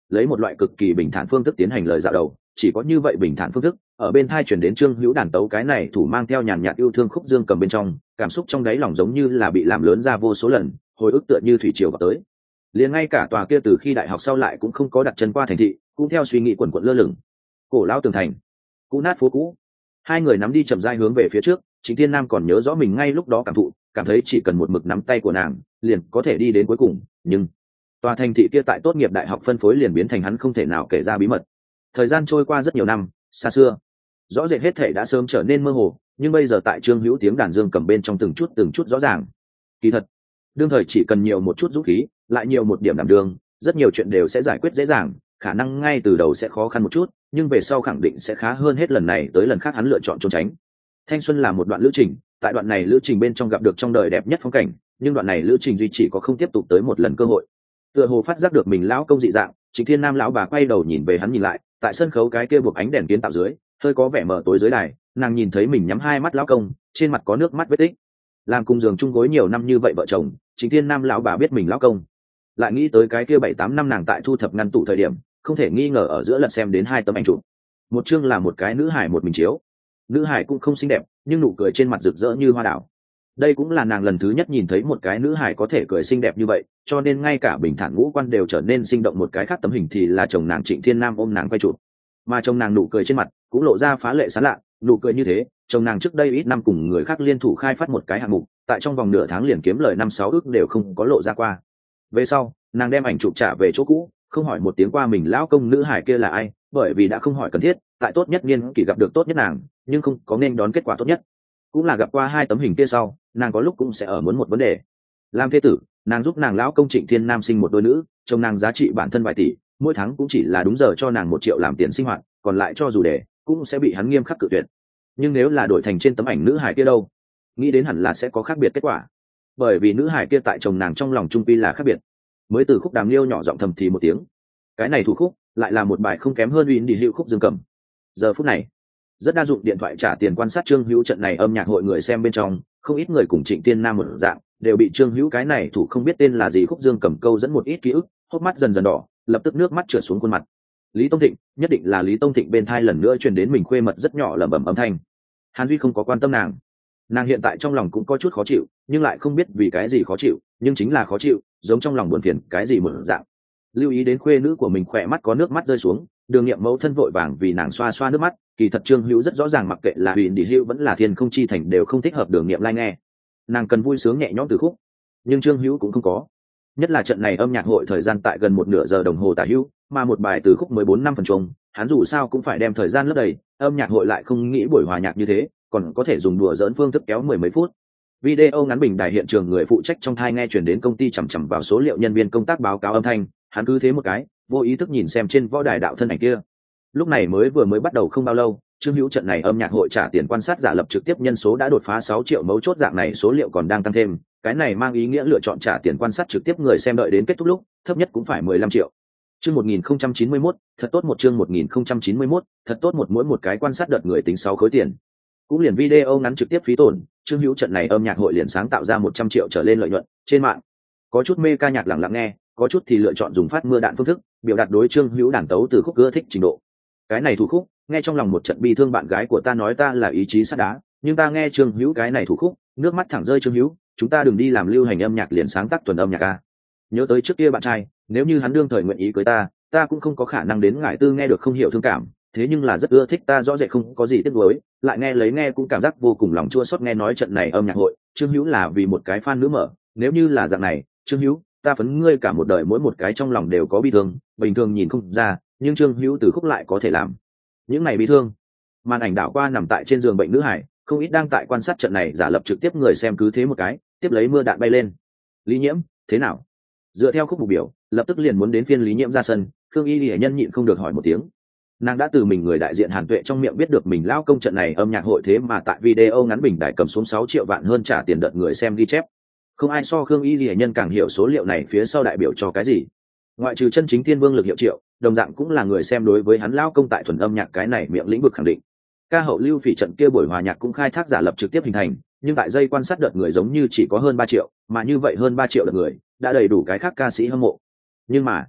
lấy một loại cực kỳ bình thản phương thức tiến hành lời dạo đầu. Chỉ có như vậy bình thản phương thức, ở bên thai chuyển đến Trương Hữu đàn tấu cái này thủ mang theo nhàn nhạt yêu thương khúc dương cầm bên trong, cảm xúc trong đáy lòng giống như là bị làm lớn ra vô số lần, hồi ức tựa như thủy triều vào tới. Liền ngay cả tòa kia từ khi đại học sau lại cũng không có đặt chân qua thành thị, cũng theo suy nghĩ quần quật lơ lửng. Cổ lão tường thành, cũ nát phố cũ. Hai người nắm đi chậm rãi hướng về phía trước, Trịnh Thiên Nam còn nhớ rõ mình ngay lúc đó cảm thụ, cảm thấy chỉ cần một mực nắm tay của nàng, liền có thể đi đến cuối cùng, nhưng tòa thành thị kia tại tốt nghiệp đại học phân phối liền biến thành hắn không thể nào kể ra bí mật. Thời gian trôi qua rất nhiều năm, xa xưa, rõ rệt hết thể đã sớm trở nên mơ hồ, nhưng bây giờ tại Trương Hữu tiếng đàn dương cầm bên trong từng chút từng chút rõ ràng. Kỳ thật, đương thời chỉ cần nhiều một chút dũng khí, lại nhiều một điểm đảm đương, rất nhiều chuyện đều sẽ giải quyết dễ dàng, khả năng ngay từ đầu sẽ khó khăn một chút, nhưng về sau khẳng định sẽ khá hơn hết lần này tới lần khác hắn lựa chọn trốn tránh. Thanh xuân là một đoạn lữ trình, tại đoạn này lữ trình bên trong gặp được trong đời đẹp nhất phong cảnh, nhưng đoạn này lữ trình duy chỉ có không tiếp tục tới một lần cơ hội. Tựa hồ phát giác được mình lão công dị dạng, Trịnh Thiên Nam lão bà quay đầu nhìn về hắn nhìn lại, tại sân khấu cái kia buộc ánh đèn kiến tạo dưới, hơi có vẻ mờ tối dưới đài, nàng nhìn thấy mình nhắm hai mắt lão công, trên mặt có nước mắt vết tích. Làm cùng giường chung gối nhiều năm như vậy vợ chồng, Trịnh Thiên Nam lão bà biết mình lão công, lại nghĩ tới cái kia bảy tám năm nàng tại thu thập ngăn tủ thời điểm, không thể nghi ngờ ở giữa lật xem đến hai tấm ảnh chụp. Một chương là một cái nữ hải một mình chiếu, nữ hải cũng không xinh đẹp, nhưng nụ cười trên mặt rực rỡ như hoa đảo. Đây cũng là nàng lần thứ nhất nhìn thấy một cái nữ hải có thể cười xinh đẹp như vậy, cho nên ngay cả bình thản ngũ quan đều trở nên sinh động. Một cái khác tấm hình thì là chồng nàng Trịnh Thiên Nam ôm nàng quay chụp, mà chồng nàng nụ cười trên mặt cũng lộ ra phá lệ sán lạ. Nụ cười như thế, chồng nàng trước đây ít năm cùng người khác liên thủ khai phát một cái hạng mục, tại trong vòng nửa tháng liền kiếm lời năm sáu ước đều không có lộ ra qua. Về sau, nàng đem ảnh chụp trả về chỗ cũ, không hỏi một tiếng qua mình lão công nữ hải kia là ai, bởi vì đã không hỏi cần thiết. Tại tốt nhất niên kỳ gặp được tốt nhất nàng, nhưng không có nên đón kết quả tốt nhất. Cũng là gặp qua hai tấm hình kia sau, nàng có lúc cũng sẽ ở muốn một vấn đề. Làm thê tử, nàng giúp nàng lão công Trịnh Thiên Nam sinh một đôi nữ, chồng nàng giá trị bản thân vài tỷ, mỗi tháng cũng chỉ là đúng giờ cho nàng một triệu làm tiền sinh hoạt, còn lại cho dù để cũng sẽ bị hắn nghiêm khắc cự tuyệt. Nhưng nếu là đổi thành trên tấm ảnh nữ hải kia đâu, nghĩ đến hẳn là sẽ có khác biệt kết quả, bởi vì nữ hải kia tại chồng nàng trong lòng trung pi là khác biệt. Mới từ khúc đàm liêu nhỏ giọng thầm thì một tiếng, cái này thủ khúc lại là một bài không kém hơn Uyển đi hữu khúc dương cầm. Giờ phút này, rất đa dụng điện thoại trả tiền quan sát Trương Hữu trận này âm nhạc hội người xem bên trong, không ít người cùng Trịnh Thiên Nam một dạng, đều bị Trương Hữu cái này thủ không biết tên là gì khúc dương cầm câu dẫn một ít ký ức, hốc mắt dần dần đỏ, lập tức nước mắt trượt xuống khuôn mặt. Lý Tông Thịnh, nhất định là Lý Tông Thịnh bên thai lần nữa truyền đến mình khuê mật rất nhỏ lẩm bẩm âm thanh. Hàn Duy không có quan tâm nàng, nàng hiện tại trong lòng cũng có chút khó chịu, nhưng lại không biết vì cái gì khó chịu, nhưng chính là khó chịu, giống trong lòng buồn phiền cái gì một dạng. Lưu ý đến khuê nữ của mình khỏe mắt có nước mắt rơi xuống, Đường Nghiệm mẫu thân vội vàng vì nàng xoa xoa nước mắt. Kỳ thật Trương Hữu rất rõ ràng, mặc kệ là Huyền Đi Hữu vẫn là Thiên Không Chi Thành đều không thích hợp Đường Nghiệm lai nghe. Nàng cần vui sướng nhẹ nhõm từ khúc, nhưng Trương Hữu cũng không có. Nhất là trận này âm nhạc hội thời gian tại gần một nửa giờ đồng hồ tả hữu, mà một bài từ khúc mới bốn năm phần chung, hắn dù sao cũng phải đem thời gian lấp đầy. Âm nhạc hội lại không nghĩ buổi hòa nhạc như thế, còn có thể dùng đùa dỡn phương thức kéo mười mấy phút. Video ngắn bình đài hiện trường người phụ trách trong thai nghe chuyển đến công ty chằm chằm vào số liệu nhân viên công tác báo cáo âm thanh, hắn cứ thế một cái, vô ý thức nhìn xem trên võ đài đạo thân ảnh kia. Lúc này mới vừa mới bắt đầu không bao lâu, Trương Hữu trận này âm nhạc hội trả tiền quan sát giả lập trực tiếp nhân số đã đột phá sáu triệu, mấu chốt dạng này số liệu còn đang tăng thêm, cái này mang ý nghĩa lựa chọn trả tiền quan sát trực tiếp người xem đợi đến kết thúc lúc, thấp nhất cũng phải mười lăm triệu. Chương một nghìn không trăm chín mươi mốt, thật tốt một chương một nghìn không trăm chín mươi mốt, thật tốt một mỗi một cái quan sát đợt người tính sáu khối tiền. Cũng liền video ngắn trực tiếp phí tổn, Trương Hữu trận này âm nhạc hội liền sáng tạo ra một trăm triệu trở lên lợi nhuận. Trên mạng, có chút mê ca nhạc lặng lặng nghe, có chút thì lựa chọn dùng phát mưa đạn phương thức, biểu đạt đối Trương Hữu đàn tấu từ khúc ưa thích trình độ. Cái này thủ khúc, nghe trong lòng một trận bi thương, bạn gái của ta nói ta là ý chí sắt đá, nhưng ta nghe Trương Hữu cái này thủ khúc, nước mắt thẳng rơi. Trương Hữu, chúng ta đừng đi làm lưu hành âm nhạc liền sáng tác tuần âm nhạc a. Nhớ tới trước kia bạn trai, nếu như hắn đương thời nguyện ý cưới ta, ta cũng không có khả năng đến ngải tư nghe được không hiểu thương cảm, thế nhưng là rất ưa thích ta, rõ rệt không có gì tiếc nuối, lại nghe lấy nghe cũng cảm giác vô cùng lòng chua xót. Nghe nói trận này âm nhạc hội, Trương Hữu là vì một cái fan nữ mở, nếu như là dạng này, Trương Hữu, ta phấn ngươi cả một đời mỗi một cái trong lòng đều có bi thương, bình thường nhìn không ra, nhưng Trương Hữu từ khúc lại có thể làm những này bi thương. Màn ảnh đảo qua nằm tại trên giường bệnh nữ hải, không ít đang tại quan sát trận này giả lập trực tiếp người xem cứ thế một cái, tiếp lấy mưa đạn bay lên. Lý Nhiễm, thế nào? Dựa theo khúc mục biểu, lập tức liền muốn đến phiên Lý Nhiễm ra sân, Khương Y Lệ Nhân nhịn không được hỏi một tiếng. Nàng đã từ mình người đại diện Hàn Tuệ trong miệng biết được mình lao công trận này âm nhạc hội thế mà tại video ngắn bình đại cầm xuống sáu triệu vạn hơn trả tiền đợt người xem ghi chép. Không ai so Khương Y Lệ Nhân càng hiểu số liệu này phía sau đại biểu cho cái gì. Ngoại trừ chân chính Thiên Vương lực hiệu triệu, đồng dạng cũng là người xem đối với hắn lao công tại thuần âm nhạc cái này miệng lĩnh vực khẳng định. Ca hậu Lưu Phỉ trận kia buổi hòa nhạc cũng khai thác giả lập trực tiếp hình thành, nhưng tại dây quan sát đợt người giống như chỉ có hơn ba triệu, mà như vậy hơn ba triệu lượt người đã đầy đủ cái khác ca sĩ hâm mộ. Nhưng mà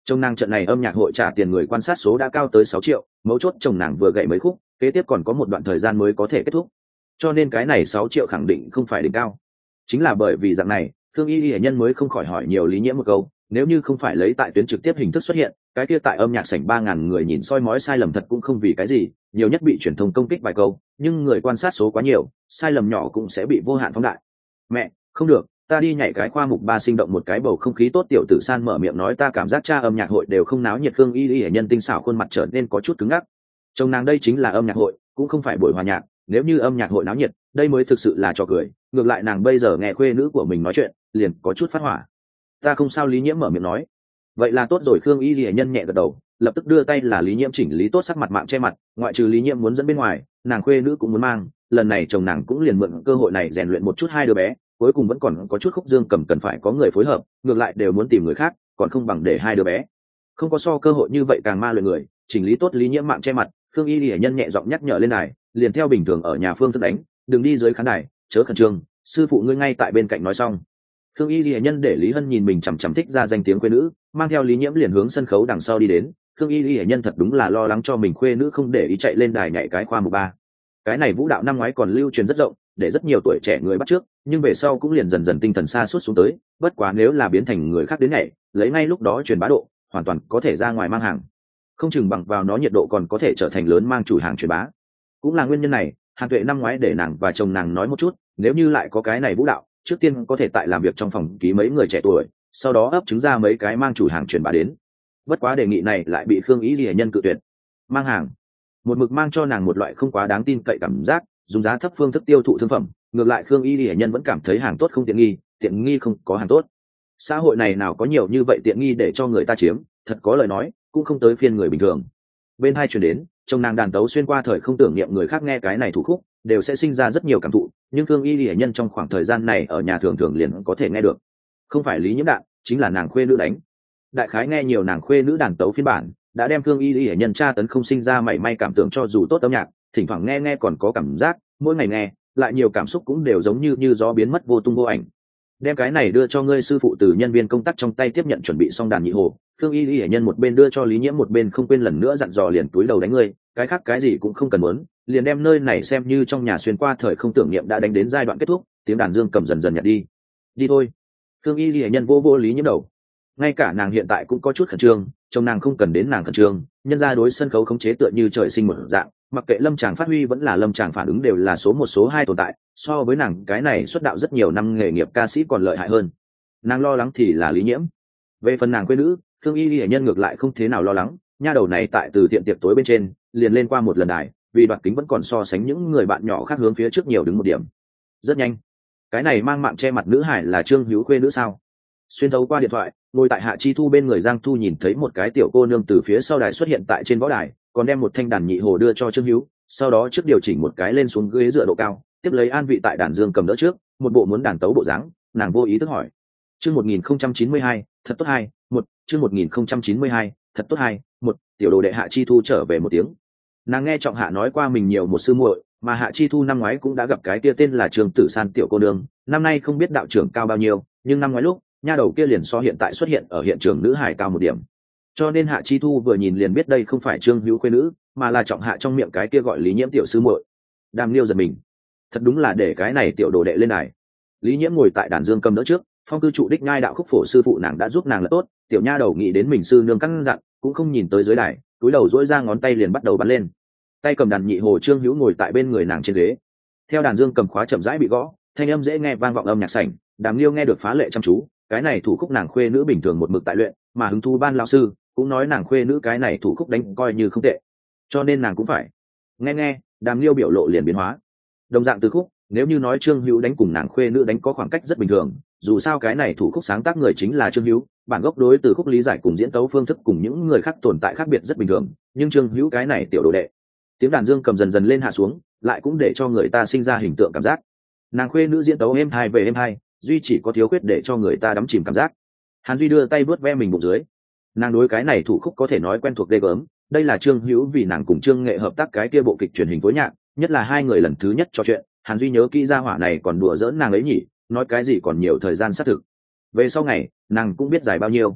Chồng nàng trận này âm nhạc hội trả tiền người quan sát số đã cao tới sáu triệu, mấu chốt chồng nàng vừa gậy mấy khúc, kế tiếp còn có một đoạn thời gian mới có thể kết thúc, cho nên cái này sáu triệu khẳng định không phải đỉnh cao. Chính là bởi vì dạng này, thương y hệ nhân mới không khỏi hỏi nhiều Lý Nhiễm một câu, nếu như không phải lấy tại tuyến trực tiếp hình thức xuất hiện, cái kia tại âm nhạc sảnh ba ngàn người nhìn soi mói sai lầm thật cũng không vì cái gì, nhiều nhất bị truyền thông công kích vài câu, nhưng người quan sát số quá nhiều, sai lầm nhỏ cũng sẽ bị vô hạn phóng đại. Mẹ, không được, ta đi nhảy cái khoa mục ba sinh động một cái bầu không khí tốt. Tiểu tử San mở miệng nói, ta cảm giác cha âm nhạc hội đều không náo nhiệt. Thương y hệ nhân tinh xảo khuôn mặt trở nên có chút cứng ngắc. Chồng nàng đây chính là âm nhạc hội, cũng không phải buổi hòa nhạc, nếu như âm nhạc hội náo nhiệt, đây mới thực sự là trò cười. Ngược lại nàng bây giờ nghe khuê nữ của mình nói chuyện, liền có chút phát hỏa. Ta không sao. Lý Nhiễm mở miệng nói. Vậy là tốt rồi. Khương y hệ nhân nhẹ gật đầu, lập tức đưa tay là Lý Nhiễm chỉnh lý tốt sắc mặt mạng che mặt, ngoại trừ Lý Nhiễm muốn dẫn bên ngoài, nàng khuê nữ cũng muốn mang, lần này chồng nàng cũng liền mượn cơ hội này rèn luyện một chút hai đứa bé, cuối cùng vẫn còn có chút khúc dương cầm cần phải có người phối hợp, ngược lại đều muốn tìm người khác, còn không bằng để hai đứa bé. Không có so cơ hội như vậy càng ma luyện người, chỉnh lý tốt Lý Nhiễm mạng che mặt, Khương y hệ nhân nhẹ giọng nhắc nhở lên đài, liền theo bình thường ở nhà phương thức đánh, đừng đi dưới khán đài, chớ khẩn trương, sư phụ ngươi ngay tại bên cạnh nói xong. Khương y hệ nhân để Lý Hân nhìn mình chằm chằm thích ra danh tiếng khuê nữ, mang theo Lý Nhiễm liền hướng sân khấu đằng sau đi đến. Khương y hệ nhân thật đúng là lo lắng cho mình khuê nữ không để ý chạy lên đài nhảy cái khoa mục ba. Cái này vũ đạo năm ngoái còn lưu truyền rất rộng, để rất nhiều tuổi trẻ người bắt chước, nhưng về sau cũng liền dần dần tinh thần xa suốt xuống tới. Bất quá nếu là biến thành người khác đến nhảy, lấy ngay lúc đó truyền bá độ, hoàn toàn có thể ra ngoài mang hàng, không chừng bằng vào nó nhiệt độ còn có thể trở thành lớn mang chủ hàng truyền bá. Cũng là nguyên nhân này, Hàn Tuệ năm ngoái để nàng và chồng nàng nói một chút, nếu như lại có cái này vũ đạo, trước tiên có thể tại làm việc trong phòng ký mấy người trẻ tuổi, sau đó ấp trứng ra mấy cái mang chủ hàng truyền bá đến. Bất quá đề nghị này lại bị Khương y hệ nhân cự tuyệt. Mang hàng một mực mang cho nàng một loại không quá đáng tin cậy cảm giác, dùng giá thấp phương thức tiêu thụ thương phẩm, ngược lại Khương y hệ nhân vẫn cảm thấy hàng tốt không tiện nghi, tiện nghi không có hàng tốt. Xã hội này nào có nhiều như vậy tiện nghi để cho người ta chiếm, thật có lời nói cũng không tới phiên người bình thường. Bên hai chuyển đến, chồng nàng đàn tấu xuyên qua thời không tưởng niệm người khác nghe cái này thủ khúc đều sẽ sinh ra rất nhiều cảm thụ, nhưng Khương y hệ nhân trong khoảng thời gian này ở nhà thường thường liền có thể nghe được. Không phải Lý Nhiễm đạn, chính là nàng khuê nữ đánh. Đại khái nghe nhiều nàng khuê nữ đàn tấu phiên bản, đã đem Khương y hệ nhân tra tấn không sinh ra mảy may cảm tưởng, cho dù tốt âm nhạc, thỉnh thoảng nghe nghe còn có cảm giác, mỗi ngày nghe lại nhiều cảm xúc cũng đều giống như như gió biến mất vô tung vô ảnh. Đem cái này đưa cho ngươi sư phụ từ nhân viên công tác trong tay tiếp nhận chuẩn bị xong đàn nhị hồ, Khương y hệ nhân một bên đưa cho Lý Nhiễm một bên không quên lần nữa dặn dò liền túi đầu đánh ngươi, cái khác cái gì cũng không cần muốn, liền đem nơi này xem như trong nhà xuyên qua thời không tưởng niệm đã đánh đến giai đoạn kết thúc, tiếng đàn dương cầm dần dần nhạt đi. Đi thôi. Khương y hệ nhân vô vô Lý Nhiễm đầu. Ngay cả nàng hiện tại cũng có chút khẩn trương, chồng nàng không cần đến nàng khẩn trương, nhân ra đối sân khấu khống chế tựa như trời sinh một dạng, mặc kệ lâm tràng phát huy vẫn là lâm tràng phản ứng đều là số một số hai tồn tại, so với nàng cái này xuất đạo rất nhiều năm nghề nghiệp ca sĩ còn lợi hại hơn. Nàng lo lắng thì là Lý Nhiễm. Về phần nàng quê nữ, Khương y hệ nhân ngược lại không thế nào lo lắng, nha đầu này tại từ thiện tiệc tối bên trên liền lên qua một lần đài, vì đoạt kính vẫn còn so sánh những người bạn nhỏ khác hướng phía trước nhiều đứng một điểm. Rất nhanh, cái này mang mạng che mặt nữ hải là Trương Hữu quê nữ sao? Xuyên thấu qua điện thoại, ngồi tại Hạ Chi Thu bên người Giang Thu nhìn thấy một cái tiểu cô nương từ phía sau đài xuất hiện tại trên võ đài, còn đem một thanh đàn nhị hồ đưa cho Trương Hữu, sau đó trước điều chỉnh một cái lên xuống ghế dựa độ cao, tiếp lấy an vị tại đàn dương cầm đỡ trước, một bộ muốn đàn tấu bộ dáng, nàng vô ý thức hỏi. Chương một nghìn không trăm chín mươi hai, thật tốt hai, một, chương một nghìn không trăm chín mươi hai, thật tốt hai, một, tiểu đồ đệ Hạ Chi Thu trở về một tiếng. Nàng nghe Trọng Hạ nói qua mình nhiều một sư muội, mà Hạ Chi Thu năm ngoái cũng đã gặp cái kia tên là Trương Tử San tiểu cô nương, năm nay không biết đạo trưởng cao bao nhiêu, nhưng năm ngoái lúc nha đầu kia liền so hiện tại xuất hiện ở hiện trường nữ hải cao một điểm, cho nên Hạ Chi Thu vừa nhìn liền biết đây không phải Trương Hữu khuê nữ, mà là Trọng Hạ trong miệng cái kia gọi Lý Nhiễm tiểu sư muội. Đàm Liêu giật mình, thật đúng là để cái này tiểu đồ đệ lên đài. Lý Nhiễm ngồi tại đàn dương cầm đỡ trước, phong cư trụ đích ngai đạo khúc phổ sư phụ nàng đã giúp nàng là tốt, tiểu nha đầu nghĩ đến mình sư nương căn dặn, cũng không nhìn tới dưới đài, túi đầu duỗi ra ngón tay liền bắt đầu bắn lên. Tay cầm đàn nhị hồ Trương Hữu ngồi tại bên người nàng trên ghế, theo đàn dương cầm khóa chậm rãi bị gõ, thanh âm dễ nghe vang vọng âm nhạc sảnh. Đàm Liêu nghe được phá lệ chăm chú, cái này thủ khúc nàng khuê nữ bình thường một mực tại luyện, mà hứng thu ban lão sư cũng nói nàng khuê nữ cái này thủ khúc đánh coi như không tệ, cho nên nàng cũng phải nghe nghe. Đàm Liêu biểu lộ liền biến hóa. Đồng dạng từ khúc, nếu như nói Trương Hữu đánh cùng nàng khuê nữ đánh có khoảng cách rất bình thường, dù sao cái này thủ khúc sáng tác người chính là Trương Hữu, bản gốc đối từ khúc lý giải cùng diễn tấu phương thức cùng những người khác tồn tại khác biệt rất bình thường, nhưng Trương Hữu cái này tiểu đồ đệ, tiếng đàn dương cầm dần dần lên hạ xuống, lại cũng để cho người ta sinh ra hình tượng cảm giác nàng khuê nữ diễn tấu êm hai về êm hai, duy chỉ có thiếu khuyết để cho người ta đắm chìm cảm giác. Hàn Duy đưa tay vớt ve mình bụng dưới, nàng đối cái này thủ khúc có thể nói quen thuộc ghê gớm, đây là Trương Hữu vì nàng cùng Trương Nghệ hợp tác cái kia bộ kịch truyền hình phối nhạc, nhất là hai người lần thứ nhất trò chuyện, Hàn Duy nhớ kỹ ra hỏa này còn đùa giỡn nàng ấy nhỉ, nói cái gì còn nhiều thời gian xác thực. Về sau ngày, nàng cũng biết dài bao nhiêu.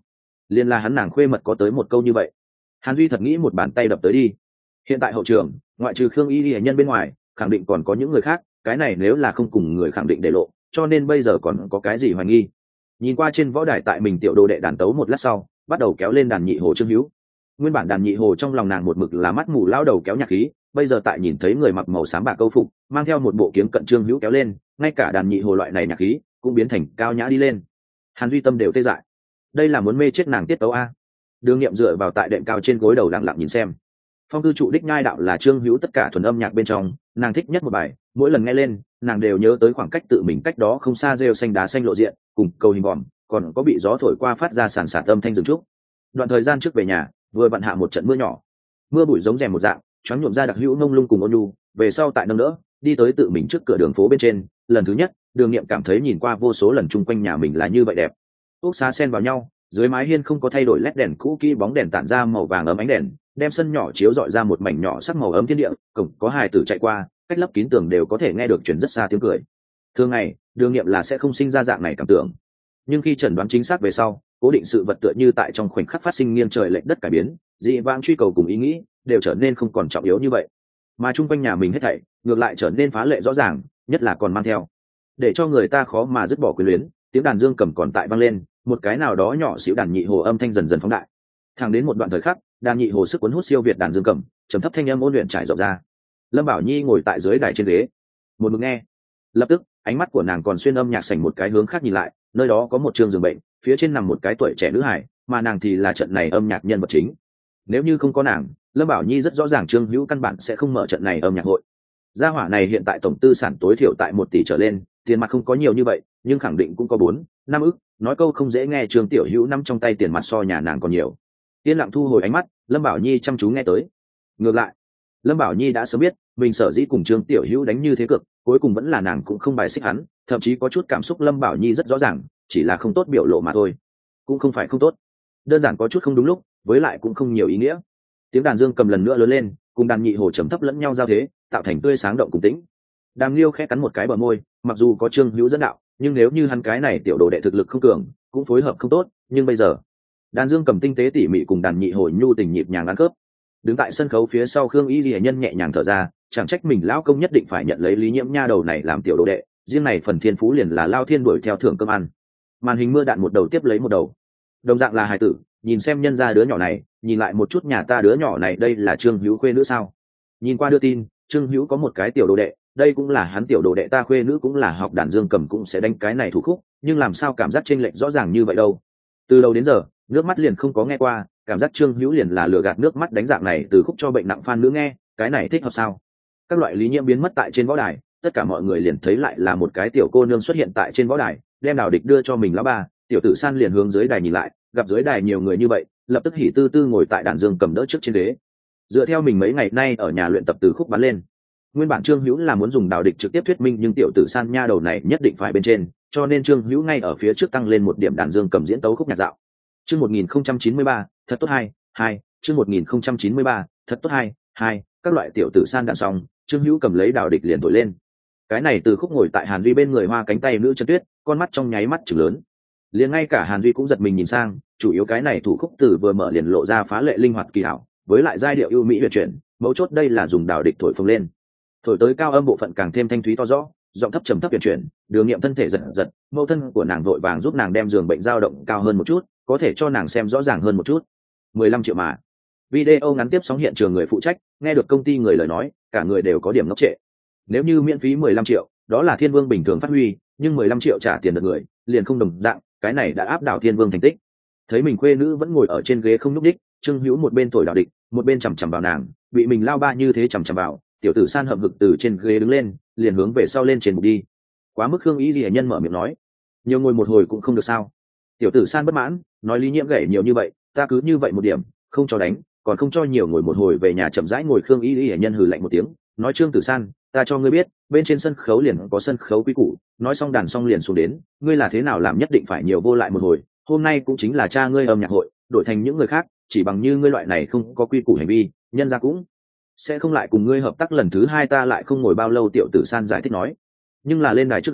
liền là hắn nàng khuê mật có tới một câu như vậy. Hàn Duy thật nghĩ một bàn tay đập tới đi. Hiện tại hậu trường ngoại trừ Khương Y Lệ nhân bên ngoài, khẳng định còn có những người khác, cái này nếu là không cùng người khẳng định để lộ, cho nên bây giờ còn có cái gì hoài nghi. Nhìn qua trên võ đài tại mình tiểu đồ đệ đàn tấu một lát sau, bắt đầu kéo lên đàn nhị hồ Trương Hữu. Nguyên bản đàn nhị hồ trong lòng nàng một mực là mắt mù lao đầu kéo nhạc khí, bây giờ tại nhìn thấy người mặc màu xám bạc câu phục, mang theo một bộ kiếm cận Trương Hữu kéo lên, ngay cả đàn nhị hồ loại này nhạc khí cũng biến thành cao nhã đi lên. Hàn Duy tâm đều tê dại. Đây là muốn mê chết nàng tiết tấu a. Đường Nghiệm dựa vào tại đệm cao trên gối đầu lặng lặng nhìn xem. Phong cư trụ đích nhai đạo là Trương Hữu tất cả thuần âm nhạc bên trong, nàng thích nhất một bài, mỗi lần nghe lên, nàng đều nhớ tới khoảng cách tự mình cách đó không xa rêu xanh đá xanh lộ diện, cùng cầu hình vòm, còn có bị gió thổi qua phát ra sàn sạt âm thanh rừng trúc. Đoạn thời gian trước về nhà, vừa vặn hạ một trận mưa nhỏ, mưa bụi giống rèm một dạng, choáng nhuộm ra đặc hữu nông lung cùng ôn nhu, về sau tại nâng đỡ, đi tới tự mình trước cửa đường phố bên trên, lần thứ nhất, Đường Nghiệm cảm thấy nhìn qua vô số lần chung quanh nhà mình là như vậy đẹp. Ốc xá xen vào nhau, dưới mái hiên không có thay đổi led đèn cũ kỹ bóng đèn tản ra màu vàng ấm ánh đèn, đem sân nhỏ chiếu rọi ra một mảnh nhỏ sắc màu ấm thiên địa, cổng có hài tử chạy qua, cách lấp kín tường đều có thể nghe được truyền rất xa tiếng cười. Thường ngày, Đường Nghiệm là sẽ không sinh ra dạng này cảm tưởng, nhưng khi chẩn đoán chính xác về sau, cố định sự vật tựa như tại trong khoảnh khắc phát sinh nghiêng trời lệch đất cải biến, dị vãng truy cầu cùng ý nghĩ đều trở nên không còn trọng yếu như vậy, mà chung quanh nhà mình hết thảy ngược lại trở nên phá lệ rõ ràng, nhất là còn mang theo để cho người ta khó mà dứt bỏ quyền luyến. Tiếng đàn dương cầm còn tại vang lên, một cái nào đó nhỏ xíu đàn nhị hồ âm thanh dần dần phóng đại, thẳng đến một đoạn thời khắc, đàn nhị hồ sức cuốn hút siêu việt đàn dương cầm, trầm thấp thanh âm ôn luyện trải rộng ra. Lâm Bảo Nhi ngồi tại dưới đài trên ghế, một mực nghe. Lập tức, ánh mắt của nàng còn xuyên âm nhạc sảnh một cái hướng khác nhìn lại, nơi đó có một trường giường bệnh, phía trên nằm một cái tuổi trẻ nữ hải, mà nàng thì là trận này âm nhạc nhân vật chính. Nếu như không có nàng, Lâm Bảo Nhi rất rõ ràng Trương Hữu căn bản sẽ không mở trận này âm nhạc hội. Gia hỏa này hiện tại tổng tư sản tối thiểu tại một tỷ trở lên, tiền mặt không có nhiều như vậy, nhưng khẳng định cũng có bốn, năm ức, nói câu không dễ nghe, Trương Tiểu Hữu nắm trong tay tiền mặt so nhà nàng còn nhiều. Yên lặng thu hồi ánh mắt, Lâm Bảo Nhi chăm chú nghe tới. Ngược lại, Lâm Bảo Nhi đã sớm biết, mình sở dĩ cùng Trương Tiểu Hữu đánh như thế cực, cuối cùng vẫn là nàng cũng không bài xích hắn, thậm chí có chút cảm xúc Lâm Bảo Nhi rất rõ ràng, chỉ là không tốt biểu lộ mà thôi. Cũng không phải không tốt, đơn giản có chút không đúng lúc, với lại cũng không nhiều ý nghĩa. Tiếng đàn dương cầm lần nữa lớn lên, cùng đàn nhị hồ trầm thấp lẫn nhau giao thế, tạo thành tươi sáng động cùng tĩnh. Đàm Liêu khẽ cắn một cái bờ môi, mặc dù có Trương Hữu dẫn đạo, nhưng nếu như hắn cái này tiểu đồ đệ thực lực không cường, cũng phối hợp không tốt, nhưng bây giờ, đàn dương cầm tinh tế tỉ mỉ cùng đàn nhị hồ nhu tình nhịp nhàng ăn khớp. Đứng tại sân khấu phía sau, Khương Y Lệ nhân nhẹ nhàng thở ra, chẳng trách mình lão công nhất định phải nhận lấy Lý Nhiễm nha đầu này làm tiểu đồ đệ, riêng này phần thiên phú liền là lao thiên đuổi theo thưởng cơm ăn. Màn hình mưa đạn một đầu tiếp lấy một đầu, đồng dạng là hài tử, nhìn xem nhân gia đứa nhỏ này, nhìn lại một chút nhà ta đứa nhỏ này, đây là Trương Hữu khuê nữ sao? Nhìn qua đưa tin, Trương Hữu có một cái tiểu đồ đệ, đây cũng là hắn tiểu đồ đệ, ta khuê nữ cũng là học đàn dương cầm, cũng sẽ đánh cái này thủ khúc, nhưng làm sao cảm giác chênh lệch rõ ràng như vậy đâu? Từ đầu đến giờ, nước mắt liền không có nghe qua, cảm giác Trương Hữu liền là lừa gạt nước mắt đánh dạng này từ khúc cho bệnh nặng fan nữ nghe, cái này thích hợp sao? Các loại Lý Nhiễm biến mất tại trên võ đài, tất cả mọi người liền thấy lại là một cái tiểu cô nương xuất hiện tại trên võ đài, đem Đào Địch đưa cho mình lão ba, tiểu tử San liền hướng dưới đài nhìn lại, gặp dưới đài nhiều người như vậy, lập tức hỉ tư tư ngồi tại đàn dương cầm đỡ trước trên ghế. Dựa theo mình mấy ngày nay ở nhà luyện tập từ khúc bắn lên, nguyên bản Trương Hữu là muốn dùng Đào Địch trực tiếp thuyết minh, nhưng tiểu tử San nha đầu này nhất định phải bên trên, cho nên Trương Hữu ngay ở phía trước tăng lên một điểm đàn dương cầm diễn tấu khúc nhạc dạo. Chương một nghìn không trăm chín mươi ba, thật tốt hai, hai, chương một nghìn không trăm chín mươi ba, thật tốt hai, hai, các loại tiểu tử San đạn xong, Trương Hữu cầm lấy Đào Địch liền thổi lên. Cái này từ khúc ngồi tại Hàn Duy bên người hoa cánh tay nữ Chân Tuyết, con mắt trong nháy mắt trừng lớn. Liền ngay cả Hàn Duy cũng giật mình nhìn sang, chủ yếu cái này thủ khúc từ vừa mở liền lộ ra phá lệ linh hoạt kỳ hảo, với lại giai điệu ưu mỹ huyền chuyển, mấu chốt đây là dùng Đào Địch thổi phồng lên. Thổi tới cao âm bộ phận càng thêm thanh thúy to rõ, giọng thấp trầm thấp huyền chuyển, Đường Nghiệm thân thể giật giật, mâu thân của nàng vội vàng giúp nàng đem giường bệnh dao động cao hơn một chút, có thể cho nàng xem rõ ràng hơn một chút. mười lăm triệu mà. Video ngắn tiếp sóng hiện trường người phụ trách, nghe được công ty người lời nói, cả người đều có điểm ngốc trệ. Nếu như miễn phí mười lăm triệu, đó là Thiên Vương bình thường phát huy, nhưng mười lăm triệu trả tiền được người, liền không đồng dạng, cái này đã áp đảo Thiên Vương thành tích. Thấy mình khuê nữ vẫn ngồi ở trên ghế không nhúc nhích, Trương Hữu một bên thổi Đào Địch, một bên chằm chằm vào nàng, bị mình lao ba như thế chằm chằm vào, tiểu tử San hậm hực từ trên ghế đứng lên, liền hướng về sau lên trên bục đi. Quá mức Khương Y Lệ nhân mở miệng nói, nhiều ngồi một hồi cũng không được sao? Tiểu tử San bất mãn, nói Lý Nhiễm gảy nhiều như vậy, ta cứ như vậy một điểm, không cho đánh, còn không cho nhiều ngồi một hồi về nhà chậm rãi ngồi. Khương Y Lệ nhân hừ lạnh một tiếng, nói Trương Tử San, ta cho ngươi biết, bên trên sân khấu liền có sân khấu quý củ, nói xong đàn xong liền xuống đến, ngươi là thế nào làm nhất định phải nhiều vô lại một hồi, hôm nay cũng chính là cha ngươi âm nhạc hội, đổi thành những người khác, chỉ bằng như ngươi loại này không có quy củ hành vi, nhân ra cũng sẽ không lại cùng ngươi hợp tác lần thứ hai. Ta lại không ngồi bao lâu, tiểu tử San giải thích nói. Nhưng là lên đài trước đó,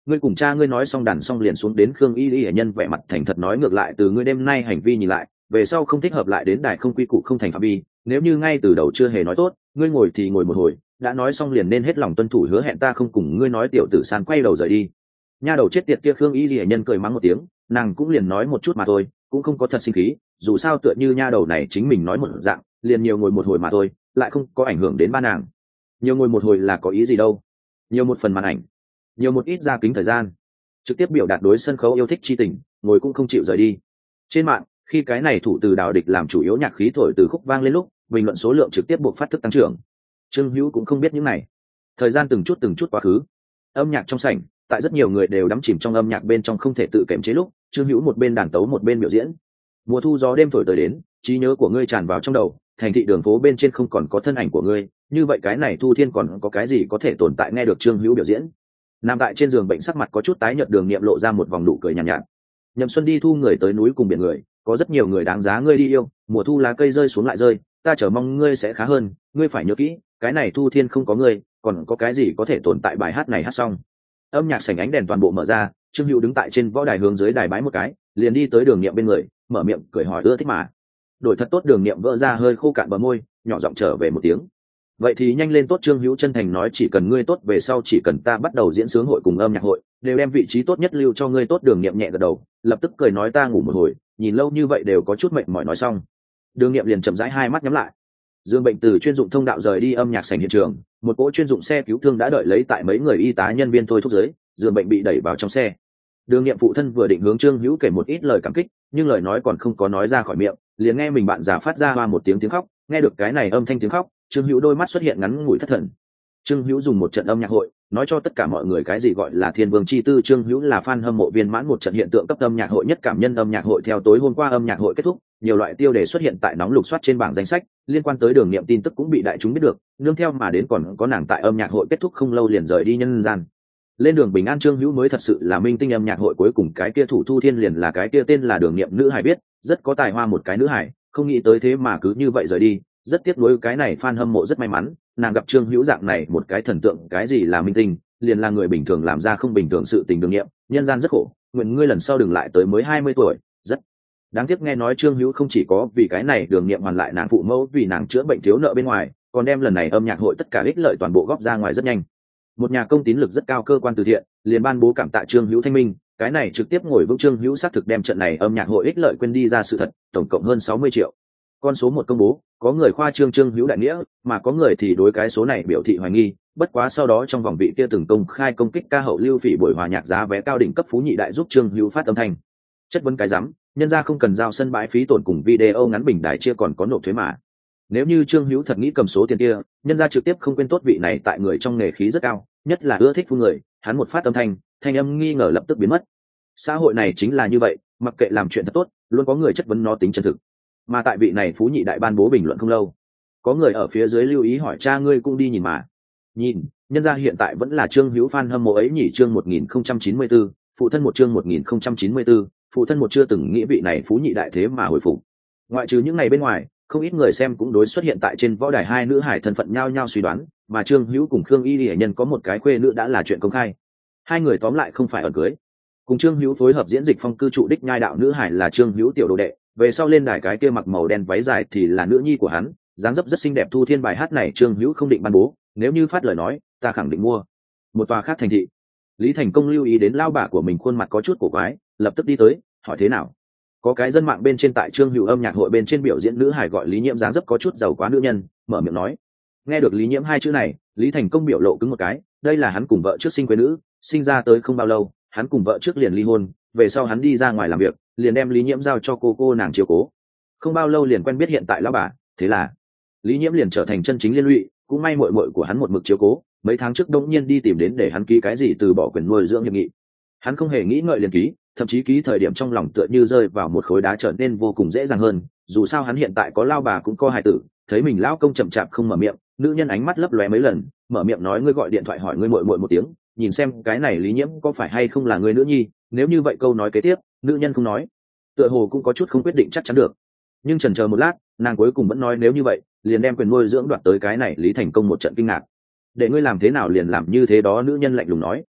ngươi cùng cha ngươi nói xong đàn xong liền xuống đến khương y y nhân vẻ mặt thành thật nói ngược lại từ ngươi đêm nay hành vi nhìn lại về sau không thích hợp lại đến đài không quy củ không thành phạm vi, nếu như ngay từ đầu chưa hề nói tốt, ngươi ngồi thì ngồi một hồi, đã nói xong liền nên hết lòng tuân thủ hứa hẹn ta không cùng ngươi nói. Tiểu tử San quay đầu rời đi. Nha đầu chết tiệt kia khương y y nhân cười mắng một tiếng, nàng cũng liền nói một chút mà thôi, cũng không có thật sinh khí, dù sao tựa như nha đầu này chính mình nói một dạng, liền nhiều ngồi một hồi mà thôi, lại không có ảnh hưởng đến ba nàng. Nhiều ngồi một hồi là có ý gì đâu, nhiều một phần màn ảnh, nhiều một ít ra kính thời gian, trực tiếp biểu đạt đối sân khấu yêu thích chi tình, ngồi cũng không chịu rời đi. Trên mạng, khi cái này thủ từ Đào Địch làm chủ yếu nhạc khí thổi từ khúc vang lên lúc, bình luận số lượng trực tiếp buộc phát thức tăng trưởng. Trương Hữu cũng không biết những này. Thời gian từng chút từng chút quá khứ, âm nhạc trong sảnh, tại rất nhiều người đều đắm chìm trong âm nhạc bên trong không thể tự kiềm chế lúc, Trương Hữu một bên đàn tấu một bên biểu diễn. Mùa thu gió đêm thổi tới đến, trí nhớ của ngươi tràn vào trong đầu, thành thị đường phố bên trên không còn có thân ảnh của ngươi, như vậy cái này thu thiên còn có cái gì có thể tồn tại. Nghe được Trương Hữu biểu diễn, nằm tại trên giường bệnh sắc mặt có chút tái nhợt Đường Nghiệm lộ ra một vòng nụ cười nhàn nhạt, nhạt. Nhậm Xuân đi thu người tới núi cùng biển người, có rất nhiều người đáng giá ngươi đi yêu, mùa thu lá cây rơi xuống lại rơi, ta chờ mong ngươi sẽ khá hơn, ngươi phải nhớ kỹ, cái này thu thiên không có ngươi, còn có cái gì có thể tồn tại. Bài hát này hát xong, âm nhạc sảnh ánh đèn toàn bộ mở ra, Trương Hữu đứng tại trên võ đài hướng dưới đài bái một cái, liền đi tới Đường Nghiệm bên người, mở miệng cười hỏi ưa thích mà. Đổi thật tốt. Đường Nghiệm vỡ ra hơi khô cạn bờ môi, nhỏ giọng trở về một tiếng. Vậy thì nhanh lên tốt. Trương Hữu chân thành nói chỉ cần ngươi tốt, về sau chỉ cần ta bắt đầu diễn sướng hội cùng âm nhạc hội, đều đem vị trí tốt nhất lưu cho ngươi tốt. Đường Nghiệm nhẹ gật đầu, lập tức cười nói ta ngủ một hồi, nhìn lâu như vậy đều có chút mệt mỏi. Nói xong, Đường Nghiệm liền chậm rãi hai mắt nhắm lại. Dương bệnh từ chuyên dụng thông đạo rời đi âm nhạc sảnh hiện trường, một cỗ chuyên dụng xe cứu thương đã đợi lấy tại mấy người y tá nhân viên thôi thúc dưới, Dương bệnh bị đẩy vào trong xe. Đường Nghiệm phụ thân vừa định hướng Trương Hữu kể một ít lời cảm kích, nhưng lời nói còn không có nói ra khỏi miệng, liền nghe mình bạn già phát ra hoa một tiếng tiếng khóc. Nghe được cái này âm thanh tiếng khóc, Trương Hữu đôi mắt xuất hiện ngắn ngủi thất thần. Trương Hữu dùng một trận âm nhạc hội nói cho tất cả mọi người cái gì gọi là thiên vương chi tư. Trương Hữu là fan hâm mộ viên mãn một trận hiện tượng cấp âm nhạc hội nhất cảm nhân âm nhạc hội. Theo tối hôm qua âm nhạc hội kết thúc, nhiều loại tiêu đề xuất hiện tại nóng lục soát trên bảng danh sách, liên quan tới Đường Nghiệm tin tức cũng bị đại chúng biết được, nương theo mà đến còn có nàng tại âm nhạc hội kết thúc không lâu liền rời đi nhân gian. Lên đường bình an. Trương Hữu mới thật sự là minh tinh âm nhạc hội cuối cùng cái kia thủ thu thiên liền là cái kia tên là Đường Nghiệm nữ hài biết, rất có tài hoa một cái nữ hài, không nghĩ tới thế mà cứ như vậy rời đi, rất tiếc nuối. Cái này fan hâm mộ rất may mắn, nàng gặp Trương Hữu dạng này một cái thần tượng. Cái gì là minh tinh, liền là người bình thường làm ra không bình thường sự tình. Đường Nghiệm, nhân gian rất khổ, nguyện ngươi lần sau đừng lại tới. Mới hai mươi tuổi, rất đáng tiếc. Nghe nói Trương Hữu không chỉ có vì cái này Đường Nghiệm hoàn lại nàng phụ mẫu vì nàng chữa bệnh thiếu nợ bên ngoài, còn đem lần này âm nhạc hội tất cả ích lợi toàn bộ góp ra ngoài rất nhanh. Một nhà công tín lực rất cao cơ quan từ thiện liền ban bố cảm tạ Trương Hữu thanh minh, cái này trực tiếp ngồi vững. Trương Hữu xác thực đem trận này âm nhạc hội ích lợi quên đi ra sự thật, tổng cộng hơn sáu mươi triệu. Con số một công bố, có người khoa trương Trương Hữu đại nghĩa, mà có người thì đối cái số này biểu thị hoài nghi. Bất quá sau đó trong vòng vị kia từng công khai công kích ca hậu Lưu Phỉ buổi hòa nhạc giá vé cao đỉnh cấp phú nhị đại giúp Trương Hữu phát âm thanh. Chất vấn cái rắm, nhân ra không cần giao sân bãi phí tổn cùng video ngắn bình đài chia còn có nộp thuế mà. Nếu như Trương Hữu thật nghĩ cầm số tiền kia, nhân ra trực tiếp không quên tốt. Vị này tại người trong nghề khí rất cao, nhất là ưa thích phun người, hắn một phát âm thanh, thanh âm nghi ngờ lập tức biến mất. Xã hội này chính là như vậy, mặc kệ làm chuyện thật tốt, luôn có người chất vấn nó tính chân thực. Mà tại vị này phú nhị đại ban bố bình luận không lâu, có người ở phía dưới lưu ý hỏi cha ngươi cũng đi nhìn mà. Nhìn, nhân ra hiện tại vẫn là Trương Hữu fan hâm mộ ấy nhỉ. Chương một nghìn không trăm chín mươi tư, phụ thân một chương một nghìn không trăm chín mươi tư, phụ thân một chưa từng nghĩ vị này phú nhị đại thế mà hồi phục. Ngoại trừ những ngày bên ngoài, không ít người xem cũng đối xuất hiện tại trên võ đài hai nữ hải thân phận nhau nhau suy đoán, mà Trương Hữu cùng Khương Y Lệ Nhân có một cái khuê nữ đã là chuyện công khai. Hai người tóm lại không phải ở cưới. Cùng Trương Hữu phối hợp diễn dịch phong cư trụ đích nhai đạo nữ hải là Trương Hữu tiểu đồ đệ, về sau lên đài cái kia mặc màu đen váy dài thì là nữ nhi của hắn, dáng dấp rất xinh đẹp. Thu thiên bài hát này Trương Hữu không định ban bố, nếu như phát lời nói, ta khẳng định mua. Một tòa khác thành thị, Lý Thành Công lưu ý đến lao bà của mình khuôn mặt có chút cổ quái, lập tức đi tới, hỏi thế nào. Có cái dân mạng bên trên tại Trương Hữu âm nhạc hội bên trên biểu diễn nữ hải gọi Lý Nhiễm dáng dấp có chút giàu quá nữ nhân, mở miệng nói. Nghe được Lý Nhiễm hai chữ này, Lý Thành Công biểu lộ cứng một cái, đây là hắn cùng vợ trước sinh quê nữ, sinh ra tới không bao lâu, hắn cùng vợ trước liền ly hôn, về sau hắn đi ra ngoài làm việc, liền đem Lý Nhiễm giao cho cô cô nàng chiếu cố. Không bao lâu liền quen biết hiện tại lão bà, thế là Lý Nhiễm liền trở thành chân chính liên lụy, cũng may muội muội của hắn một mực chiếu cố, mấy tháng trước đống nhiên đi tìm đến để hắn ký cái gì từ bỏ quyền nuôi dưỡng hiệp nghị. Hắn không hề nghĩ ngợi liền ký, thậm chí ký thời điểm trong lòng tựa như rơi vào một khối đá trở nên vô cùng dễ dàng hơn, dù sao hắn hiện tại có lao bà cũng có hài tử. Thấy mình lão công chậm chạp không mở miệng, nữ nhân ánh mắt lấp lóe mấy lần, mở miệng nói ngươi gọi điện thoại hỏi ngươi muội muội một tiếng, nhìn xem cái này Lý Nhiễm có phải hay không là người nữ nhi. Nếu như vậy câu nói kế tiếp, nữ nhân không nói, tựa hồ cũng có chút không quyết định chắc chắn được. Nhưng chần chờ một lát, nàng cuối cùng vẫn nói nếu như vậy, liền đem quyền nuôi dưỡng đoạt tới. Cái này Lý Thành Công một trận kinh ngạc. Để ngươi làm thế nào liền làm như thế đó, nữ nhân lạnh lùng nói.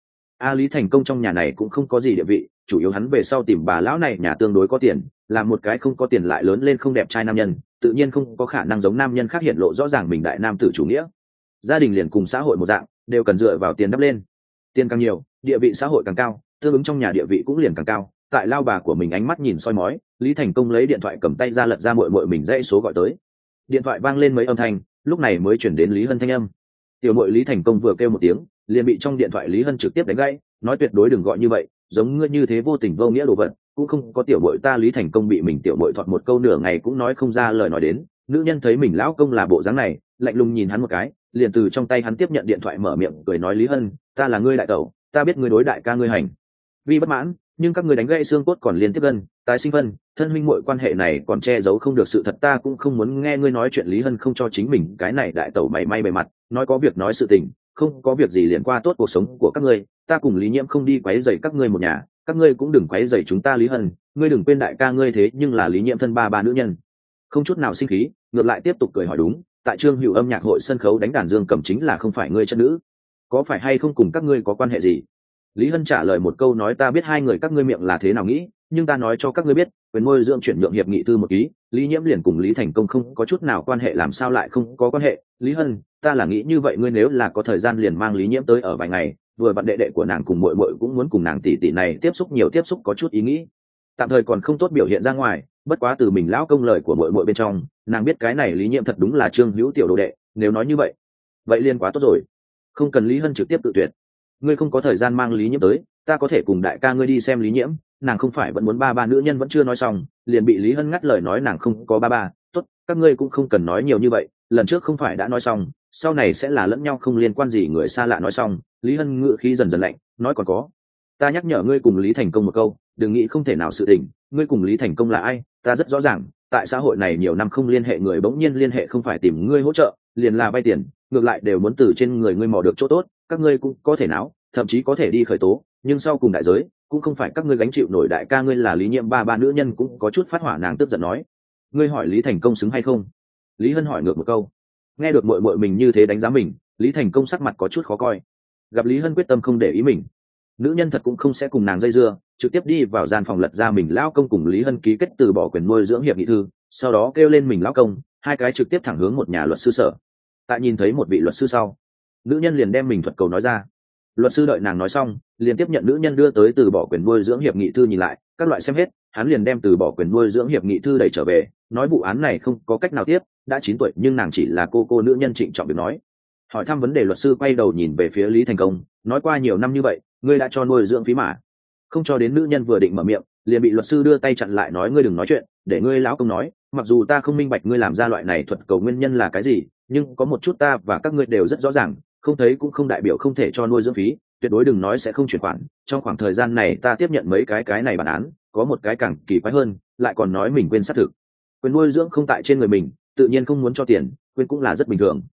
a Lý Thành Công trong nhà này cũng không có gì địa vị, chủ yếu hắn về sau tìm bà lão này nhà tương đối có tiền, là một cái không có tiền lại lớn lên không đẹp trai nam nhân, tự nhiên không có khả năng giống nam nhân khác hiện lộ rõ ràng mình đại nam tử chủ nghĩa. Gia đình liền cùng xã hội một dạng, đều cần dựa vào tiền đắp lên. Tiền càng nhiều, địa vị xã hội càng cao, tương ứng trong nhà địa vị cũng liền càng cao. Tại lao bà của mình ánh mắt nhìn soi mói, Lý Thành Công lấy điện thoại cầm tay ra lật ra muội muội mình dãy số gọi tới. Điện thoại vang lên mấy âm thanh, lúc này mới chuyển đến Lý Hân thanh âm. Tiểu muội Lý Thành Công vừa kêu một tiếng, liền bị trong điện thoại Lý Hân trực tiếp đánh gãy, nói tuyệt đối đừng gọi như vậy, giống ngươi như thế vô tình vô nghĩa đồ vật, cũng không có tiểu muội ta Lý Thành Công bị mình tiểu muội thoạt một câu nửa ngày cũng nói không ra lời nói đến. Nữ nhân thấy mình lão công là bộ dáng này, lạnh lùng nhìn hắn một cái, liền từ trong tay hắn tiếp nhận điện thoại mở miệng cười nói Lý Hân, ta là ngươi đại tẩu, ta biết ngươi đối đại ca ngươi hành vì bất mãn, nhưng các ngươi đánh gãy xương cốt còn liên tiếp gần, tái sinh phân, thân huynh muội quan hệ này còn che giấu không được sự thật, ta cũng không muốn nghe ngươi nói chuyện. Lý Hân không cho chính mình cái này đại tẩu mày may bề mặt, nói có việc nói sự tình, không có việc gì liền qua tốt cuộc sống của các ngươi, ta cùng Lý Nhiễm không đi quấy rầy các ngươi một nhà, các ngươi cũng đừng quấy rầy chúng ta. Lý Hân, ngươi đừng quên đại ca ngươi thế nhưng là Lý Nhiễm thân ba ba nữ nhân. Không chút nào sinh khí, ngược lại tiếp tục cười hỏi đúng, tại Trương Hữu âm nhạc hội sân khấu đánh đàn dương cầm chính là không phải ngươi chân nữ, có phải hay không cùng các ngươi có quan hệ gì? Lý Hân trả lời một câu nói ta biết hai người các ngươi miệng là thế nào nghĩ, nhưng ta nói cho các ngươi biết, quyền môi dưỡng chuyển nhượng hiệp nghị thư một ký, Lý Nhiễm liền cùng Lý Thành Công không có chút nào quan hệ. Làm sao lại không có quan hệ? Lý Hân, ta là nghĩ như vậy, ngươi nếu là có thời gian liền mang Lý Nhiễm tới ở vài ngày, vừa bạn đệ đệ của nàng cùng muội muội cũng muốn cùng nàng tỷ tỷ này tiếp xúc nhiều tiếp xúc có chút ý nghĩ. Tạm thời còn không tốt biểu hiện ra ngoài, bất quá từ mình lão công lời của muội muội bên trong, nàng biết cái này Lý Nhiễm thật đúng là Trương Hữu tiểu đồ đệ, nếu nói như vậy, vậy liền quá tốt rồi. Không cần. Lý Hân trực tiếp tự tuyệt. Ngươi không có thời gian mang Lý Nhiễm tới, ta có thể cùng đại ca ngươi đi xem Lý Nhiễm, nàng không phải vẫn muốn ba ba nữ nhân. Vẫn chưa nói xong, liền bị Lý Hân ngắt lời nói nàng không có ba ba. Tốt, các ngươi cũng không cần nói nhiều như vậy, lần trước không phải đã nói xong, sau này sẽ là lẫn nhau không liên quan gì người xa lạ. Nói xong, Lý Hân ngữ khí dần dần lạnh, nói còn có, ta nhắc nhở ngươi cùng Lý Thành Công một câu, đừng nghĩ không thể nào sự tình, ngươi cùng Lý Thành Công là ai, ta rất rõ ràng, tại xã hội này nhiều năm không liên hệ người bỗng nhiên liên hệ không phải tìm ngươi hỗ trợ, liền là vay tiền, ngược lại đều muốn từ trên người ngươi mò được chỗ tốt, các ngươi cũng có thể náo, thậm chí có thể đi khởi tố, nhưng sau cùng đại giới cũng không phải các ngươi gánh chịu nổi. Đại ca ngươi là Lý Nhiễm ba ba nữ nhân cũng có chút phát hỏa, nàng tức giận nói, ngươi hỏi Lý Thành Công xứng hay không? Lý Hân hỏi ngược một câu. Nghe được muội muội mình như thế đánh giá mình, Lý Thành Công sắc mặt có chút khó coi. Gặp Lý Hân quyết tâm không để ý mình, nữ nhân thật cũng không sẽ cùng nàng dây dưa, trực tiếp đi vào gian phòng lật ra mình lão công cùng Lý Hân ký kết từ bỏ quyền nuôi dưỡng hiệp nghị thư, sau đó kêu lên mình lão công, hai cái trực tiếp thẳng hướng một nhà luật sư sở. Tại nhìn thấy một vị luật sư sau, nữ nhân liền đem mình thuật cầu nói ra. Luật sư đợi nàng nói xong, liền tiếp nhận nữ nhân đưa tới từ bỏ quyền nuôi dưỡng hiệp nghị thư nhìn lại, các loại xem hết, hắn liền đem từ bỏ quyền nuôi dưỡng hiệp nghị thư đẩy trở về, nói vụ án này không có cách nào tiếp, đã chín tuổi nhưng nàng chỉ là cô cô. Nữ nhân trịnh trọng việc nói. Hỏi thăm vấn đề, luật sư quay đầu nhìn về phía Lý Thành Công, nói qua nhiều năm như vậy, ngươi đã cho nuôi dưỡng phí mà không cho đến. Nữ nhân vừa định mở miệng, liền bị luật sư đưa tay chặn lại, nói ngươi đừng nói chuyện, để ngươi lão công nói, mặc dù ta không minh bạch ngươi làm ra loại này thuật cầu nguyên nhân là cái gì, nhưng có một chút ta và các ngươi đều rất rõ ràng, không thấy cũng không đại biểu không thể cho nuôi dưỡng phí, tuyệt đối đừng nói sẽ không chuyển khoản. Trong khoảng thời gian này ta tiếp nhận mấy cái cái này bản án, có một cái càng kỳ quái hơn, lại còn nói mình quên xác thực, quyền nuôi dưỡng không tại trên người mình, tự nhiên không muốn cho tiền, quên cũng là rất bình thường.